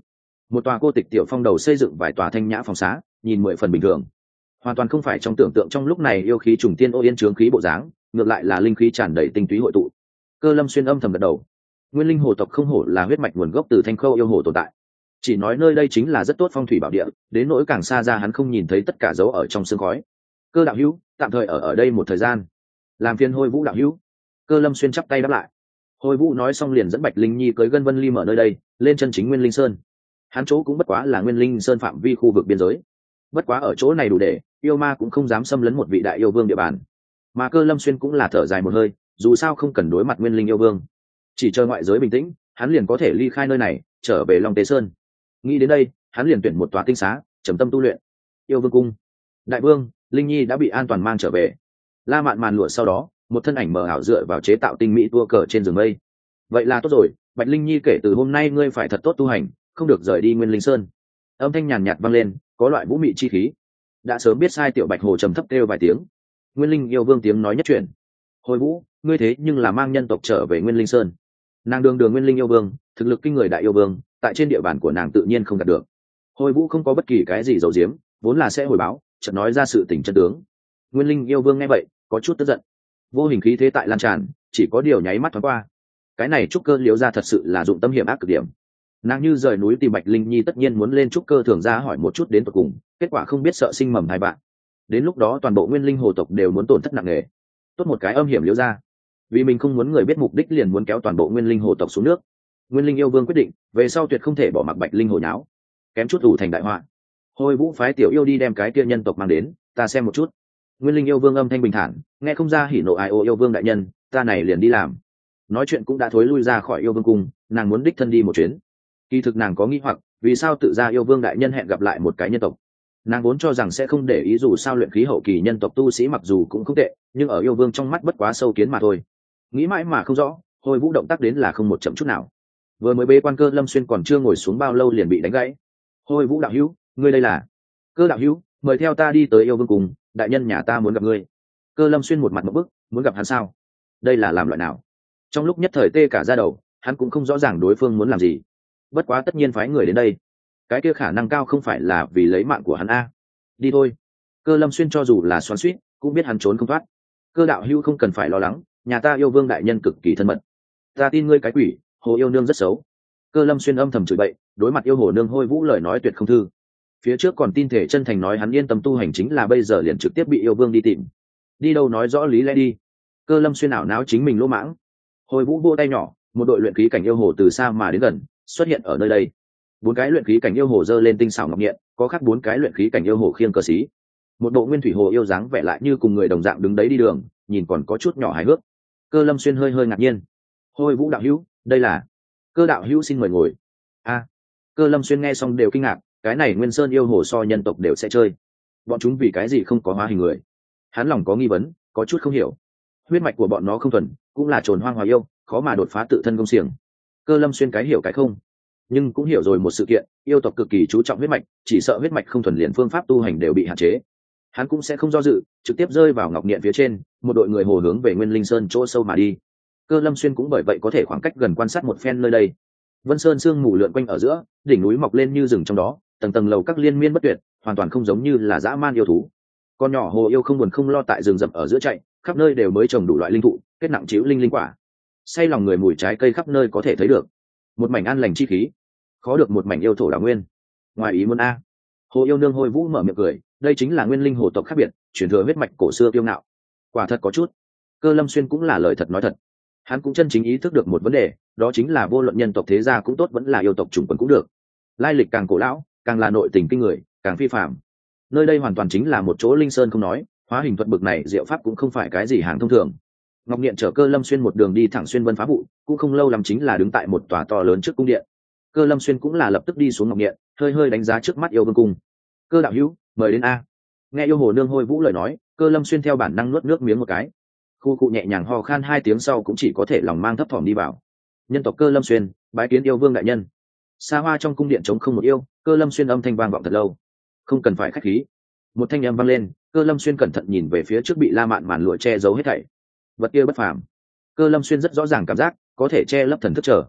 Một tòa cô tịch tiểu phong đầu xây dựng vài tòa thanh nhã phòng xá, nhìn 10 phần bình thường, hoàn toàn không phải trong tưởng tượng trong lúc này yêu khí trùng tiên ô yên trướng khí bộ dáng, ngược lại là linh khí tràn đầy tinh túy hội tụ. Cơ Lâm Xuyên âm thầm gật đầu. Nguyên linh hồ tộc không hổ là huyết mạch nguồn gốc từ Thanh Khâu yêu hồ tồn tại. Chỉ nói nơi đây chính là rất tốt phong thủy bảo địa, đến nỗi càng xa ra hắn không nhìn thấy tất cả dấu ở trong sương khói. Cơ đạo hữu, tạm thời ở đây một thời gian, làm phiền Hôi Vũ đạo hữu. Cơ Lâm Xuyên chắp tay đáp lại. Hôi Vũ nói xong liền dẫn Bạch Linh Nhi cưới Gân Vân Ly mở nơi đây, lên chân chính Nguyên Linh Sơn. Hắn chỗ cũng bất quá là Nguyên Linh Sơn phạm vi khu vực biên giới. Bất quá ở chỗ này đủ để, yêu ma cũng không dám xâm lấn một vị đại yêu vương địa bàn. Mà Cơ Lâm Xuyên cũng là thở dài một hơi, dù sao không cần đối mặt Nguyên Linh yêu vương, chỉ chờ ngoại giới bình tĩnh, hắn liền có thể ly khai nơi này, trở về Long Tế Sơn. Nghĩ đến đây, hắn liền tuyển một tòa tinh xá, trầm tâm tu luyện. Yêu Vương cung, đại vương, Linh Nhi đã bị an toàn mang trở về. La Mạn màn lụa sau đó, một thân ảnh mờ ảo dựa vào chế tạo tinh mỹ tua cờ trên giường mây. Vậy là tốt rồi, Bạch Linh Nhi, kể từ hôm nay ngươi phải thật tốt tu hành, không được rời đi Nguyên Linh Sơn. Âm thanh nhàn nhạt vang lên, có loại vũ mị chi khí. Đã sớm biết sai, tiểu Bạch Hồ trầm thấp kêu vài tiếng. Nguyên Linh yêu vương tiếng nói nhất truyền. Hồi Vũ, ngươi thế nhưng là mang nhân tộc trở về Nguyên Linh Sơn. Nàng đường Nguyên Linh yêu vương, thực lực kinh người đại yêu vương, tại trên địa bàn của nàng tự nhiên không đạt được. Hồi Vũ không có bất kỳ cái gì giấu giếm, vốn là sẽ hồi báo, chợt nói ra sự tình chân tướng. Nguyên Linh yêu vương nghe vậy, có chút tức giận. Vô hình khí thế tại lan tràn, chỉ có điều nháy mắt thoáng qua. Cái này trúc cơ liếu ra thật sự là dụng tâm hiểm ác cực điểm. Nàng như rời núi tìm Bạch Linh Nhi tất nhiên muốn lên trúc cơ thường ra hỏi một chút đến tận cùng, kết quả không biết sợ sinh mầm hai bạn. Đến lúc đó toàn bộ Nguyên Linh hồ tộc đều muốn tổn thất nặng nề. Tốt một cái âm hiểm liếu ra, vì mình không muốn người biết mục đích liền muốn kéo toàn bộ Nguyên Linh hồ tộc xuống nước. Nguyên Linh yêu vương quyết định về sau tuyệt không thể bỏ mặc Bạch Linh hồ nháo, kém chút ủ thành đại họa. Hồi Vũ phái tiểu yêu đi đem cái kia nhân tộc mang đến, ta xem một chút. Nguyên Linh yêu vương âm thanh bình thản, nghe không ra hỉ nộ ai ô. Yêu vương đại nhân, ta này liền đi làm. Nói chuyện cũng đã thối lui ra khỏi yêu vương cung, nàng muốn đích thân đi một chuyến. Kỳ thực nàng có nghi hoặc, vì sao tự ra yêu vương đại nhân hẹn gặp lại một cái nhân tộc. Nàng vốn cho rằng sẽ không để ý, dù sao luyện khí hậu kỳ nhân tộc tu sĩ mặc dù cũng không tệ, nhưng ở yêu vương trong mắt bất quá sâu kiến mà thôi. Nghĩ mãi mà không rõ, Hồi Vũ động tác đến là không một chậm chút nào. Vừa mới bế quan Cơ Lâm Xuyên còn chưa ngồi xuống bao lâu liền bị đánh gãy. Hồi Vũ đạo hữu, ngươi đây là? Cơ đạo hữu, mời theo ta đi tới yêu vương cùng, đại nhân nhà ta muốn gặp ngươi. Cơ Lâm Xuyên một mặt một bức, muốn gặp hắn sao? Đây là làm loại nào? Trong lúc nhất thời tê cả da đầu, hắn cũng không rõ ràng đối phương muốn làm gì. Bất quá tất nhiên phái người đến đây, cái kia khả năng cao không phải là vì lấy mạng của hắn a. Đi thôi. Cơ Lâm Xuyên cho dù là xoắn xuýt, cũng biết hắn trốn không thoát. Cơ đạo hữu không cần phải lo lắng, nhà ta yêu vương đại nhân cực kỳ thân mật. Ta tin ngươi cái quỷ, hồ yêu nương rất xấu. Cơ Lâm Xuyên âm thầm chửi bậy, đối mặt yêu hồ nương Hôi Vũ lời nói tuyệt không thư. Phía trước còn tin thể chân thành nói hắn yên tâm tu hành, chính là bây giờ liền trực tiếp bị yêu vương đi tìm. Đi đâu nói rõ lý lẽ đi. Cơ Lâm Xuyên ảo não chính mình lỗ mãng. Hôi Vũ vô tay nhỏ, một đội luyện khí cảnh yêu hồ từ xa mà đến gần, xuất hiện ở nơi đây. 4 cái luyện khí cảnh yêu hồ giơ lên tinh xảo ngọc nhện, có khác 4 cái luyện khí cảnh yêu hồ khiêng cờ xí. Một bộ nguyên thủy hồ yêu dáng vẻ lại như cùng người đồng dạng đứng đấy đi đường, nhìn còn có chút nhỏ hài hước. Cơ Lâm Xuyên hơi ngạc nhiên. Hôi Vũ đạo hữu, đây là? Cơ đạo hữu xin mời ngồi. A. Cơ Lâm Xuyên nghe xong đều kinh ngạc, cái này Nguyên Sơn yêu hồ so nhân tộc đều sẽ chơi, bọn chúng vì cái gì không có hóa hình người? Hắn lòng có nghi vấn, có chút không hiểu. Huyết mạch của bọn nó không thuần, cũng là trồn hoang hòa yêu, khó mà đột phá tự thân công xiềng. Cơ Lâm Xuyên cái hiểu cái không, nhưng cũng hiểu rồi một sự kiện, yêu tộc cực kỳ chú trọng huyết mạch, chỉ sợ huyết mạch không thuần liền phương pháp tu hành đều bị hạn chế. Hắn cũng sẽ không do dự, trực tiếp rơi vào ngọc nhện phía trên, một đội người hồ hướng về Nguyên Linh Sơn chỗ sâu mà đi. Cơ Lâm Xuyên cũng bởi vậy có thể khoảng cách gần quan sát một phen nơi đây. Vân Sơn sương mù lượn quanh ở giữa, đỉnh núi mọc lên như rừng trong đó, tầng tầng lầu các liên miên bất tuyệt, hoàn toàn không giống như là dã man yêu thú. Con nhỏ hồ yêu không buồn không lo tại rừng rậm ở giữa chạy, khắp nơi đều mới trồng đủ loại linh thụ, kết nặng chịu linh quả. Say lòng người mùi trái cây khắp nơi có thể thấy được. Một mảnh an lành chi khí, khó được một mảnh yêu thổ đào nguyên. Ngoài ý muốn a. Hồ yêu nương Hôi Vũ mở miệng cười, đây chính là Nguyên Linh hồ tộc khác biệt, truyền thừa huyết mạch cổ xưa kiêu ngạo. Quả thật có chút. Cơ Lâm Xuyên cũng là lời thật nói thật. Hắn cũng chân chính ý thức được một vấn đề, đó chính là vô luận nhân tộc thế gia cũng tốt vẫn là yêu tộc chủng quần cũng được, lai lịch càng cổ lão, càng là nội tình kinh người, càng phi phàm. Nơi đây hoàn toàn chính là một chỗ linh sơn không nói, hóa hình thuật bực này diệu pháp cũng không phải cái gì hàng thông thường. Ngọc Nghiện chở Cơ Lâm Xuyên một đường đi thẳng xuyên vân phá vụ, cũng không lâu lắm chính là đứng tại một tòa to lớn trước cung điện. Cơ Lâm Xuyên cũng là lập tức đi xuống Ngọc Nghiện, hơi đánh giá trước mắt yêu vương cung. Cơ đạo hữu, mời đến a. Nghe yêu hồ nương Hôi Vũ lời nói, Cơ Lâm Xuyên theo bản năng nuốt nước miếng một cái. Khu cụ nhẹ nhàng ho khan 2 tiếng sau cũng chỉ có thể lòng mang thấp thỏm đi vào. Nhân tộc Cơ Lâm Xuyên, bái kiến yêu vương đại nhân. Xa hoa trong cung điện trống không một yêu, Cơ Lâm Xuyên âm thanh vang vọng thật lâu. Không cần phải khách khí. Một thanh âm vang lên, Cơ Lâm Xuyên cẩn thận nhìn về phía trước bị La Mạn màn lụa che giấu hết thảy. Vật kia bất phàm. Cơ Lâm Xuyên rất rõ ràng cảm giác, có thể che lấp thần thức trở.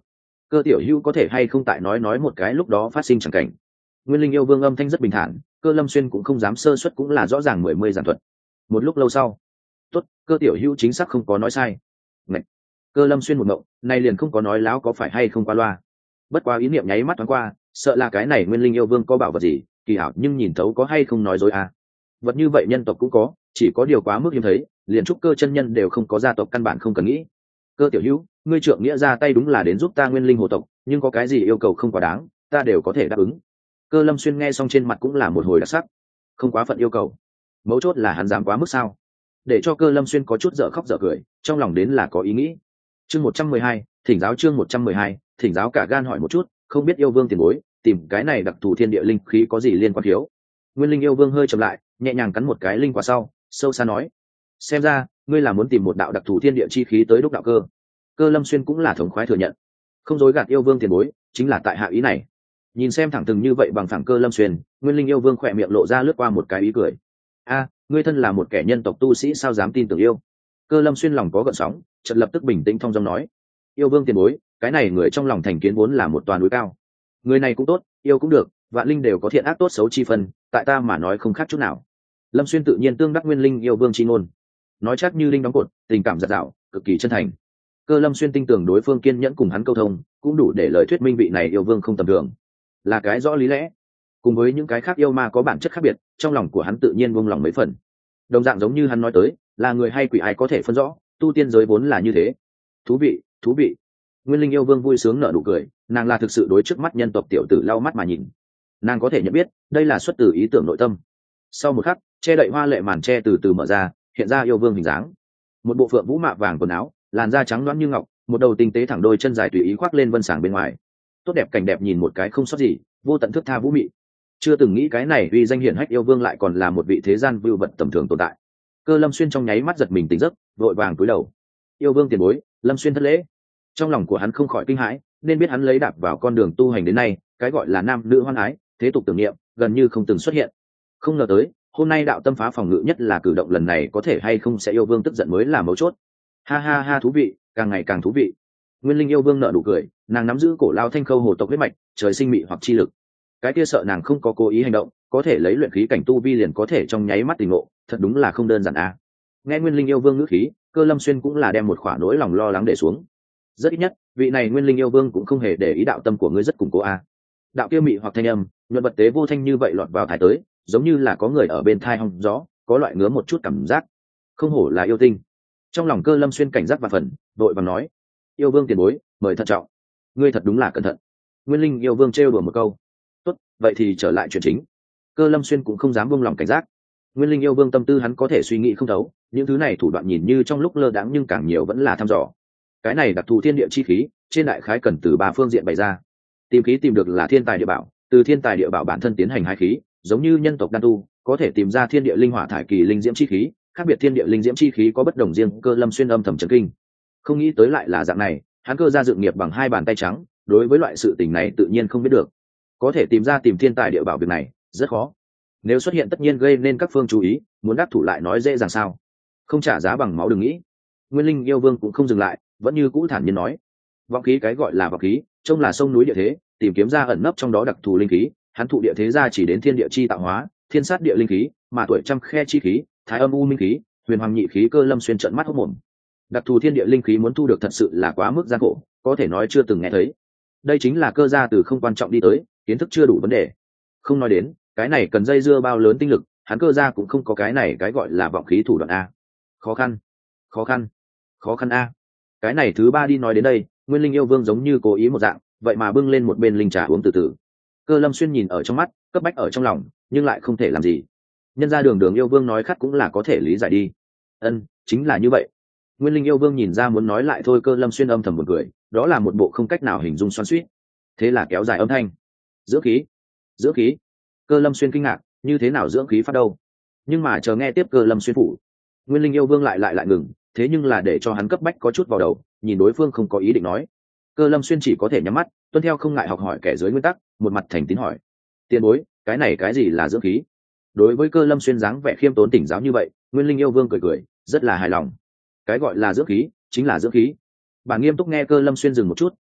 Cơ tiểu hữu có thể hay không tại nói một cái lúc đó phát sinh chẳng cảnh. Nguyên Linh yêu vương âm thanh rất bình thản, Cơ Lâm Xuyên cũng không dám sơ suất, cũng là rõ ràng mười giản thuật. Một lúc lâu sau, tốt, Cơ tiểu hữu chính xác không có nói sai. Ngậy. Cơ Lâm Xuyên một ngộng, nay liền không có nói láo có phải hay không qua loa. Bất quá ý niệm nháy mắt thoáng qua, sợ là cái này Nguyên Linh yêu vương có bảo vật gì kỳ hảo, nhưng nhìn thấu có hay không nói dối à. Vật như vậy nhân tộc cũng có, chỉ có điều quá mức hiếm thấy, liền trúc cơ chân nhân đều không có, gia tộc căn bản không cần nghĩ. Cơ tiểu hữu, ngươi trượng nghĩa ra tay đúng là đến giúp ta Nguyên Linh hồ tộc, nhưng có cái gì yêu cầu không quá đáng, ta đều có thể đáp ứng. Cơ Lâm Xuyên nghe xong trên mặt cũng là một hồi đặc sắc. Không quá phận yêu cầu, mấu chốt là hắn dám quá mức sao? Để cho Cơ Lâm Xuyên có chút dở khóc dở cười, trong lòng đến là có ý nghĩ. Chương 112, thỉnh giáo. Chương 112, thỉnh giáo. Cả gan hỏi một chút, không biết yêu vương tiền bối tìm cái này đặc thù thiên địa linh khí có gì liên quan thiếu? Nguyên Linh yêu vương hơi chậm lại, nhẹ nhàng cắn một cái linh quả sau, sâu xa nói: xem ra ngươi là muốn tìm một đạo đặc thù thiên địa chi khí tới đúc đạo cơ. Cơ Lâm Xuyên cũng là thống khoái thừa nhận, không dối gạt yêu vương tiền bối, chính là tại hạ ý này. Nhìn xem thẳng thừng như vậy bằng phẳng Cơ Lâm Xuyên, Nguyên Linh yêu vương khỏe miệng lộ ra lướt qua một cái ý cười. A, ngươi thân là một kẻ nhân tộc tu sĩ sao dám tin tưởng yêu? Cơ Lâm Xuyên lòng có gợn sóng, chợt lập tức bình tĩnh thong dong nói: yêu vương tiền bối, cái này người trong lòng thành kiến vốn là một toàn núi cao. Người này cũng tốt, yêu cũng được, vạn linh đều có thiện ác tốt xấu chi phân, tại ta mà nói không khác chút nào. Lâm Xuyên tự nhiên tương đắc Nguyên Linh yêu vương chi ngôn, nói chắc như linh đóng cột, tình cảm giạt rào, cực kỳ chân thành. Cơ Lâm Xuyên tin tưởng đối phương kiên nhẫn cùng hắn câu thông, cũng đủ để lời thuyết minh vị này yêu vương không tầm thường, là cái rõ lý lẽ. Cùng với những cái khác yêu ma có bản chất khác biệt, trong lòng của hắn tự nhiên buông lòng mấy phần. Đồng dạng giống như hắn nói tới, là người hay quỷ ai có thể phân rõ, tu tiên giới vốn là như thế. Thú vị, thú vị. Nguyên Linh yêu vương vui sướng nở nụ cười, nàng là thực sự đối trước mắt nhân tộc tiểu tử lau mắt mà nhìn. Nàng có thể nhận biết, đây là xuất từ ý tưởng nội tâm. Sau một khắc, che đậy hoa lệ màn che từ từ mở ra, hiện ra yêu vương hình dáng. Một bộ phượng vũ mạ vàng quần áo, làn da trắng loáng như ngọc, một đầu tinh tế thẳng đôi chân dài tùy ý khoác lên vân sàng bên ngoài. Tốt đẹp cảnh đẹp nhìn một cái không sót gì, vô tận thước tha vũ mị. Chưa từng nghĩ cái này uy danh hiển hách yêu vương lại còn là một vị thế gian vưu vật tầm thường tồn tại. Cơ Lâm Xuyên trong nháy mắt giật mình tỉnh giấc, vội vàng cúi đầu. Yêu vương tiền bối, Lâm Xuyên thất lễ. Trong lòng của hắn không khỏi kinh hãi, nên biết hắn lấy đạp vào con đường tu hành đến nay, cái gọi là nam nữ hoan ái, thế tục tưởng niệm, gần như không từng xuất hiện. Không ngờ tới, hôm nay đạo tâm phá phòng ngự nhất là cử động lần này có thể hay không sẽ yêu vương tức giận mới là mấu chốt. Ha ha ha, thú vị, càng ngày càng thú vị. Nguyên Linh yêu vương nở nụ cười, nàng nắm giữ cổ lao thanh khâu hồ tộc huyết mạch, trời sinh mị hoặc chi lực. Cái kia sợ nàng không có cố ý hành động, có thể lấy luyện khí cảnh tu vi liền có thể trong nháy mắt tỉnh ngộ, thật đúng là không đơn giản a. Nghe Nguyên Linh yêu vương ngữ khí, Cơ Lâm Xuyên cũng là đem một khỏa nỗi lòng lo lắng để xuống. Rất ít nhất, vị này Nguyên Linh yêu vương cũng không hề để ý đạo tâm của ngươi rất củng cố a. Đạo kia mị hoặc thanh âm, nhuận vật tế vô thanh như vậy lọt vào thái tới, giống như là có người ở bên thai hong gió, có loại ngứa một chút cảm giác. Không hổ là yêu tinh. Trong lòng Cơ Lâm Xuyên cảnh giác và phần, đội vàng nói: yêu vương tiền bối, mời thận trọng. Ngươi thật đúng là cẩn thận. Nguyên Linh yêu vương trêu đùa một câu. Tốt, vậy thì trở lại chuyện chính. Cơ Lâm Xuyên cũng không dám buông lòng cảnh giác. Nguyên Linh yêu vương tâm tư hắn có thể suy nghĩ không thấu, những thứ này thủ đoạn nhìn như trong lúc lơ đãng nhưng càng nhiều vẫn là thăm dò. Cái này đặc thù thiên địa chi khí, trên đại khái cần từ ba phương diện bày ra. Tìm khí tìm được là thiên tài địa bảo, từ thiên tài địa bảo bản thân tiến hành hai khí, giống như nhân tộc đan tu, có thể tìm ra thiên địa linh hỏa thải kỳ linh diễm chi khí, khác biệt thiên địa linh diễm chi khí có bất đồng riêng. Cơ Lâm Xuyên âm thầm chấn kinh, không nghĩ tới lại là dạng này, hắn Cơ ra dựng nghiệp bằng hai bàn tay trắng, đối với loại sự tình này tự nhiên không biết được. Có thể tìm ra tìm thiên tài địa bảo việc này rất khó, nếu xuất hiện tất nhiên gây nên các phương chú ý, muốn đắc thủ lại nói dễ dàng sao? Không trả giá bằng máu đừng nghĩ. Nguyên Linh yêu vương cũng không dừng lại, vẫn như cũ thản nhiên nói: vọng khí, cái gọi là vọng khí, trông là sông núi địa thế, tìm kiếm ra ẩn nấp trong đó đặc thù linh khí, hắn thụ địa thế ra chỉ đến thiên địa chi tạo hóa, thiên sát địa linh khí, mà tuổi trăm khe chi khí, thái âm u minh khí, huyền hoàng nhị khí. Cơ Lâm Xuyên trợn mắt hốt mồm. Đặc thù thiên địa linh khí muốn thu được thật sự là quá mức gian khổ, có thể nói chưa từng nghe thấy. Đây chính là Cơ gia từ không quan trọng đi tới, kiến thức chưa đủ vấn đề. Không nói đến cái này cần dây dưa bao lớn tinh lực, hắn Cơ gia cũng không có cái này cái gọi là vọng khí thủ đoạn a. Khó khăn, khó khăn, khó khăn a. Cái này thứ ba đi nói đến đây, Nguyên Linh yêu vương giống như cố ý một dạng, vậy mà bưng lên một bên linh trà uống từ từ. Cơ Lâm Xuyên nhìn ở trong mắt, cấp bách ở trong lòng, nhưng lại không thể làm gì. Nhân ra đường đường yêu vương nói khát cũng là có thể lý giải đi. Ân, chính là như vậy. Nguyên Linh yêu vương nhìn ra muốn nói lại thôi, Cơ Lâm Xuyên âm thầm một cười, đó là một bộ không cách nào hình dung xoắn xuýt. Thế là kéo dài âm thanh: dưỡng khí, dưỡng khí. Cơ Lâm Xuyên kinh ngạc, như thế nào dưỡng khí phát đâu? Nhưng mà chờ nghe tiếp Cơ Lâm Xuyên phủ, Nguyên Linh yêu vương lại ngừng, thế nhưng là để cho hắn cấp bách có chút vào đầu, nhìn đối phương không có ý định nói. Cơ Lâm Xuyên chỉ có thể nhắm mắt, tuân theo không ngại học hỏi kẻ dưới nguyên tắc, một mặt thành tín hỏi: tiền bối, cái này cái gì là dưỡng khí? Đối với Cơ Lâm Xuyên dáng vẻ khiêm tốn tỉnh giáo như vậy, Nguyên Linh yêu vương cười, rất là hài lòng. Cái gọi là dưỡng khí, chính là dưỡng khí. Bản nghiêm túc nghe Cơ Lâm Xuyên dừng một chút,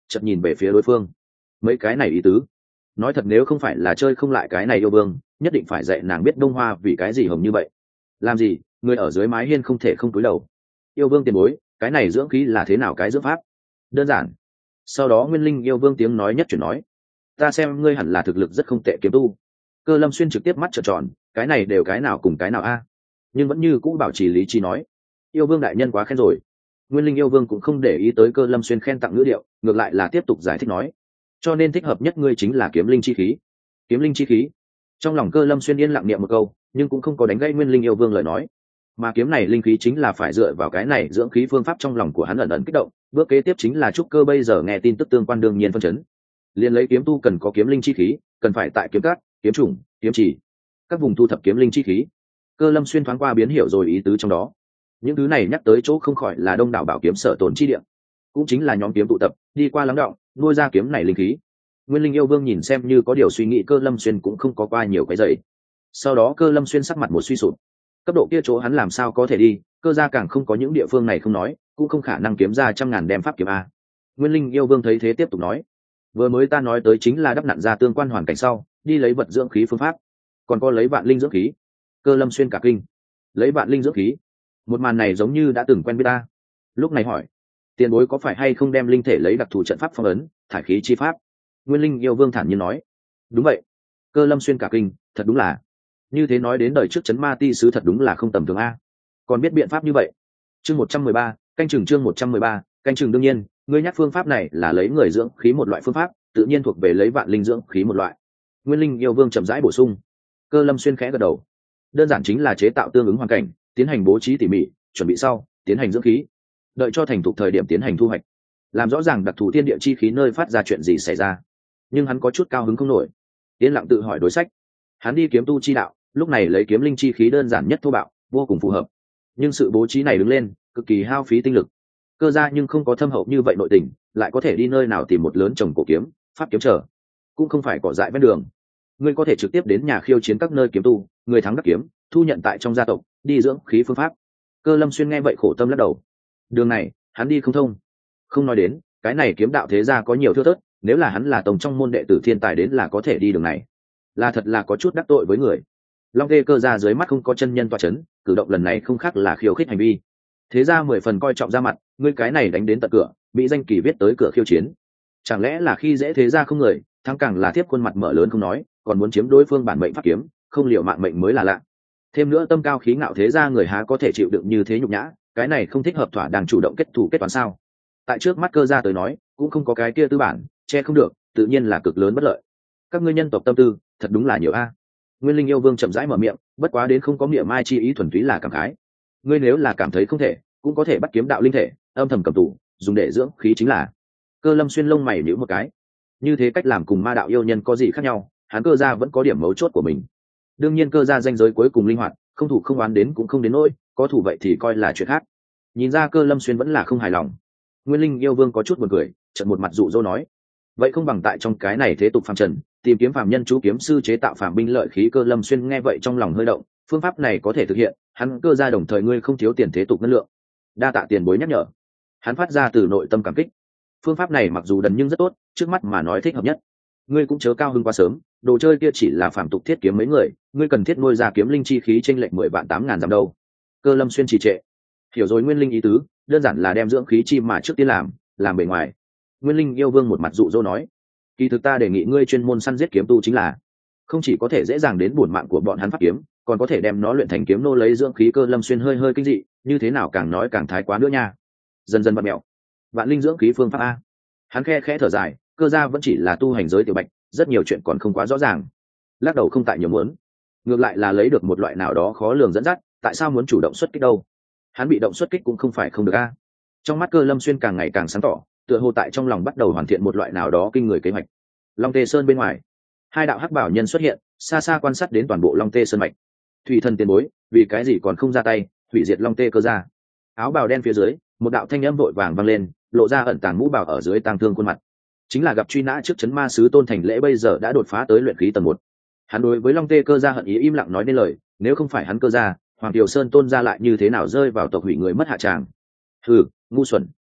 chợt nhìn về phía đối phương. Mấy cái này ý tứ, nói thật nếu không phải là chơi không lại cái này yêu vương, nhất định phải dạy nàng biết đông hoa vì cái gì hồng như vậy. Làm gì, người ở dưới mái hiên không thể không cúi đầu. Yêu vương tiền bối, cái này dưỡng khí là thế nào cái dưỡng pháp? Đơn giản. Sau đó Nguyên Linh yêu vương tiếng nói nhất chuyển nói, ta xem ngươi hẳn là thực lực rất không tệ kiếm tu. Cơ Lâm Xuyên trực tiếp mắt trợn tròn, cái này đều cái nào cùng cái nào a? Nhưng vẫn như cũ bảo trì lý trí nói, yêu vương đại nhân quá khen rồi. Nguyên Linh yêu vương cũng không để ý tới Cơ Lâm Xuyên khen tặng ngữ điệu, ngược lại là tiếp tục giải thích nói, cho nên thích hợp nhất ngươi chính là kiếm linh chi khí. Kiếm linh chi khí. Trong lòng Cơ Lâm Xuyên yên lặng niệm một câu, nhưng cũng không có đánh gãy Nguyên Linh yêu vương lời nói, mà kiếm này linh khí chính là phải dựa vào cái này dưỡng khí phương pháp. Trong lòng của hắn ẩn ẩn kích động, bước kế tiếp chính là trúc cơ. Bây giờ nghe tin tức tương quan đương nhiên phân chấn, liền lấy kiếm tu cần có kiếm linh chi khí, cần phải tại kiếm cát, kiếm trùng, kiếm chỉ các vùng thu thập kiếm linh chi khí. Cơ Lâm Xuyên thoáng qua biến hiểu rồi ý tứ trong đó. Những thứ này nhắc tới chỗ không khỏi là đông đảo bảo kiếm sở tồn chi địa, cũng chính là nhóm kiếm tụ tập đi qua lắng đọng nuôi ra kiếm này linh khí. Nguyên Linh yêu vương nhìn xem như có điều suy nghĩ, Cơ Lâm Xuyên cũng không có qua nhiều cái dậy. Sau đó Cơ Lâm Xuyên sắc mặt một suy sụp, cấp độ kia chỗ hắn làm sao có thể đi, cơ gia càng không có những địa phương này không nói, cũng không khả năng kiếm ra 100.000 đem pháp kiếm a. Nguyên Linh yêu vương thấy thế tiếp tục nói, vừa mới ta nói tới chính là đắp nặn ra tương quan hoàn cảnh sau đi lấy vật dưỡng khí phương pháp, còn có lấy vạn linh dưỡng khí. Cơ Lâm Xuyên cả kinh, lấy vạn linh dưỡng khí, một màn này giống như đã từng quen biết ta. Lúc này hỏi, tiền bối có phải hay không đem linh thể lấy đặc thù trận pháp phong ấn thải khí chi pháp? Nguyên Linh yêu vương thản nhiên nói, đúng vậy. Cơ Lâm Xuyên cả kinh, thật đúng là như thế. Nói đến đời trước chấn ma ti sứ thật đúng là không tầm thường a, còn biết biện pháp như vậy. Chương 113, canh chừng. Chương 113, canh chừng. Đương nhiên ngươi nhắc phương pháp này là lấy người dưỡng khí một loại phương pháp, tự nhiên thuộc về lấy vạn linh dưỡng khí một loại. Nguyên Linh yêu vương chậm rãi bổ sung. Cơ Lâm Xuyên khẽ gật đầu, đơn giản chính là chế tạo tương ứng hoàn cảnh, tiến hành bố trí tỉ mỉ, chuẩn bị sau tiến hành dưỡng khí, đợi cho thành thục thời điểm tiến hành thu hoạch, làm rõ ràng đặc thù thiên địa chi khí nơi phát ra chuyện gì xảy ra. Nhưng hắn có chút cao hứng không nổi, yên lặng tự hỏi đối sách. Hắn đi kiếm tu chi đạo, lúc này lấy kiếm linh chi khí đơn giản nhất thô bạo, vô cùng phù hợp. Nhưng sự bố trí này đứng lên cực kỳ hao phí tinh lực. Cơ gia nhưng không có thâm hậu như vậy nội tình, lại có thể đi nơi nào tìm một lớn trồng cổ kiếm, pháp kiếm trở, cũng không phải cỏ dại ven đường. Ngươi có thể trực tiếp đến nhà khiêu chiến các nơi kiếm tu, người thắng đắc kiếm thu nhận tại trong gia tộc, đi dưỡng khí phương pháp. Cơ Lâm Xuyên nghe vậy khổ tâm lắc đầu, đường này hắn đi không thông. Không nói đến cái này kiếm đạo thế gia có nhiều thưa thớt, nếu là hắn là tổng trong môn đệ tử thiên tài đến là có thể đi đường này, là thật là có chút đắc tội với người. Long Tê Cơ gia dưới mắt không có chân nhân tọa chấn, cử động lần này không khác là khiêu khích hành vi. Thế ra 10 phần coi trọng ra mặt, ngươi cái này đánh đến tận cửa, bị danh kỳ viết tới cửa khiêu chiến, chẳng lẽ là khi dễ thế ra không người, thắng càng là tiếp khuôn mặt mở lớn không nói, còn muốn chiếm đối phương bản mệnh pháp kiếm, không liệu mạng mệnh mới là lạ. Thêm nữa tâm cao khí ngạo thế ra người há có thể chịu đựng như thế nhục nhã, cái này không thích hợp thỏa đang chủ động kết thù kết toán sao? Tại trước mắt Cơ gia tới nói, cũng không có cái kia tư bản, che không được, tự nhiên là cực lớn bất lợi. Các ngươi nhân tộc tâm tư, thật đúng là nhiều a. Nguyên Linh yêu vương chậm rãi mở miệng, bất quá đến không có miệng mai chi ý, thuần túy là cảm khái. Ngươi nếu là cảm thấy không thể, cũng có thể bắt kiếm đạo linh thể, âm thầm cầm tù, dùng để dưỡng khí chính là. Cơ Lâm Xuyên lông mày nhíu một cái, như thế cách làm cùng ma đạo yêu nhân có gì khác nhau? Hắn Cơ gia vẫn có điểm mấu chốt của mình. Đương nhiên Cơ gia danh giới cuối cùng linh hoạt, không thủ không oán đến cũng không đến nỗi, có thủ vậy thì coi là chuyện khác. Nhìn ra Cơ Lâm Xuyên vẫn là không hài lòng, Nguyên Linh yêu vương có chút buồn cười, chợt một mặt dụ dỗ nói, vậy không bằng tại trong cái này thế tục phàm trần, tìm kiếm phàm nhân chú kiếm sư chế tạo phàm binh lợi khí. Cơ Lâm Xuyên nghe vậy trong lòng hơi động, phương pháp này có thể thực hiện, hắn Cơ gia đồng thời ngươi không thiếu tiền thế tục ngân lượng, đa tạ tiền bối nhắc nhở. Hắn phát ra từ nội tâm cảm kích. Phương pháp này mặc dù đần nhưng rất tốt, trước mắt mà nói thích hợp nhất. Ngươi cũng chớ cao hứng quá sớm, đồ chơi kia chỉ là phàm tục thiết kiếm mấy người, ngươi cần thiết nuôi ra kiếm linh chi khí chênh lệch 10.800.000 dặm đâu. Cơ Lâm Xuyên trì trệ, hiểu rồi Nguyên Linh ý tứ, đơn giản là đem dưỡng khí chi mà trước tiên làm bề ngoài. Nguyên Linh yêu vương một mặt dụ dỗ nói, kỳ thực ta đề nghị ngươi chuyên môn săn giết kiếm tu chính là, không chỉ có thể dễ dàng đến bổn mạng của bọn hắn pháp kiếm, còn có thể đem nó luyện thành kiếm nô lấy dưỡng khí. Cơ Lâm Xuyên hơi kinh dị, như thế nào càng nói càng thái quá nữa nha. Dần dần bật mẹo, vạn linh dưỡng khí phương pháp a. Hắn khẽ thở dài, Cơ gia vẫn chỉ là tu hành giới tiểu bạch, rất nhiều chuyện còn không quá rõ ràng. Lắc đầu không tại nhiều muốn, ngược lại là lấy được một loại nào đó khó lường dẫn dắt, tại sao muốn chủ động xuất kích đâu? Hắn bị động xuất kích cũng không phải không được a. Trong mắt Cơ Lâm Xuyên càng ngày càng sáng tỏ, tựa hồ tại trong lòng bắt đầu hoàn thiện một loại nào đó kinh người kế hoạch. Long Tê Sơn bên ngoài, hai đạo hắc bảo nhân xuất hiện, xa xa quan sát đến toàn bộ Long Tê Sơn mạch. Thủy thần tiền bối, vì cái gì còn không ra tay hủy diệt Long Tê Cơ gia? Áo bào đen phía dưới, một đạo thanh âm vội vàng vang lên, lộ ra ẩn tàng mũ bào ở dưới tang thương khuôn mặt. Chính là gặp truy nã trước chấn ma sứ Tôn Thành Lễ, bây giờ đã đột phá tới luyện khí tầng 1. Hắn đối với Long Tê Cơ gia hận ý im lặng nói nên lời, nếu không phải hắn Cơ gia, Hoàng Tiểu Sơn Tôn gia lại như thế nào rơi vào tộc hủy người mất hạ tràng. Hừ, ngu xuẩn.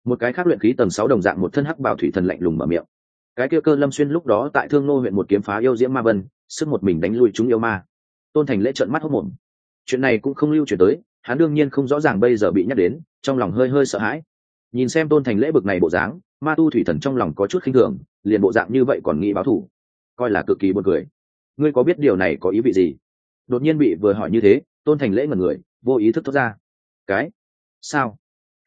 Một cái khác luyện khí tầng 6 đồng dạng một thân hắc bào thủy thần lạnh lùng mở miệng. Cái kia Cơ Lâm Xuyên lúc đó tại Thương Nô huyện một kiếm phá yêu diễm ma vân, sức một mình đánh lui chúng yêu ma. Tôn Thành Lễ trợn mắt hốt mồm. Chuyện này cũng không lưu truyền tới, hắn đương nhiên không rõ ràng bây giờ bị nhắc đến, trong lòng hơi hơi sợ hãi. Nhìn xem Tôn Thành Lễ bực này bộ dáng, ma tu thủy thần trong lòng có chút khinh thường, liền bộ dạng như vậy còn nghĩ báo thù, coi là cực kỳ buồn cười. Ngươi có biết điều này có ý vị gì? Đột nhiên bị vừa hỏi như thế, Tôn Thành Lễ ngẩn người, vô ý thức thốt ra. Cái? Sao?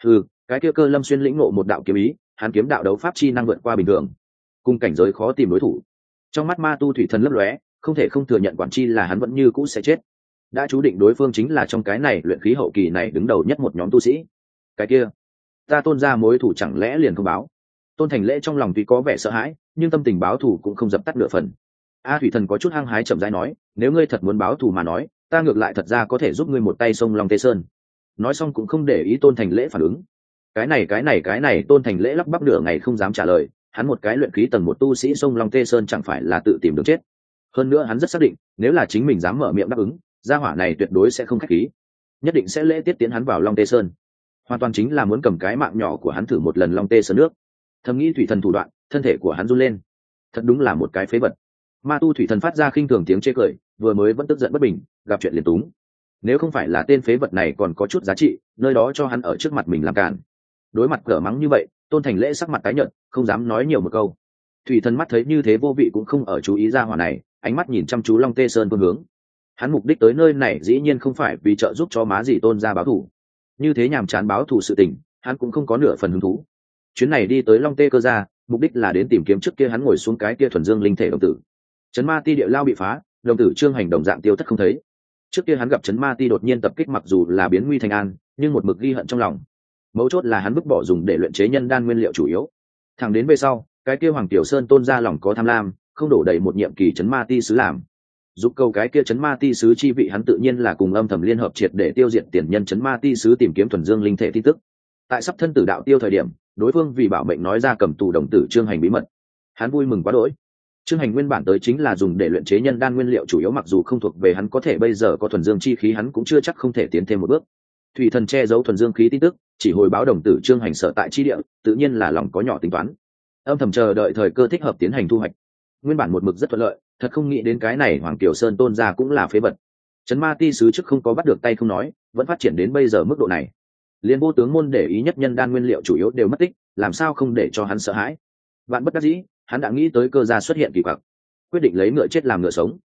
Cái kia Cơ Lâm Xuyên lĩnh ngộ một đạo kiếm ý, hắn kiếm đạo đấu pháp chi năng vượt qua bình thường, cùng cảnh giới khó tìm đối thủ. Trong mắt ma tu thủy thần lấp lóe, không thể không thừa nhận quản chi là hắn vẫn như cũ sẽ chết. Đã chú định đối phương chính là trong cái này luyện khí hậu kỳ này đứng đầu nhất một nhóm tu sĩ. Cái kia, ta Tôn ra mối thủ chẳng lẽ liền không báo? Tôn Thành Lễ trong lòng tuy có vẻ sợ hãi, nhưng tâm tình báo thù cũng không dập tắt nửa phần. Thủy thần có chút hăng hái chậm rãi nói, nếu ngươi thật muốn báo thù mà nói, ta ngược lại thật ra có thể giúp ngươi một tay xông Long Tê Sơn. Nói xong cũng không để ý Tôn Thành Lễ phản ứng. Cái này Tôn Thành Lễ lắp bắp nửa ngày không dám trả lời, hắn một cái luyện khí tầng 1 tu sĩ xông Long Tê Sơn chẳng phải là tự tìm đường chết. Hơn nữa hắn rất xác định, nếu là chính mình dám mở miệng đáp ứng, gia hỏa này tuyệt đối sẽ không khách khí, nhất định sẽ lễ tiết tiến hắn vào Long Tê Sơn. Hoàn toàn chính là muốn cầm cái mạng nhỏ của hắn thử một lần Long Tê Sơn nước. Thầm nghĩ thủy thần thủ đoạn, thân thể của hắn run lên. Thật đúng là một cái phế vật. Ma tu thủy thần phát ra khinh thường tiếng chê cười, vừa mới vẫn tức giận bất bình, gặp chuyện liền túng. Nếu không phải là tên phế vật này còn có chút giá trị, nơi đó cho hắn ở trước mặt mình làm cản. Đối mặt cỡ mắng như vậy, Tôn Thành Lễ sắc mặt tái nhợt, không dám nói nhiều một câu. Thủy thần mắt thấy như thế vô vị cũng không ở chú ý ra hỏa này, ánh mắt nhìn chăm chú Long Tê Sơn phương hướng. Hắn mục đích tới nơi này dĩ nhiên không phải vì trợ giúp cho má gì Tôn ra báo thù. Như thế nhàm chán báo thù sự tình, hắn cũng không có nửa phần hứng thú. Chuyến này đi tới Long Tê Cơ gia, mục đích là đến tìm kiếm trước kia hắn ngồi xuống cái kia thuần dương linh thể đồng tử. Chấn ma ti địa lao bị phá, đồng tử Trương Hành đồng dạng tiêu thất không thấy. Trước kia hắn gặp chấn ma ti đột nhiên tập kích, mặc dù là biến nguy thành an, nhưng một mực ghi hận trong lòng. Mấu chốt là hắn vứt bỏ dùng để luyện chế nhân đan nguyên liệu chủ yếu. Thẳng đến về sau, cái kia Hoàng Tiểu Sơn Tôn ra lòng có tham lam, không đổ đầy một nhiệm kỳ chấn ma ti sứ làm. Giúp câu cái kia chấn ma ti sứ chi vị, hắn tự nhiên là cùng âm thầm liên hợp triệt để tiêu diệt tiền nhân chấn ma ti sứ, tìm kiếm thuần dương linh thể tin tức. Tại sắp thân tử đạo tiêu thời điểm, đối phương vì bảo mệnh nói ra cầm tù đồng tử Trương Hành bí mật. Hắn vui mừng quá đỗi. Trương Hành nguyên bản tới chính là dùng để luyện chế nhân đan nguyên liệu chủ yếu, mặc dù không thuộc về hắn, có thể bây giờ có thuần dương chi khí, hắn cũng chưa chắc không thể tiến thêm một bước. Thủy thần che giấu thuần dương khí tin tức, chỉ hồi báo đồng tử Trương Hành sở tại chi địa, tự nhiên là lòng có nhỏ tính toán, âm thầm chờ đợi thời cơ thích hợp tiến hành thu hoạch. Nguyên bản một mực rất thuận lợi, thật không nghĩ đến cái này Hoàng Kiều Sơn Tôn gia cũng là phế vật. Trấn ma ti sứ trước không có bắt được tay không nói, vẫn phát triển đến bây giờ mức độ này. Liên vô tướng môn để ý nhất nhân đan nguyên liệu chủ yếu đều mất tích, làm sao không để cho hắn sợ hãi. Vạn bất đắc dĩ, hắn đã nghĩ tới Cơ gia xuất hiện kỳ quặc, quyết định lấy ngựa chết làm ngựa sống.